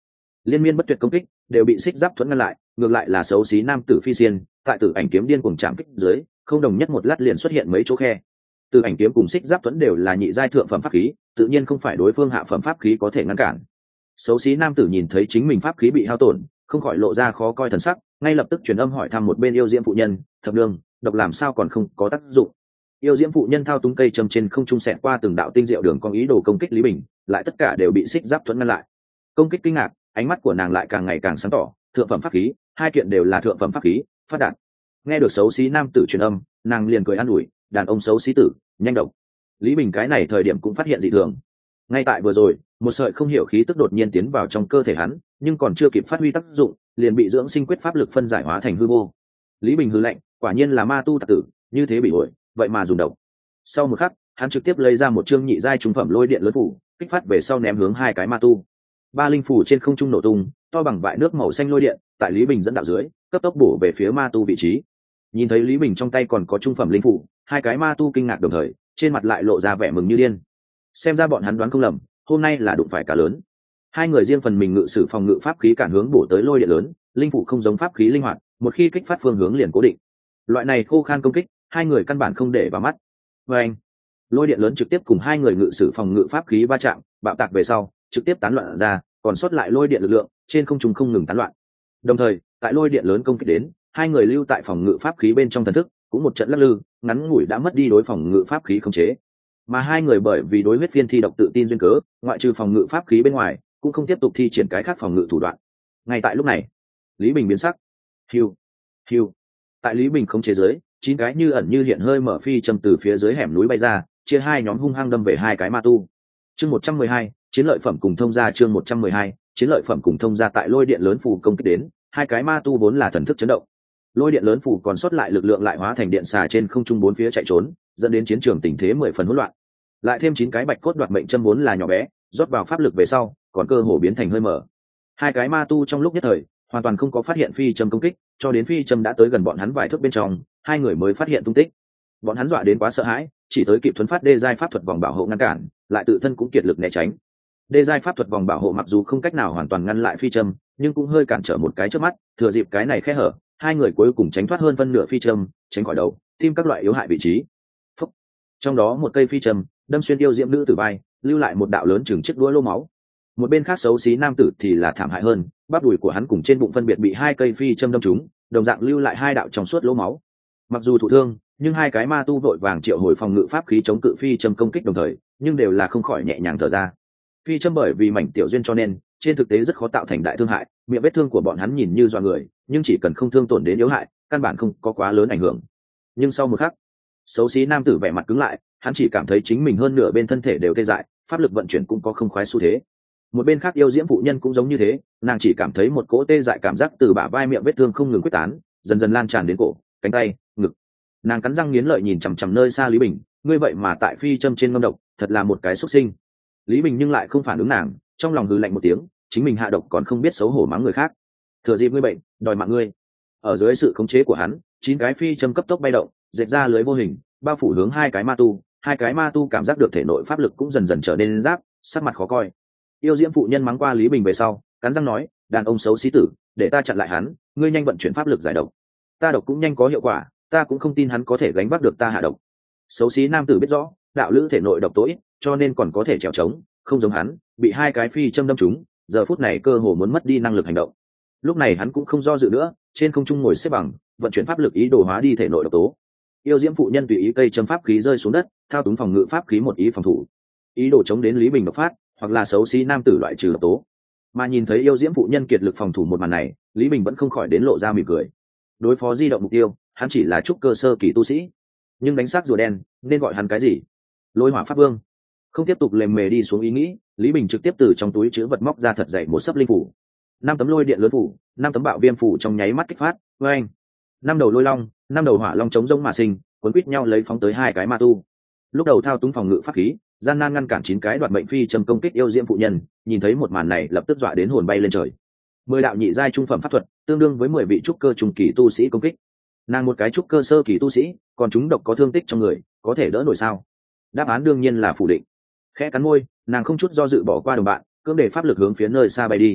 liên miên bất tuyệt công kích đều bị xích giáp thuẫn ngăn lại, ngược lại là xấu xí nam tử phi xiên tại tử ảnh kiếm điên cuồng chạm kích dưới không đồng nhất một lát liền xuất hiện mấy chỗ khe. Tử ảnh kiếm cùng xích giáp thuẫn đều là nhị giai thượng phẩm pháp khí, tự nhiên không phải đối phương hạ phẩm pháp khí có thể ngăn cản. Xấu xí nam tử nhìn thấy chính mình pháp khí bị hao tổn, không khỏi lộ ra khó coi thần sắc, ngay lập tức truyền âm hỏi thăm một bên yêu diễm phụ nhân, thập nương, độc làm sao còn không có tác dụng. Yêu diễm phụ nhân thao túng cây châm trên không trung xẹt qua từng đạo tinh diệu đường con ý đồ công kích Lý Bình, lại tất cả đều bị xích giáp thuẫn ngăn lại. Công kích kinh ngạc, ánh mắt của nàng lại càng ngày càng sáng tỏ, thượng phẩm pháp khí, hai kiện đều là thượng phẩm pháp khí, phát đạt. Nghe được xấu xí nam tử truyền âm, nàng liền cười an ủi, đàn ông xấu xí tử, nhanh độc. Lý Bình cái này thời điểm cũng phát hiện dị thường. Ngay tại vừa rồi, một sợi không hiểu khí tức đột nhiên tiến vào trong cơ thể hắn, nhưng còn chưa kịp phát huy tác dụng, liền bị dưỡng sinh quyết pháp lực phân giải hóa thành hư vô. Lý Bình hừ lạnh, quả nhiên là ma tu tặc tử, như thế bị ổi, vậy mà dùng độc. Sau một khắc, hắn trực tiếp lấy ra một chương nhị giai trung phẩm lôi điện lớn phủ, kích phát về sau ném hướng hai cái ma tu. Ba linh phủ trên không trung nổ tung, to bằng vại nước màu xanh lôi điện, tại Lý Bình dẫn đạo dưới, cấp tốc bổ về phía ma tu vị trí. Nhìn thấy Lý Bình trong tay còn có trung phẩm linh phủ, hai cái ma tu kinh ngạc đồng thời, trên mặt lại lộ ra vẻ mừng như điên. Xem ra bọn hắn đoán không lầm, hôm nay là đụng phải cả lớn. Hai người riêng phần mình ngự sử phòng ngự pháp khí cản hướng bổ tới lôi điện lớn, linh phủ không giống pháp khí linh hoạt, một khi kích phát phương hướng liền cố định. Loại này khô khan công kích, hai người căn bản không để vào mắt. Và anh, lôi điện lớn trực tiếp cùng hai người ngự sử phòng ngự pháp khí va chạm, bạo tạc về sau, trực tiếp tán loạn ra, còn sót lại lôi điện lực lượng trên không trung không ngừng tán loạn. Đồng thời, tại lôi điện lớn công kích đến, hai người lưu tại phòng ngự pháp khí bên trong thần thức, cũng một trận lắc lư, ngắn ngủi đã mất đi đối phòng ngự pháp khí khống chế. Mà hai người bởi vì đối huyết phiên thi độc tự tin duyên cớ, ngoại trừ phòng ngự pháp khí bên ngoài, cũng không tiếp tục thi triển cái khác phòng ngự thủ đoạn. Ngay tại lúc này, Lý Bình biến sắc. Hiu, hiu. Tại Lý Bình khống chế dưới, chín cái như ẩn như hiện hơi mở phi châm từ phía dưới hẻm núi bay ra, chia hai nhóm hung hăng đâm về hai cái ma tu. Chương một trăm mười hai, chiến lợi phẩm cùng thông gia chương một trăm mười hai, chiến lợi phẩm cùng thông gia tại lôi điện lớn phù công kích đến, hai cái ma tu vốn là thần thức chấn động. Lôi điện lớn phù còn sót lại lực lượng lại hóa thành điện xà trên không trung bốn phía chạy trốn, dẫn đến chiến trường tình thế mười phần hỗn loạn. Lại thêm chín cái bạch cốt đoạt mệnh châm vốn là nhỏ bé, rót vào pháp lực về sau, còn cơ hồ biến thành hơi mở. Hai cái ma tu trong lúc nhất thời, hoàn toàn không có phát hiện phi châm công kích, cho đến phi châm đã tới gần bọn hắn vài thước bên trong, hai người mới phát hiện tung tích. Bọn hắn dọa đến quá sợ hãi, chỉ tới kịp thuấn phát đê giai pháp thuật vòng bảo hộ ngăn cản, lại tự thân cũng kiệt lực né tránh. Đê giai pháp thuật vòng bảo hộ mặc dù không cách nào hoàn toàn ngăn lại phi châm, nhưng cũng hơi cản trở một cái trước mắt, thừa dịp cái này khe hở, hai người cuối cùng tránh thoát hơn phân nửa phi châm, tránh khỏi đầu, tim các loại yếu hại vị trí. Phúc. Trong đó một cây phi châm đâm xuyên yêu diễm nữ tử vai, lưu lại một đạo lớn chừng chiếc đũa lô máu. Một bên khác xấu xí nam tử thì là thảm hại hơn, bắp đùi của hắn cùng trên bụng phân biệt bị hai cây phi châm đâm trúng, đồng dạng lưu lại hai đạo trong suốt lỗ máu. Mặc dù thụ thương, nhưng hai cái ma tu vội vàng triệu hồi phòng ngự pháp khí chống cự phi châm công kích đồng thời, nhưng đều là không khỏi nhẹ nhàng thở ra. Phi châm bởi vì mảnh tiểu duyên cho nên, trên thực tế rất khó tạo thành đại thương hại, miệng vết thương của bọn hắn nhìn như dọa người, nhưng chỉ cần không thương tổn đến yếu hại, căn bản không có quá lớn ảnh hưởng. Nhưng sau một khắc, xấu xí nam tử vẻ mặt cứng lại, hắn chỉ cảm thấy chính mình hơn nửa bên thân thể đều tê dại, pháp lực vận chuyển cũng có không khoái xu thế. Một bên khác yêu diễm phụ nhân cũng giống như thế, nàng chỉ cảm thấy một cỗ tê dại cảm giác từ bả vai miệng vết thương không ngừng quyết tán, dần dần lan tràn đến cổ, cánh tay, ngực. Nàng cắn răng nghiến lợi nhìn chằm chằm nơi xa Lý Bình, ngươi vậy mà tại phi châm trên ngâm độc, thật là một cái xuất sinh. Lý Bình nhưng lại không phản ứng nàng, trong lòng hừ lạnh một tiếng, chính mình hạ độc còn không biết xấu hổ mắng người khác. Thừa dịp ngươi bệnh, đòi mạng ngươi. Ở dưới sự khống chế của hắn, chín cái phi châm cấp tốc bay động, dệt ra lưới vô hình, bao phủ hướng hai cái ma tu, hai cái ma tu cảm giác được thể nội pháp lực cũng dần dần trở nên giáp, sắc mặt khó coi. Yêu diễm phụ nhân mắng qua Lý Bình về sau, cắn răng nói, đàn ông xấu xí tử, để ta chặn lại hắn, ngươi nhanh vận chuyển pháp lực giải độc. Ta độc cũng nhanh có hiệu quả, ta cũng không tin hắn có thể gánh vác được ta hạ độc. Xấu xí nam tử biết rõ, đạo lữ thể nội độc tối, cho nên còn có thể trèo trống, không giống hắn, bị hai cái phi châm đâm trúng, giờ phút này cơ hồ muốn mất đi năng lực hành động. Lúc này hắn cũng không do dự nữa, trên không trung ngồi xếp bằng, vận chuyển pháp lực ý đồ hóa đi thể nội độc tố. Yêu diễm phụ nhân tùy ý cây châm pháp khí rơi xuống đất, thao túng phòng ngự pháp khí một ý phòng thủ, ý đồ chống đến Lý Bình độc phát, hoặc là xấu xí nam tử loại trừ độc tố. Mà nhìn thấy yêu diễm phụ nhân kiệt lực phòng thủ một màn này, Lý Bình vẫn không khỏi đến lộ ra mỉm cười. Đối phó di động mục tiêu, hắn chỉ là trúc cơ sơ kỳ tu sĩ, nhưng đánh xác rùa đen, nên gọi hắn cái gì? Lôi hỏa pháp vương. Không tiếp tục lèm mề đi xuống ý nghĩ, Lý Bình trực tiếp từ trong túi chứa vật móc ra thật dày một sấp linh phủ. Năm tấm lôi điện lớn phủ, năm tấm bạo viêm phủ trong nháy mắt kích phát, với anh. Năm đầu lôi long, năm đầu hỏa long chống rông mà sinh, cuốn quýt nhau lấy phóng tới hai cái ma tu. Lúc đầu thao túng phòng ngự pháp khí, gian nan ngăn cản chín cái đoạt mệnh phi châm công kích yêu diễm phụ nhân, nhìn thấy một màn này lập tức dọa đến hồn bay lên trời. Mười đạo nhị giai trung phẩm pháp thuật, tương đương với mười vị trúc cơ trung kỳ tu sĩ công kích. Nàng một cái trúc cơ sơ kỳ tu sĩ, còn chúng độc có thương tích trong người, có thể đỡ nổi sao? Đáp án đương nhiên là phủ định. Khẽ cắn môi, nàng không chút do dự bỏ qua đồng bạn, cưỡng để pháp lực hướng phía nơi xa bay đi.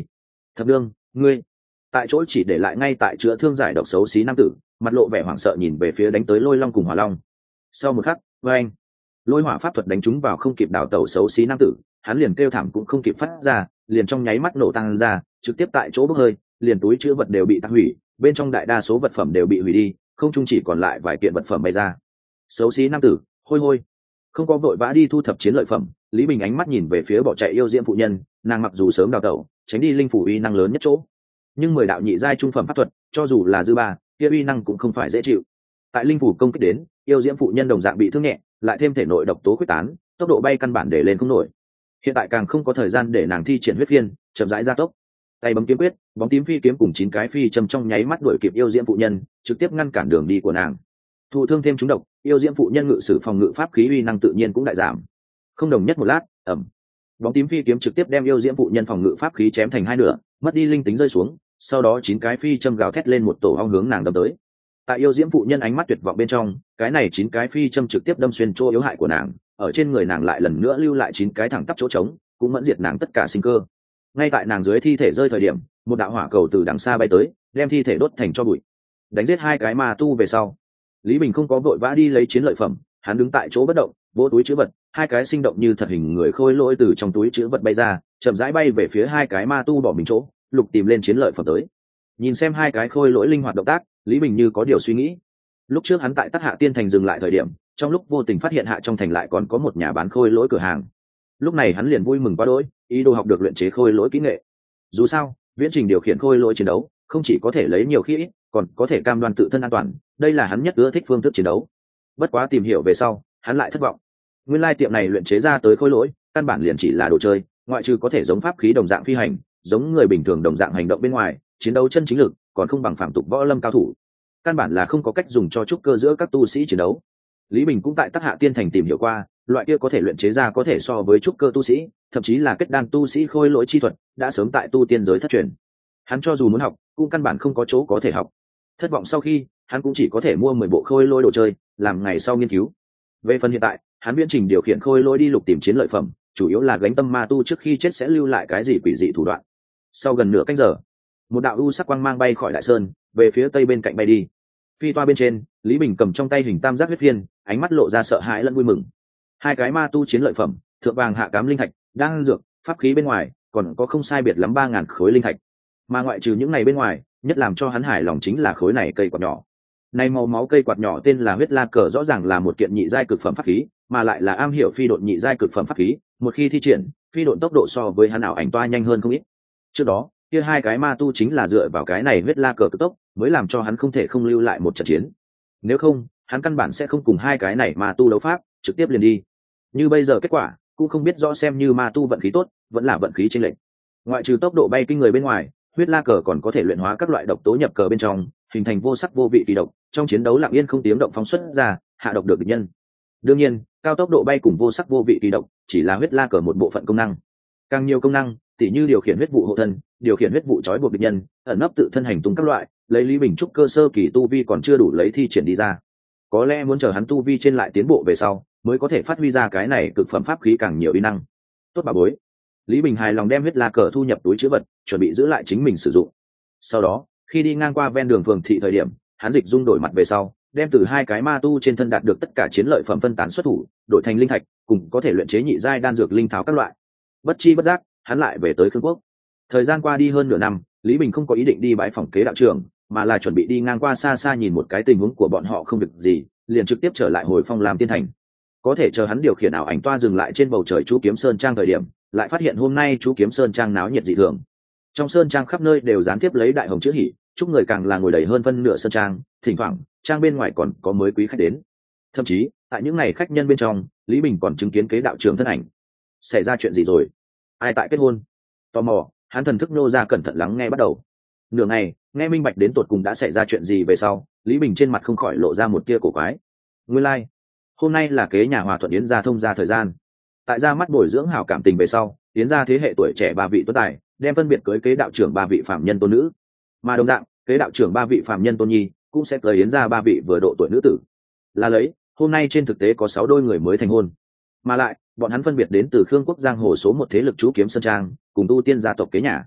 Thập đương, ngươi tại chỗ chỉ để lại ngay tại chữa thương giải độc xấu xí nam tử, mặt lộ vẻ hoảng sợ nhìn về phía đánh tới Lôi Long cùng Hỏa Long. Sau một khắc, với anh lôi hỏa pháp thuật đánh trúng vào không kịp đảo tẩu xấu xí nam tử, hắn liền kêu thảm cũng không kịp phát ra, liền trong nháy mắt nổ tăng ra, trực tiếp tại chỗ bốc hơi, liền túi chứa vật đều bị tạc hủy, bên trong đại đa số vật phẩm đều bị hủy đi, không chung chỉ còn lại vài kiện vật phẩm bay ra. Xấu xí nam tử, hôi hôi, không có vội vã đi thu thập chiến lợi phẩm. Lý Bình ánh mắt nhìn về phía bỏ chạy yêu diễm phụ nhân, nàng mặc dù sớm đào tẩu, tránh đi linh phủ uy năng lớn nhất chỗ, nhưng mười đạo nhị giai trung phẩm pháp thuật, cho dù là dư ba, kia uy năng cũng không phải dễ chịu. Tại linh phủ công kích đến, yêu diễm phụ nhân đồng dạng bị thương nhẹ, lại thêm thể nội độc tố quyết tán, tốc độ bay căn bản để lên không nổi. Hiện tại càng không có thời gian để nàng thi triển huyết phiên, chậm rãi gia tốc. Tay bấm kiếm quyết, bóng tím phi kiếm cùng chín cái phi châm trong nháy mắt đuổi kịp yêu diễm phụ nhân, trực tiếp ngăn cản đường đi của nàng. Thụ thương thêm trúng độc, yêu diễm phụ nhân ngự sử phòng ngự pháp khí uy năng tự nhiên cũng đại giảm. Không đồng nhất một lát, ầm, bóng tím phi kiếm trực tiếp đem yêu diễm phụ nhân phòng ngự pháp khí chém thành hai nửa, mất đi linh tính rơi xuống. Sau đó chín cái phi châm gào thét lên một tổ ong hướng nàng đâm tới. Tại yêu diễm phụ nhân ánh mắt tuyệt vọng bên trong, cái này chín cái phi châm trực tiếp đâm xuyên chỗ yếu hại của nàng, ở trên người nàng lại lần nữa lưu lại chín cái thẳng tắp chỗ trống, cũng mẫn diệt nàng tất cả sinh cơ. Ngay tại nàng dưới thi thể rơi thời điểm, một đạo hỏa cầu từ đằng xa bay tới, đem thi thể đốt thành tro bụi. Đánh giết hai cái ma tu về sau, Lý Bình không có vội vã đi lấy chiến lợi phẩm, hắn đứng tại chỗ bất động, vỗ túi trữ vật, hai cái sinh động như thật hình người khôi lỗi từ trong túi trữ vật bay ra, chậm rãi bay về phía hai cái ma tu bỏ mình chỗ, lục tìm lên chiến lợi phẩm tới. Nhìn xem hai cái khôi lỗi linh hoạt động tác, Lý Bình như có điều suy nghĩ. Lúc trước hắn tại Tắc Hạ Tiên Thành dừng lại thời điểm, trong lúc vô tình phát hiện hạ trong thành lại còn có một nhà bán khôi lỗi cửa hàng. Lúc này hắn liền vui mừng quá đỗi, ý đồ học được luyện chế khôi lỗi kỹ nghệ. Dù sao, viễn trình điều khiển khôi lỗi chiến đấu, không chỉ có thể lấy nhiều khí ít, còn có thể cam đoan tự thân an toàn, đây là hắn nhất ưa thích phương thức chiến đấu. Bất quá tìm hiểu về sau, hắn lại thất vọng. Nguyên lai tiệm này luyện chế ra tới khôi lỗi, căn bản liền chỉ là đồ chơi, ngoại trừ có thể giống pháp khí đồng dạng phi hành, giống người bình thường đồng dạng hành động bên ngoài, chiến đấu chân chính lực còn không bằng phạm tục võ lâm cao thủ, căn bản là không có cách dùng cho trúc cơ giữa các tu sĩ chiến đấu. Lý Bình cũng tại Tắc Hạ Tiên Thành tìm hiểu qua, loại kia có thể luyện chế ra có thể so với trúc cơ tu sĩ, thậm chí là kết đan tu sĩ khôi lỗi chi thuật, đã sớm tại tu tiên giới thất truyền. Hắn cho dù muốn học, cũng căn bản không có chỗ có thể học. Thất vọng sau khi, hắn cũng chỉ có thể mua mười bộ khôi lỗi đồ chơi, làm ngày sau nghiên cứu. Về phần hiện tại, hắn viễn trình điều khiển khôi lỗi đi lục tìm chiến lợi phẩm, chủ yếu là gánh tâm ma tu trước khi chết sẽ lưu lại cái gì quỷ dị thủ đoạn. Sau gần nửa canh giờ, một đạo u sắc quang mang bay khỏi đại sơn, về phía tây bên cạnh bay đi. Phi toa bên trên, Lý Bình cầm trong tay hình tam giác huyết phiên, ánh mắt lộ ra sợ hãi lẫn vui mừng. Hai cái ma tu chiến lợi phẩm, thượng vàng hạ cám linh thạch, đang dược, pháp khí bên ngoài, còn có không sai biệt lắm ba ngàn khối linh thạch. Mà ngoại trừ những này bên ngoài, nhất làm cho hắn hài lòng chính là khối này cây quạt nhỏ. Này màu máu cây quạt nhỏ tên là huyết la cờ, rõ ràng là một kiện nhị giai cực phẩm pháp khí, mà lại là am hiểu phi độn nhị giai cực phẩm pháp khí, một khi thi triển, phi độn tốc độ so với hắn ảo ảnh toa nhanh hơn không ít. Trước đó, kia hai cái ma tu chính là dựa vào cái này huyết la cờ cực tốc, mới làm cho hắn không thể không lưu lại một trận chiến. Nếu không, hắn căn bản sẽ không cùng hai cái này ma tu đấu pháp, trực tiếp liền đi. Như bây giờ kết quả, cũng không biết rõ xem như ma tu vận khí tốt, vẫn là vận khí chênh lệch. Ngoại trừ tốc độ bay kinh người bên ngoài, huyết la cờ còn có thể luyện hóa các loại độc tố nhập cờ bên trong, hình thành vô sắc vô vị kỳ độc, trong chiến đấu lặng yên không tiếng động phóng xuất ra, hạ độc được địch nhân. Đương nhiên, cao tốc độ bay cùng vô sắc vô vị kỳ độc chỉ là huyết la cờ một bộ phận công năng. Càng nhiều công năng, tỉ như điều khiển huyết vụ hộ thân, điều khiển huyết vụ trói buộc địch nhân, ẩn nấp tự thân hành tung các loại, lấy Lý Bình trúc cơ sơ kỳ tu vi còn chưa đủ lấy thi triển đi ra. Có lẽ muốn chờ hắn tu vi trên lại tiến bộ về sau, mới có thể phát huy ra cái này cực phẩm pháp khí càng nhiều uy năng. Tốt bà bối. Lý Bình hài lòng đem huyết la cờ thu nhập túi trữ vật, chuẩn bị giữ lại chính mình sử dụng. Sau đó, khi đi ngang qua ven đường phường thị thời điểm, hắn dịch dung đổi mặt về sau, đem từ hai cái ma tu trên thân đạt được tất cả chiến lợi phẩm phân tán xuất thủ, đổi thành linh thạch, cùng có thể luyện chế nhị giai đan dược linh thảo các loại. Bất chi bất giác, hắn lại về tới Khương Quốc. Thời gian qua đi hơn nửa năm, Lý Bình không có ý định đi bãi phòng kế đạo trưởng, mà là chuẩn bị đi ngang qua xa xa nhìn một cái tình huống của bọn họ không việc gì, liền trực tiếp trở lại hồi phong làm tiên thành. Có thể chờ hắn điều khiển ảo ảnh toa dừng lại trên bầu trời chú kiếm sơn trang thời điểm, lại phát hiện hôm nay chú kiếm sơn trang náo nhiệt dị thường. Trong sơn trang khắp nơi đều gián tiếp lấy đại hồng chữ hỉ, chúc người càng là ngồi đầy hơn phân nửa sơn trang, thỉnh thoảng trang bên ngoài còn có mới quý khách đến. Thậm chí tại những ngày khách nhân bên trong, Lý Bình còn chứng kiến kế đạo trưởng thân ảnh. Xảy ra chuyện gì rồi? Ai tại kết hôn? Tò mò, hắn thần thức nô ra cẩn thận lắng nghe bắt đầu. Nửa ngày, nghe minh bạch đến tột cùng đã xảy ra chuyện gì về sau, Lý Bình trên mặt không khỏi lộ ra một tia cổ quái. Nguyên lai, like. Hôm nay là kế nhà hòa thuận yến gia thông gia thời gian. Tại ra mắt bồi dưỡng hảo cảm tình về sau, yến gia thế hệ tuổi trẻ ba vị tuấn tài, đem phân biệt cưới kế đạo trưởng ba vị phạm nhân tôn nữ. Mà đồng dạng, kế đạo trưởng ba vị phạm nhân tôn nhi cũng sẽ cưới yến gia ba vị vừa độ tuổi nữ tử. Là lấy, hôm nay trên thực tế có sáu đôi người mới thành hôn. Mà lại, bọn hắn phân biệt đến từ Khương Quốc giang hồ số một thế lực chú kiếm sơn trang, cùng tu tiên gia tộc kế nhà.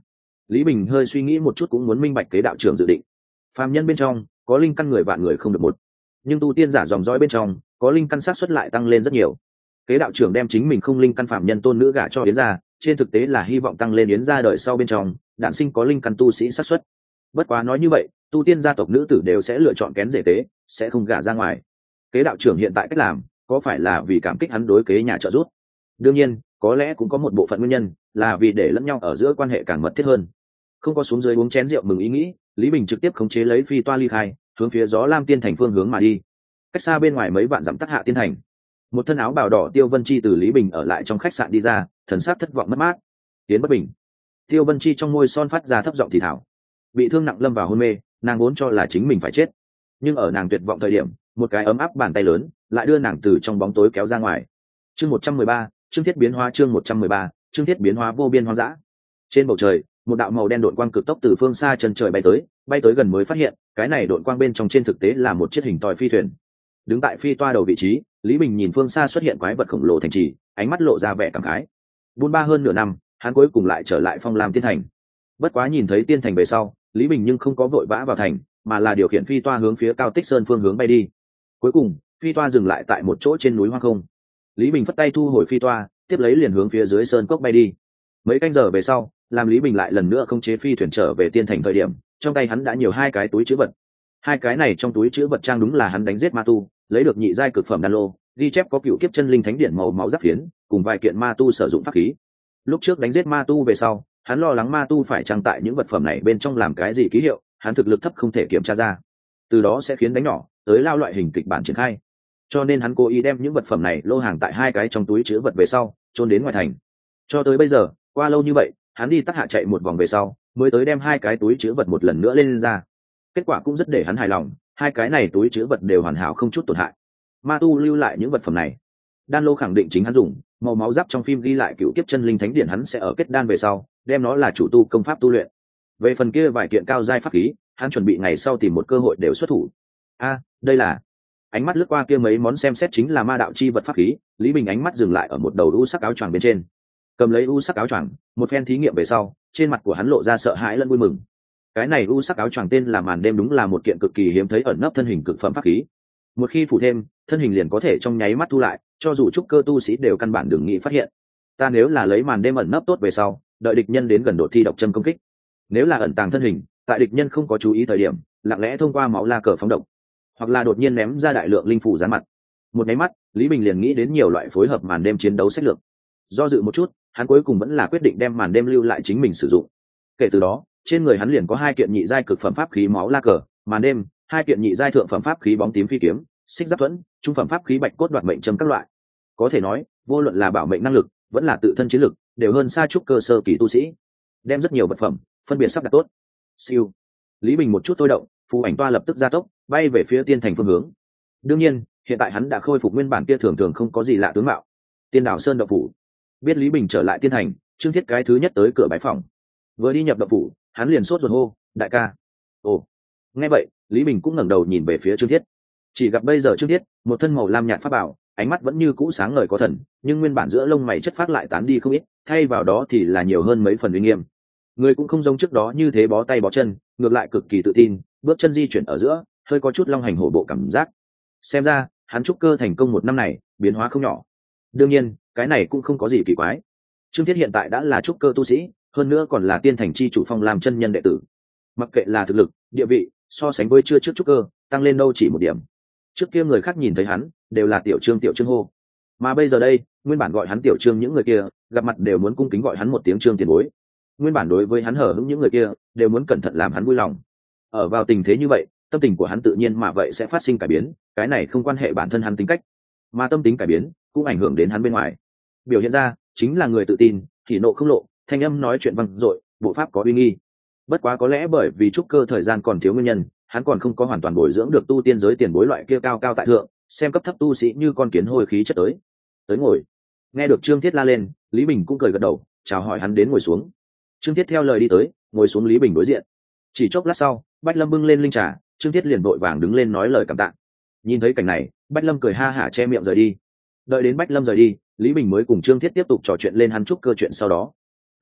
Lý Bình hơi suy nghĩ một chút cũng muốn minh bạch kế đạo trưởng dự định. Phàm nhân bên trong có linh căn người vạn người không được một, nhưng tu tiên giả dòng dõi bên trong có linh căn sát xuất lại tăng lên rất nhiều. Kế đạo trưởng đem chính mình không linh căn phàm nhân tôn nữ gả cho Yến gia, trên thực tế là hy vọng tăng lên Yến gia đời sau bên trong đản sinh có linh căn tu sĩ sát xuất. Bất quá nói như vậy, tu tiên gia tộc nữ tử đều sẽ lựa chọn kén rể tế, sẽ không gả ra ngoài. Kế đạo trưởng hiện tại cách làm, có phải là vì cảm kích hắn đối kế nhà trợ giúp? Đương nhiên, có lẽ cũng có một bộ phận nguyên nhân là vì để lẫn nhau ở giữa quan hệ càng mật thiết hơn. Không có xuống dưới uống chén rượu mừng ý nghĩ, Lý Bình trực tiếp khống chế lấy phi toa ly khai, hướng phía gió lam tiên thành phương hướng mà đi. Cách xa bên ngoài mấy vạn dặm Tắc Hạ tiên thành, một thân áo bào đỏ Tiêu Vân Chi từ Lý Bình ở lại trong khách sạn đi ra, thần sắc thất vọng mất mát. Tiến bất bình. Tiêu Vân Chi trong môi son phát ra thấp giọng thì thảo. Bị thương nặng lâm vào hôn mê, nàng vốn cho là chính mình phải chết, nhưng ở nàng tuyệt vọng thời điểm, một cái ấm áp bàn tay lớn lại đưa nàng từ trong bóng tối kéo ra ngoài. Chương một trăm mười ba, chương thiết biến hóa chương một trăm mười ba, chương thiết biến hóa vô biên hoang dã. Trên bầu trời, một đạo màu đen độn quang cực tốc từ phương xa chân trời bay tới, bay tới gần mới phát hiện, cái này độn quang bên trong trên thực tế là một chiếc hình tòi phi thuyền. Đứng tại phi toa đầu vị trí, Lý Bình nhìn phương xa xuất hiện quái vật khổng lồ thành trì, ánh mắt lộ ra vẻ cảm khái. Buôn ba hơn nửa năm, hắn cuối cùng lại trở lại Phong Lam Tiên Thành. Bất quá nhìn thấy tiên thành về sau, Lý Bình nhưng không có vội vã vào thành, mà là điều khiển phi toa hướng phía Cao Tích Sơn phương hướng bay đi. Cuối cùng, phi toa dừng lại tại một chỗ trên núi hoang không. Lý Bình phất tay thu hồi phi toa, tiếp lấy liền hướng phía dưới sơn cốc bay đi. Mấy canh giờ về sau, làm Lý Bình lại lần nữa không chế phi thuyền trở về tiên thành thời điểm, trong tay hắn đã nhiều hai cái túi trữ vật. Hai cái này trong túi trữ vật trang đúng là hắn đánh giết ma tu, lấy được nhị giai cực phẩm đan lô, ghi chép có cựu kiếp chân linh thánh điển màu máu giáp phiến, cùng vài kiện ma tu sử dụng pháp khí. Lúc trước đánh giết ma tu về sau, hắn lo lắng ma tu phải trang tại những vật phẩm này bên trong làm cái gì ký hiệu, hắn thực lực thấp không thể kiểm tra ra, từ đó sẽ khiến đánh nhỏ tới lao loại hình kịch bản triển khai. Cho nên hắn cố ý đem những vật phẩm này lô hàng tại hai cái trong túi trữ vật về sau, trốn đến ngoài thành. Cho tới bây giờ, qua lâu như vậy, hắn đi Tắc Hạ chạy một vòng về sau, mới tới đem hai cái túi trữ vật một lần nữa lên, lên ra. Kết quả cũng rất để hắn hài lòng, hai cái này túi trữ vật đều hoàn hảo không chút tổn hại. Ma tu lưu lại những vật phẩm này, đan lô khẳng định chính hắn dùng, màu máu giáp trong phim ghi lại cựu kiếp chân linh thánh điển hắn sẽ ở kết đan về sau, đem nó là chủ tu công pháp tu luyện. Về phần kia vài kiện cao giai pháp khí, hắn chuẩn bị ngày sau tìm một cơ hội đều xuất thủ. A, đây là. Ánh mắt lướt qua kia mấy món xem xét chính là ma đạo chi vật pháp khí, Lý Bình ánh mắt dừng lại ở một đầu u sắc áo choàng bên trên. Cầm lấy u sắc áo choàng, một phen thí nghiệm về sau, trên mặt của hắn lộ ra sợ hãi lẫn vui mừng. Cái này u sắc áo choàng tên là Màn Đêm, đúng là một kiện cực kỳ hiếm thấy ẩn nấp thân hình cực phẩm pháp khí. Một khi phủ thêm, thân hình liền có thể trong nháy mắt thu lại, cho dù trúc cơ tu sĩ đều căn bản đừng nghĩ phát hiện. Ta nếu là lấy Màn Đêm ẩn nấp tốt về sau, đợi địch nhân đến gần đột thi độc châm công kích. Nếu là ẩn tàng thân hình, tại địch nhân không có chú ý thời điểm, lặng lẽ thông qua máu la cờ phóng độc, hoặc là đột nhiên ném ra đại lượng linh phủ gián mặt. Một cái mắt, Lý Bình liền nghĩ đến nhiều loại phối hợp Màn Đêm chiến đấu sách lược. Do dự một chút, hắn cuối cùng vẫn là quyết định đem Màn Đêm lưu lại chính mình sử dụng. Kể từ đó, trên người hắn liền có hai kiện nhị giai cực phẩm pháp khí máu la cờ, Màn Đêm, hai kiện nhị giai thượng phẩm pháp khí bóng tím phi kiếm, xích giáp thuẫn, trung phẩm pháp khí bạch cốt đoạt mệnh châm các loại. Có thể nói, vô luận là bảo mệnh năng lực, vẫn là tự thân chiến lực, đều hơn xa trúc cơ sơ kỳ tu sĩ. Đem rất nhiều vật phẩm phân biệt sắp đặt tốt. Siêu. Lý Bình một chút thôi động, phù ảnh toa lập tức gia tốc, bay về phía tiên thành phương hướng. Đương nhiên, hiện tại hắn đã khôi phục nguyên bản kia thường thường không có gì lạ tướng mạo. Tiên đảo sơn động phủ. Biết Lý Bình trở lại tiên thành, Trương Thiết cái thứ nhất tới cửa bái phòng. Vừa đi nhập động phủ, hắn liền sốt ruột hô, đại ca. Ồ. Nghe vậy, Lý Bình cũng ngẩng đầu nhìn về phía Trương Thiết. Chỉ gặp bây giờ Trương Thiết, một thân màu lam nhạt pháp bảo, ánh mắt vẫn như cũ sáng ngời có thần, nhưng nguyên bản giữa lông mày chất phát lại tán đi không ít, thay vào đó thì là nhiều hơn mấy phần uy nghiêm. Người cũng không giống trước đó như thế bó tay bó chân, ngược lại cực kỳ tự tin, bước chân di chuyển ở giữa, hơi có chút long hành hổ bộ cảm giác. Xem ra, hắn trúc cơ thành công một năm này, biến hóa không nhỏ. Đương nhiên, cái này cũng không có gì kỳ quái. Trương Thiết hiện tại đã là trúc cơ tu sĩ, hơn nữa còn là tiên thành chi chủ Phong Lam chân nhân đệ tử. Mặc kệ là thực lực, địa vị, so sánh với chưa trước trúc cơ, tăng lên đâu chỉ một điểm. Trước kia người khác nhìn thấy hắn, đều là tiểu Trương tiểu Trương hô. Mà bây giờ đây, nguyên bản gọi hắn tiểu Trương những người kia, gặp mặt đều muốn cung kính gọi hắn một tiếng Trương tiền bối. Nguyên bản đối với hắn hở hững những người kia, đều muốn cẩn thận làm hắn vui lòng. Ở vào tình thế như vậy, tâm tình của hắn tự nhiên mà vậy sẽ phát sinh cải biến, cái này không quan hệ bản thân hắn tính cách, mà tâm tính cải biến cũng ảnh hưởng đến hắn bên ngoài. Biểu hiện ra chính là người tự tin, thì nộ không lộ, thanh âm nói chuyện vang dội, bộ pháp có uy nghi. Bất quá có lẽ bởi vì trúc cơ thời gian còn thiếu nguyên nhân, hắn còn không có hoàn toàn bồi dưỡng được tu tiên giới tiền bối loại kia cao cao tại thượng, xem cấp thấp tu sĩ như con kiến hôi khí chất tới. Tới ngồi. Nghe được Trương Thiết la lên, Lý Bình cũng cười gật đầu, chào hỏi hắn đến ngồi xuống. Trương Thiết theo lời đi tới, ngồi xuống Lý Bình đối diện. Chỉ chốc lát sau, Bách Lâm bưng lên linh trà, Trương Thiết liền vội vàng đứng lên nói lời cảm tạ. Nhìn thấy cảnh này, Bách Lâm cười ha hả che miệng rời đi. Đợi đến Bách Lâm rời đi, Lý Bình mới cùng Trương Thiết tiếp tục trò chuyện lên hắn trúc cơ chuyện sau đó. Lúc trước,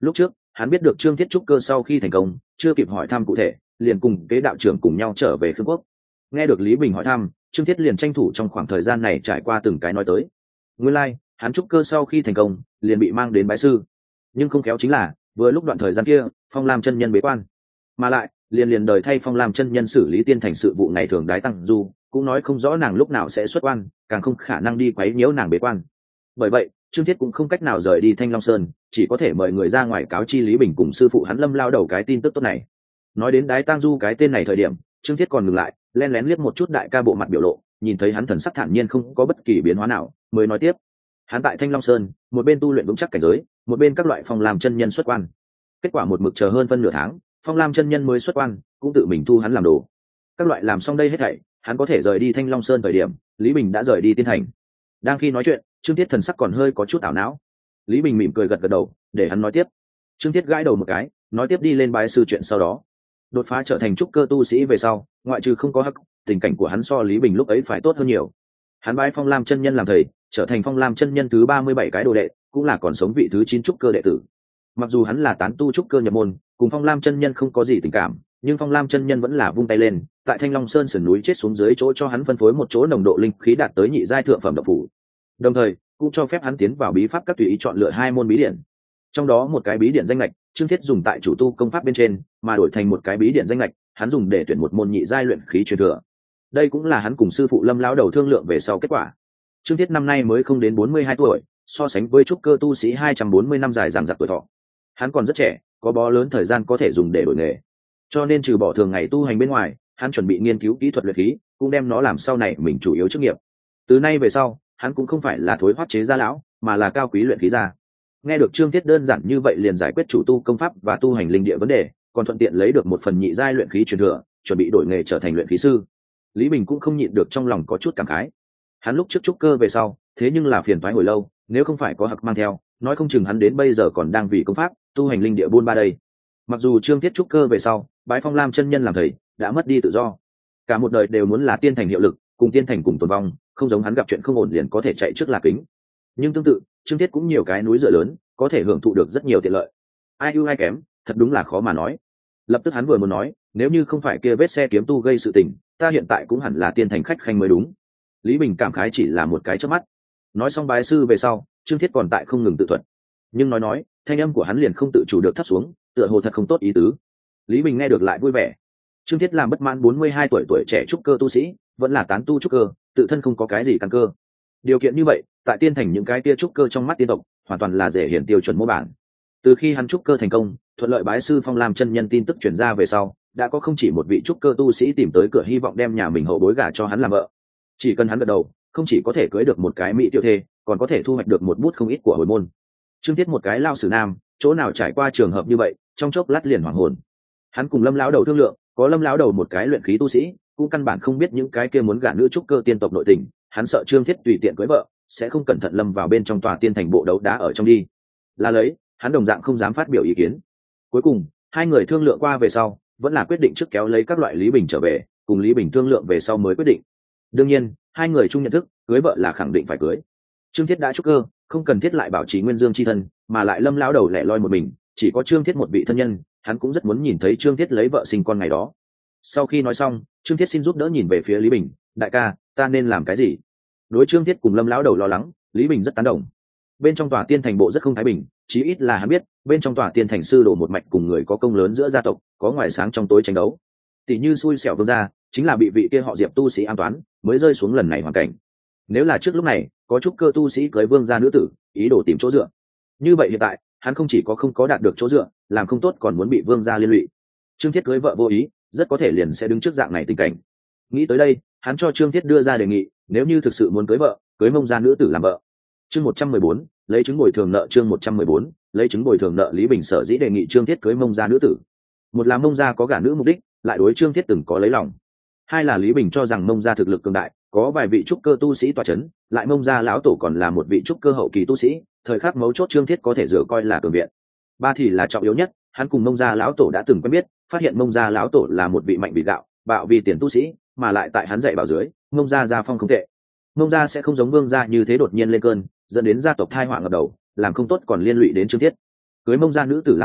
hắn biết được Trương Thiết trúc cơ sau khi thành công, chưa kịp hỏi thăm cụ thể, liền cùng kế đạo trưởng cùng nhau trở về Khương Quốc. Nghe được Lý Bình hỏi thăm, Trương Thiết liền tranh thủ trong khoảng thời gian này trải qua từng cái nói tới. Nguyên lai, like, hắn trúc cơ sau khi thành công, liền bị mang đến bái sư. Nhưng không khéo chính là, vừa lúc đoạn thời gian kia, Phong Lam chân nhân bế quan, mà lại liền liền đời thay Phong Lam chân nhân xử lý tiên thành sự vụ ngày thường đái tăng du, cũng nói không rõ nàng lúc nào sẽ xuất quan, càng không khả năng đi quấy nhiễu nàng bế quan. Bởi vậy, Trương Thiết cũng không cách nào rời đi Thanh Long Sơn, chỉ có thể mời người ra ngoài cáo chi Lý Bình cùng sư phụ hắn Lâm Lao Đầu cái tin tức tốt này. Nói đến đái tăng du cái tên này thời điểm, Trương Thiết còn ngừng lại, lén lén liếc một chút đại ca bộ mặt biểu lộ, nhìn thấy hắn thần sắc thản nhiên không có bất kỳ biến hóa nào, mới nói tiếp. Hắn tại Thanh Long Sơn, một bên tu luyện vững chắc cảnh giới, một bên các loại Phong Lam chân nhân xuất quan. Kết quả một mực chờ hơn phân nửa tháng, Phong Lam chân nhân mới xuất quan, cũng tự mình thu hắn làm đồ. Các loại làm xong đây hết thảy, hắn có thể rời đi Thanh Long Sơn thời điểm, Lý Bình đã rời đi Tiên Thành. Đang khi nói chuyện, Trương Thiết thần sắc còn hơi có chút ảo não. Lý Bình mỉm cười gật gật đầu, để hắn nói tiếp. Trương Thiết gãi đầu một cái, nói tiếp đi lên bái sư chuyện sau đó. Đột phá trở thành trúc cơ tu sĩ về sau, ngoại trừ không có hắc, tình cảnh của hắn so Lý Bình lúc ấy phải tốt hơn nhiều. Hắn bái Phong Lam chân nhân làm thầy, trở thành Phong Lam chân nhân thứ ba mươi bảy cái đồ đệ, cũng là còn sống vị thứ chín trúc cơ đệ tử. Mặc dù hắn là tán tu trúc cơ nhập môn, cùng Phong Lam chân nhân không có gì tình cảm, nhưng Phong Lam chân nhân vẫn là vung tay lên, tại Thanh Long Sơn sườn núi chết xuống dưới chỗ cho hắn phân phối một chỗ nồng độ linh khí đạt tới nhị giai thượng phẩm độc phủ. Đồng thời, cũng cho phép hắn tiến vào bí pháp các tùy ý chọn lựa hai môn bí điển. Trong đó một cái bí điển danh lệch, Trương Thiết dùng tại chủ tu công pháp bên trên, mà đổi thành một cái bí điển danh lệch, hắn dùng để tuyển một môn nhị giai luyện khí truyền thừa. Đây cũng là hắn cùng sư phụ Lâm lão đầu thương lượng về sau kết quả. Trương Thiết năm nay mới không đến bốn mươi hai tuổi, so sánh với trúc cơ tu sĩ hai trăm bốn mươi năm dài dằng dặc tuổi thọ. Hắn còn rất trẻ, có bó lớn thời gian có thể dùng để đổi nghề. Cho nên trừ bỏ thường ngày tu hành bên ngoài, hắn chuẩn bị nghiên cứu kỹ thuật luyện khí, cũng đem nó làm sau này mình chủ yếu chức nghiệp. Từ nay về sau, hắn cũng không phải là thối hoắc chế gia lão, mà là cao quý luyện khí gia. Nghe được Trương Thiết đơn giản như vậy liền giải quyết chủ tu công pháp và tu hành linh địa vấn đề, còn thuận tiện lấy được một phần nhị giai luyện khí truyền thừa, chuẩn bị đổi nghề trở thành luyện khí sư. Lý Bình cũng không nhịn được trong lòng có chút cảm khái. Hắn lúc trước trúc cơ về sau, thế nhưng là phiền toái hồi lâu, nếu không phải có hặc mang theo, nói không chừng hắn đến bây giờ còn đang vì công pháp, tu hành linh địa buôn ba đây. Mặc dù Trương Thiết trúc cơ về sau, bái Phong Lam chân nhân làm thầy, đã mất đi tự do. Cả một đời đều muốn là tiên thành hiệu lực, cùng tiên thành cùng tồn vong, không giống hắn gặp chuyện không ổn liền có thể chạy trước là kính. Nhưng tương tự, Trương Thiết cũng nhiều cái núi dựa lớn, có thể hưởng thụ được rất nhiều tiện lợi. Ai ưu ai kém, thật đúng là khó mà nói. Lập tức hắn vừa muốn nói, nếu như không phải kia vết xe kiếm tu gây sự tình, ta hiện tại cũng hẳn là tiên thành khách khanh mới đúng. Lý Bình cảm khái chỉ là một cái chớp mắt. Nói xong bái sư về sau, Trương Thiết còn tại không ngừng tự thuật. Nhưng nói nói, thanh âm của hắn liền không tự chủ được thấp xuống, tựa hồ thật không tốt ý tứ. Lý Bình nghe được lại vui vẻ. Trương Thiết làm bất mãn bốn mươi hai tuổi tuổi trẻ trúc cơ tu sĩ, vẫn là tán tu trúc cơ, tự thân không có cái gì căn cơ. Điều kiện như vậy, tại tiên thành những cái tia trúc cơ trong mắt tiên tộc, hoàn toàn là dễ hiển tiêu chuẩn mô bản. Từ khi hắn trúc cơ thành công, thuận lợi bái sư Phong Lam chân nhân tin tức truyền ra về sau, đã có không chỉ một vị trúc cơ tu sĩ tìm tới cửa hy vọng đem nhà mình hậu bối gả cho hắn làm vợ. Chỉ cần hắn gật đầu, không chỉ có thể cưới được một cái mỹ tiểu thê, còn có thể thu hoạch được một bút không ít của hồi môn. Trương Thiết một cái lao sử nam, chỗ nào trải qua trường hợp như vậy, trong chốc lát liền hoảng hồn. Hắn cùng Lâm lão đầu thương lượng, có Lâm lão đầu một cái luyện khí tu sĩ, cũng căn bản không biết những cái kia muốn gả nữ trúc cơ tiên tộc nội tình, hắn sợ Trương Thiết tùy tiện cưới vợ, sẽ không cẩn thận lâm vào bên trong tòa tiên thành bộ đấu đá ở trong đi. Là lấy, hắn đồng dạng không dám phát biểu ý kiến. Cuối cùng, hai người thương lượng qua về sau, vẫn là quyết định trước kéo lấy các loại Lý Bình trở về, cùng Lý Bình thương lượng về sau mới quyết định. Đương nhiên, hai người chung nhận thức, cưới vợ là khẳng định phải cưới. Trương Thiết đã trúc cơ, không cần thiết lại bảo trì nguyên dương chi thân, mà lại Lâm lão đầu lẻ loi một mình, chỉ có Trương Thiết một vị thân nhân, hắn cũng rất muốn nhìn thấy Trương Thiết lấy vợ sinh con ngày đó. Sau khi nói xong, Trương Thiết xin giúp đỡ nhìn về phía Lý Bình, đại ca, ta nên làm cái gì? Đối Trương Thiết cùng Lâm lão đầu lo lắng, Lý Bình rất tán đồng. Bên trong tòa tiên thành bộ rất không thái bình, chí ít là hắn biết, bên trong tòa tiên thành sư đổ một mạch cùng người có công lớn giữa gia tộc, có ngoài sáng trong tối tranh đấu. Tỷ như xui xẻo vương gia, chính là bị vị kia họ Diệp tu sĩ an toán, mới rơi xuống lần này hoàn cảnh. Nếu là trước lúc này, có chút cơ tu sĩ cưới vương gia nữ tử, ý đồ tìm chỗ dựa. Như vậy hiện tại, hắn không chỉ có không có đạt được chỗ dựa, làm không tốt còn muốn bị vương gia liên lụy. Trương Thiết cưới vợ vô ý, rất có thể liền sẽ đứng trước dạng này tình cảnh. Nghĩ tới đây, hắn cho Trương Thiết đưa ra đề nghị, nếu như thực sự muốn cưới vợ, cưới Mông gia nữ tử làm vợ. Chương một trăm mười bốn, lấy chứng bồi thường nợ. Chương một trăm mười bốn, lấy chứng bồi thường nợ. Lý Bình sở dĩ đề nghị Trương Thiết cưới Mông gia nữ tử, một là Mông gia có gả nữ mục đích, lại đối Trương Thiết từng có lấy lòng. Hai là Lý Bình cho rằng Mông gia thực lực cường đại, có vài vị trúc cơ tu sĩ tọa chấn, lại Mông gia lão tổ còn là một vị trúc cơ hậu kỳ tu sĩ, thời khắc mấu chốt Trương Thiết có thể dựa coi là cường viện. Ba thì là trọng yếu nhất, hắn cùng Mông gia lão tổ đã từng quen biết, phát hiện Mông gia lão tổ là một vị mạnh vì gạo, bạo vì tiền tu sĩ, mà lại tại hắn dạy bảo dưới, Mông gia gia phong không tệ. Mông gia sẽ không giống Vương gia như thế đột nhiên lên cơn, dẫn đến gia tộc thai họa ngập đầu, làm không tốt còn liên lụy đến Trương Thiết. Cưới Mông gia nữ tử làm vợ,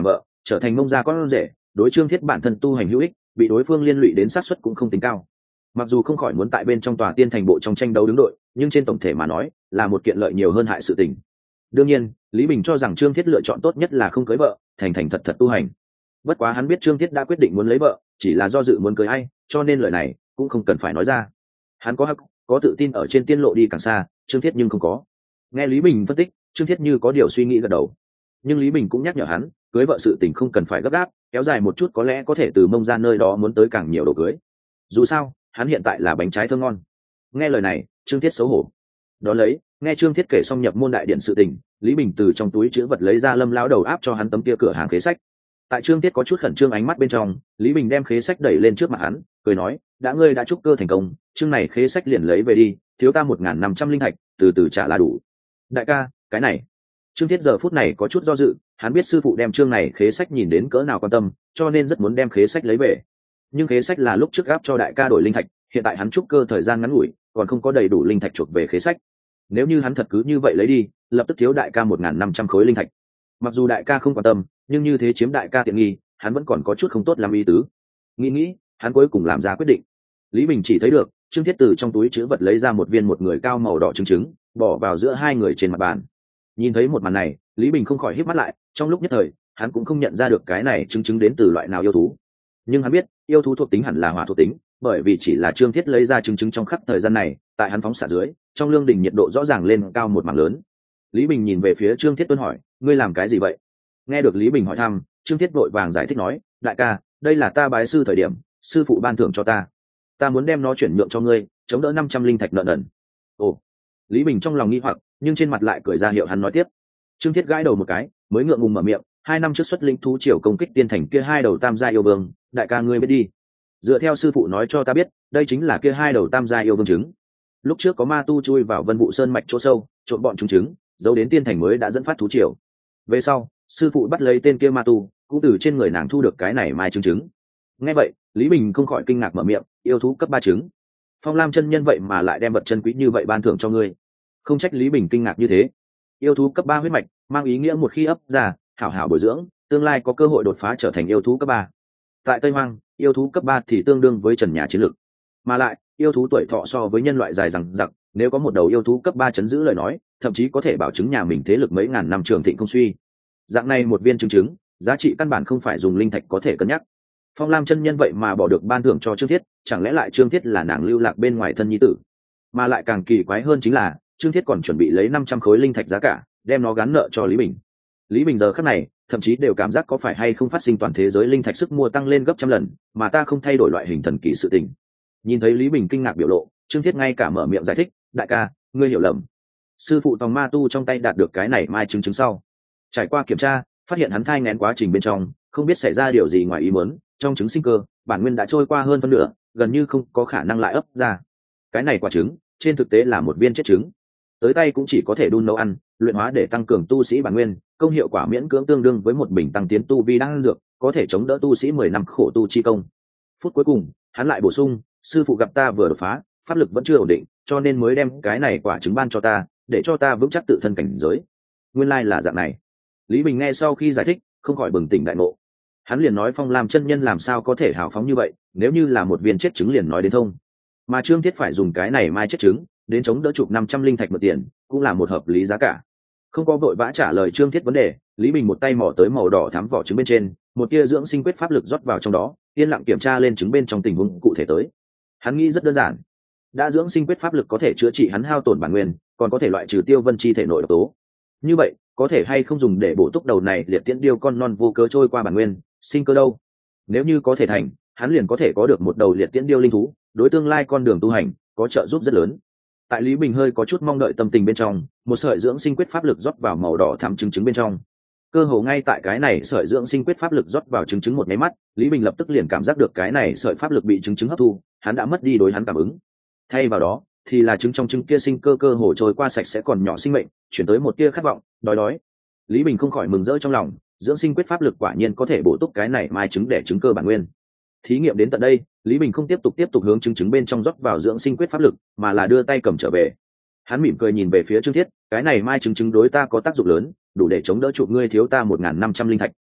trở thành mông gia con rể, đối Trương Thiết bản thân tu hành hữu ích, bị đối phương liên lụy đến xác suất cũng không tính cao. Mặc dù không khỏi muốn tại bên trong tòa tiên thành bộ trong tranh đấu đứng đội, nhưng trên tổng thể mà nói là một kiện lợi nhiều hơn hại sự tình. Đương nhiên, Lý Bình cho rằng Trương Thiết lựa chọn tốt nhất là không cưới vợ, thành thành thật thật tu hành. Bất quá hắn biết Trương Thiết đã quyết định muốn lấy vợ, chỉ là do dự muốn cưới ai, cho nên lời này cũng không cần phải nói ra. Hắn có hắc, có tự tin ở trên tiên lộ đi càng xa, Trương Thiết nhưng không có. Nghe Lý Bình phân tích, Trương Thiết như có điều suy nghĩ gật đầu. Nhưng Lý Bình cũng nhắc nhở hắn, cưới vợ sự tình không cần phải gấp gáp, kéo dài một chút có lẽ có thể từ mông ra nơi đó muốn tới càng nhiều đồ cưới. Dù sao, hắn hiện tại là bánh trái thơm ngon. Nghe lời này, Trương Thiết xấu hổ. Đó lấy, nghe Trương Thiết kể xong nhập môn đại điện sự tình, Lý Bình từ trong túi chữ vật lấy ra Lâm lão đầu áp cho hắn tấm kia cửa hàng khế sách. Tại Trương Thiết có chút khẩn trương ánh mắt bên trong, Lý Bình đem khế sách đẩy lên trước mặt hắn, cười nói, đã ngươi đã trúc cơ thành công, chương này khế sách liền lấy về đi, thiếu ta một ngàn năm trăm linh thạch, từ từ trả là đủ. Đại ca, cái này. Trương Thiết giờ phút này có chút do dự, hắn biết sư phụ đem chương này khế sách nhìn đến cỡ nào quan tâm, cho nên rất muốn đem khế sách lấy về. Nhưng khế sách là lúc trước gáp cho đại ca đổi linh thạch, hiện tại hắn trúc cơ thời gian ngắn ngủi, còn không có đầy đủ linh thạch chuộc về khế sách. Nếu như hắn thật cứ như vậy lấy đi, lập tức thiếu đại ca một ngàn năm trăm khối linh thạch. Mặc dù đại ca không quan tâm, nhưng như thế chiếm đại ca tiện nghi, hắn vẫn còn có chút không tốt làm ý tứ. Nghĩ nghĩ, hắn cuối cùng làm ra quyết định. Lý Bình chỉ thấy được Trương Thiết từ trong túi chứa vật lấy ra một viên một người cao màu đỏ trứng trứng, bỏ vào giữa hai người trên mặt bàn. Nhìn thấy một màn này, Lý Bình không khỏi híp mắt lại, trong lúc nhất thời hắn cũng không nhận ra được cái này trứng trứng đến từ loại nào yêu thú. Nhưng hắn biết yêu thú thuộc tính hẳn là hỏa thuộc tính, bởi vì chỉ là Trương Thiết lấy ra trứng trứng trong khắp thời gian này, tại hắn phóng xạ dưới, trong lương đình nhiệt độ rõ ràng lên cao một mảng lớn. Lý Bình nhìn về phía Trương Thiết tuân hỏi, ngươi làm cái gì vậy? Nghe được Lý Bình hỏi thăm, Trương Thiết vội vàng giải thích nói, đại ca, đây là ta bái sư thời điểm, sư phụ ban thưởng cho ta, ta muốn đem nó chuyển nhượng cho ngươi, chống đỡ năm trăm linh thạch nợ nần. Ồ. Lý Bình trong lòng nghi hoặc, nhưng trên mặt lại cười ra hiệu hắn nói tiếp. Trương Thiết gãi đầu một cái, mới ngượng ngùng mở miệng, hai năm trước xuất linh thú triều công kích tiên thành kia hai đầu tam gia yêu vương, đại ca ngươi biết đi. Dựa theo sư phụ nói cho ta biết, đây chính là kia hai đầu tam gia yêu vương trứng. Lúc trước có ma tu chui vào Vân Vũ Sơn mạch chỗ sâu, trộn bọn chúng trứng, giấu đến tiên thành mới đã dẫn phát thú triều. Về sau, sư phụ bắt lấy tên kia ma tu, cũng từ trên người nàng thu được cái này mai trứng trứng. Nghe vậy, Lý Bình không khỏi kinh ngạc mở miệng, yêu thú cấp ba trứng. Phong Lam chân nhân vậy mà lại đem vật chân quý như vậy ban thưởng cho ngươi. Không trách Lý Bình kinh ngạc như thế. Yêu thú cấp ba huyết mạch, mang ý nghĩa một khi ấp ra, hảo hảo bồi dưỡng, tương lai có cơ hội đột phá trở thành yêu thú cấp ba. Tại Tây Hoang, yêu thú cấp ba thì tương đương với trần nhà chiến lược. Mà lại, yêu thú tuổi thọ so với nhân loại dài dằng dặc, nếu có một đầu yêu thú cấp ba chấn giữ lời nói, thậm chí có thể bảo chứng nhà mình thế lực mấy ngàn năm trường thịnh không suy. Dạng này một viên trứng trứng, giá trị căn bản không phải dùng linh thạch có thể cân nhắc. Phong Lam chân nhân vậy mà bỏ được ban thưởng cho Trương Thiết, chẳng lẽ lại Trương Thiết là nàng lưu lạc bên ngoài thân nhi tử? Mà lại càng kỳ quái hơn chính là, Trương Thiết còn chuẩn bị lấy năm trăm khối linh thạch giá cả, đem nó gắn nợ cho Lý Bình. Lý Bình giờ khắc này, thậm chí đều cảm giác có phải hay không phát sinh toàn thế giới linh thạch sức mua tăng lên gấp trăm lần, mà ta không thay đổi loại hình thần kỳ sự tình. Nhìn thấy Lý Bình kinh ngạc biểu lộ, Trương Thiết ngay cả mở miệng giải thích, đại ca, ngươi hiểu lầm. Sư phụ tòng ma tu trong tay đạt được cái này mai trứng trứng sau, trải qua kiểm tra, phát hiện hắn thai nghén quá trình bên trong, không biết xảy ra điều gì ngoài ý muốn, trong trứng sinh cơ, bản nguyên đã trôi qua hơn phân nửa, gần như không có khả năng lại ấp ra. Cái này quả trứng, trên thực tế là một viên chết trứng. Tới tay cũng chỉ có thể đun nấu ăn, luyện hóa để tăng cường tu sĩ bản nguyên, công hiệu quả miễn cưỡng tương đương với một bình tăng tiến tu vi đang dược, có thể chống đỡ tu sĩ mười năm khổ tu chi công. Phút cuối cùng, hắn lại bổ sung, sư phụ gặp ta vừa đột phá, pháp lực vẫn chưa ổn định, cho nên mới đem cái này quả trứng ban cho ta, để cho ta vững chắc tự thân cảnh giới. Nguyên lai là dạng này. Lý Bình nghe sau khi giải thích, không khỏi bừng tỉnh đại ngộ. Hắn liền nói Phong Lam chân nhân làm sao có thể hào phóng như vậy, nếu như là một viên chết trứng liền nói đến thông. Mà Trương Thiết phải dùng cái này mai chết trứng, đến chống đỡ chục năm trăm linh thạch một tiền, cũng là một hợp lý giá cả. Không có vội vã trả lời Trương Thiết vấn đề, Lý Bình một tay mò tới màu đỏ thắm vỏ trứng bên trên, một tia dưỡng sinh quyết pháp lực rót vào trong đó, yên lặng kiểm tra lên trứng bên trong tình huống cụ thể tới. Hắn nghĩ rất đơn giản, đã dưỡng sinh quyết pháp lực có thể chữa trị hắn hao tổn bản nguyên, còn có thể loại trừ tiêu vân chi thể nội độc tố. Như vậy, có thể hay không dùng để bổ túc đầu này liệt tiễn điêu con non vô cớ trôi qua bản nguyên, sinh cơ đâu? Nếu như có thể thành, hắn liền có thể có được một đầu liệt tiễn điêu linh thú, đối tương lai con đường tu hành có trợ giúp rất lớn. Tại Lý Bình hơi có chút mong đợi tâm tình bên trong, một sợi dưỡng sinh quyết pháp lực rót vào màu đỏ thắm trứng trứng bên trong. Cơ hồ ngay tại cái này sợi dưỡng sinh quyết pháp lực rót vào trứng trứng một máy mắt, Lý Bình lập tức liền cảm giác được cái này sợi pháp lực bị trứng trứng hấp thu, hắn đã mất đi đối hắn cảm ứng. Thay vào đó, thì là trứng trong trứng kia sinh cơ cơ hồ trôi qua sạch sẽ còn nhỏ sinh mệnh, chuyển tới một tia khát vọng, đói đói. Lý Bình không khỏi mừng rỡ trong lòng, dưỡng sinh quyết pháp lực quả nhiên có thể bổ túc cái này mai trứng để trứng cơ bản nguyên. Thí nghiệm đến tận đây, Lý Bình không tiếp tục tiếp tục hướng trứng trứng bên trong rót vào dưỡng sinh quyết pháp lực, mà là đưa tay cầm trở về. Hắn mỉm cười nhìn về phía Trương Thiết, cái này mai trứng trứng đối ta có tác dụng lớn, đủ để chống đỡ chụp ngươi thiếu ta một ngàn năm trăm linh thạch.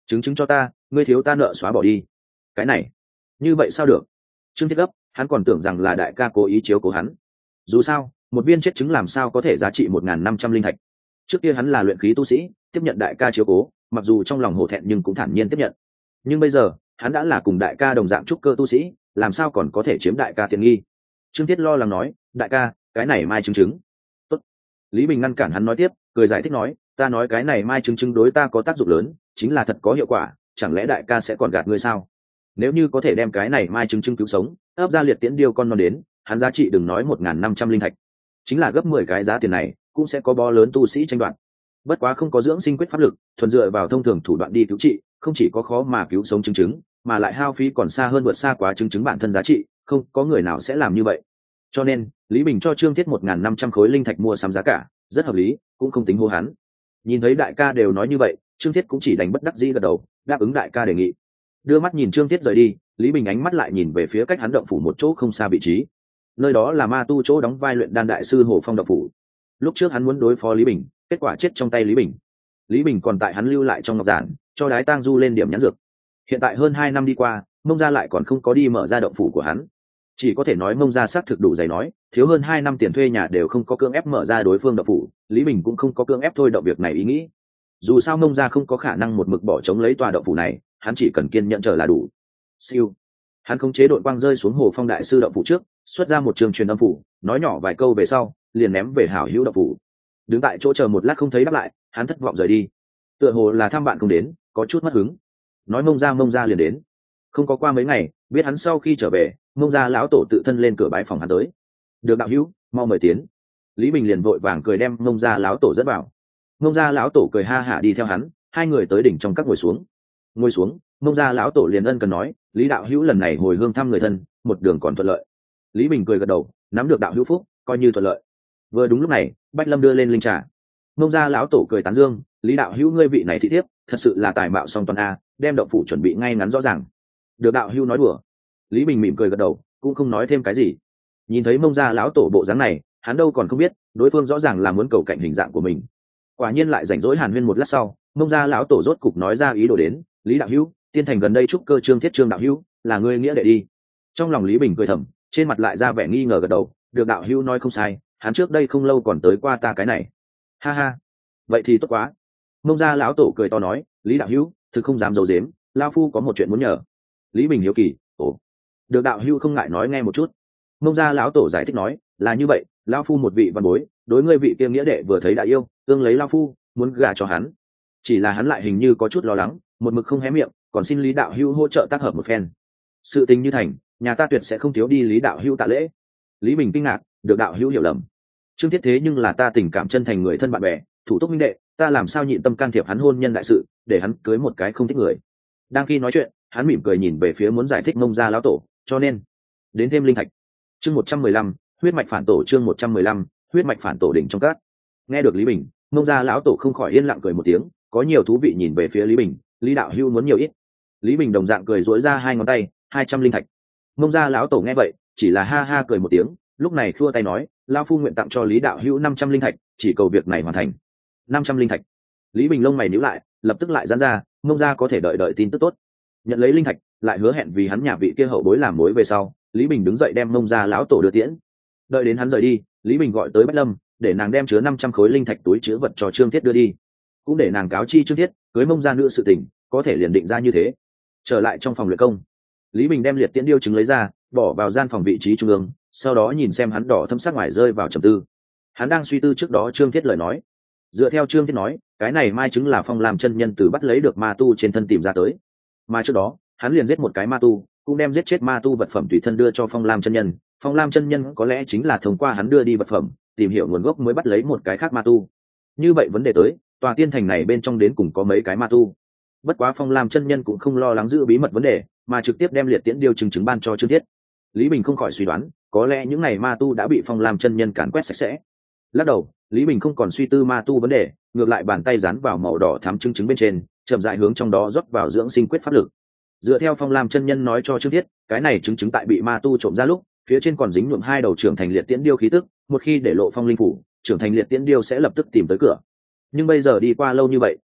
chứng chứng cho ta, ngươi thiếu ta nợ xóa bỏ đi. Cái này như vậy sao được? Trương Thiết gấp, hắn còn tưởng rằng là đại ca cố ý chiếu cố hắn. Dù sao một viên chết chứng làm sao có thể giá trị một nghìn năm trăm linh thạch. Trước kia hắn là luyện khí tu sĩ, tiếp nhận đại ca chiếu cố, mặc dù trong lòng hổ thẹn nhưng cũng thản nhiên tiếp nhận. Nhưng bây giờ hắn đã là cùng đại ca đồng dạng trúc cơ tu sĩ, làm sao còn có thể chiếm đại ca tiện nghi? Trương Thiết lo lắng nói, đại ca, cái này mai chứng chứng. Tốt. Lý Bình ngăn cản hắn nói tiếp, cười giải thích nói, ta nói cái này mai chứng chứng đối ta có tác dụng lớn, chính là thật có hiệu quả, chẳng lẽ đại ca sẽ còn gạt ngươi sao? Nếu như có thể đem cái này mai chứng chứng cứu sống, ấp ra liệt tiễn điêu con non đến, hắn giá trị đừng nói một nghìn năm trăm linh thạch, chính là gấp mười cái giá tiền này cũng sẽ có bó lớn tu sĩ tranh đoạt. Bất quá không có dưỡng sinh quyết pháp lực, thuần dựa vào thông thường thủ đoạn đi cứu trị, không chỉ có khó mà cứu sống chứng chứng, mà lại hao phí còn xa hơn vượt xa quá chứng chứng bản thân giá trị, không có người nào sẽ làm như vậy. Cho nên Lý Bình cho Trương Thiết một nghìn năm trăm khối linh thạch mua sắm giá cả rất hợp lý, cũng không tính hô hắn. Nhìn thấy đại ca đều nói như vậy, Trương Thiết cũng chỉ đành bất đắc dĩ gật đầu, đáp ứng đại ca đề nghị. Đưa mắt nhìn Trương Thiết rời đi, Lý Bình ánh mắt lại nhìn về phía cách hắn động phủ một chỗ không xa vị trí. Nơi đó là ma tu chỗ đóng vai luyện đan đại sư Hồ Phong động phủ. Lúc trước hắn muốn đối phó Lý Bình, kết quả chết trong tay Lý Bình. Lý Bình còn tại hắn lưu lại trong ngọc giản, cho đái tang du lên điểm nhãn dược. Hiện tại hơn hai năm đi qua, Mông gia lại còn không có đi mở ra động phủ của hắn. Chỉ có thể nói Mông gia xác thực đủ dày nói, thiếu hơn hai năm tiền thuê nhà đều không có cưỡng ép mở ra đối phương động phủ, Lý Bình cũng không có cưỡng ép thôi động việc này ý nghĩ. Dù sao Mông gia không có khả năng một mực bỏ trống lấy tòa động phủ này, hắn chỉ cần kiên nhẫn chờ là đủ. Siêu. Hắn khống chế đội quang rơi xuống Hồ Phong đại sư động phủ trước, xuất ra một trường truyền âm phủ, nói nhỏ vài câu về sau, liền ném về hảo hữu động phủ. Đứng tại chỗ chờ một lát không thấy đáp lại, hắn thất vọng rời đi. Tựa hồ là thăm bạn không đến, có chút mất hứng. Nói Mông gia Mông gia liền đến. Không có qua mấy ngày, biết hắn sau khi trở về, Mông gia lão tổ tự thân lên cửa bái phòng hắn tới. Được đạo hữu, mau mời tiến. Lý Bình liền vội vàng cười đem Mông gia lão tổ dẫn vào. Mông gia lão tổ cười ha hả đi theo hắn, hai người tới đỉnh trong các ngồi xuống. Ngồi xuống, Mông gia lão tổ liền ân cần nói, Lý đạo hữu lần này hồi hương thăm người thân, một đường còn thuận lợi. Lý Bình cười gật đầu, nắm được đạo hữu phúc, coi như thuận lợi. Vừa đúng lúc này, Bách Lâm đưa lên linh trà. Mông gia lão tổ cười tán dương, Lý đạo hữu ngươi vị này thị thiếp, thật sự là tài mạo song toàn a, đem động phủ chuẩn bị ngay ngắn rõ ràng. Được đạo hữu nói đùa. Lý Bình mỉm cười gật đầu, cũng không nói thêm cái gì. Nhìn thấy Mông gia lão tổ bộ dáng này, hắn đâu còn không biết, đối phương rõ ràng là muốn cầu cạnh hình dạng của mình. Quả nhiên lại rảnh rỗi hàn huyên một lát sau, Mông gia lão tổ rốt cục nói ra ý đồ đến, Lý đạo hữu, tiên thành gần đây trúc cơ Trương Thiết Trương đạo hữu, là ngươi nghĩa đệ đi. Trong lòng Lý Bình cười thầm, trên mặt lại ra vẻ nghi ngờ gật đầu, được đạo hữu nói không sai, hắn trước đây không lâu còn tới qua ta cái này. Ha ha, vậy thì tốt quá. Mông gia lão tổ cười to nói, Lý đạo hữu, thực không dám giấu giếm, lão phu có một chuyện muốn nhờ. Lý Bình hiếu kỳ, ồ, được đạo hữu không ngại nói nghe một chút. Mông gia lão tổ giải thích nói, là như vậy, lão phu một vị văn bối, đối ngươi vị kia nghĩa đệ vừa thấy đã yêu, tương lấy lão phu, muốn gả cho hắn. Chỉ là hắn lại hình như có chút lo lắng, một mực không hé miệng, còn xin Lý đạo hữu hỗ trợ tác hợp một phen. Sự tình như thành, nhà ta tuyệt sẽ không thiếu đi Lý đạo hữu tạ lễ. Lý Bình kinh ngạc, được đạo hữu hiểu lầm. Trương Thiết thế nhưng là ta tình cảm chân thành người thân bạn bè, thủ túc minh đệ, ta làm sao nhịn tâm can thiệp hắn hôn nhân đại sự, để hắn cưới một cái không thích người. Đang khi nói chuyện, hắn mỉm cười nhìn về phía muốn giải thích Mông gia lão tổ, cho nên đến thêm linh thạch. Chương một trăm mười lăm, huyết mạch phản tổ. Chương một trăm mười lăm, huyết mạch phản tổ đỉnh trong các. Nghe được Lý Bình, Mông gia lão tổ không khỏi yên lặng cười một tiếng, có nhiều thú vị nhìn về phía Lý Bình, Lý đạo hữu muốn nhiều ít. Lý Bình đồng dạng cười duỗi ra hai ngón tay, hai trăm linh thạch. Mông gia lão tổ nghe vậy, chỉ là ha ha cười một tiếng, lúc này khua tay nói, lão phu nguyện tặng cho Lý đạo hữu năm trăm linh thạch, chỉ cầu việc này hoàn thành. năm trăm linh thạch. Lý Bình lông mày nhíu lại, lập tức lại giãn ra, Mông gia có thể đợi đợi tin tức tốt. Nhận lấy linh thạch, lại hứa hẹn vì hắn nhà vị kia hậu bối làm mối về sau, Lý Bình đứng dậy đem Mông gia lão tổ đưa tiễn. Đợi đến hắn rời đi, Lý Bình gọi tới Bách Lâm, để nàng đem chứa năm trăm khối linh thạch túi chứa vật cho Trương Thiết đưa đi, cũng để nàng cáo chi Trương Thiết, cưới Mông gia nữ sự tình, có thể liền định ra như thế. Trở lại trong phòng luyện công, Lý Bình đem liệt tiễn điêu chứng lấy ra, bỏ vào gian phòng vị trí trung ương, sau đó nhìn xem hắn đỏ thâm sắc ngoài rơi vào trầm tư. Hắn đang suy tư trước đó Trương Thiết lời nói. Dựa theo Trương Thiết nói, cái này mai chứng là Phong Lam chân nhân từ bắt lấy được ma tu trên thân tìm ra tới. Mà trước đó, hắn liền giết một cái ma tu, cũng đem giết chết ma tu vật phẩm tùy thân đưa cho Phong Lam chân nhân. Phong Lam chân nhân có lẽ chính là thông qua hắn đưa đi vật phẩm, tìm hiểu nguồn gốc mới bắt lấy một cái khác ma tu. Như vậy vấn đề tới, tòa tiên thành này bên trong đến cùng có mấy cái ma tu. Bất quá Phong Lam chân nhân cũng không lo lắng giữ bí mật vấn đề, mà trực tiếp đem liệt tiễn điêu chứng chứng ban cho Trương Thiết. Lý Bình không khỏi suy đoán, có lẽ những này ma tu đã bị Phong Lam chân nhân càn quét sạch sẽ. Lắc đầu, Lý Bình không còn suy tư ma tu vấn đề, ngược lại bàn tay dán vào màu đỏ thắm chứng chứng bên trên, chậm rãi hướng trong đó rót vào dưỡng sinh quyết pháp lực. Dựa theo Phong Lam chân nhân nói cho Trương Thiết, cái này chứng chứng tại bị ma tu trộm ra lúc, phía trên còn dính nhuộm hai đầu trưởng thành liệt tiễn điêu khí tức, một khi để lộ phong linh phủ, trưởng thành liệt tiễn điêu sẽ lập tức tìm tới cửa. Nhưng bây giờ đi qua lâu như vậy,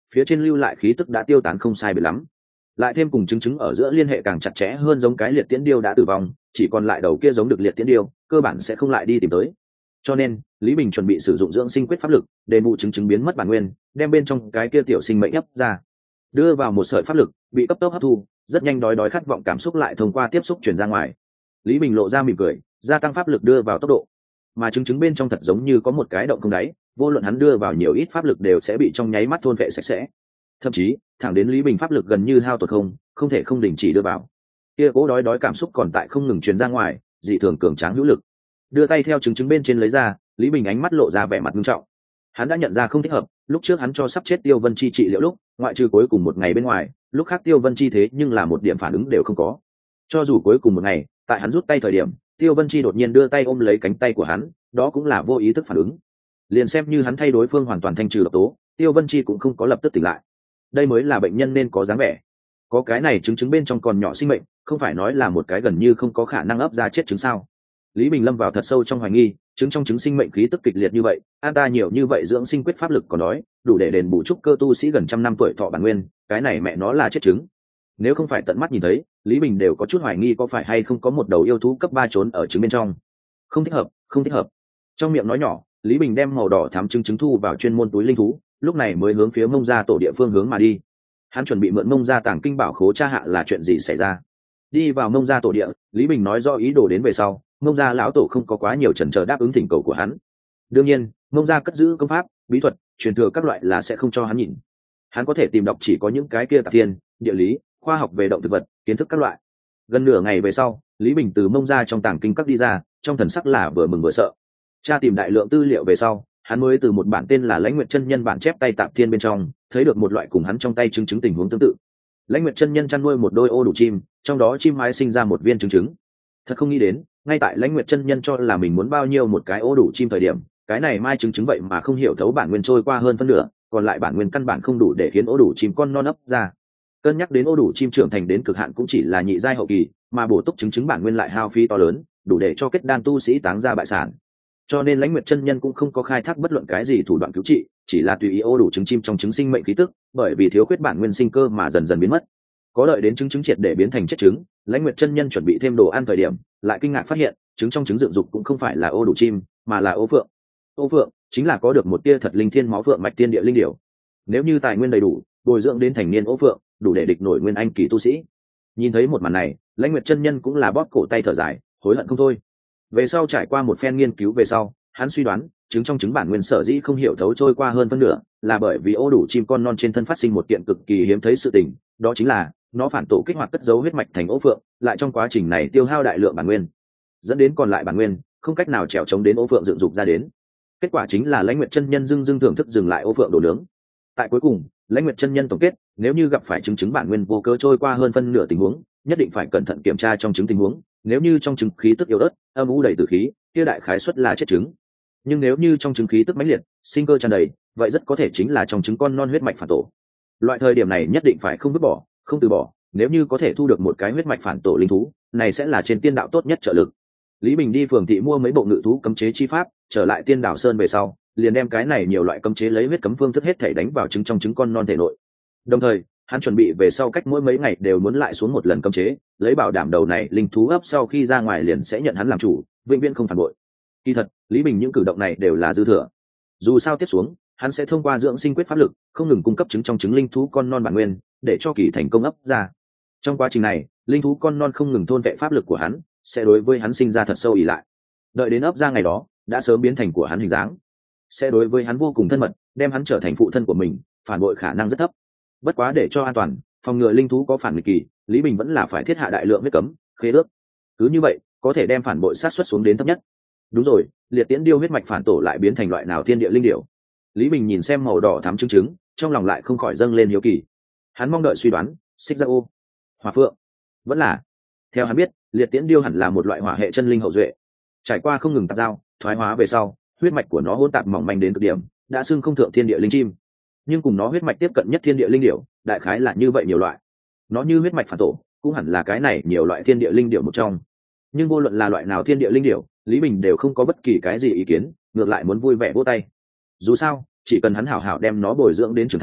phía trên lưu lại khí tức đã tiêu tán không sai biệt lắm, lại thêm cùng chứng chứng ở giữa liên hệ càng chặt chẽ hơn, giống cái liệt tiễn điêu đã tử vong, chỉ còn lại đầu kia giống được liệt tiễn điêu, cơ bản sẽ không lại đi tìm tới. Cho nên Lý Bình chuẩn bị sử dụng dưỡng sinh quyết pháp lực để bù chứng chứng biến mất bản nguyên, đem bên trong cái kia tiểu sinh mệnh hấp ra, đưa vào một sợi pháp lực bị cấp tốc hấp thu, rất nhanh đói đói khát vọng cảm xúc lại thông qua tiếp xúc truyền ra ngoài. Lý Bình lộ ra mỉm cười, gia tăng pháp lực đưa vào tốc độ, mà chứng chứng bên trong thật giống như có một cái động không đáy, vô luận hắn đưa vào nhiều ít pháp lực đều sẽ bị trong nháy mắt thôn vệ sạch sẽ. Thậm chí thẳng đến Lý Bình pháp lực gần như hao tổn không không thể không đình chỉ đưa vào, kia cố đói đói cảm xúc còn tại không ngừng truyền ra ngoài, dị thường cường tráng hữu lực. Đưa tay theo chứng chứng bên trên lấy ra, Lý Bình ánh mắt lộ ra vẻ mặt nghiêm trọng. Hắn đã nhận ra không thích hợp, lúc trước hắn cho sắp chết Tiêu Vân Chi trị liệu lúc, ngoại trừ cuối cùng một ngày bên ngoài, lúc khác Tiêu Vân Chi thế nhưng là một điểm phản ứng đều không có. Cho dù cuối cùng một ngày, tại hắn rút tay thời điểm, Tiêu Vân Chi đột nhiên đưa tay ôm lấy cánh tay của hắn, đó cũng là vô ý thức phản ứng. Liền xem như hắn thay đối phương hoàn toàn thanh trừ độc tố, Tiêu Vân Chi cũng không có lập tức tỉnh lại. Đây mới là bệnh nhân nên có dáng vẻ. Có cái này chứng chứng bên trong còn nhỏ sinh mệnh, không phải nói là một cái gần như không có khả năng ấp ra chết trứng sao? Lý Bình lâm vào thật sâu trong hoài nghi, trứng trong trứng sinh mệnh khí tức kịch liệt như vậy, an ta nhiều như vậy dưỡng sinh quyết pháp lực còn nói, đủ để đền bù trúc cơ tu sĩ gần trăm năm tuổi thọ bản nguyên, cái này mẹ nó là chết trứng. Nếu không phải tận mắt nhìn thấy, Lý Bình đều có chút hoài nghi có phải hay không có một đầu yêu thú cấp ba trốn ở trứng bên trong. Không thích hợp, không thích hợp. Trong miệng nói nhỏ, Lý Bình đem màu đỏ thắm trứng trứng thu vào chuyên môn túi linh thú, lúc này mới hướng phía Mông Gia tổ địa phương hướng mà đi. Hắn chuẩn bị mượn Mông Gia tàng kinh bảo khố tra hạ là chuyện gì xảy ra. Đi vào Mông Gia tổ địa, Lý Bình nói rõ ý đồ đến về sau, Mông Gia lão tổ không có quá nhiều chần chờ đáp ứng thỉnh cầu của hắn. Đương nhiên, Mông Gia cất giữ công pháp, bí thuật, truyền thừa các loại là sẽ không cho hắn nhìn. Hắn có thể tìm đọc chỉ có những cái kia tạp thiên, địa lý, khoa học về động thực vật, kiến thức các loại. Gần nửa ngày về sau, Lý Bình từ Mông Gia trong tàng kinh các đi ra, trong thần sắc là vừa mừng vừa sợ. Tra tìm đại lượng tư liệu về sau, hắn mới từ một bản tên là Lãnh Nguyệt chân nhân bản chép tay tạp thiên bên trong thấy được một loại cùng hắn trong tay chứng chứng tình huống tương tự. Lãnh Nguyệt chân nhân chăn nuôi một đôi ô đủ chim, trong đó chim mái sinh ra một viên trứng trứng. Thật không nghĩ đến, ngay tại Lãnh Nguyệt chân nhân cho là mình muốn bao nhiêu một cái ô đủ chim thời điểm, cái này mai trứng trứng vậy mà không hiểu thấu bản nguyên trôi qua hơn phân nửa, còn lại bản nguyên căn bản không đủ để khiến ô đủ chim con non ấp ra. Cân nhắc đến ô đủ chim trưởng thành đến cực hạn cũng chỉ là nhị giai hậu kỳ, mà bổ túc trứng trứng bản nguyên lại hao phí to lớn, đủ để cho kết đan tu sĩ táng ra bại sản. Cho nên Lãnh Nguyệt chân nhân cũng không có khai thác bất luận cái gì thủ đoạn cứu trị, chỉ là tùy ý ô đủ trứng chim trong trứng sinh mệnh khí tức, bởi vì thiếu khuyết bản nguyên sinh cơ mà dần dần biến mất. Có đợi đến trứng trứng triệt để biến thành chết trứng, Lãnh Nguyệt chân nhân chuẩn bị thêm đồ ăn thời điểm, lại kinh ngạc phát hiện, trứng trong trứng dựng dục cũng không phải là ô đủ chim, mà là ô phượng. Ô phượng chính là có được một tia thật linh thiên máu phượng mạch tiên địa linh điểu. Nếu như tài nguyên đầy đủ, bồi dưỡng đến thành niên ô phượng, đủ để địch nổi nguyên anh kỳ tu sĩ. Nhìn thấy một màn này, Lãnh Nguyệt chân nhân cũng là bóp cổ tay thở dài, hối hận không thôi. Về sau trải qua một phen nghiên cứu về sau, hắn suy đoán trứng trong trứng bản nguyên sở dĩ không hiểu thấu trôi qua hơn phân nửa, là bởi vì ô đủ chim con non trên thân phát sinh một kiện cực kỳ hiếm thấy sự tình, đó chính là nó phản tổ kích hoạt cất dấu huyết mạch thành ô phượng, lại trong quá trình này tiêu hao đại lượng bản nguyên, dẫn đến còn lại bản nguyên không cách nào trèo chống đến ô phượng dựng dục ra đến. Kết quả chính là Lãnh Nguyệt chân nhân dưng dưng thưởng thức dừng lại ô phượng đồ nướng. Tại cuối cùng, Lãnh Nguyệt chân nhân tổng kết, nếu như gặp phải trứng trứng bản nguyên vô cớ trôi qua hơn phân nửa tình huống, nhất định phải cẩn thận kiểm tra trong trứng tình huống, nếu như trong trứng khí tức yếu ớt, âm u đầy tử khí, kia đại khái suất là chết trứng. Nhưng nếu như trong trứng khí tức mãnh liệt, sinh cơ tràn đầy, vậy rất có thể chính là trong trứng con non huyết mạch phản tổ. Loại thời điểm này nhất định phải không vứt bỏ, không từ bỏ, nếu như có thể thu được một cái huyết mạch phản tổ linh thú, này sẽ là trên tiên đạo tốt nhất trợ lực. Lý Bình đi phường thị mua mấy bộ ngự thú cấm chế chi pháp, trở lại Tiên Đảo Sơn về sau, liền đem cái này nhiều loại cấm chế lấy huyết cấm phương thức hết thể đánh vào trứng trong trứng con non thể nội. Đồng thời, hắn chuẩn bị về sau cách mỗi mấy ngày đều muốn lại xuống một lần cấm chế, lấy bảo đảm đầu này linh thú ấp sau khi ra ngoài liền sẽ nhận hắn làm chủ, vĩnh viễn không phản bội. Kỳ thật, Lý Bình những cử động này đều là dư thừa. Dù sao tiếp xuống, hắn sẽ thông qua dưỡng sinh quyết pháp lực, không ngừng cung cấp trứng trong trứng linh thú con non bản nguyên, để cho kỳ thành công ấp ra. Trong quá trình này, linh thú con non không ngừng thôn vệ pháp lực của hắn, sẽ đối với hắn sinh ra thật sâu ỷ lại. Đợi đến ấp ra ngày đó, đã sớm biến thành của hắn hình dáng, sẽ đối với hắn vô cùng thân mật, đem hắn trở thành phụ thân của mình, phản bội khả năng rất thấp. Bất quá để cho an toàn, phòng ngừa linh thú có phản nghịch kỳ, Lý Bình vẫn là phải thiết hạ đại lượng huyết cấm, khế ước. Cứ như vậy, có thể đem phản bội sát xuất xuống đến thấp nhất. Đúng rồi, liệt tiễn điêu huyết mạch phản tổ lại biến thành loại nào thiên địa linh điểu? Lý Bình nhìn xem màu đỏ thắm trứng trứng, trong lòng lại không khỏi dâng lên hiếu kỳ. Hắn mong đợi suy đoán, xích ra ô, hỏa phượng, vẫn là. Theo hắn biết, liệt tiễn điêu hẳn là một loại hỏa hệ chân linh hậu duệ. Trải qua không ngừng tạp giao, thoái hóa về sau, huyết mạch của nó hỗn tạp mỏng manh đến cực điểm, đã xưng không thượng thiên địa linh chim. Nhưng cùng nó huyết mạch tiếp cận nhất thiên địa linh điểu, đại khái là như vậy nhiều loại. Nó như huyết mạch phản tổ, cũng hẳn là cái này nhiều loại thiên địa linh điểu một trong. Nhưng vô luận là loại nào thiên địa linh điểu, Lý Bình đều không có bất kỳ cái gì ý kiến, ngược lại muốn vui vẻ vỗ tay. Dù sao, chỉ cần hắn hảo hảo đem nó bồi dưỡng đến trưởng thành,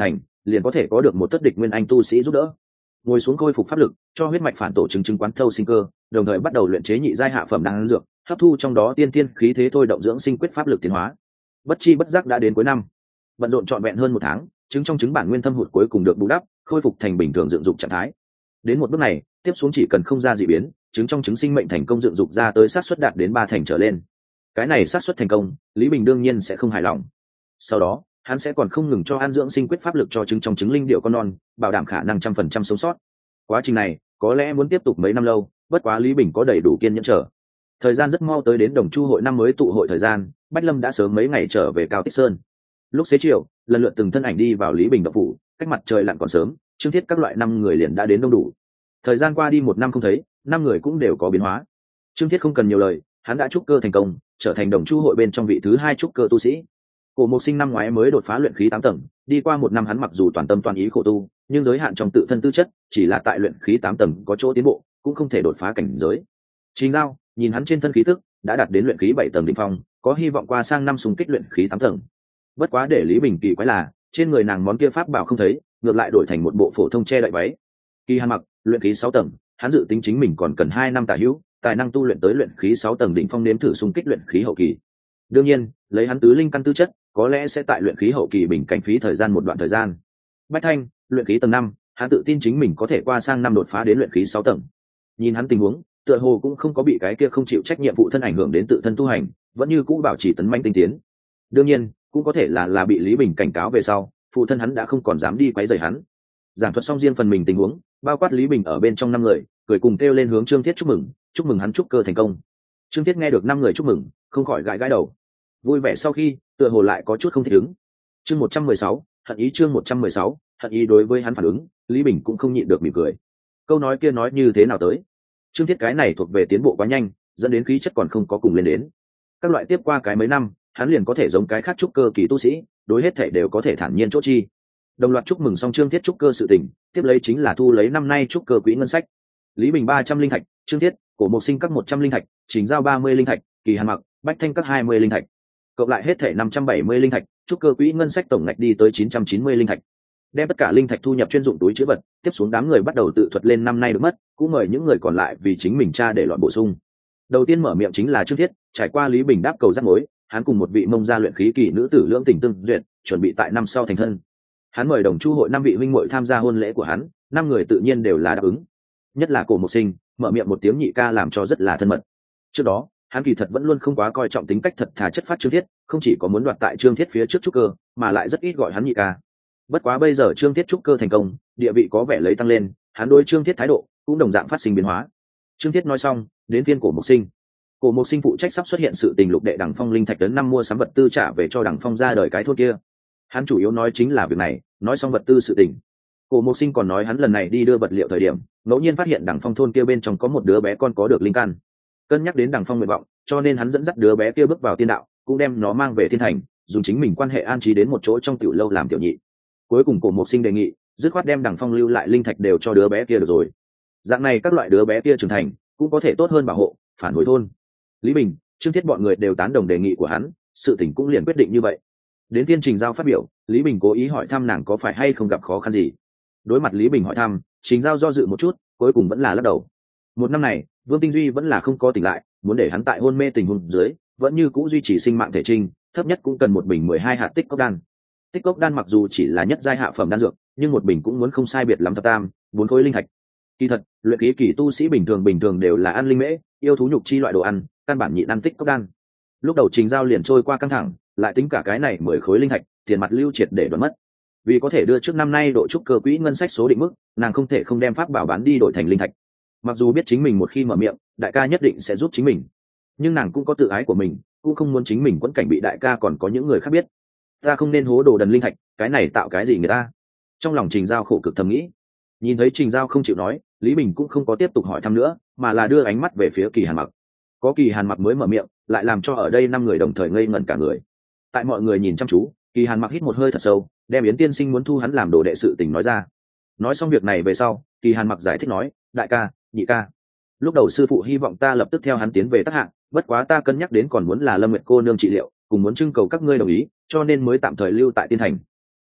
liền có thể có được một thất địch nguyên anh tu sĩ giúp đỡ. Ngồi xuống khôi phục pháp lực, cho huyết mạch phản tổ chứng chứng quán thâu sinh cơ, đồng thời bắt đầu luyện chế nhị giai hạ phẩm đan dược, hấp thu trong đó tiên tiên khí thế thôi động dưỡng sinh quyết pháp lực tiến hóa. Bất chi bất giác đã đến cuối năm, bận rộn trọn vẹn hơn một tháng, trứng trong trứng bản nguyên thâm hụt cuối cùng được bù đắp, khôi phục thành bình thường dựng dục trạng thái. Đến một bước này, tiếp xuống chỉ cần không ra dị biến, trứng trong trứng sinh mệnh thành công dựng dục ra tới xác suất đạt đến ba thành trở lên. Cái này xác suất thành công, Lý Bình đương nhiên sẽ không hài lòng. Sau đó, hắn sẽ còn không ngừng cho an dưỡng sinh quyết pháp lực cho trứng trong trứng linh điệu con non, bảo đảm khả năng trăm phần trăm sống sót. Quá trình này có lẽ muốn tiếp tục mấy năm lâu, bất quá Lý Bình có đầy đủ kiên nhẫn chờ. Thời gian rất mau tới đến Đồng Chu hội năm mới tụ hội thời gian, Bách Lâm đã sớm mấy ngày trở về Cao Tích Sơn. Lúc xế chiều, lần lượt từng thân ảnh đi vào Lý Bình động phủ, cách mặt trời lặn còn sớm, Trương Thiết các loại năm người liền đã đến đông đủ. Thời gian qua đi một năm không thấy, năm người cũng đều có biến hóa. Trương Thiết không cần nhiều lời, hắn đã trúc cơ thành công, trở thành Đồng Chu hội bên trong vị thứ hai trúc cơ tu sĩ. Cổ Mộc Sinh năm ngoái mới đột phá luyện khí tám tầng, đi qua một năm hắn mặc dù toàn tâm toàn ý khổ tu, nhưng giới hạn trong tự thân tư chất, chỉ là tại luyện khí tám tầng có chỗ tiến bộ, cũng không thể đột phá cảnh giới. Trình Giao, nhìn hắn trên thân khí tức, đã đạt đến luyện khí bảy tầng đỉnh phong, có hy vọng qua sang năm xung kích luyện khí tám tầng. Bất quá để Lý Bình kỳ quái là, trên người nàng món kia pháp bảo không thấy, ngược lại đổi thành một bộ phổ thông che đậy váy. Kỳ Hàn mặc, luyện khí sáu tầng, hắn dự tính chính mình còn cần hai năm tả hữu, tài năng tu luyện tới luyện khí sáu tầng đỉnh phong nếm thử xung kích luyện khí hậu kỳ. Đương nhiên, lấy hắn tứ linh căn tư chất, có lẽ sẽ tại luyện khí hậu kỳ bình cảnh phí thời gian một đoạn thời gian. Bách Thanh, luyện khí tầng năm, hắn tự tin chính mình có thể qua sang năm đột phá đến luyện khí sáu tầng. Nhìn hắn tình huống, tựa hồ cũng không có bị cái kia không chịu trách nhiệm phụ thân ảnh hưởng đến tự thân tu hành, vẫn như cũ bảo trì tấn manh tinh tiến. Đương nhiên, cũng có thể là là bị Lý Bình cảnh cáo về sau, phụ thân hắn đã không còn dám đi quấy rầy hắn. Giảng thuật xong riêng phần mình tình huống, bao quát Lý Bình ở bên trong năm người, cười cùng kêu lên hướng Trương Thiết chúc mừng, chúc mừng hắn trúc cơ thành công. Trương Thiết nghe được năm người chúc mừng, không khỏi gãi gãi đầu. Vui vẻ sau khi, tựa hồ lại có chút không thích ứng. Chương một trăm mười sáu, hận ý chương một trăm mười sáu, hận ý đối với hắn phản ứng, Lý Bình cũng không nhịn được mỉm cười. Câu nói kia nói như thế nào tới? Trương Thiết cái này thuộc về tiến bộ quá nhanh, dẫn đến khí chất còn không có cùng lên đến. Các loại tiếp qua cái mấy năm, hắn liền có thể giống cái khác trúc cơ kỳ tu sĩ, đối hết thể đều có thể thản nhiên chỗ chi. Đồng loạt chúc mừng xong Trương Thiết trúc cơ sự tình, tiếp lấy chính là thu lấy năm nay trúc cơ quỹ ngân sách. Lý Bình ba trăm linh thạch, Trương Thiết, Cổ Mộc Sinh các một trăm linh thạch, Trình Giao ba mươi linh thạch, Kỳ Hàn mặc, Bách Thanh các hai mươi linh thạch. Cộng lại hết thể năm trăm bảy mươi linh thạch, trúc cơ quỹ ngân sách tổng ngạch đi tới chín trăm chín mươi linh thạch. Đem tất cả linh thạch thu nhập chuyên dụng túi trữ vật, tiếp xuống đám người bắt đầu tự thuật lên năm nay được mất, cũng mời những người còn lại vì chính mình tra để loạn bổ sung. Đầu tiên mở miệng chính là Trương Thiết, trải qua Lý Bình đáp cầu rắc mối, hắn cùng một vị mông gia luyện khí kỳ nữ tử lưỡng tình tương duyệt, chuẩn bị tại năm sau thành thân. Hắn mời Đồng Chu hội năm vị huynh muội tham gia hôn lễ của hắn, năm người tự nhiên đều là đáp ứng. Nhất là Cổ Mộc Sinh, mở miệng một tiếng nhị ca làm cho rất là thân mật. Trước đó, hắn kỳ thật vẫn luôn không quá coi trọng tính cách thật thà chất phát Trương Thiết, không chỉ có muốn đoạt tại Trương Thiết phía trước trúc cơ, mà lại rất ít gọi hắn nhị ca. Bất quá bây giờ Trương Thiết trúc cơ thành công, địa vị có vẻ lấy tăng lên, hắn đối Trương Thiết thái độ cũng đồng dạng phát sinh biến hóa. Trương Thiết nói xong, đến phiên Cổ Mộc Sinh. Cổ Mộc Sinh phụ trách sắp xuất hiện sự tình lục đệ Đằng Phong linh thạch đến năm mua sắm vật tư trả về cho Đằng Phong ra đời cái thôn kia. Hắn chủ yếu nói chính là việc này, nói xong vật tư sự tình. Cổ Mộc Sinh còn nói hắn lần này đi đưa vật liệu thời điểm, ngẫu nhiên phát hiện Đằng Phong thôn kia bên trong có một đứa bé con có được linh căn. Cân nhắc đến Đằng Phong nguyện vọng, cho nên hắn dẫn dắt đứa bé kia bước vào tiên đạo, cũng đem nó mang về thiên thành, dùng chính mình quan hệ an trí đến một chỗ trong tiểu lâu làm tiểu nhị. Cuối cùng Cổ Mộc Sinh đề nghị, dứt khoát đem Đằng Phong lưu lại linh thạch đều cho đứa bé kia được rồi. Dạng này các loại đứa bé kia trưởng thành, cũng có thể tốt hơn bảo hộ, phản hồi thôn. Lý Bình, Trương Thiết bọn người đều tán đồng đề nghị của hắn, sự tình cũng liền quyết định như vậy. Đến tiên Trình Giao phát biểu, Lý Bình cố ý hỏi thăm nàng có phải hay không gặp khó khăn gì. Đối mặt Lý Bình hỏi thăm, Trình Giao do dự một chút, cuối cùng vẫn là lắc đầu. Một năm này, Vương Tinh Duy vẫn là không có tỉnh lại, muốn để hắn tại hôn mê tình huống dưới, vẫn như cũ duy trì sinh mạng thể trinh, thấp nhất cũng cần một bình mười hai hạt tích cốc đan. Tích cốc đan mặc dù chỉ là nhất giai hạ phẩm đan dược, nhưng một bình cũng muốn không sai biệt lắm thập tam, bốn khối linh thạch. Kỳ thật, luyện khí kỳ tu sĩ bình thường bình thường đều là ăn linh mễ, yêu thú nhục chi loại đồ ăn, căn bản nhịn ăn tích cốc đan. Lúc đầu Trình Giao liền trôi qua căng thẳng, lại tính cả cái này mười khối linh thạch, tiền mặt lưu triệt để đoạt mất. Vì có thể đưa trước năm nay độ trúc cơ quỹ ngân sách số định mức, nàng không thể không đem pháp bảo bán đi đổi thành linh thạch. Mặc dù biết chính mình một khi mở miệng, đại ca nhất định sẽ giúp chính mình, nhưng nàng cũng có tự ái của mình, cũng không muốn chính mình quẫn cảnh bị đại ca còn có những người khác biết. Ta không nên hố đồ đần linh thạch, cái này tạo cái gì người ta? Trong lòng Trình Giao khổ cực thầm nghĩ. Nhìn thấy Trình Giao không chịu nói, Lý Bình cũng không có tiếp tục hỏi thăm nữa, mà là đưa ánh mắt về phía Kỳ Hàn mặc. Có Kỳ Hàn mặc mới mở miệng, lại làm cho ở đây năm người đồng thời ngây ngẩn cả người. Tại mọi người nhìn chăm chú, Kỳ Hàn mặc hít một hơi thật sâu, đem Yến tiên sinh muốn thu hắn làm đồ đệ sự tình nói ra. Nói xong việc này về sau, Kỳ Hàn mặc giải thích nói, đại ca, nhị ca, lúc đầu sư phụ hy vọng ta lập tức theo hắn tiến về tác hạng, bất quá ta cân nhắc đến còn muốn là Lâm Nguyệt cô nương trị liệu, cùng muốn trưng cầu các ngươi đồng ý, cho nên mới tạm thời lưu tại tiên thành.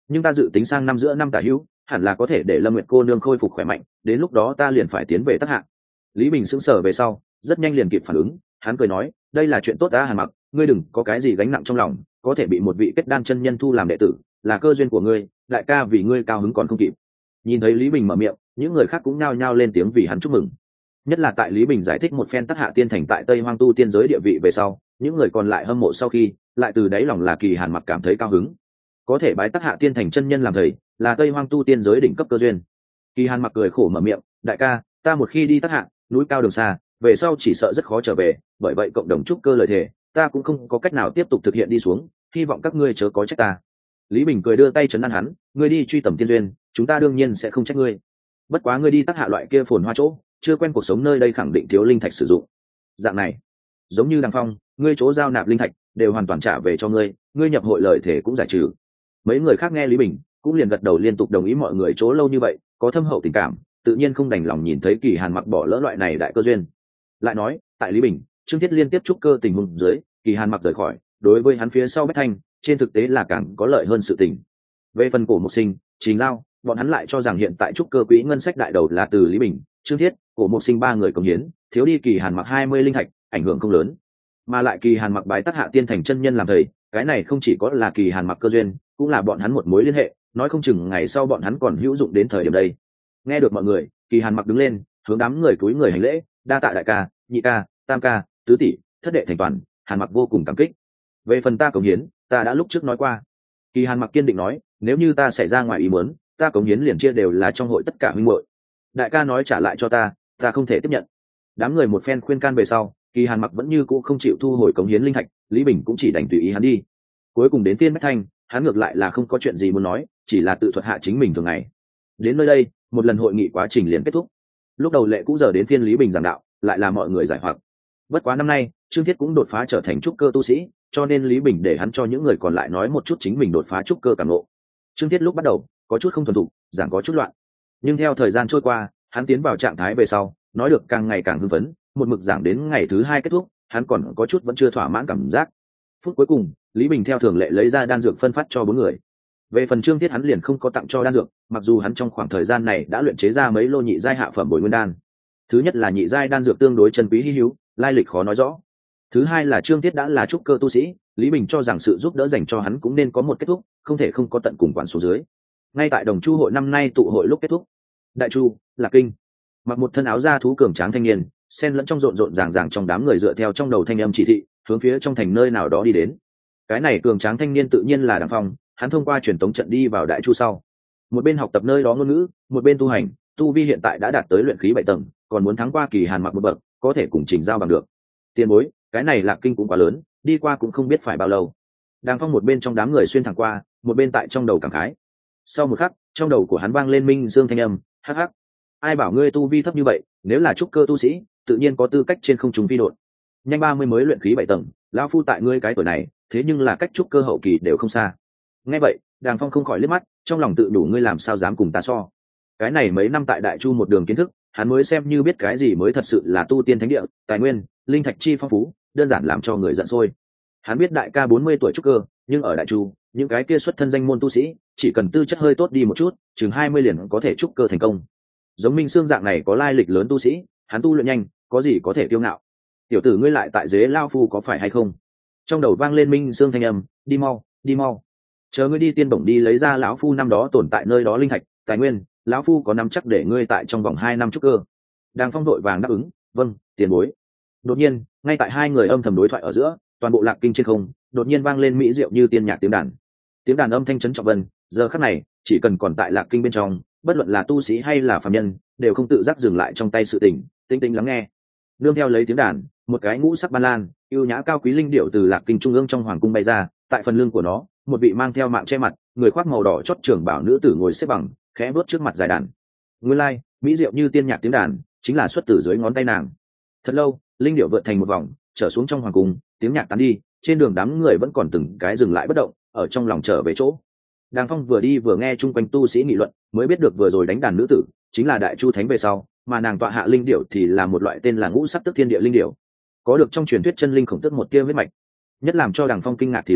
nhưng ta dự tính sang năm giữa năm tả hữu hẳn là có thể để Lâm Nguyệt cô nương khôi phục khỏe mạnh, đến lúc đó ta liền phải tiến về Tắc Hạ. Lý Bình sững sờ về sau rất nhanh liền kịp phản ứng, hắn cười nói, đây là chuyện tốt ta Hàn Mặc, ngươi đừng có cái gì gánh nặng trong lòng, có thể bị một vị kết đan chân nhân thu làm đệ tử là cơ duyên của ngươi, đại ca vì ngươi cao hứng còn không kịp. Nhìn thấy Lý Bình mở miệng, những người khác cũng nhao nhao lên tiếng vì hắn chúc mừng. Nhất là tại Lý Bình giải thích một phen Tắc Hạ tiên thành tại Tây Hoang tu tiên giới địa vị về sau, những người còn lại hâm mộ sau khi lại từ đáy lòng là Kỳ Hàn Mặc cảm thấy cao hứng. Có thể bái Tắc Hạ tiên thành chân nhân làm thầy là Tây Hoang tu tiên giới đỉnh cấp cơ duyên. Kỳ Hàn Mặc cười khổ mở miệng, đại ca, ta một khi đi Tắc Hạ, núi cao đường xa, về sau chỉ sợ rất khó trở về, bởi vậy cộng đồng trúc cơ lời thề ta cũng không có cách nào tiếp tục thực hiện đi xuống, hy vọng các ngươi chớ có trách ta. Lý Bình cười đưa tay trấn an hắn, ngươi đi truy tầm tiên duyên, chúng ta đương nhiên sẽ không trách ngươi. Bất quá ngươi đi Tắc Hạ loại kia phồn hoa chỗ, chưa quen cuộc sống nơi đây khẳng định thiếu linh thạch sử dụng. Dạng này, giống như Đằng Phong, ngươi chỗ giao nạp linh thạch đều hoàn toàn trả về cho ngươi, ngươi nhập hội lời thể cũng giải trừ. Mấy người khác nghe Lý Bình cũng liền gật đầu liên tục đồng ý, mọi người chỗ lâu như vậy có thâm hậu tình cảm, tự nhiên không đành lòng nhìn thấy Kỳ Hàn Mặc bỏ lỡ loại này đại cơ duyên. Lại nói, tại Lý Bình, Trương Thiết liên tiếp trúc cơ tình huống dưới, Kỳ Hàn Mặc rời khỏi, đối với hắn phía sau Bách Thanh, trên thực tế là càng có lợi hơn sự tình. Về phần Cổ Mục Sinh, Trình Giao, bọn hắn lại cho rằng hiện tại trúc cơ quỹ ngân sách đại đầu là từ Lý Bình, Trương Thiết, Cổ Mục Sinh ba người cống hiến, thiếu đi Kỳ Hàn Mặc hai mươi linh thạch, ảnh hưởng không lớn. Mà lại Kỳ Hàn Mặc bái Tắc Hạ tiên thành chân nhân làm thầy, cái này không chỉ có là Kỳ Hàn Mặc cơ duyên, cũng là bọn hắn một mối liên hệ, nói không chừng ngày sau bọn hắn còn hữu dụng đến thời điểm đây. Nghe được mọi người, Kỳ Hàn Mặc đứng lên, hướng đám người cúi người hành lễ, đa tạ đại ca, nhị ca, tam ca, tứ tỷ, thất đệ thành toàn, Hàn Mặc vô cùng cảm kích. Về phần ta cống hiến, ta đã lúc trước nói qua. Kỳ Hàn Mặc kiên định nói, nếu như ta xảy ra ngoài ý muốn, ta cống hiến liền chia đều là trong hội tất cả huynh muội. Đại ca nói trả lại cho ta, ta không thể tiếp nhận. Đám người một phen khuyên can về sau, Kỳ Hàn Mặc vẫn như cũ không chịu thu hồi cống hiến linh thạch, Lý Bình cũng chỉ đành tùy ý hắn đi. Cuối cùng đến phiên Bách Thanh, hắn ngược lại là không có chuyện gì muốn nói, chỉ là tự thuật hạ chính mình thường ngày. Đến nơi đây, một lần hội nghị quá trình liền kết thúc. Lúc đầu lệ cũ giờ đến phiên Lý Bình giảng đạo, lại là mọi người giải hoặc. Bất quá năm nay, Trương Thiết cũng đột phá trở thành trúc cơ tu sĩ, cho nên Lý Bình để hắn cho những người còn lại nói một chút chính mình đột phá trúc cơ cảm ngộ. Trương Thiết lúc bắt đầu có chút không thuần thục, giảng có chút loạn, nhưng theo thời gian trôi qua, hắn tiến vào trạng thái về sau, nói được càng ngày càng hưng phấn, một mực giảng đến ngày thứ hai kết thúc, hắn còn có chút vẫn chưa thỏa mãn cảm giác. Phút cuối cùng, Lý Bình theo thường lệ lấy ra đan dược phân phát cho bốn người. Về phần Trương Thiết hắn liền không có tặng cho đan dược, mặc dù hắn trong khoảng thời gian này đã luyện chế ra mấy lô nhị giai hạ phẩm bồi nguyên đan. Thứ nhất là nhị giai đan dược tương đối chân quý hi hữu, lai lịch khó nói rõ. Thứ hai là Trương Thiết đã là trúc cơ tu sĩ, Lý Bình cho rằng sự giúp đỡ dành cho hắn cũng nên có một kết thúc, không thể không có tận cùng quản số dưới. Ngay tại Đồng Chu hội năm nay tụ hội lúc kết thúc, Đại Chu, Lạc Kinh, mặc một thân áo da thú cường tráng thanh niên, xen lẫn trong rộn rộn ràng ràng trong đám người dựa theo trong đầu thanh âm chỉ thị, hướng phía trong thành nơi nào đó đi đến. Cái này cường tráng thanh niên tự nhiên là Đằng Phong, hắn thông qua truyền tống trận đi vào Đại Chu sau, một bên học tập nơi đó ngôn ngữ, một bên tu hành, tu vi hiện tại đã đạt tới luyện khí bảy tầng, còn muốn thắng qua Kỳ Hàn Mặc một bậc, có thể cùng Trình Giao bằng được. Tiền bối, cái này Lạc Kinh cũng quá lớn, đi qua cũng không biết phải bao lâu. Đằng Phong một bên trong đám người xuyên thẳng qua, một bên tại trong đầu cảm khái. Sau một khắc, trong đầu của hắn vang lên minh dương thanh âm, hắc hắc, ai bảo ngươi tu vi thấp như vậy, nếu là trúc cơ tu sĩ, tự nhiên có tư cách trên không trung phi độn. Nhanh ba mươi mới luyện khí bảy tầng, lão phu tại ngươi cái tuổi này, thế nhưng là cách trúc cơ hậu kỳ đều không xa. Nghe vậy, Đàng Phong không khỏi liếc mắt, trong lòng tự đủ, ngươi làm sao dám cùng ta so. Cái này mấy năm tại Đại Chu một đường kiến thức, hắn mới xem như biết cái gì mới thật sự là tu tiên thánh địa, tài nguyên, linh thạch chi phong phú, đơn giản làm cho người giận sôi. Hắn biết đại ca bốn mươi tuổi trúc cơ, nhưng ở Đại Chu, những cái kia xuất thân danh môn tu sĩ, chỉ cần tư chất hơi tốt đi một chút, chừng hai mươi liền có thể trúc cơ thành công. Giống Minh Xương dạng này có lai lịch lớn tu sĩ, hắn tu luyện nhanh, có gì có thể kiêu ngạo. Tiểu tử ngươi lại tại dế lao phu có phải hay không? Trong đầu vang lên Minh Xương thanh âm, đi mau, đi mau. Chờ ngươi đi tiên bổng đi lấy ra lão phu năm đó tồn tại nơi đó linh thạch, tài nguyên, lão phu có nắm chắc để ngươi tại trong vòng hai năm trúc cơ. Đàng Phong đội vàng đáp ứng, vâng, tiền bối. Đột nhiên, ngay tại hai người âm thầm đối thoại ở giữa, toàn bộ Lạc Kinh trên không đột nhiên vang lên mỹ diệu như tiên nhạc tiếng đàn. Tiếng đàn âm thanh chấn trọng vân, giờ khắc này, chỉ cần còn tại Lạc Kinh bên trong, bất luận là tu sĩ hay là phàm nhân, đều không tự giác dừng lại trong tay sự tình, tinh tinh lắng nghe. Nương theo lấy tiếng đàn, một cái ngũ sắc ban lan, ưu nhã cao quý linh điệu từ Lạc Kinh trung ương trong hoàng cung bay ra, tại phần lưng của nó, một vị mang theo mạng che mặt, người khoác màu đỏ chót trưởng bảo nữ tử ngồi xếp bằng, khẽ vuốt trước mặt dài đàn. Nguyên lai, like, mỹ diệu như tiên nhạc tiếng đàn, chính là xuất từ dưới ngón tay nàng. Thật lâu, linh điệu vượt thành một vòng, trở xuống trong hoàng cung, tiếng nhạc tán đi, trên đường đám người vẫn còn từng cái dừng lại bất động, ở trong lòng trở về chỗ. Đàng Phong vừa đi vừa nghe chung quanh tu sĩ nghị luận, mới biết được vừa rồi đánh đàn nữ tử chính là Đại Chu Thánh về sau, mà nàng tọa hạ linh điểu thì là một loại tên là ngũ sắc tức thiên địa linh điểu, có được trong truyền thuyết chân linh khổng tức một tia huyết mạch. Nhất làm cho Đàng Phong kinh ngạc thì là,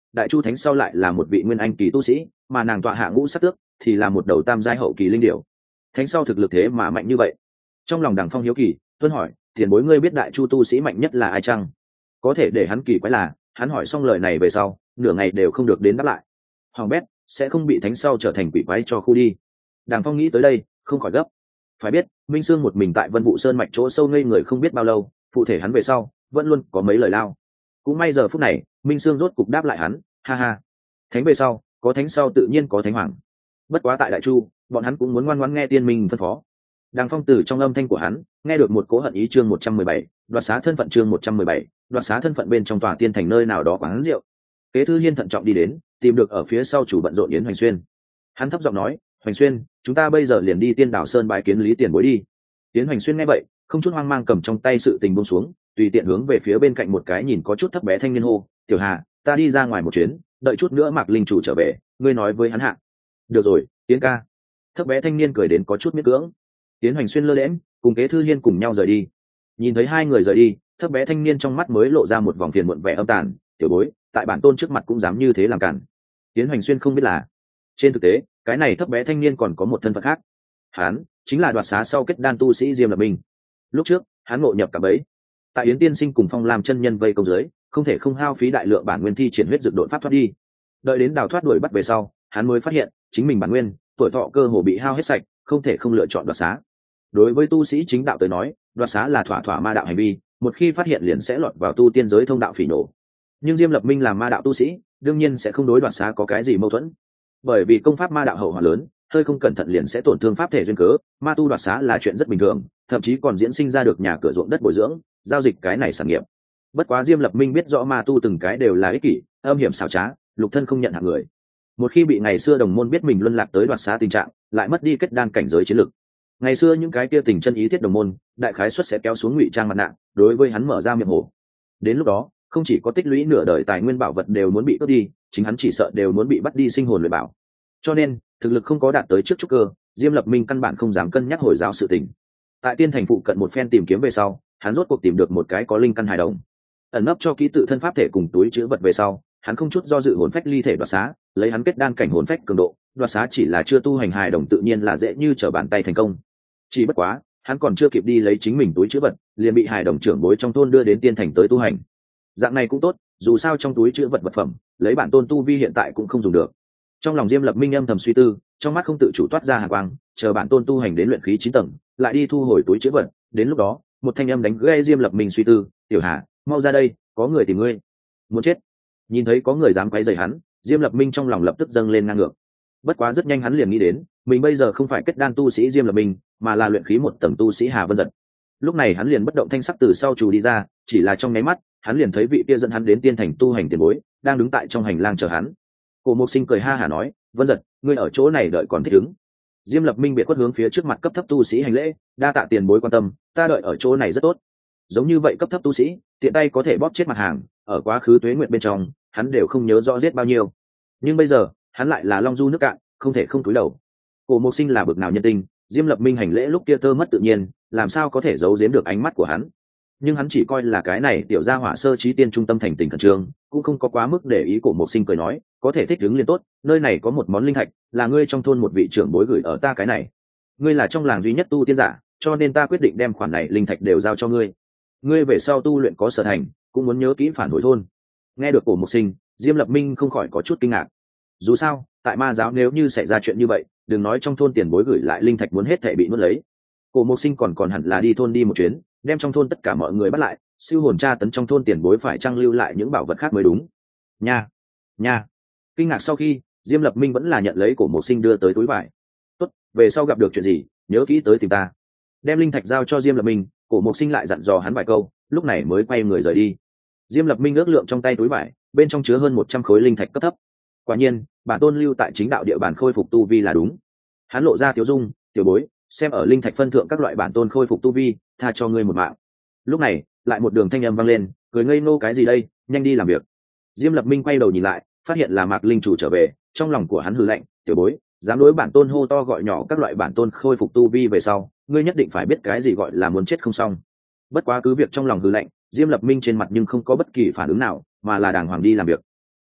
đại chu thánh sau lại là một vị nguyên anh kỳ tu sĩ, mà nàng tọa hạ ngũ sắc tước thì là một đầu tam giai hậu kỳ linh điểu. Thánh sau thực lực thế mà mạnh như vậy. Trong lòng Đằng Phong hiếu kỳ, tuân hỏi, tiền bối ngươi biết đại chu tu sĩ mạnh nhất là ai chăng? Có thể để hắn kỳ quái là, hắn hỏi xong lời này về sau, nửa ngày đều không được đến đáp lại. Hoàng bét, sẽ không bị thánh sau trở thành quỷ quái cho khu đi. Đằng Phong nghĩ tới đây, không khỏi gấp. Phải biết, Minh Sương một mình tại Vân Vũ Sơn mạch chỗ sâu ngây người không biết bao lâu, phụ thể hắn về sau, vẫn luôn có mấy lời lao. Cũng may giờ phút này, Minh Sương rốt cục đáp lại hắn, ha ha. Thánh về sau, có thánh sau tự nhiên có thánh hoàng. Bất quá tại đại chu, bọn hắn cũng muốn ngoan ngoãn nghe tiên minh phân phó. Đằng Phong từ trong âm thanh của hắn, nghe được một cố hận ý chương một trăm mười bảy, đoạt xá thân phận chương một trăm mười bảy, đoạt xá thân phận bên trong tòa tiên thành nơi nào đó quán rượu. Kế Thư Hiên thận trọng đi đến, tìm được ở phía sau chủ bận rộn Yến Hoành Xuyên. Hắn thấp giọng nói, Hoành Xuyên, chúng ta bây giờ liền đi Tiên Đảo Sơn bái kiến Lý tiền bối đi. Yến Hoành Xuyên nghe vậy, không chút hoang mang cầm trong tay sự tình buông xuống, tùy tiện hướng về phía bên cạnh một cái nhìn có chút thấp bé thanh niên hô, Tiểu Hà, ta đi ra ngoài một chuyến, đợi chút nữa Mạc Linh chủ trở về, ngươi nói với hắn hạ. Được rồi, Yến ca. Thấp bé thanh niên cười đến có chút miễn cưỡng. Yến Hoành Xuyên lơ lẽm, cùng Kế Thư Hiên cùng nhau rời đi. Nhìn thấy hai người rời đi, thấp bé thanh niên trong mắt mới lộ ra một vòng phiền muộn vẻ âm tàn, tiểu bối, tại bản tôn trước mặt cũng dám như thế làm cản. Yến Hoành Xuyên không biết là, trên thực tế, cái này thấp bé thanh niên còn có một thân phận khác. Hắn chính là đoạt xá sau kết đan tu sĩ Diêm Lập Minh. Lúc trước, hắn ngộ nhập cả bẫy. Tại Yến Tiên Sinh cùng Phong Lam chân nhân vây công dưới, không thể không hao phí đại lượng bản nguyên thi triển huyết dược độn pháp thoát đi. Đợi đến đào thoát đuổi bắt về sau, hắn mới phát hiện, chính mình bản nguyên, tuổi thọ cơ hồ bị hao hết sạch, không thể không lựa chọn đoạt xá. Đối với tu sĩ chính đạo tới nói, đoạt xá là thỏa thỏa ma đạo hành vi, một khi phát hiện liền sẽ lọt vào tu tiên giới thông đạo phỉ nổ. Nhưng Diêm Lập Minh là ma đạo tu sĩ, đương nhiên sẽ không đối đoạt xá có cái gì mâu thuẫn. Bởi vì công pháp ma đạo hậu họa lớn, hơi không cẩn thận liền sẽ tổn thương pháp thể duyên cớ, ma tu đoạt xá là chuyện rất bình thường, thậm chí còn diễn sinh ra được nhà cửa ruộng đất bồi dưỡng, giao dịch cái này sản nghiệp. Bất quá Diêm Lập Minh biết rõ ma tu từng cái đều là ích kỷ, âm hiểm xảo trá, lục thân không nhận hạng người. Một khi bị ngày xưa đồng môn biết mình luân lạc tới đoạt xá tình trạng, lại mất đi kết đan cảnh giới chiến lực. Ngày xưa những cái kia tình chân ý thiết đồng môn, đại khái suất sẽ kéo xuống ngụy trang mặt nạ, đối với hắn mở ra miệng hổ. Đến lúc đó, không chỉ có tích lũy nửa đời tài nguyên bảo vật đều muốn bị cướp đi, chính hắn chỉ sợ đều muốn bị bắt đi sinh hồn luyện bảo. Cho nên, thực lực không có đạt tới trước trúc cơ, Diêm Lập Minh căn bản không dám cân nhắc hồi giáo sự tình. Tại Tiên Thành phụ cận một phen tìm kiếm về sau, hắn rốt cuộc tìm được một cái có linh căn hài đồng. Ẩn nấp cho ký tự thân pháp thể cùng túi chứa vật về sau, hắn không chút do dự hồn phách ly thể đoạt xá, lấy hắn kết đan cảnh hồn phách cường độ, đoạt xá chỉ là chưa tu hành hài đồng tự nhiên là dễ như trở bàn tay thành công. Chỉ bất quá, hắn còn chưa kịp đi lấy chính mình túi chứa vật, liền bị hài đồng trưởng bối trong thôn đưa đến Tiên Thành tới tu hành. Dạng này cũng tốt, dù sao trong túi chứa vật vật phẩm, lấy bản tôn tu vi hiện tại cũng không dùng được. Trong lòng Diêm Lập Minh âm thầm suy tư, trong mắt không tự chủ toát ra hàn quang, chờ bản tôn tu hành đến luyện khí chín tầng, lại đi thu hồi túi chứa vật. Đến lúc đó, một thanh âm đánh gây Diêm Lập Minh suy tư, "Tiểu Hà, mau ra đây, có người tìm ngươi." Muốn chết. Nhìn thấy có người dám quấy rầy hắn, Diêm Lập Minh trong lòng lập tức dâng lên ngang ngược. Bất quá rất nhanh hắn liền nghĩ đến, mình bây giờ không phải kết đan tu sĩ Diêm Lập Minh, mà là luyện khí một tầng tu sĩ Hà Vân Dật. Lúc này hắn liền bất động thanh sắc từ sau chù đi ra, chỉ là trong nháy mắt, hắn liền thấy vị kia dẫn hắn đến Tiên Thành tu hành tiền bối, đang đứng tại trong hành lang chờ hắn. Cổ Mộc Sinh cười ha hả nói, "Vân Dật, ngươi ở chỗ này đợi còn thích ứng." Diêm Lập Minh biệt quất hướng phía trước mặt cấp thấp tu sĩ hành lễ, "Đa tạ tiền bối quan tâm, ta đợi ở chỗ này rất tốt." Giống như vậy cấp thấp tu sĩ, tiện tay có thể bóp chết mặt hàng, ở quá khứ tuế nguyện bên trong, hắn đều không nhớ rõ giết bao nhiêu. Nhưng bây giờ, hắn lại là long du nước cạn, không thể không cúi đầu. Cổ Mộc Sinh là bực nào nhân tình, Diêm Lập Minh hành lễ lúc kia tơ mất tự nhiên, làm sao có thể giấu giếm được ánh mắt của hắn. Nhưng hắn chỉ coi là cái này tiểu gia hỏa sơ trí tiên trung tâm thành tình khẩn trương, cũng không có quá mức để ý. Cổ Mộc Sinh cười nói, "Có thể thích ứng liền tốt, nơi này có một món linh thạch, là ngươi trong thôn một vị trưởng bối gửi ở ta cái này. Ngươi là trong làng duy nhất tu tiên giả, cho nên ta quyết định đem khoản này linh thạch đều giao cho ngươi. Ngươi về sau tu luyện có sở thành, cũng muốn nhớ kỹ phản hồi thôn." Nghe được Cổ Mộc Sinh, Diêm Lập Minh không khỏi có chút kinh ngạc. Dù sao, tại ma giáo nếu như xảy ra chuyện như vậy, đừng nói trong thôn tiền bối gửi lại linh thạch muốn hết thảy bị nuốt lấy. Cổ Mộc Sinh còn còn hẳn là đi thôn đi một chuyến, đem trong thôn tất cả mọi người bắt lại, siêu hồn tra tấn trong thôn tiền bối phải trang lưu lại những bảo vật khác mới đúng. Nha, nha. Kinh ngạc sau khi, Diêm Lập Minh vẫn là nhận lấy Cổ Mộc Sinh đưa tới túi vải. "Tốt, về sau gặp được chuyện gì, nhớ kỹ tới tìm ta." Đem linh thạch giao cho Diêm Lập Minh, Cổ Mộc Sinh lại dặn dò hắn vài câu, lúc này mới quay người rời đi. Diêm Lập Minh ước lượng trong tay túi vải, bên trong chứa hơn một trăm khối linh thạch cấp thấp. Quả nhiên, bản tôn lưu tại chính đạo địa bàn khôi phục tu vi là đúng. Hắn lộ ra tiểu dung, "Tiểu bối, xem ở linh thạch phân thượng các loại bản tôn khôi phục tu vi, tha cho ngươi một mạng." Lúc này, lại một đường thanh âm vang lên, cười ngây ngô cái gì đây, nhanh đi làm việc. Diêm Lập Minh quay đầu nhìn lại, phát hiện là Mạc Linh chủ trở về, trong lòng của hắn hừ lạnh, "Tiểu bối, dám đối bản tôn hô to gọi nhỏ các loại bản tôn khôi phục tu vi về sau, ngươi nhất định phải biết cái gì gọi là muốn chết không xong." Bất quá cứ việc trong lòng hừ lạnh, Diêm Lập Minh trên mặt nhưng không có bất kỳ phản ứng nào, mà là đàng hoàng đi làm việc.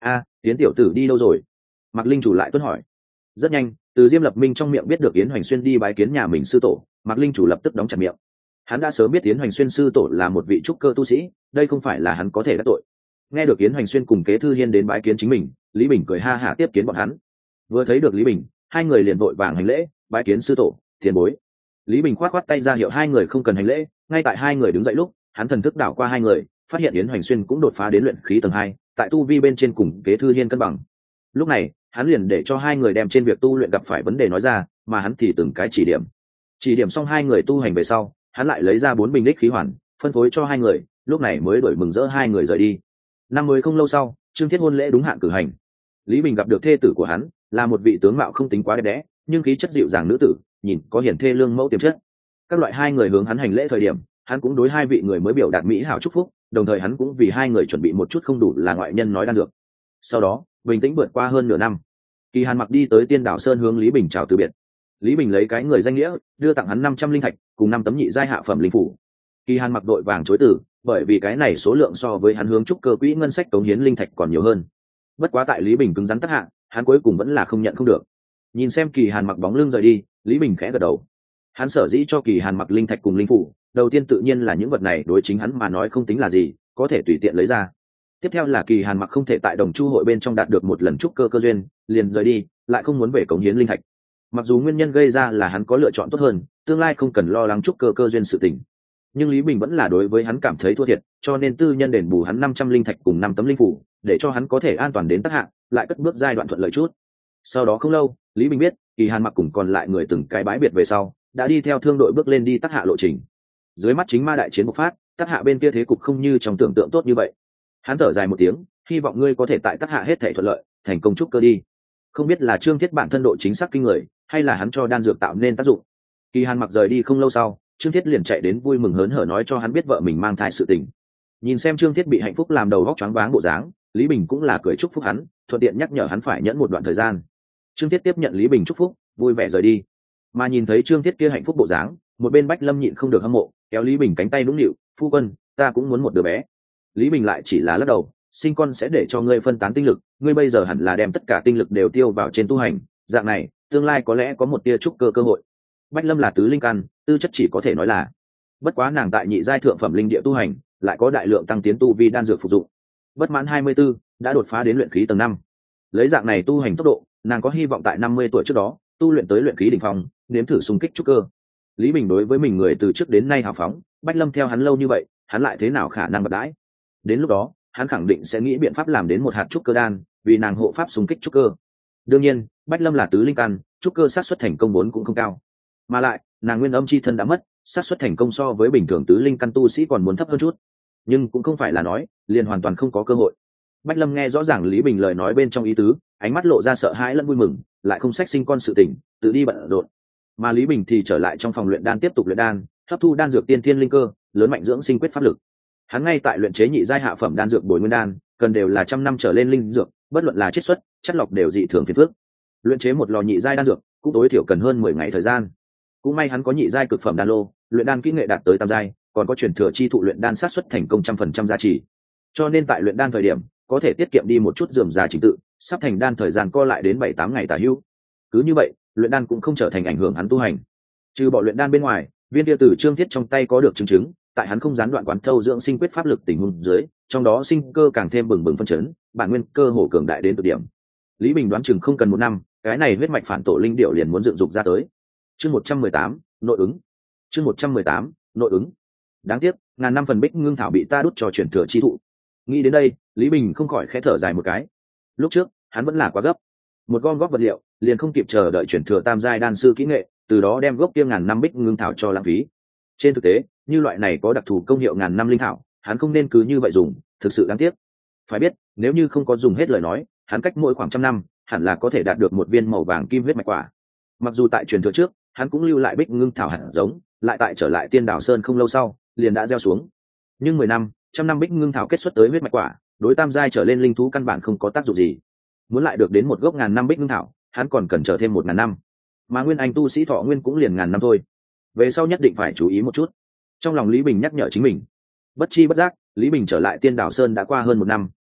a Yến tiểu tử đi đâu rồi? Mạc linh chủ lại tuân hỏi. Rất nhanh, từ Diêm Lập Minh trong miệng biết được Yến Hoành Xuyên đi bái kiến nhà mình sư tổ, Mạc linh chủ lập tức đóng chặt miệng. Hắn đã sớm biết Yến Hoành Xuyên sư tổ là một vị trúc cơ tu sĩ, đây không phải là hắn có thể đắc tội. Nghe được Yến Hoành Xuyên cùng Kế Thư Hiên đến bái kiến chính mình, Lý Bình cười ha hả tiếp kiến bọn hắn. Vừa thấy được Lý Bình, hai người liền vội vàng hành lễ, bái kiến sư tổ, tiền bối. Lý Bình khoát khoát tay ra hiệu hai người không cần hành lễ, ngay tại hai người đứng dậy lúc, hắn thần thức đảo qua hai người, phát hiện Yến Hoành Xuyên cũng đột phá đến luyện khí tầng hai, tại tu vi bên trên cùng Kế Thư Hiên cân bằng. Lúc này, hắn liền để cho hai người đem trên việc tu luyện gặp phải vấn đề nói ra, mà hắn thì từng cái chỉ điểm. Chỉ điểm xong hai người tu hành về sau, hắn lại lấy ra bốn bình đích khí hoàn, phân phối cho hai người, lúc này mới đổi mừng rỡ hai người rời đi. Năm mới không lâu sau, Trương Thiết hôn lễ đúng hạn cử hành. Lý Bình gặp được thê tử của hắn, là một vị tướng mạo không tính quá đẹp đẽ, nhưng khí chất dịu dàng nữ tử, nhìn có hiển thê lương mẫu tiềm chất. Các loại hai người hướng hắn hành lễ thời điểm, hắn cũng đối hai vị người mới biểu đạt mỹ hảo chúc phúc, đồng thời hắn cũng vì hai người chuẩn bị một chút không đủ là ngoại nhân nói đan dược. Sau đó, bình tĩnh vượt qua hơn nửa năm. Kỳ Hàn Mặc đi tới Tiên Đảo Sơn hướng Lý Bình chào từ biệt. Lý Bình lấy cái người danh nghĩa, đưa tặng hắn năm trăm linh thạch, cùng năm tấm nhị giai hạ phẩm linh phủ. Kỳ Hàn Mặc đội vàng chối từ, bởi vì cái này số lượng so với hắn hướng trúc cơ quỹ ngân sách cống hiến linh thạch còn nhiều hơn. Bất quá tại Lý Bình cứng rắn tác hạ, hắn cuối cùng vẫn là không nhận không được. Nhìn xem Kỳ Hàn Mặc bóng lưng rời đi, Lý Bình khẽ gật đầu. Hắn sở dĩ cho Kỳ Hàn Mặc linh thạch cùng linh phủ, đầu tiên tự nhiên là những vật này đối chính hắn mà nói không tính là gì, có thể tùy tiện lấy ra. Tiếp theo là Kỳ Hàn Mặc không thể tại Đồng Chu hội bên trong đạt được một lần trúc cơ cơ duyên, liền rời đi, lại không muốn về cống hiến linh thạch. Mặc dù nguyên nhân gây ra là hắn có lựa chọn tốt hơn, tương lai không cần lo lắng trúc cơ cơ duyên sự tình, nhưng Lý Bình vẫn là đối với hắn cảm thấy thua thiệt, cho nên tư nhân đền bù hắn năm trăm linh thạch cùng năm tấm linh phủ, để cho hắn có thể an toàn đến tác hạng, lại cất bước giai đoạn thuận lợi chút. Sau đó không lâu, Lý Bình biết, Kỳ Hàn Mặc cùng còn lại người từng cái bái biệt về sau, đã đi theo thương đội bước lên đi tác hạ lộ trình. Dưới mắt chính ma đại chiến bộc phát, tác hạ bên kia thế cục không như trong tưởng tượng tốt như vậy. Hắn thở dài một tiếng, hy vọng ngươi có thể tại tác hạ hết thảy thuận lợi, thành công trúc cơ đi. Không biết là Trương Thiết bản thân độ chính xác kinh người, hay là hắn cho đan dược tạo nên tác dụng. Kỳ Hàn Mặc rời đi không lâu sau, Trương Thiết liền chạy đến vui mừng hớn hở nói cho hắn biết vợ mình mang thai sự tình. Nhìn xem Trương Thiết bị hạnh phúc làm đầu góc choáng váng bộ dáng, Lý Bình cũng là cười chúc phúc hắn, thuận tiện nhắc nhở hắn phải nhẫn một đoạn thời gian. Trương Thiết tiếp nhận Lý Bình chúc phúc, vui vẻ rời đi. Mà nhìn thấy Trương Thiết kia hạnh phúc bộ dáng, một bên Bách Lâm nhịn không được hâm mộ, kéo Lý Bình cánh tay nũng nịu, "Phu quân, ta cũng muốn một đứa bé." Lý Bình lại chỉ là lắc đầu, "Sinh con sẽ để cho ngươi phân tán tinh lực, ngươi bây giờ hẳn là đem tất cả tinh lực đều tiêu vào trên tu hành, dạng này, tương lai có lẽ có một tia trúc cơ cơ hội." Bách Lâm là tứ linh căn, tư chất chỉ có thể nói là, bất quá nàng tại nhị giai thượng phẩm linh địa tu hành, lại có đại lượng tăng tiến tu vi đan dược phục dụng. Bất mãn hai mươi tư, đã đột phá đến luyện khí tầng năm. Lấy dạng này tu hành tốc độ, nàng có hy vọng tại năm mươi tuổi trước đó, tu luyện tới luyện khí đỉnh phong, nếm thử xung kích trúc cơ. Lý Bình đối với mình người từ trước đến nay hào phóng, Bách Lâm theo hắn lâu như vậy, hắn lại thế nào khả năng bật đãi. Đến lúc đó, hắn khẳng định sẽ nghĩ biện pháp làm đến một hạt trúc cơ đan, vì nàng hộ pháp xung kích trúc cơ. Đương nhiên, Bách Lâm là tứ linh căn, trúc cơ xác suất thành công vốn cũng không cao. Mà lại, nàng nguyên âm chi thân đã mất, xác suất thành công so với bình thường tứ linh căn tu sĩ còn muốn thấp hơn chút. Nhưng cũng không phải là nói, liền hoàn toàn không có cơ hội. Bách Lâm nghe rõ ràng Lý Bình lời nói bên trong ý tứ, ánh mắt lộ ra sợ hãi lẫn vui mừng, lại không sách sinh con sự tình, tự đi bận rộn. Mà Lý Bình thì trở lại trong phòng luyện đan tiếp tục luyện đan, hấp thu đan dược tiên thiên linh cơ, lớn mạnh dưỡng sinh quyết pháp lực. Hắn ngay tại luyện chế nhị giai hạ phẩm đan dược bồi nguyên đan, cần đều là trăm năm trở lên linh dược, bất luận là chiết xuất, chất lọc đều dị thường phiền phức. Luyện chế một lò nhị giai đan dược, cũng tối thiểu cần hơn mười ngày thời gian. Cũng may hắn có nhị giai cực phẩm đan lô, luyện đan kỹ nghệ đạt tới tam giai, còn có truyền thừa chi thụ luyện đan sát xuất thành công trăm phần trăm giá trị. Cho nên tại luyện đan thời điểm, có thể tiết kiệm đi một chút rườm rà trình tự, sắp thành đan thời gian co lại đến bảy tám ngày tả hữu. Cứ như vậy, luyện đan cũng không trở thành ảnh hưởng hắn tu hành. Trừ bỏ luyện đan bên ngoài, viên kia tử Trương Thiết trong tay có được chứng chứng, tại hắn không gián đoạn quán thâu dưỡng sinh quyết pháp lực tình huống dưới, trong đó sinh cơ càng thêm bừng bừng phân chấn, bản nguyên cơ hồ cường đại đến cực điểm. Lý Bình đoán chừng không cần một năm, cái này huyết mạch phản tổ linh điệu liền muốn dựng dục ra tới. Chương một trăm mười tám, nội ứng. Chương một trăm mười tám, nội ứng. Đáng tiếc, ngàn năm phần bích ngưng thảo bị ta đút cho chuyển thừa chi thụ. Nghĩ đến đây, Lý Bình không khỏi khẽ thở dài một cái. Lúc trước, hắn vẫn là quá gấp. Một gom góp vật liệu, liền không kịp chờ đợi chuyển thừa tam giai đan sư kỹ nghệ, từ đó đem gốc kia ngàn năm bích ngưng thảo cho lãng phí. Trên thực tế, như loại này có đặc thù công hiệu ngàn năm linh thảo, hắn không nên cứ như vậy dùng, thực sự đáng tiếc. Phải biết, nếu như không có dùng hết lời nói, hắn cách mỗi khoảng trăm năm, hẳn là có thể đạt được một viên màu vàng kim huyết mạch quả. Mặc dù tại truyền thừa trước, hắn cũng lưu lại bích ngưng thảo hạt giống, lại tại trở lại Tiên Đảo Sơn không lâu sau, liền đã gieo xuống. Nhưng mười năm, trăm năm bích ngưng thảo kết xuất tới huyết mạch quả, đối tam giai trở lên linh thú căn bản không có tác dụng gì. Muốn lại được đến một gốc ngàn năm bích ngưng thảo, hắn còn cần chờ thêm một ngàn năm. Mà nguyên anh tu sĩ thọ nguyên cũng liền ngàn năm thôi. Về sau nhất định phải chú ý một chút. Trong lòng Lý Bình nhắc nhở chính mình. Bất chi bất giác, Lý Bình trở lại Tiên Đảo Sơn đã qua hơn một năm,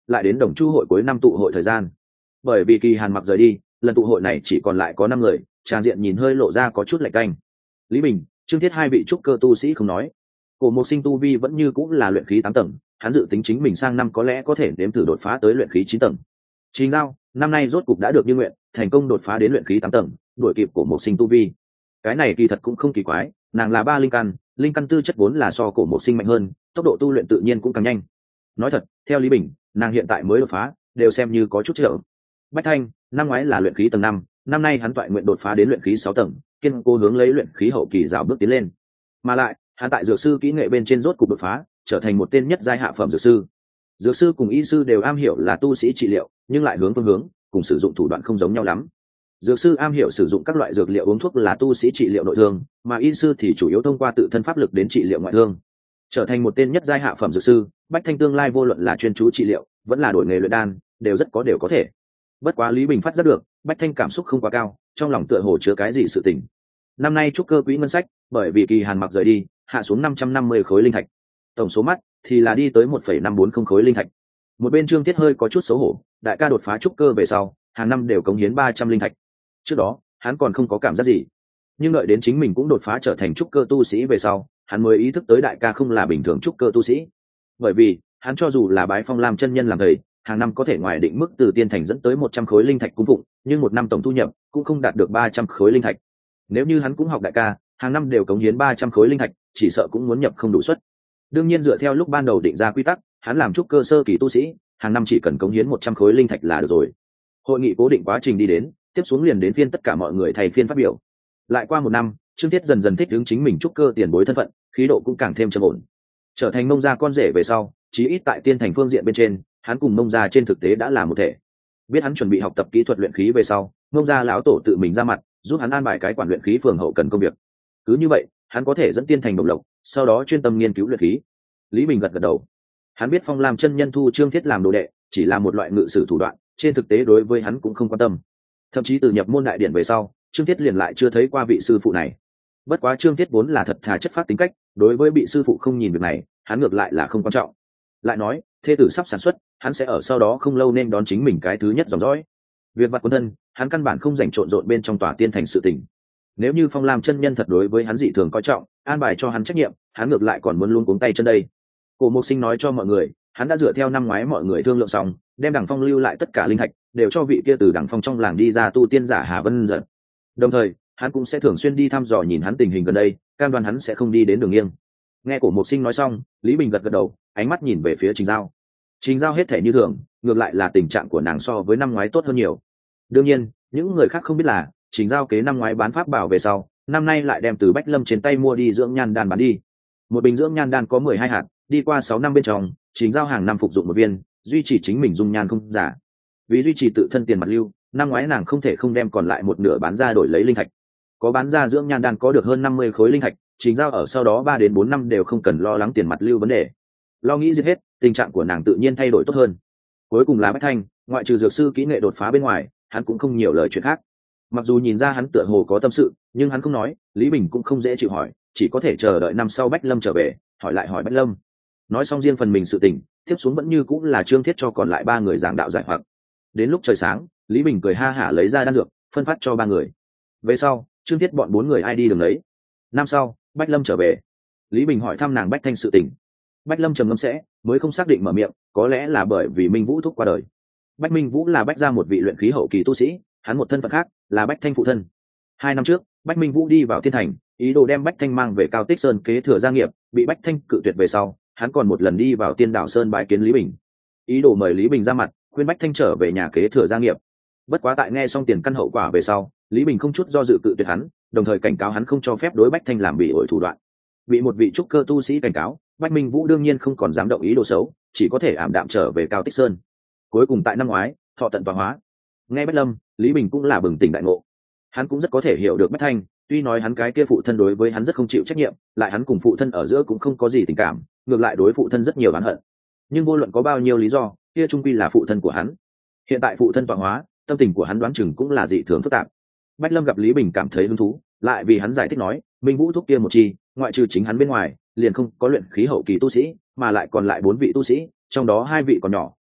lại đến Đồng Chu hội cuối năm tụ hội thời gian. Bởi vì Kỳ Hàn mặc rời đi, lần tụ hội này chỉ còn lại có năm người, tràng diện nhìn hơi lộ ra có chút lạnh canh. Lý Bình, Trương Thiết hai vị trúc cơ tu sĩ không nói, Cổ Mộc Sinh tu vi vẫn như cũng là luyện khí tám tầng, hắn dự tính chính mình sang năm có lẽ có thể nếm thử đột phá tới luyện khí chín tầng. Trình Giao, năm nay rốt cục đã được như nguyện, thành công đột phá đến luyện khí tám tầng, đuổi kịp Cổ Mộc Sinh tu vi. Cái này kỳ thật cũng không kỳ quái, nàng là ba linh căn, linh căn tư chất vốn là so Cổ Mộc Sinh mạnh hơn, tốc độ tu luyện tự nhiên cũng càng nhanh. Nói thật, theo Lý Bình, nàng hiện tại mới đột phá, đều xem như có chút chậm. Bách Thanh, năm ngoái là luyện khí tầng năm, năm nay hắn toại nguyện đột phá đến luyện khí sáu tầng, kiên cố hướng lấy luyện khí hậu kỳ rào bước tiến lên. Mà lại, hắn tại dược sư kỹ nghệ bên trên rốt cục đột phá, trở thành một tên nhất giai hạ phẩm dược sư. Dược sư cùng y sư đều am hiểu là tu sĩ trị liệu, nhưng lại hướng phương hướng, cùng sử dụng thủ đoạn không giống nhau lắm. Dược sư am hiểu sử dụng các loại dược liệu uống thuốc là tu sĩ trị liệu nội thương, mà y sư thì chủ yếu thông qua tự thân pháp lực đến trị liệu ngoại thương. Trở thành một tên nhất giai hạ phẩm dược sư, Bách Thanh tương lai vô luận là chuyên chú trị liệu, vẫn là đổi nghề luyện đan, đều rất có đều có thể. Bất quá Lý Bình phát giác được, Bách Thanh cảm xúc không quá cao, trong lòng tựa hồ chứa cái gì sự tình. Năm nay trúc cơ quỹ ngân sách, bởi vì Kỳ Hàn mặc rời đi, hạ xuống năm trăm năm mươi khối linh thạch. Tổng số mắt thì là đi tới một phẩy năm bốn không khối linh thạch. Một bên Trương Thiết hơi có chút xấu hổ, đại ca đột phá trúc cơ về sau, hàng năm đều cống hiến ba trăm linh thạch. Trước đó, hắn còn không có cảm giác gì. Nhưng đợi đến chính mình cũng đột phá trở thành trúc cơ tu sĩ về sau, hắn mới ý thức tới đại ca không là bình thường trúc cơ tu sĩ. Bởi vì, hắn cho dù là bái Phong Lam chân nhân làm thầy, hàng năm có thể ngoài định mức từ tiên thành dẫn tới một trăm khối linh thạch cung phụng, nhưng một năm tổng thu nhập cũng không đạt được ba trăm khối linh thạch. Nếu như hắn cũng học đại ca, hàng năm đều cống hiến ba trăm khối linh thạch, chỉ sợ cũng muốn nhập không đủ suất. Đương nhiên dựa theo lúc ban đầu định ra quy tắc, hắn làm trúc cơ sơ kỳ tu sĩ, hàng năm chỉ cần cống hiến một trăm khối linh thạch là được rồi. Hội nghị cố định quá trình đi đến, tiếp xuống liền đến phiên tất cả mọi người thay phiên phát biểu. Lại qua một năm, Trương Thiết dần dần thích ứng chính mình trúc cơ tiền bối thân phận, khí độ cũng càng thêm trầm ổn. Trở thành Mông gia con rể về sau, chí ít tại tiên thành phương diện bên trên, hắn cùng Mông gia trên thực tế đã là một thể. Biết hắn chuẩn bị học tập kỹ thuật luyện khí về sau, Mông gia lão tổ tự mình ra mặt, giúp hắn an bài cái quản luyện khí phường hậu cần công việc. Cứ như vậy, hắn có thể dẫn tiên thành đồng lộc, sau đó chuyên tâm nghiên cứu luyện khí. Lý Bình gật gật đầu. Hắn biết Phong Lam chân nhân thu Trương Thiết làm đồ đệ, chỉ là một loại ngự sử thủ đoạn, trên thực tế đối với hắn cũng không quan tâm. Thậm chí từ nhập môn đại điển về sau, Trương Thiết liền lại chưa thấy qua vị sư phụ này. Bất quá Trương Thiết vốn là thật thà chất phát tính cách, đối với bị sư phụ không nhìn việc này, hắn ngược lại là không quan trọng. Lại nói, thê tử sắp sản xuất, hắn sẽ ở sau đó không lâu nên đón chính mình cái thứ nhất dòng dõi. Việc vặt quân thân, hắn căn bản không dành trộn rộn bên trong tòa tiên thành sự tình. Nếu như Phong Lam chân nhân thật đối với hắn dị thường coi trọng, an bài cho hắn trách nhiệm, hắn ngược lại còn muốn luôn cuống tay chân đây. Cổ Mộc Sinh nói cho mọi người, hắn đã dựa theo năm ngoái mọi người thương lượng xong, đem Đằng Phong lưu lại tất cả linh thạch, đều cho vị kia từ Đằng Phong trong làng đi ra tu tiên giả Hà Vân Dật. Đồng thời, hắn cũng sẽ thường xuyên đi thăm dò nhìn hắn tình hình gần đây, cam đoan hắn sẽ không đi đến đường nghiêng. Nghe Cổ Mộc Sinh nói xong, Lý Bình gật gật đầu, ánh mắt nhìn về phía Trình Giao. Trình Giao hết thể như thường, ngược lại là tình trạng của nàng so với năm ngoái tốt hơn nhiều. Đương nhiên, những người khác không biết là, Trình Giao kế năm ngoái bán pháp bảo về sau, năm nay lại đem từ Bách Lâm trên tay mua đi dưỡng nhan đan bán đi. Một bình dưỡng nhan đan có mười hai hạt, đi qua sáu năm bên trong, Trình Giao hàng năm phục dụng một viên, duy trì chính mình dung nhan không giả. Vì duy trì tự thân tiền mặt lưu, năm ngoái nàng không thể không đem còn lại một nửa bán ra đổi lấy linh thạch. Có bán ra dưỡng nhan đan có được hơn năm mươi khối linh thạch, Trình Giao ở sau đó ba đến bốn năm đều không cần lo lắng tiền mặt lưu vấn đề. Lo nghĩ giết hết, tình trạng của nàng tự nhiên thay đổi tốt hơn. Cuối cùng là Bách Thanh, ngoại trừ dược sư kỹ nghệ đột phá bên ngoài, hắn cũng không nhiều lời chuyện khác. Mặc dù nhìn ra hắn tựa hồ có tâm sự, nhưng hắn không nói, Lý Bình cũng không dễ chịu hỏi, chỉ có thể chờ đợi năm sau Bách Lâm trở về, hỏi lại hỏi Bách Lâm. Nói xong riêng phần mình sự tình, tiếp xuống vẫn như cũng là Trương Thiết cho còn lại ba người giảng đạo giải hoặc. Đến lúc trời sáng, Lý Bình cười ha hả lấy ra đan dược, phân phát cho ba người. Về sau, Trương Thiết bọn bốn người ai đi đường đấy. Năm sau, Bách Lâm trở về. Lý Bình hỏi thăm nàng Bách Thanh sự tình. Bách Lâm trầm ngâm sẽ, mới không xác định mở miệng, có lẽ là bởi vì Minh Vũ thúc qua đời. Bách Minh Vũ là Bách gia một vị luyện khí hậu kỳ tu sĩ, hắn một thân phận khác là Bách Thanh phụ thân. Hai năm trước, Bách Minh Vũ đi vào Thiên Thành, ý đồ đem Bách Thanh mang về Cao Tích Sơn kế thừa gia nghiệp, bị Bách Thanh cự tuyệt về sau, hắn còn một lần đi vào Tiên Đảo Sơn bái kiến Lý Bình, ý đồ mời Lý Bình ra mặt, khuyên Bách Thanh trở về nhà kế thừa gia nghiệp. Bất quá tại nghe xong tiền căn hậu quả về sau, Lý Bình không chút do dự cự tuyệt hắn, đồng thời cảnh cáo hắn không cho phép đối Bách Thanh làm bị ổi thủ đoạn. Bị một vị trúc cơ tu sĩ cảnh cáo, Bách Minh Vũ đương nhiên không còn dám động ý đồ xấu, chỉ có thể ảm đạm trở về Cao Tích Sơn. Cuối cùng tại năm ngoái, thọ tận tọa hóa. Nghe Bách Lâm, Lý Bình cũng là bừng tỉnh đại ngộ. Hắn cũng rất có thể hiểu được Bách Thanh, tuy nói hắn cái kia phụ thân đối với hắn rất không chịu trách nhiệm, lại hắn cùng phụ thân ở giữa cũng không có gì tình cảm, ngược lại đối phụ thân rất nhiều oán hận. Nhưng vô luận có bao nhiêu lý do, kia trung quy là phụ thân của hắn. Hiện tại phụ thân tọa hóa, tâm tình của hắn đoán chừng cũng là dị thường phức tạp. Bách Lâm gặp Lý Bình cảm thấy hứng thú, lại vì hắn giải thích nói, Minh Vũ thúc kia một chi, ngoại trừ chính hắn bên ngoài, liền không có luyện khí hậu kỳ tu sĩ, mà lại còn lại bốn vị tu sĩ, trong đó hai vị còn nhỏ,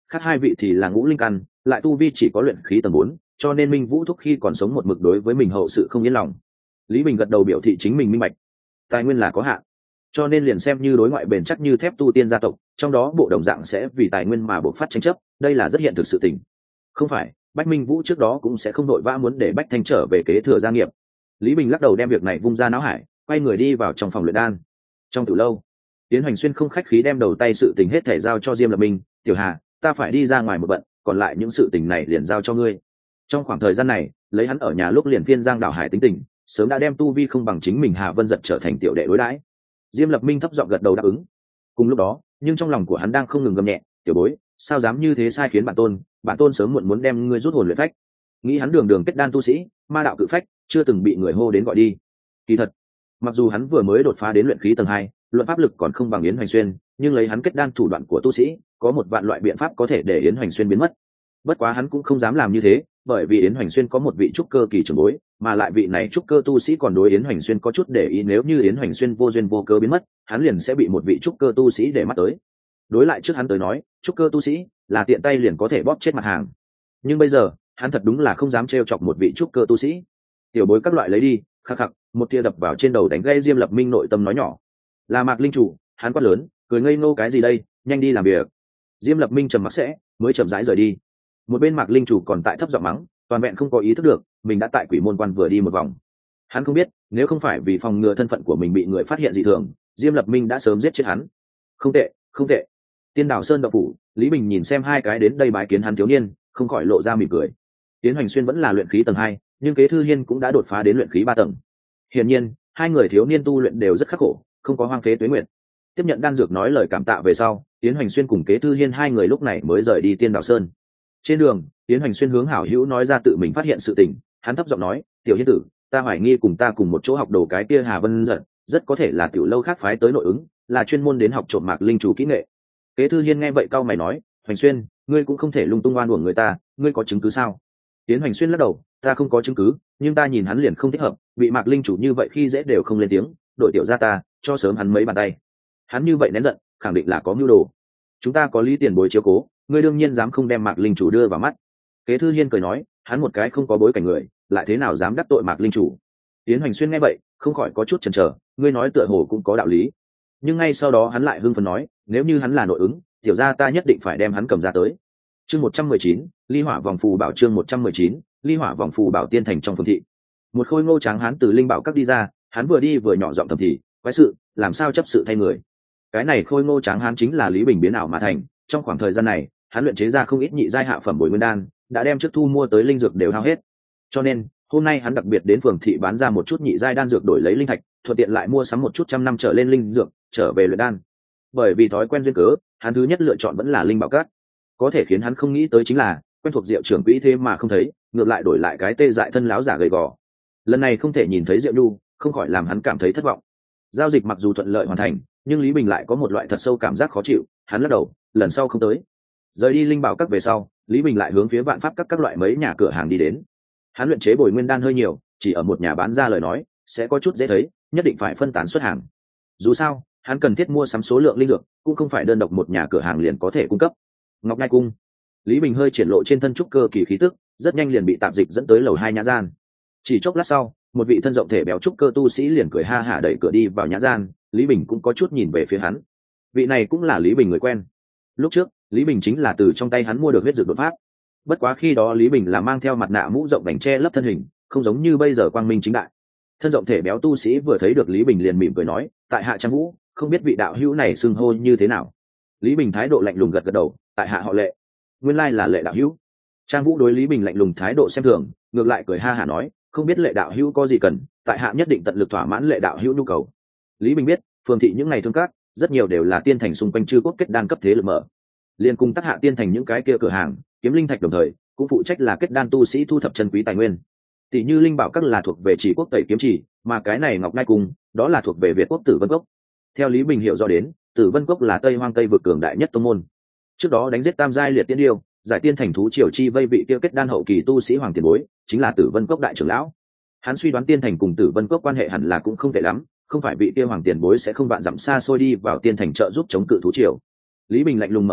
khác hai vị thì là ngũ linh căn, lại tu vi chỉ có luyện khí tầng bốn, cho nên Minh Vũ thúc khi còn sống một mực đối với mình hậu sự không yên lòng. Lý Bình gật đầu biểu thị chính mình minh bạch, tài nguyên là có hạn, cho nên liền xem như đối ngoại bền chắc như thép tu tiên gia tộc, trong đó bộ đồng dạng sẽ vì tài nguyên mà buộc phát tranh chấp, đây là rất hiện thực sự tình. Không phải, Bách Minh Vũ trước đó cũng sẽ không đội vã muốn để Bách Thanh trở về kế thừa gia nghiệp. Lý Bình lắc đầu đem việc này vung ra não hải, quay người đi vào trong phòng luyện đan. Trong tử lâu, Tiến Hoành Xuyên không khách khí đem đầu tay sự tình hết thể giao cho Diêm Lập Minh. Tiểu Hà, ta phải đi ra ngoài một bận, còn lại những sự tình này liền giao cho ngươi. Trong khoảng thời gian này, lấy hắn ở nhà lúc liền phiên giang đảo hải tính tình, sớm đã đem tu vi không bằng chính mình Hà Vân Giật trở thành tiểu đệ đối đãi. Diêm Lập Minh thấp giọng gật đầu đáp ứng. Cùng lúc đó, nhưng trong lòng của hắn đang không ngừng gầm nhẹ, tiểu bối, sao dám như thế sai khiến bản tôn, bản tôn sớm muộn muốn đem ngươi rút hồn luyện phách. Nghĩ hắn đường đường kết đan tu sĩ, ma đạo cự phách, chưa từng bị người hô đến gọi đi. Kỳ thật, mặc dù hắn vừa mới đột phá đến luyện khí tầng hai, luận pháp lực còn không bằng Yến Hoành Xuyên, nhưng lấy hắn kết đan thủ đoạn của tu sĩ, có một vạn loại biện pháp có thể để Yến Hoành Xuyên biến mất. Bất quá hắn cũng không dám làm như thế, bởi vì Yến Hoành Xuyên có một vị trúc cơ kỳ trưởng bối, mà lại vị này trúc cơ tu sĩ còn đối Yến Hoành Xuyên có chút để ý, nếu như Yến Hoành Xuyên vô duyên vô cớ biến mất, hắn liền sẽ bị một vị trúc cơ tu sĩ để mắt tới. Đối lại trước hắn tới nói, trúc cơ tu sĩ là tiện tay liền có thể bóp chết mặt hàng. Nhưng bây giờ, hắn thật đúng là không dám trêu chọc một vị trúc cơ tu sĩ. Tiểu bối các loại lấy đi, khắc khắc, một tia đập vào trên đầu đánh gây Diêm Lập Minh nội tâm nói nhỏ. Là Mạc Linh chủ, hắn quát lớn, cười ngây ngô cái gì đây, nhanh đi làm việc. Diêm Lập Minh trầm mặc sẽ, mới chậm rãi rời đi. Một bên Mạc Linh chủ còn tại thấp giọng mắng, toàn vẹn không có ý thức được, mình đã tại Quỷ Môn Quan vừa đi một vòng. Hắn không biết, nếu không phải vì phòng ngừa thân phận của mình bị người phát hiện dị thường, Diêm Lập Minh đã sớm giết chết hắn. Không tệ, không tệ. Tiên Đảo Sơn động phủ, Lý Bình nhìn xem hai cái đến đây bái kiến hắn thiếu niên, không khỏi lộ ra mỉm cười. Tiến Hoành Xuyên vẫn là luyện khí tầng hai, nhưng Kế Thư Hiên cũng đã đột phá đến luyện khí ba tầng. Hiển nhiên, hai người thiếu niên tu luyện đều rất khắc khổ, không có hoang phế tuế nguyệt. Tiếp nhận đan dược nói lời cảm tạ về sau, Tiến Hoành Xuyên cùng Kế Thư Hiên hai người lúc này mới rời đi Tiên Đảo Sơn. Trên đường, Tiến Hoành Xuyên hướng hảo hữu nói ra tự mình phát hiện sự tình, hắn thấp giọng nói, "Tiểu Hiên tử, ta hoài nghi cùng ta cùng một chỗ học đồ cái kia Hà Vân Giật, rất có thể là tiểu lâu khác phái tới nội ứng, là chuyên môn đến học trộm Mạc Linh chủ kỹ nghệ." Kế Thư Hiên nghe vậy cau mày nói, "Hoành Xuyên, ngươi cũng không thể lung tung oan uổng người ta, ngươi có chứng cứ sao?" Tiến Hoành Xuyên lắc đầu, "Ta không có chứng cứ, nhưng ta nhìn hắn liền không thích hợp, bị Mạc Linh chủ như vậy khi dễ đều không lên tiếng, đội tiểu gia ta, cho sớm hắn mấy bàn tay. Hắn như vậy nén giận, khẳng định là có mưu đồ. Chúng ta có Lý tiền bối chiếu cố, ngươi đương nhiên dám không đem Mạc Linh chủ đưa vào mắt." Kế Thư Hiên cười nói, hắn một cái không có bối cảnh người, lại thế nào dám đắc tội Mạc Linh chủ. Tiến Hoành Xuyên nghe vậy, không khỏi có chút chần chờ, ngươi nói tựa hồ cũng có đạo lý. Nhưng ngay sau đó hắn lại hưng phấn nói, nếu như hắn là nội ứng, tiểu gia ta nhất định phải đem hắn cầm ra tới. Chương một trăm mười chín, Ly Hỏa vòng phù bảo. Chương một trăm mười chín, Ly Hỏa vòng phù bảo. Tiên thành trong phường thị, một khôi ngô tráng hắn từ linh bảo các đi ra, hắn vừa đi vừa nhỏ giọng thầm thì, quái sự, làm sao chấp sự thay người. Cái này khôi ngô tráng hắn chính là Lý Bình biến ảo mà thành, trong khoảng thời gian này, hắn luyện chế ra không ít nhị giai hạ phẩm bồi nguyên đan, đã đem trước thu mua tới linh dược đều hao hết. Cho nên, hôm nay hắn đặc biệt đến phường thị bán ra một chút nhị giai đan dược đổi lấy linh thạch, thuận tiện lại mua sắm một chút trăm năm trở lên linh dược, trở về luyện đan. Bởi vì thói quen duyên cớ, hắn thứ nhất lựa chọn vẫn là linh bảo các. Có thể khiến hắn không nghĩ tới chính là, quen thuộc Diệu trưởng quỹ thế mà không thấy, ngược lại đổi lại cái tê dại thân láo giả gầy gò. Lần này không thể nhìn thấy Diệu Nhu, không khỏi làm hắn cảm thấy thất vọng. Giao dịch mặc dù thuận lợi hoàn thành, nhưng Lý Bình lại có một loại thật sâu cảm giác khó chịu, hắn lắc đầu, lần sau không tới. Rời đi linh bảo các về sau, Lý Bình lại hướng phía Vạn Pháp các các loại mấy nhà cửa hàng đi đến. Hắn luyện chế bồi nguyên đan hơi nhiều, chỉ ở một nhà bán ra lời nói sẽ có chút dễ thấy, nhất định phải phân tán xuất hàng. Dù sao, hắn cần thiết mua sắm số lượng linh dược, cũng không phải đơn độc một nhà cửa hàng liền có thể cung cấp. Ngọc Ngai cung, Lý Bình hơi triển lộ trên thân trúc cơ kỳ khí tức, rất nhanh liền bị tạm dịch dẫn tới lầu hai nhã gian. Chỉ chốc lát sau, một vị thân rộng thể béo trúc cơ tu sĩ liền cười ha hả đẩy cửa đi vào nhã gian, Lý Bình cũng có chút nhìn về phía hắn. Vị này cũng là Lý Bình người quen. Lúc trước, Lý Bình chính là từ trong tay hắn mua được huyết dược đột pháp. Bất quá khi đó Lý Bình là mang theo mặt nạ mũ rộng vành che lấp thân hình, không giống như bây giờ quang minh chính đại. Thân rộng thể béo tu sĩ vừa thấy được Lý Bình liền mỉm cười nói, tại hạ Trang Vũ, không biết vị đạo hữu này xưng hô như thế nào. Lý Bình thái độ lạnh lùng gật gật đầu, tại hạ họ Lệ. Nguyên lai là Lệ đạo hữu. Trang Vũ đối Lý Bình lạnh lùng thái độ xem thường, ngược lại cười ha hả nói, không biết Lệ đạo hữu có gì cần, tại hạ nhất định tận lực thỏa mãn Lệ đạo hữu nhu cầu. Lý Bình biết, phường thị những ngày thương cát, rất nhiều đều là tiên thành xung quanh chư quốc kết đan cấp thế lực mở. Liên cùng tác hạ tiên thành những cái kia cửa hàng, kiếm linh thạch đồng thời, cũng phụ trách là kết đan tu sĩ thu thập chân quý tài nguyên. Tỷ như linh bảo các là thuộc về Chỉ quốc tẩy kiếm chỉ, mà cái này Ngọc Ngai cung, đó là thuộc về Việt quốc Tử Vân Cốc. Theo Lý Bình hiểu rõ đến, Tử Vân Cốc là Tây Hoang Tây vực cường đại nhất tông môn. Trước đó đánh giết tam giai liệt tiên điêu, giải tiên thành thú triều chi vây vị kia kết đan hậu kỳ tu sĩ Hoàng Tiền Bối, chính là Tử Vân Cốc đại trưởng lão. Hắn suy đoán tiên thành cùng Tử Vân Cốc quan hệ hẳn là cũng không tệ lắm, không phải vị kia Hoàng Tiền Bối sẽ không vạn dặm xa xôi đi vào tiên thành trợ giúp chống cự thú triều. Lý Bình lạnh lùng mở miệng,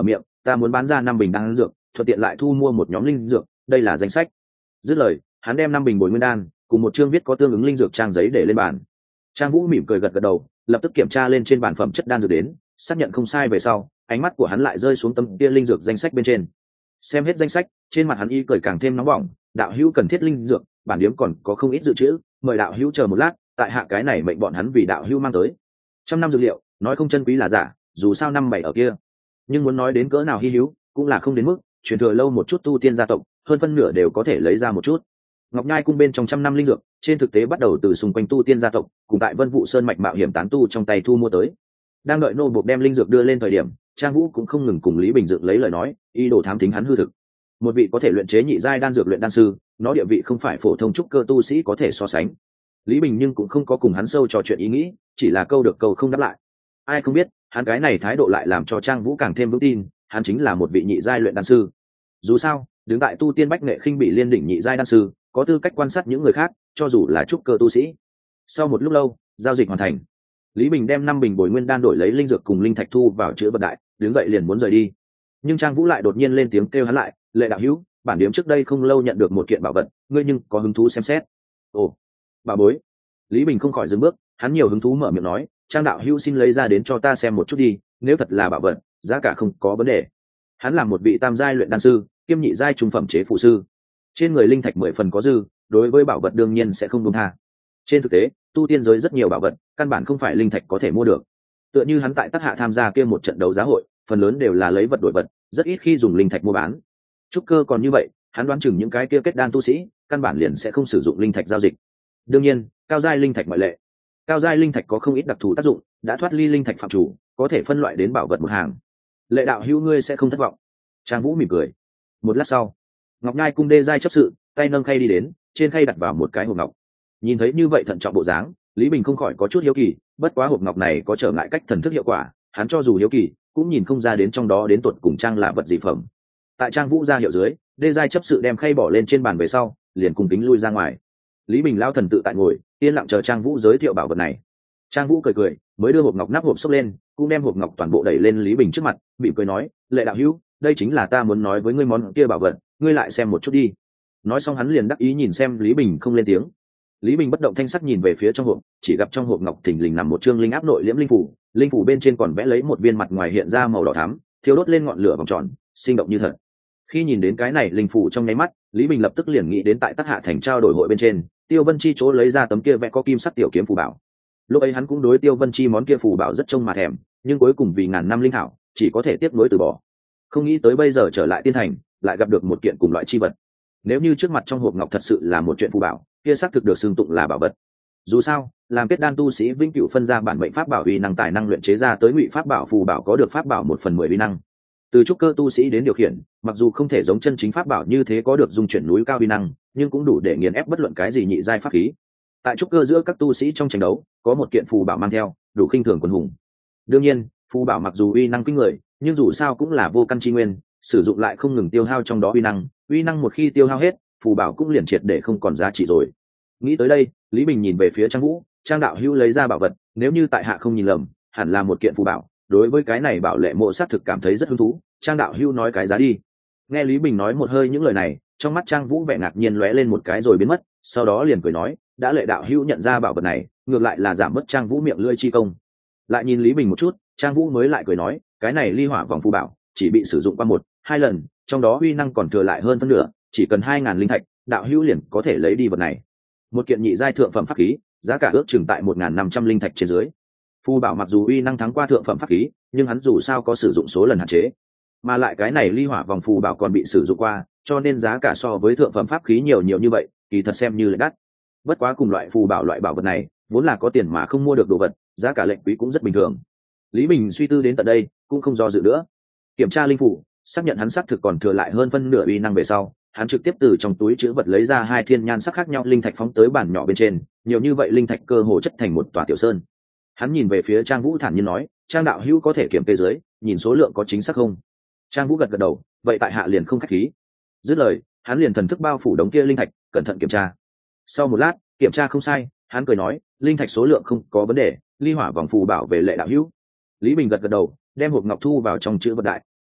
ta muốn bán ra năm bình đan dược, thuận tiện lại thu mua một nhóm linh dược, đây là danh sách. Dứt lời, hắn đem năm bình bồi nguyên đan cùng một chương viết có tương ứng linh dược trang giấy để lên bàn. Trang Vũ mỉm cười gật gật đầu, lập tức kiểm tra lên trên bản phẩm chất đan dược đến, xác nhận không sai về sau, ánh mắt của hắn lại rơi xuống tấm kia linh dược danh sách bên trên. Xem hết danh sách, trên mặt hắn y cười càng thêm nóng bỏng, đạo hữu cần thiết linh dược, bản điếm còn có không ít dự trữ, mời đạo hữu chờ một lát, tại hạ cái này mệnh bọn hắn vì đạo hữu mang tới. Trăm năm dược liệu, nói không chân quý là giả, dù sao năm bảy ở kia. Nhưng muốn nói đến cỡ nào hi hữu, cũng là không đến mức, truyền thừa lâu một chút tu tiên gia tộc, hơn phân nửa đều có thể lấy ra một chút. Ngọc Nhai cung bên trong trăm năm linh dược, trên thực tế bắt đầu từ xung quanh tu tiên gia tộc, cùng tại Vân Vũ Sơn mạch mạo hiểm tán tu trong tay thu mua tới. Đang đợi nô buộc đem linh dược đưa lên thời điểm, Trang Vũ cũng không ngừng cùng Lý Bình dựng lấy lời nói, ý đồ thám thính hắn hư thực. Một vị có thể luyện chế nhị giai đan dược luyện đan sư, nó địa vị không phải phổ thông trúc cơ tu sĩ có thể so sánh. Lý Bình nhưng cũng không có cùng hắn sâu trò chuyện ý nghĩ, chỉ là câu được câu không đáp lại. Ai không biết, hắn cái này thái độ lại làm cho Trang Vũ càng thêm vững tin, hắn chính là một vị nhị giai luyện đan sư. Dù sao, đứng tại tu tiên bách nghệ khinh bị liên đỉnh nhị giai đan sư, có tư cách quan sát những người khác, cho dù là trúc cơ tu sĩ. Sau một lúc lâu, giao dịch hoàn thành. Lý Bình đem năm bình bồi nguyên đan đổi lấy linh dược cùng linh thạch thu vào chứa vật đại, đứng dậy liền muốn rời đi. Nhưng Trang Vũ lại đột nhiên lên tiếng kêu hắn lại, "Lệ đạo hữu, bản điếm trước đây không lâu nhận được một kiện bảo vật, ngươi nhưng có hứng thú xem xét?" "Ồ, bà bối." Lý Bình không khỏi dừng bước, hắn nhiều hứng thú mở miệng nói, "Trang đạo hữu xin lấy ra đến cho ta xem một chút đi, nếu thật là bảo vật, giá cả không có vấn đề." Hắn là một vị tam giai luyện đan sư, kiêm nhị giai trung phẩm chế phụ sư. Trên người linh thạch mười phần có dư, đối với bảo vật đương nhiên sẽ không buông tha. Trên thực tế, tu tiên giới rất nhiều bảo vật, căn bản không phải linh thạch có thể mua được. Tựa như hắn tại Tắc Hạ tham gia kia một trận đấu giá hội, phần lớn đều là lấy vật đổi vật, rất ít khi dùng linh thạch mua bán. Trúc cơ còn như vậy, hắn đoán chừng những cái kia kết đan tu sĩ, căn bản liền sẽ không sử dụng linh thạch giao dịch. Đương nhiên, cao giai linh thạch ngoại lệ. Cao giai linh thạch có không ít đặc thù tác dụng, đã thoát ly linh thạch phạm chủ, có thể phân loại đến bảo vật một hàng. Lệ đạo hữu ngươi sẽ không thất vọng. Trang Vũ mỉm cười. Một lát sau, Ngọc Nhai cung đê giai chấp sự, tay nâng khay đi đến, trên khay đặt vào một cái hộp ngọc. Nhìn thấy như vậy thận trọng bộ dáng, Lý Bình không khỏi có chút hiếu kỳ, bất quá hộp ngọc này có trở ngại cách thần thức hiệu quả, hắn cho dù hiếu kỳ, cũng nhìn không ra đến trong đó đến tuột cùng trang là vật gì phẩm. Tại Trang Vũ ra hiệu dưới, đê giai chấp sự đem khay bỏ lên trên bàn về sau, liền cùng kính lui ra ngoài. Lý Bình lao thần tự tại ngồi, yên lặng chờ Trang Vũ giới thiệu bảo vật này. Trang Vũ cười cười, mới đưa hộp ngọc nắp hộp xốc lên, cũng đem hộp ngọc toàn bộ đẩy lên Lý Bình trước mặt, mỉm cười nói, "Lệ đạo hữu, đây chính là ta muốn nói với ngươi món kia bảo vật, ngươi lại xem một chút đi." Nói xong hắn liền đắc ý nhìn xem Lý Bình không lên tiếng. Lý Bình bất động thanh sắc nhìn về phía trong hộp, chỉ gặp trong hộp ngọc thình lình nằm một chương linh áp nội liễm linh phủ, linh phủ bên trên còn vẽ lấy một viên mặt ngoài hiện ra màu đỏ thắm, thiêu đốt lên ngọn lửa vòng tròn, sinh động như thật. Khi nhìn đến cái này linh phủ trong nháy mắt, Lý Bình lập tức liền nghĩ đến tại Tắc Hạ thành trao đổi hội bên trên, Tiêu Vân Chi chỗ lấy ra tấm kia vẽ có kim sắc tiểu kiếm phù bảo. Lúc ấy hắn cũng đối Tiêu Vân Chi món kia phù bảo rất trông mà thèm, nhưng cuối cùng vì ngàn năm linh thảo, chỉ có thể tiếp nối từ bỏ. Không nghĩ tới bây giờ trở lại tiên thành, lại gặp được một kiện cùng loại chi vật. Nếu như trước mặt trong hộp ngọc thật sự là một chuyện phù bảo, kia xác thực được xưng tụng là bảo vật. Dù sao, làm kết đan tu sĩ vĩnh cửu phân ra bản mệnh pháp bảo uy năng tài năng luyện chế ra tới ngụy pháp bảo phù bảo có được pháp bảo một phần mười uy năng. Từ trúc cơ tu sĩ đến điều khiển, mặc dù không thể giống chân chính pháp bảo như thế có được dung chuyển núi cao uy năng, nhưng cũng đủ để nghiền ép bất luận cái gì nhị giai pháp khí. Tại trúc cơ giữa các tu sĩ trong tranh đấu, có một kiện phù bảo mang theo, đủ khinh thường quần hùng. Đương nhiên, phù bảo mặc dù uy năng kinh người, nhưng dù sao cũng là vô căn chi nguyên, sử dụng lại không ngừng tiêu hao trong đó uy năng, uy năng một khi tiêu hao hết, phù bảo cũng liền triệt để không còn giá trị rồi. Nghĩ tới đây, Lý Bình nhìn về phía Trang Vũ, Trang đạo hữu lấy ra bảo vật, nếu như tại hạ không nhìn lầm, hẳn là một kiện phù bảo. Đối với cái này bảo lệ mộ sát thực cảm thấy rất hứng thú, Trang đạo hữu nói cái giá đi. Nghe Lý Bình nói một hơi những lời này, trong mắt Trang Vũ vẻ ngạc nhiên lóe lên một cái rồi biến mất, sau đó liền cười nói, đã Lệ đạo hữu nhận ra bảo vật này, ngược lại là giảm mất Trang Vũ miệng lưỡi chi công. Lại nhìn Lý Bình một chút, Trang Vũ mới lại cười nói, cái này ly hỏa vòng phù bảo, chỉ bị sử dụng qua một, hai lần, trong đó uy năng còn thừa lại hơn phân nửa, chỉ cần hai ngàn linh thạch, đạo hữu liền có thể lấy đi vật này. Một kiện nhị giai thượng phẩm pháp khí, giá cả ước chừng tại một ngàn năm trăm linh thạch trên dưới. Phù bảo mặc dù uy năng thắng qua thượng phẩm pháp khí, nhưng hắn dù sao có sử dụng số lần hạn chế, mà lại cái này ly hỏa vòng phù bảo còn bị sử dụng qua, cho nên giá cả so với thượng phẩm pháp khí nhiều nhiều như vậy, thì thật xem như là đắt. Bất quá cùng loại phù bảo loại bảo vật này, vốn là có tiền mà không mua được đồ vật, giá cả lệnh quý cũng rất bình thường. Lý Bình suy tư đến tận đây, cũng không do dự nữa. Kiểm tra linh phủ, xác nhận hắn xác thực còn thừa lại hơn phân nửa uy năng về sau, hắn trực tiếp từ trong túi trữ vật lấy ra hai thiên nhan sắc khác nhau linh thạch phóng tới bàn nhỏ bên trên, nhiều như vậy linh thạch cơ hồ chất thành một tòa tiểu sơn. Hắn nhìn về phía Trang Vũ thản nhiên nói, Trang đạo hữu có thể kiểm kê dưới, nhìn số lượng có chính xác không? Trang Vũ gật gật đầu, vậy tại hạ liền không khách khí. Dứt lời, hắn liền thần thức bao phủ đống kia linh thạch, cẩn thận kiểm tra. Sau một lát, kiểm tra không sai, hắn cười nói, linh thạch số lượng không có vấn đề, ly hỏa vòng phù bảo về Lệ đạo hữu. Lý Bình gật gật đầu, đem hộp ngọc thu vào trong chữ vật đại,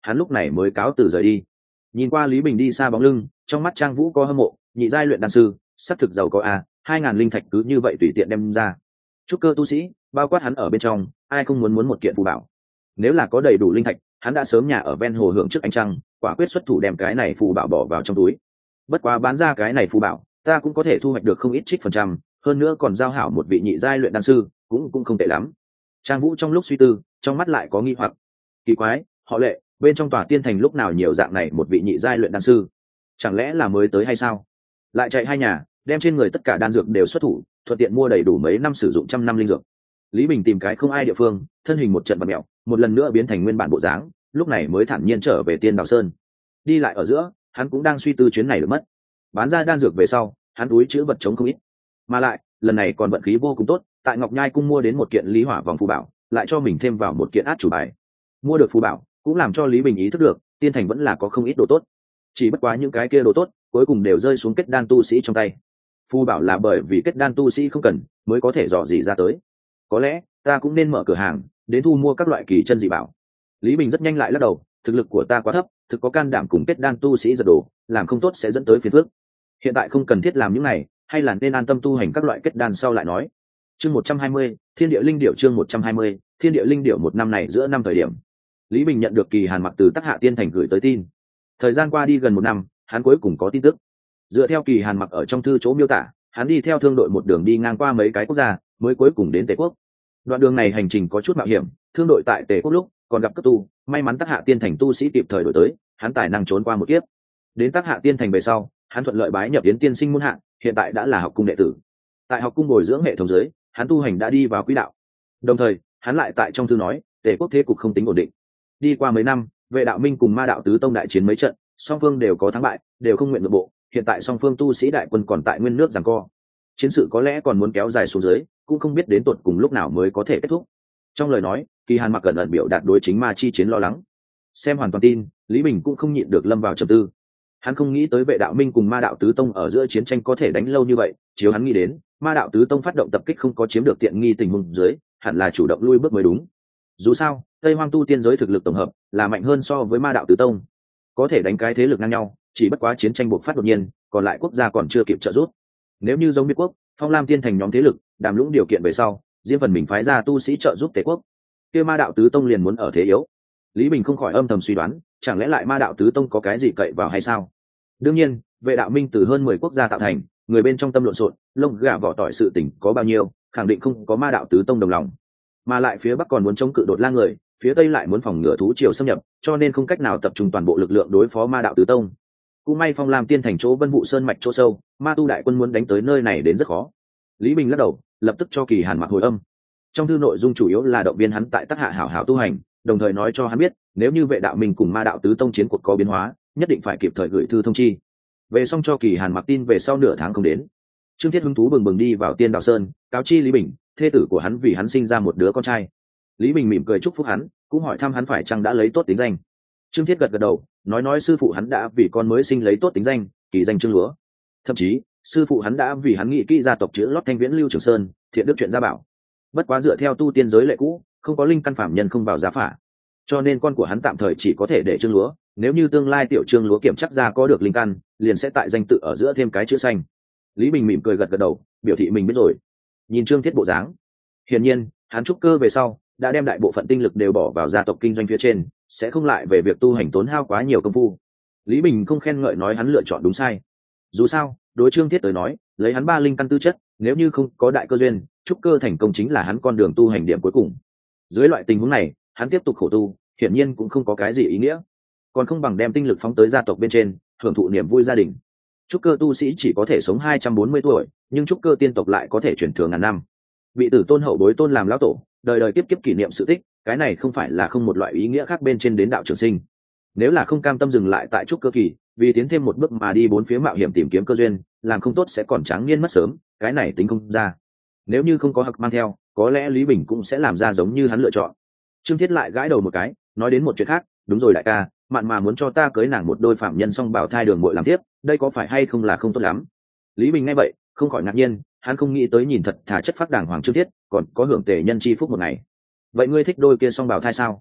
hắn lúc này mới cáo từ rời đi. Nhìn qua Lý Bình đi xa bóng lưng, trong mắt Trang Vũ có hâm mộ, nhị giai luyện đan sư sắc thực giàu có a, hai ngàn linh thạch cứ như vậy tùy tiện đem ra. Trúc cơ tu sĩ bao quát hắn ở bên trong, ai không muốn muốn một kiện phù bảo. Nếu là có đầy đủ linh thạch, hắn đã sớm nhà ở ven hồ hưởng trước ánh trăng, quả quyết xuất thủ đem cái này phù bảo bỏ vào trong túi. Bất quá bán ra cái này phù bảo, ta cũng có thể thu hoạch được không ít trích phần trăm, hơn nữa còn giao hảo một vị nhị giai luyện đan sư, cũng cũng không tệ lắm. Trang Vũ trong lúc suy tư, trong mắt lại có nghi hoặc. Kỳ quái, họ Lệ, bên trong tòa tiên thành lúc nào nhiều dạng này một vị nhị giai luyện đan sư? Chẳng lẽ là mới tới hay sao? Lại chạy hai nhà, đem trên người tất cả đan dược đều xuất thủ, thuận tiện mua đầy đủ mấy năm sử dụng trăm năm linh dược. Lý Bình tìm cái không ai địa phương, thân hình một trận bật mẹo, một lần nữa biến thành nguyên bản bộ dáng, lúc này mới thản nhiên trở về Tiên Đào Sơn. Đi lại ở giữa, hắn cũng đang suy tư chuyến này được mất. Bán ra đan dược về sau, hắn túi chữ vật chống không ít, mà lại lần này còn vận khí vô cùng tốt, tại Ngọc Nhai cung mua đến một kiện Lý Hỏa vòng phù bảo, lại cho mình thêm vào một kiện át chủ bài. Mua được phù bảo, cũng làm cho Lý Bình ý thức được, tiên thành vẫn là có không ít đồ tốt. Chỉ bất quá những cái kia đồ tốt, cuối cùng đều rơi xuống kết đan tu sĩ trong tay. Phù bảo là bởi vì kết đan tu sĩ không cần, mới có thể dò dỉ ra tới. Có lẽ ta cũng nên mở cửa hàng, đến thu mua các loại kỳ chân dị bảo. Lý Bình rất nhanh lại lắc đầu, thực lực của ta quá thấp, thực có can đảm cùng kết đan tu sĩ giật đồ, làm không tốt sẽ dẫn tới phiền phức. Hiện tại không cần thiết làm những này, hay là nên an tâm tu hành các loại kết đan sau lại nói. Chương một trăm hai mươi, Thiên địa linh điểu chương một trăm hai mươi, Thiên địa linh điểu một năm này giữa năm thời điểm. Lý Bình nhận được Kỳ Hàn Mặc từ Tắc Hạ Tiên thành gửi tới tin. Thời gian qua đi gần một năm, hắn cuối cùng có tin tức. Dựa theo Kỳ Hàn Mặc ở trong thư chỗ miêu tả, hắn đi theo thương đội một đường đi ngang qua mấy cái quốc gia, mới cuối cùng đến Tề quốc. Đoạn đường này hành trình có chút mạo hiểm, thương đội tại Tề quốc lúc còn gặp cấp tu, may mắn Tắc Hạ Tiên thành tu sĩ kịp thời đổi tới, hắn tài năng trốn qua một kiếp. Đến Tắc Hạ Tiên thành về sau, hắn thuận lợi bái nhập Yến tiên sinh môn hạ, hiện tại đã là học cung đệ tử. Tại học cung bồi dưỡng hệ thống dưới, hắn tu hành đã đi vào quỹ đạo. Đồng thời, hắn lại tại trong thư nói, Tề quốc thế cục không tính ổn định. Đi qua mấy năm, Vệ Đạo Minh cùng Ma Đạo Tứ Tông đại chiến mấy trận, song phương đều có thắng bại, đều không nguyện nội bộ. Hiện tại song phương tu sĩ đại quân còn tại nguyên nước giằng co, chiến sự có lẽ còn muốn kéo dài xuống dưới, cũng không biết đến tột cùng lúc nào mới có thể kết thúc. Trong lời nói, Kỳ Hàn Mặc cẩn ẩn biểu đạt đối chính ma chi chiến lo lắng. Xem hoàn toàn tin, Lý Bình cũng không nhịn được lâm vào trầm tư. Hắn không nghĩ tới Vệ Đạo Minh cùng Ma Đạo Tứ Tông ở giữa chiến tranh có thể đánh lâu như vậy, chiếu hắn nghĩ đến, Ma Đạo Tứ Tông phát động tập kích không có chiếm được tiện nghi tình huống dưới, hẳn là chủ động lui bước mới đúng. Dù sao, Tây Hoang tu tiên giới thực lực tổng hợp là mạnh hơn so với Ma Đạo Tứ Tông, có thể đánh cái thế lực ngang nhau, chỉ bất quá chiến tranh bộc phát đột nhiên, còn lại quốc gia còn chưa kịp trợ giúp. Nếu như giống Biệt quốc, Phong Lam Tiên thành nhóm thế lực, đàm lũng điều kiện về sau, riêng phần mình phái ra tu sĩ trợ giúp Tề quốc, kia Ma Đạo Tứ Tông liền muốn ở thế yếu. Lý Bình không khỏi âm thầm suy đoán, chẳng lẽ lại Ma Đạo Tứ Tông có cái gì cậy vào hay sao? Đương nhiên, Vệ Đạo Minh từ hơn mười quốc gia tạo thành, người bên trong tâm lộn xộn, lông gà vỏ tỏi sự tình có bao nhiêu, khẳng định không có Ma Đạo Tứ Tông đồng lòng. Mà lại phía Bắc còn muốn chống cự đột lang người, phía Tây lại muốn phòng ngừa thú triều xâm nhập, cho nên không cách nào tập trung toàn bộ lực lượng đối phó Ma Đạo Tứ Tông. Cũng may Phong Lam Tiên thành chỗ Vân Vũ Sơn mạch chỗ sâu, Ma tu đại quân muốn đánh tới nơi này đến rất khó. Lý Bình lắc đầu, lập tức cho Kỳ Hàn Mặc hồi âm. Trong thư nội dung chủ yếu là động viên hắn tại Tắc Hạ hảo hảo tu hành, đồng thời nói cho hắn biết, nếu như Vệ Đạo Minh cùng Ma Đạo Tứ Tông chiến cuộc có biến hóa, nhất định phải kịp thời gửi thư thông chi. Về xong cho Kỳ Hàn Mặc tin về sau nửa tháng không đến. Trương Thiết hứng thú bừng bừng đi vào Tiên Đào Sơn, cáo chi Lý Bình, thê tử của hắn vì hắn sinh ra một đứa con trai. Lý Bình mỉm cười chúc phúc hắn, cũng hỏi thăm hắn phải chăng đã lấy tốt tính danh. Trương Thiết gật gật đầu, nói nói sư phụ hắn đã vì con mới sinh lấy tốt tính danh, kỳ danh Trương Lúa. Thậm chí, sư phụ hắn đã vì hắn nghĩ kỹ gia tộc chữ lót Thanh Viễn Lưu Trường Sơn, thiện đức chuyện gia bảo. Bất quá dựa theo tu tiên giới lệ cũ, không có linh căn phạm nhân không vào giá phả, cho nên con của hắn tạm thời chỉ có thể để Trương Lúa. Nếu như tương lai tiểu Trương Lúa kiểm chắc ra có được linh căn, liền sẽ tại danh tự ở giữa thêm cái chữ xanh. Lý Bình mỉm cười gật gật đầu, biểu thị mình biết rồi. Nhìn Trương Thiết bộ dáng, hiển nhiên hắn trúc cơ về sau đã đem đại bộ phận tinh lực đều bỏ vào gia tộc kinh doanh phía trên, sẽ không lại về việc tu hành tốn hao quá nhiều công phu. Lý Bình không khen ngợi nói hắn lựa chọn đúng sai. Dù sao, đối Trương Thiết tới nói, lấy hắn ba linh căn tư chất, nếu như không có đại cơ duyên, trúc cơ thành công chính là hắn con đường tu hành điểm cuối cùng. Dưới loại tình huống này, hắn tiếp tục khổ tu, hiển nhiên cũng không có cái gì ý nghĩa, còn không bằng đem tinh lực phóng tới gia tộc bên trên, hưởng thụ niềm vui gia đình. Trúc cơ tu sĩ chỉ có thể sống hai trăm bốn mươi tuổi, nhưng trúc cơ tiên tộc lại có thể truyền thừa ngàn năm. Bị tử tôn hậu bối tôn làm lão tổ, đời đời kiếp kiếp kỷ niệm sự tích, cái này không phải là không một loại ý nghĩa khác bên trên đến đạo trường sinh. Nếu là không cam tâm dừng lại tại trúc cơ kỳ, vì tiến thêm một bước mà đi bốn phía mạo hiểm tìm kiếm cơ duyên, làm không tốt sẽ còn tráng niên mất sớm, cái này tính không ra. Nếu như không có Hặc mang theo, có lẽ Lý Bình cũng sẽ làm ra giống như hắn lựa chọn. Trương Thiết lại gãi đầu một cái, nói đến một chuyện khác, đúng rồi đại ca, mạn mà muốn cho ta cưới nàng một đôi phạm nhân song bảo thai đường muội làm tiếp, đây có phải hay không là không tốt lắm? Lý Bình nghe vậy, không khỏi ngạc nhiên, hắn không nghĩ tới nhìn thật thà chất phác đàng hoàng Trương Thiết, còn có hưởng tề nhân chi phúc một ngày. Vậy ngươi thích đôi kia song bảo thai sao?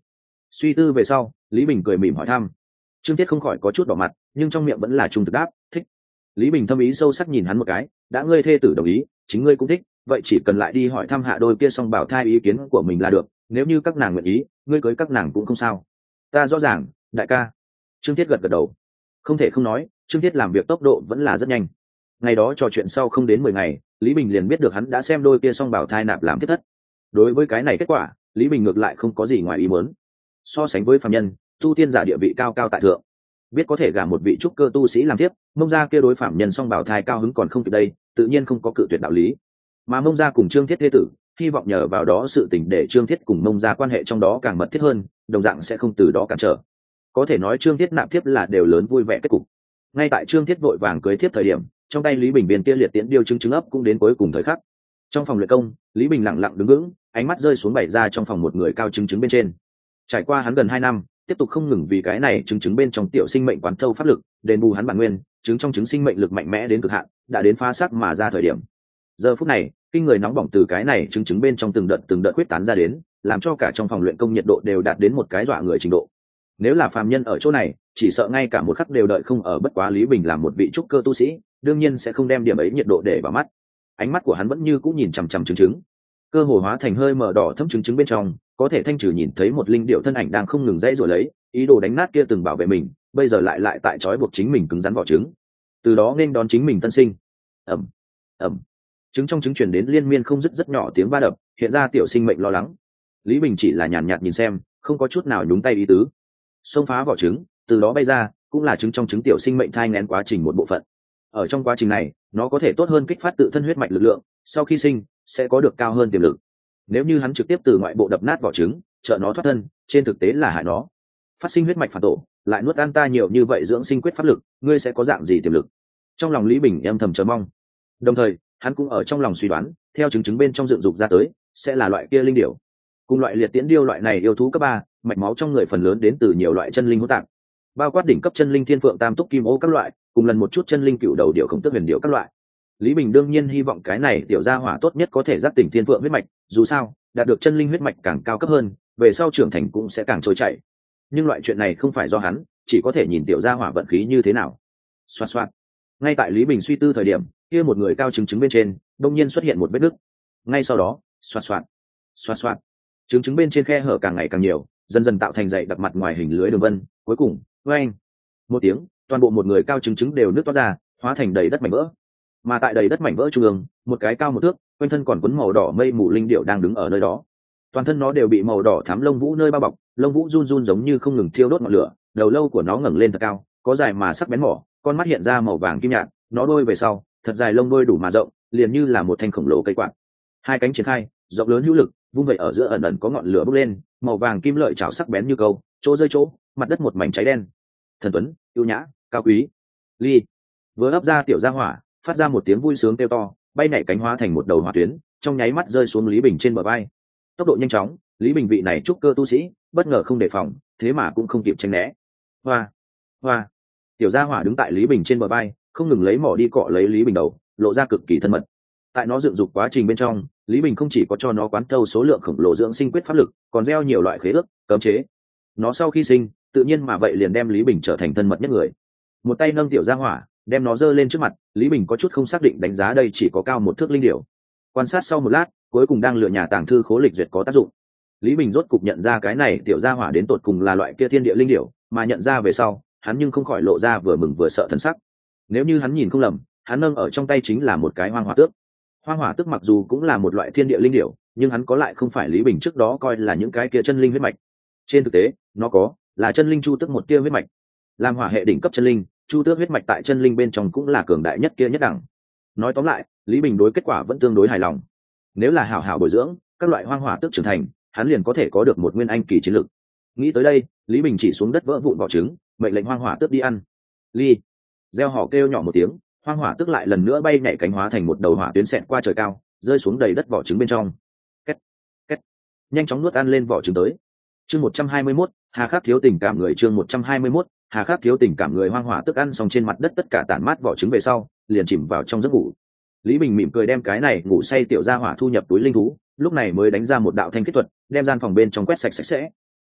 Suy tư về sau, Lý Bình cười mỉm hỏi thăm. Trương Thiết không khỏi có chút đỏ mặt, nhưng trong miệng vẫn là trung thực đáp, thích. Lý Bình thâm ý sâu sắc nhìn hắn một cái, đã ngươi thê tử đồng ý, chính ngươi cũng thích, vậy chỉ cần lại đi hỏi thăm hạ đôi kia xong bảo thai ý kiến của mình là được, nếu như các nàng nguyện ý, ngươi cưới các nàng cũng không sao. Ta rõ ràng, đại ca. Trương Thiết gật gật đầu. Không thể không nói, Trương Thiết làm việc tốc độ vẫn là rất nhanh. Ngày đó trò chuyện sau không đến mười ngày, Lý Bình liền biết được hắn đã xem đôi kia xong bảo thai nạp làm thiết thất. Đối với cái này kết quả, Lý Bình ngược lại không có gì ngoài ý muốn. So sánh với phàm nhân, tu tiên giả địa vị cao cao tại thượng, biết có thể gả một vị trúc cơ tu sĩ làm tiếp, mông gia kia đối phàm nhân song bảo thai cao hứng còn không kịp đây, tự nhiên không có cự tuyệt đạo lý. Mà mông gia cùng Trương Thiết thế tử, hy vọng nhờ vào đó sự tình để Trương Thiết cùng mông gia quan hệ trong đó càng mật thiết hơn, đồng dạng sẽ không từ đó cản trở. Có thể nói Trương Thiết nạp thiếp là đều lớn vui vẻ kết cục. Ngay tại Trương Thiết vội vàng cưới thiếp thời điểm, trong tay Lý Bình viên kia liệt tiễn điêu chứng chứng ấp cũng đến cuối cùng thời khắc. Trong phòng luyện công, Lý Bình lặng lặng đứng vững, ánh mắt rơi xuống bày ra trong phòng một người cao chứng chứng bên trên. Trải qua hắn gần hai năm, tiếp tục không ngừng vì cái này chứng chứng bên trong tiểu sinh mệnh quán thâu pháp lực, đền bù hắn bản nguyên, chứng trong chứng sinh mệnh lực mạnh mẽ đến cực hạn, đã đến phá xác mà ra thời điểm. Giờ phút này, kinh người nóng bỏng từ cái này chứng chứng bên trong từng đợt từng đợt quyết tán ra đến, làm cho cả trong phòng luyện công nhiệt độ đều đạt đến một cái dọa người trình độ. Nếu là phàm nhân ở chỗ này, chỉ sợ ngay cả một khắc đều đợi không ở, bất quá Lý Bình làm một vị trúc cơ tu sĩ, đương nhiên sẽ không đem điểm ấy nhiệt độ để vào mắt. Ánh mắt của hắn vẫn như cũng nhìn chằm chằm chứng chứng, cơ hồ hóa thành hơi mờ đỏ thẫm chứng chứng bên trong, có thể thanh trừ nhìn thấy một linh điệu thân ảnh đang không ngừng dãy rồi lấy, ý đồ đánh nát kia từng bảo vệ mình, bây giờ lại lại tại trói buộc chính mình cứng rắn vỏ trứng, từ đó nên đón chính mình tân sinh. Ầm ầm, trứng trong trứng truyền đến liên miên không dứt rất nhỏ tiếng va đập, hiện ra tiểu sinh mệnh lo lắng. Lý Bình chỉ là nhàn nhạt nhìn xem, không có chút nào nhúng tay ý tứ. Xông phá vỏ trứng, từ đó bay ra, cũng là trứng trong trứng tiểu sinh mệnh thai nghén quá trình một bộ phận. Ở trong quá trình này, nó có thể tốt hơn kích phát tự thân huyết mạch lực lượng, sau khi sinh sẽ có được cao hơn tiềm lực. Nếu như hắn trực tiếp từ ngoại bộ đập nát vỏ trứng, trợ nó thoát thân, trên thực tế là hại nó. Phát sinh huyết mạch phản tổ, lại nuốt ăn ta nhiều như vậy dưỡng sinh quyết pháp lực, ngươi sẽ có dạng gì tiềm lực? Trong lòng Lý Bình em thầm chờ mong. Đồng thời, hắn cũng ở trong lòng suy đoán, theo trứng trứng bên trong dựng dục ra tới, sẽ là loại kia linh điểu. Cùng loại liệt tiễn điêu loại này yêu thú cấp ba, mạch máu trong người phần lớn đến từ nhiều loại chân linh hỗn tạp, bao quát đỉnh cấp chân linh thiên phượng tam túc kim ô các loại, cùng lần một chút chân linh cựu đầu điệu khổng tước huyền điệu các loại. Lý Bình đương nhiên hy vọng cái này tiểu gia hỏa tốt nhất có thể giác tỉnh thiên phượng huyết mạch, dù sao đạt được chân linh huyết mạch càng cao cấp hơn, về sau trưởng thành cũng sẽ càng trôi chảy. Nhưng loại chuyện này không phải do hắn, chỉ có thể nhìn tiểu gia hỏa vận khí như thế nào. Xoạt xoạt. Ngay tại Lý Bình suy tư thời điểm, kia một người cao trứng trứng bên trên đông nhiên xuất hiện một vết nứt. Ngay sau đó, xoạt xoạt, xoạt xoạt, trứng trứng bên trên khe hở càng ngày càng nhiều, dần dần tạo thành dày đặc mặt ngoài hình lưới đường vân, cuối cùng, oeng, một tiếng, toàn bộ một người cao trứng trứng đều nứt toát ra, hóa thành đầy đất mảnh vỡ. Mà tại đầy đất mảnh vỡ trung ương, một cái cao một thước, quanh thân còn quấn màu đỏ mây mù linh điệu đang đứng ở nơi đó. Toàn thân nó đều bị màu đỏ thắm lông vũ nơi bao bọc, lông vũ run run giống như không ngừng thiêu đốt ngọn lửa, đầu lâu của nó ngẩng lên thật cao, có dài mà sắc bén mỏ, con mắt hiện ra màu vàng kim nhạt, nó đôi về sau, thật dài lông đôi đủ mà rộng, liền như là một thanh khổng lồ cây quạt. Hai cánh triển khai, rộng lớn hữu lực, vung vậy ở giữa ẩn ẩn có ngọn lửa bốc lên, màu vàng kim lợi chảo sắc bén như câu, chỗ rơi chỗ, mặt đất một mảnh cháy đen. Thần tuấn, ưu nhã, cao quý. Ly vừa ấp ra tiểu gia hỏa, phát ra một tiếng vui sướng kêu to, bay nhảy cánh hóa thành một đầu hỏa tuyến, trong nháy mắt rơi xuống Lý Bình trên bờ vai. Tốc độ nhanh chóng, Lý Bình vị này trúc cơ tu sĩ, bất ngờ không đề phòng, thế mà cũng không kịp tránh né. Hoa, hoa. Tiểu gia hỏa đứng tại Lý Bình trên bờ vai, không ngừng lấy mỏ đi cọ lấy Lý Bình đầu, lộ ra cực kỳ thân mật. Tại nó dựng dục quá trình bên trong, Lý Bình không chỉ có cho nó quán thâu số lượng khổng lồ dưỡng sinh quyết pháp lực, còn gieo nhiều loại khế ước, cấm chế. Nó sau khi sinh, tự nhiên mà vậy liền đem Lý Bình trở thành thân mật nhất người. Một tay nâng tiểu gia hỏa, đem nó giơ lên trước mặt, Lý Bình có chút không xác định đánh giá đây chỉ có cao một thước linh điểu. Quan sát sau một lát, cuối cùng đang lựa nhà tàng thư khố lịch duyệt có tác dụng. Lý Bình rốt cục nhận ra cái này tiểu gia hỏa đến tột cùng là loại kia thiên địa linh điểu, mà nhận ra về sau, hắn nhưng không khỏi lộ ra vừa mừng vừa sợ thần sắc. Nếu như hắn nhìn không lầm, hắn nâng ở trong tay chính là một cái hoang hỏa tước. Hoang hỏa tước mặc dù cũng là một loại thiên địa linh điểu, nhưng hắn có lại không phải Lý Bình trước đó coi là những cái kia chân linh huyết mạch. Trên thực tế, nó có là chân linh chu tước một tia huyết mạch. Làm hỏa hệ đỉnh cấp chân linh, chu tước huyết mạch tại chân linh bên trong cũng là cường đại nhất kia nhất đẳng. Nói tóm lại, Lý Bình đối kết quả vẫn tương đối hài lòng. Nếu là hảo hảo bồi dưỡng các loại hoang hỏa tước trưởng thành, hắn liền có thể có được một nguyên anh kỳ chiến lực. Nghĩ tới đây, Lý Bình chỉ xuống đất vỡ vụn vỏ trứng, mệnh lệnh hoang hỏa tước đi ăn. Ly gieo họ kêu nhỏ một tiếng, hoang hỏa tước lại lần nữa bay nhảy cánh hóa thành một đầu hỏa tuyến xẹt qua trời cao, rơi xuống đầy đất vỏ trứng bên trong. Két, két, nhanh chóng nuốt ăn lên vỏ trứng tới. Chương một trăm hai mươi mốt, hà khắc thiếu tình cảm người. Chương một trăm hai mươi mốt, hà khắc thiếu tình cảm người. Hoang hỏa tước ăn xong trên mặt đất tất cả tản mát vỏ trứng về sau, liền chìm vào trong giấc ngủ. Lý Bình mỉm cười đem cái này ngủ say tiểu gia hỏa thu nhập túi linh thú, lúc này mới đánh ra một đạo thanh kết thuật, đem gian phòng bên trong quét sạch sạch sẽ.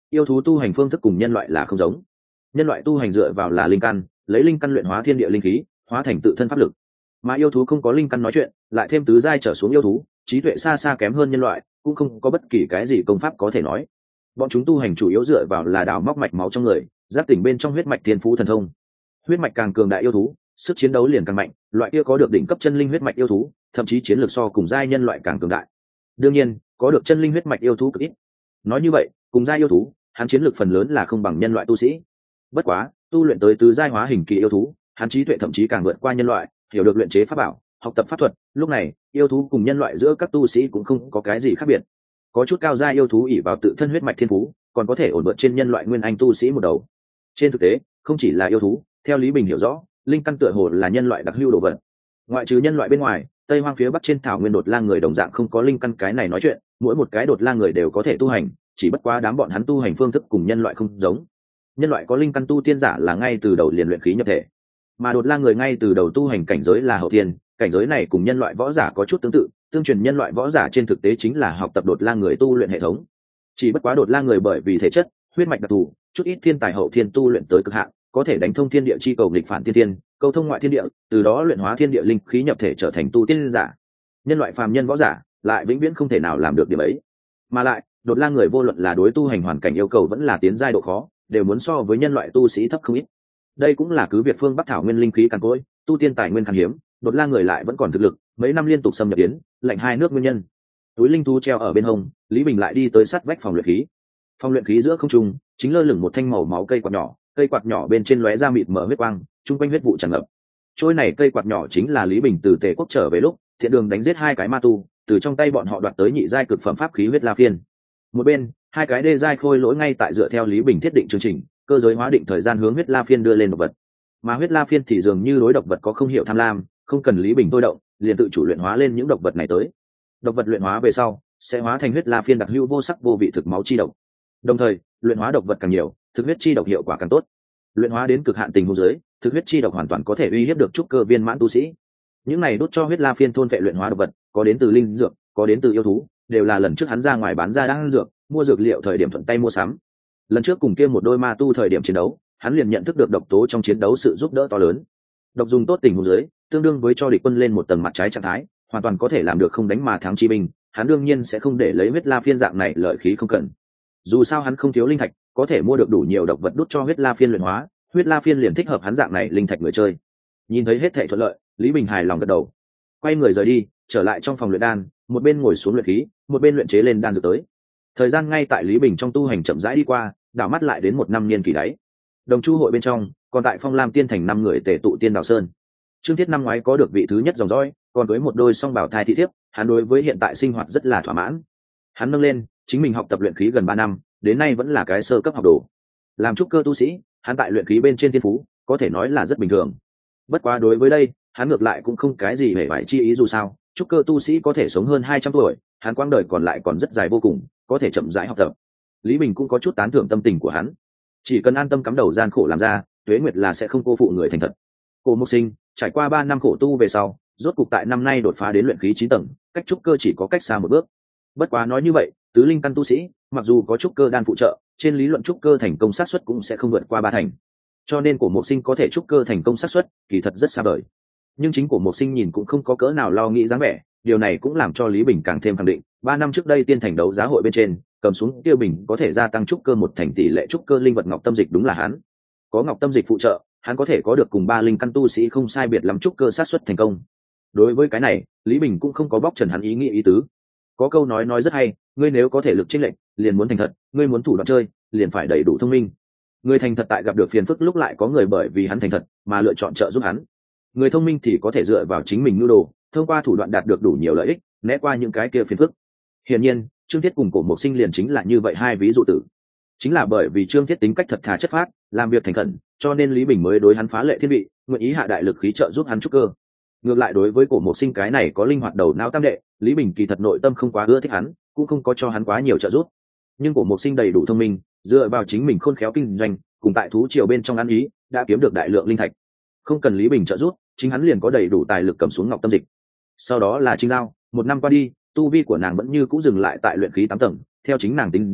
yêu thú tu hành phương thức cùng nhân loại là không giống. Nhân loại tu hành dựa vào là linh căn, lấy linh căn luyện hóa thiên địa linh khí, hóa thành tự thân pháp lực, mà yêu thú không có linh căn nói chuyện, lại thêm tứ giai trở xuống yêu thú, trí tuệ xa xa kém hơn nhân loại, cũng không có bất kỳ cái gì công pháp có thể nói. Bọn chúng tu hành chủ yếu dựa vào là đào móc mạch máu trong người, giác tỉnh bên trong huyết mạch thiên phú thần thông. Huyết mạch càng cường đại yêu thú, sức chiến đấu liền càng mạnh, loại kia có được đỉnh cấp chân linh huyết mạch yêu thú, thậm chí chiến lược so cùng giai nhân loại càng cường đại. Đương nhiên, có được chân linh huyết mạch yêu thú cực ít. Nói như vậy, cùng giai yêu thú, hắn chiến lược phần lớn là không bằng nhân loại tu sĩ. Bất quá, tu luyện tới tứ giai hóa hình kỳ yêu thú, hắn trí tuệ thậm chí càng vượt qua nhân loại, hiểu được luyện chế pháp bảo, học tập pháp thuật. Lúc này, yêu thú cùng nhân loại giữa các tu sĩ cũng không có cái gì khác biệt. Có chút cao giai yêu thú ỷ vào tự thân huyết mạch thiên phú, còn có thể ổn vượt trên nhân loại nguyên anh tu sĩ một đầu. Trên thực tế, không chỉ là yêu thú, theo Lý Bình hiểu rõ, linh căn tựa hồ là nhân loại đặc hữu đồ vật. Ngoại trừ nhân loại bên ngoài, Tây Hoang phía bắc trên thảo nguyên đột lang người đồng dạng không có linh căn cái này nói chuyện, mỗi một cái đột lang người đều có thể tu hành, chỉ bất quá đám bọn hắn tu hành phương thức cùng nhân loại không giống. Nhân loại có linh căn tu tiên giả là ngay từ đầu liền luyện khí nhập thể, mà đột lang người ngay từ đầu tu hành cảnh giới là hậu thiên, cảnh giới này cùng nhân loại võ giả có chút tương tự, tương truyền nhân loại võ giả trên thực tế chính là học tập đột lang người tu luyện hệ thống. Chỉ bất quá đột lang người bởi vì thể chất, huyết mạch đặc thù, chút ít thiên tài hậu thiên tu luyện tới cực hạn, có thể đánh thông thiên địa chi cầu nghịch phản thiên tiên, câu thông ngoại thiên địa, từ đó luyện hóa thiên địa linh khí nhập thể trở thành tu tiên giả. Nhân loại phàm nhân võ giả lại vĩnh viễn không thể nào làm được điểm ấy. Mà lại, đột lang người vô luận là đối tu hành hoàn cảnh yêu cầu vẫn là tiến giai độ khó, đều muốn so với nhân loại tu sĩ thấp không ít. Đây cũng là cứ việc phương Bắc thảo nguyên linh khí càn cỗi, tu tiên tài nguyên khan hiếm, đột lang người lại vẫn còn thực lực, mấy năm liên tục xâm nhập yến, lệnh hai nước nguyên nhân. Túi linh thú treo ở bên hông, Lý Bình lại đi tới sát vách phòng luyện khí. Phòng luyện khí giữa không trung, chính lơ lửng một thanh màu máu cây quạt nhỏ, cây quạt nhỏ bên trên lóe ra mịt mở huyết quang, trung quanh huyết vụ tràn ngập. Trôi này cây quạt nhỏ chính là Lý Bình từ Tề Quốc trở về lúc, thiện đường đánh giết hai cái ma tu, từ trong tay bọn họ đoạt tới nhị giai cực phẩm pháp khí huyết la phiên. Một bên, hai cái đê giai khôi lỗi ngay tại dựa theo Lý Bình thiết định chương trình, cơ giới hóa định thời gian hướng huyết la phiên đưa lên độc vật. Mà huyết la phiên thì dường như đối độc vật có không hiểu tham lam, không cần Lý Bình thôi động, liền tự chủ luyện hóa lên những độc vật này tới. Độc vật luyện hóa về sau, sẽ hóa thành huyết la phiên đặc hữu vô sắc vô vị thực máu chi độc. Đồng thời, luyện hóa độc vật càng nhiều, thực huyết chi độc hiệu quả càng tốt. Luyện hóa đến cực hạn tình huống dưới, thực huyết chi độc hoàn toàn có thể uy hiếp được trúc cơ viên mãn tu sĩ. Những này đốt cho huyết la phiên thôn vệ luyện hóa độc vật, có đến từ linh dược, có đến từ yêu thú, đều là lần trước hắn ra ngoài bán ra đan dược, mua dược liệu thời điểm thuận tay mua sắm. Lần trước cùng kia một đôi ma tu thời điểm chiến đấu, hắn liền nhận thức được độc tố trong chiến đấu sự giúp đỡ to lớn. Độc dùng tốt tình huống dưới, tương đương với cho địch quân lên một tầng mặt trái trạng thái, hoàn toàn có thể làm được không đánh mà thắng chi binh. Hắn đương nhiên sẽ không để lấy huyết la phiên dạng này lợi khí không cần. Dù sao hắn không thiếu linh thạch, có thể mua được đủ nhiều độc vật đút cho huyết la phiên luyện hóa, huyết la phiên liền thích hợp hắn dạng này linh thạch người chơi. Nhìn thấy hết thảy thuận lợi, Lý Bình hài lòng gật đầu, quay người rời đi, trở lại trong phòng luyện đan, một bên ngồi xuống luyện khí, một bên luyện chế lên đan dược tới. Thời gian ngay tại Lý Bình trong tu hành chậm rãi đi qua, đảo mắt lại đến một năm niên kỳ đáy. Đồng chu hội bên trong, còn tại Phong Lam Tiên thành năm người tề tụ Tiên Đào Sơn. Trương Thiết năm ngoái có được vị thứ nhất dòng dõi, còn với một đôi song bảo thai thị thiếp, hắn đối với hiện tại sinh hoạt rất là thỏa mãn. Hắn nâng lên, chính mình học tập luyện khí gần ba năm, đến nay vẫn là cái sơ cấp học đồ. Làm trúc cơ tu sĩ, hắn tại luyện khí bên trên thiên phú, có thể nói là rất bình thường. Bất quá đối với đây, hắn ngược lại cũng không cái gì hề phải chi ý, dù sao, trúc cơ tu sĩ có thể sống hơn hai trăm tuổi, hắn quãng đời còn lại còn rất dài vô cùng, có thể chậm rãi học tập. Lý Bình cũng có chút tán thưởng tâm tình của hắn. Chỉ cần an tâm cắm đầu gian khổ làm ra, tuế nguyệt là sẽ không cô phụ người thành thật. Cổ Mục Sinh trải qua ba năm khổ tu về sau, rốt cục tại năm nay đột phá đến luyện khí chín tầng, cách trúc cơ chỉ có cách xa một bước. Bất quá nói như vậy, tứ linh căn tu sĩ, mặc dù có trúc cơ đan phụ trợ, trên lý luận trúc cơ thành công xác suất cũng sẽ không vượt qua ba thành. Cho nên Cổ Mục Sinh có thể trúc cơ thành công xác suất, kỳ thật rất xa vời. Nhưng chính Cổ Mục Sinh nhìn cũng không có cỡ nào lo nghĩ dáng vẻ, điều này cũng làm cho Lý Bình càng thêm khẳng định, ba năm trước đây tiên thành đấu giá hội bên trên, cầm xuống tiêu bình có thể gia tăng trúc cơ một thành tỷ lệ trúc cơ linh vật ngọc tâm dịch đúng là hắn. Có ngọc tâm dịch phụ trợ, hắn có thể có được cùng ba linh căn tu sĩ không sai biệt lắm trúc cơ xác suất thành công. Đối với cái này, Lý Bình cũng không có bóc trần hắn ý nghĩ ý tứ. Có câu nói nói rất hay, ngươi nếu có thể lực chênh lệch, liền muốn thành thật, ngươi muốn thủ đoạn chơi, liền phải đầy đủ thông minh. Người thành thật tại gặp được phiền phức lúc lại có người bởi vì hắn thành thật mà lựa chọn trợ giúp hắn. Người thông minh thì có thể dựa vào chính mình nhu đồ, thông qua thủ đoạn đạt được đủ nhiều lợi ích, né qua những cái kia phiền phức. Hiển nhiên, Trương Thiết cùng Cổ Mục Sinh liền chính là như vậy hai ví dụ tử. Chính là bởi vì Trương Thiết tính cách thật thà chất phác, làm việc thành khẩn, cho nên Lý Bình mới đối hắn phá lệ thiên vị, nguyện ý hạ đại lực khí trợ giúp hắn trúc cơ. Ngược lại đối với Cổ Mục Sinh cái này có linh hoạt đầu não tam đệ, Lý Bình kỳ thật nội tâm không quá ưa thích hắn, cũng không có cho hắn quá nhiều trợ giúp. Nhưng Cổ Mục Sinh đầy đủ thông minh, dựa vào chính mình khôn khéo kinh doanh, cùng tại thú triều bên trong ăn ý, đã kiếm được đại lượng linh thạch. Không cần Lý Bình trợ giúp, chính hắn liền có đầy đủ tài lực cầm xuống ngọc tâm dịch. Sau đó là Trinh Giao, một năm qua đi, tu vi của nàng vẫn như cũ dừng lại tại luyện khí tám tầng, theo chính nàng tính ra,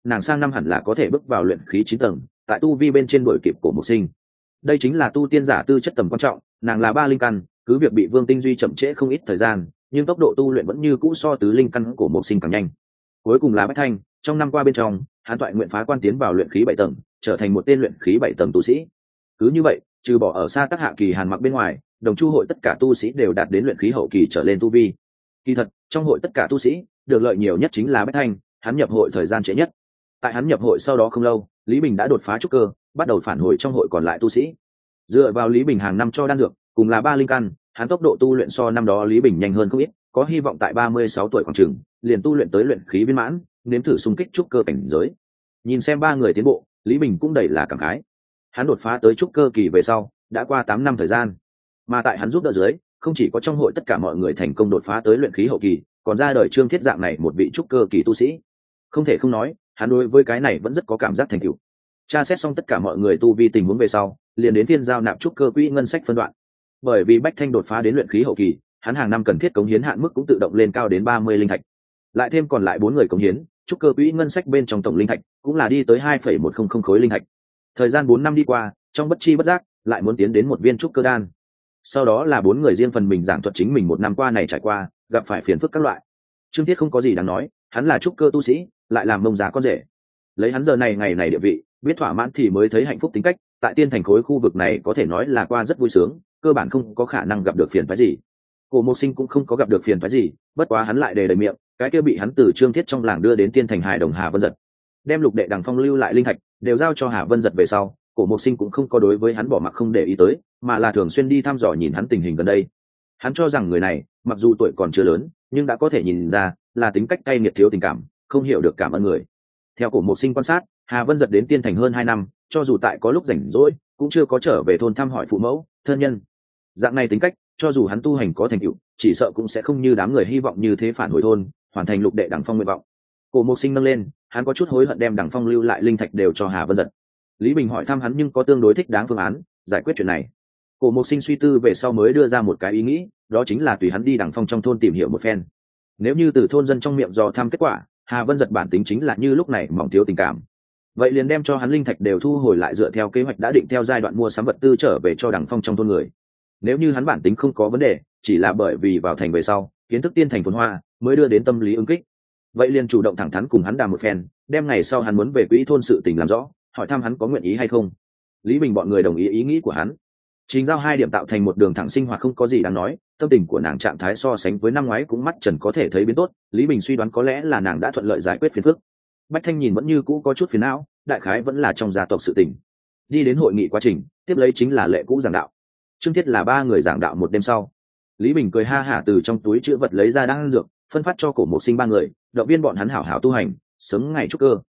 nàng sang năm hẳn là có thể bước vào luyện khí chín tầng, tại tu vi bên trên đuổi kịp Cổ Mộc Sinh. Đây chính là tu tiên giả tư chất tầm quan trọng, nàng là ba linh căn, cứ việc bị Vương Tinh Duy chậm trễ không ít thời gian, nhưng tốc độ tu luyện vẫn như cũ so tứ linh căn Cổ Mộc Sinh càng nhanh. Cuối cùng là Bách Thanh, trong năm qua bên trong, hắn toại nguyện phá quan tiến vào luyện khí bảy tầng, trở thành một tên luyện khí bảy tầng tu sĩ. Cứ như vậy, trừ bỏ ở xa Tác Hạ Kỳ Hàn Mặc bên ngoài, đồng chu hội tất cả tu sĩ đều đạt đến luyện khí hậu kỳ trở lên tu vi. Kỳ thật, trong hội tất cả tu sĩ, được lợi nhiều nhất chính là Bách Thanh, hắn nhập hội thời gian trễ nhất. Tại hắn nhập hội sau đó không lâu, Lý Bình đã đột phá trúc cơ, bắt đầu phản hồi trong hội còn lại tu sĩ. Dựa vào Lý Bình hàng năm cho đan dược, cùng là ba linh căn, hắn tốc độ tu luyện so năm đó Lý Bình nhanh hơn không ít, có hy vọng tại ba mươi sáu tuổi khoảng chừng, liền tu luyện tới luyện khí viên mãn, nếm thử xung kích trúc cơ cảnh giới. Nhìn xem ba người tiến bộ, Lý Bình cũng đầy là cảm khái. Hắn đột phá tới trúc cơ kỳ về sau, đã qua tám năm thời gian, mà tại hắn giúp đỡ dưới, không chỉ có trong hội tất cả mọi người thành công đột phá tới luyện khí hậu kỳ, còn ra đời Trương Thiết dạng này một vị trúc cơ kỳ tu sĩ. Không thể không nói, hắn đối với cái này vẫn rất có cảm giác thành tựu. Tra xét xong tất cả mọi người tu vi tình huống về sau, liền đến phiên giao nạp trúc cơ quỹ ngân sách phân đoạn. Bởi vì Bách Thanh đột phá đến luyện khí hậu kỳ, hắn hàng năm cần thiết cống hiến hạn mức cũng tự động lên cao đến ba mươi linh thạch. Lại thêm còn lại bốn người cống hiến, trúc cơ quỹ ngân sách bên trong tổng linh thạch cũng là đi tới hai phẩy một không không khối linh thạch. Thời gian bốn năm đi qua, trong bất chi bất giác, lại muốn tiến đến một viên trúc cơ đan. Sau đó là bốn người riêng phần mình giảng thuật chính mình một năm qua này trải qua, gặp phải phiền phức các loại. Trương Thiết không có gì đáng nói, hắn là trúc cơ tu sĩ, lại làm mông già con rể. Lấy hắn giờ này ngày này địa vị, biết thỏa mãn thì mới thấy hạnh phúc tính cách, tại Tiên Thành khối khu vực này có thể nói là qua rất vui sướng, cơ bản không có khả năng gặp được phiền phức gì. Cổ Mộc Sinh cũng không có gặp được phiền phức gì, bất quá hắn lại đề đầy miệng, cái kia bị hắn từ Trương Thiết trong làng đưa đến Tiên Thành hài đồng Hà Vân Dật, đem lục đệ Đằng Phong lưu lại linh thạch đều giao cho Hà Vân Dật về sau, Cổ Mộc Sinh cũng không có đối với hắn bỏ mặc không để ý tới, mà là thường xuyên đi thăm dò nhìn hắn tình hình gần đây. Hắn cho rằng người này, mặc dù tuổi còn chưa lớn, nhưng đã có thể nhìn ra là tính cách cay nghiệt thiếu tình cảm, không hiểu được cảm ơn người. Theo Cổ Mộc Sinh quan sát, Hà Vân Dật đến Tiên Thành hơn hai năm, cho dù tại có lúc rảnh rỗi, cũng chưa có trở về thôn thăm hỏi phụ mẫu, thân nhân. Dạng này tính cách, cho dù hắn tu hành có thành tựu, chỉ sợ cũng sẽ không như đám người hy vọng như thế phản hồi thôn, hoàn thành lục đệ Đằng Phong nguyện vọng. Cổ Mộc Sinh nâng lên, hắn có chút hối hận đem Đằng Phong lưu lại linh thạch đều cho Hà Vân Dật. Lý Bình hỏi thăm hắn nhưng có tương đối thích đáng phương án giải quyết chuyện này. Cổ Mộc Sinh suy tư về sau mới đưa ra một cái ý nghĩ, đó chính là tùy hắn đi Đằng Phong trong thôn tìm hiểu một phen. Nếu như từ thôn dân trong miệng dò thăm kết quả, Hà Vân Dật bản tính chính là như lúc này mỏng thiếu tình cảm, vậy liền đem cho hắn linh thạch đều thu hồi lại, dựa theo kế hoạch đã định theo giai đoạn mua sắm vật tư trở về cho Đằng Phong trong thôn người. Nếu như hắn bản tính không có vấn đề, chỉ là bởi vì vào thành về sau kiến thức Tiên Thành phồn hoa mới đưa đến tâm lý ứng kích, vậy liền chủ động thẳng thắn cùng hắn đàm một phen, đem ngày sau hắn muốn về quỹ thôn sự tình làm rõ, hỏi thăm hắn có nguyện ý hay không. Lý Bình bọn người đồng ý ý nghĩ của hắn. Chính giao hai điểm tạo thành một đường thẳng sinh hoạt không có gì đáng nói, tâm tình của nàng trạng thái so sánh với năm ngoái cũng mắt trần có thể thấy biến tốt. Lý Bình suy đoán có lẽ là nàng đã thuận lợi giải quyết phiền phức. Bách Thanh nhìn vẫn như cũ có chút phiền não, đại khái vẫn là trong gia tộc sự tình. Đi đến hội nghị quá trình, tiếp lấy chính là lệ cũ giảng đạo. Trương Thiết là ba người giảng đạo một đêm sau. Lý Bình cười ha hả từ trong túi chữ vật lấy ra đan dược, phân phát cho Cổ Mộc Sinh ba người, động viên bọn hắn hảo hảo tu hành, sớm ngày trúc cơ,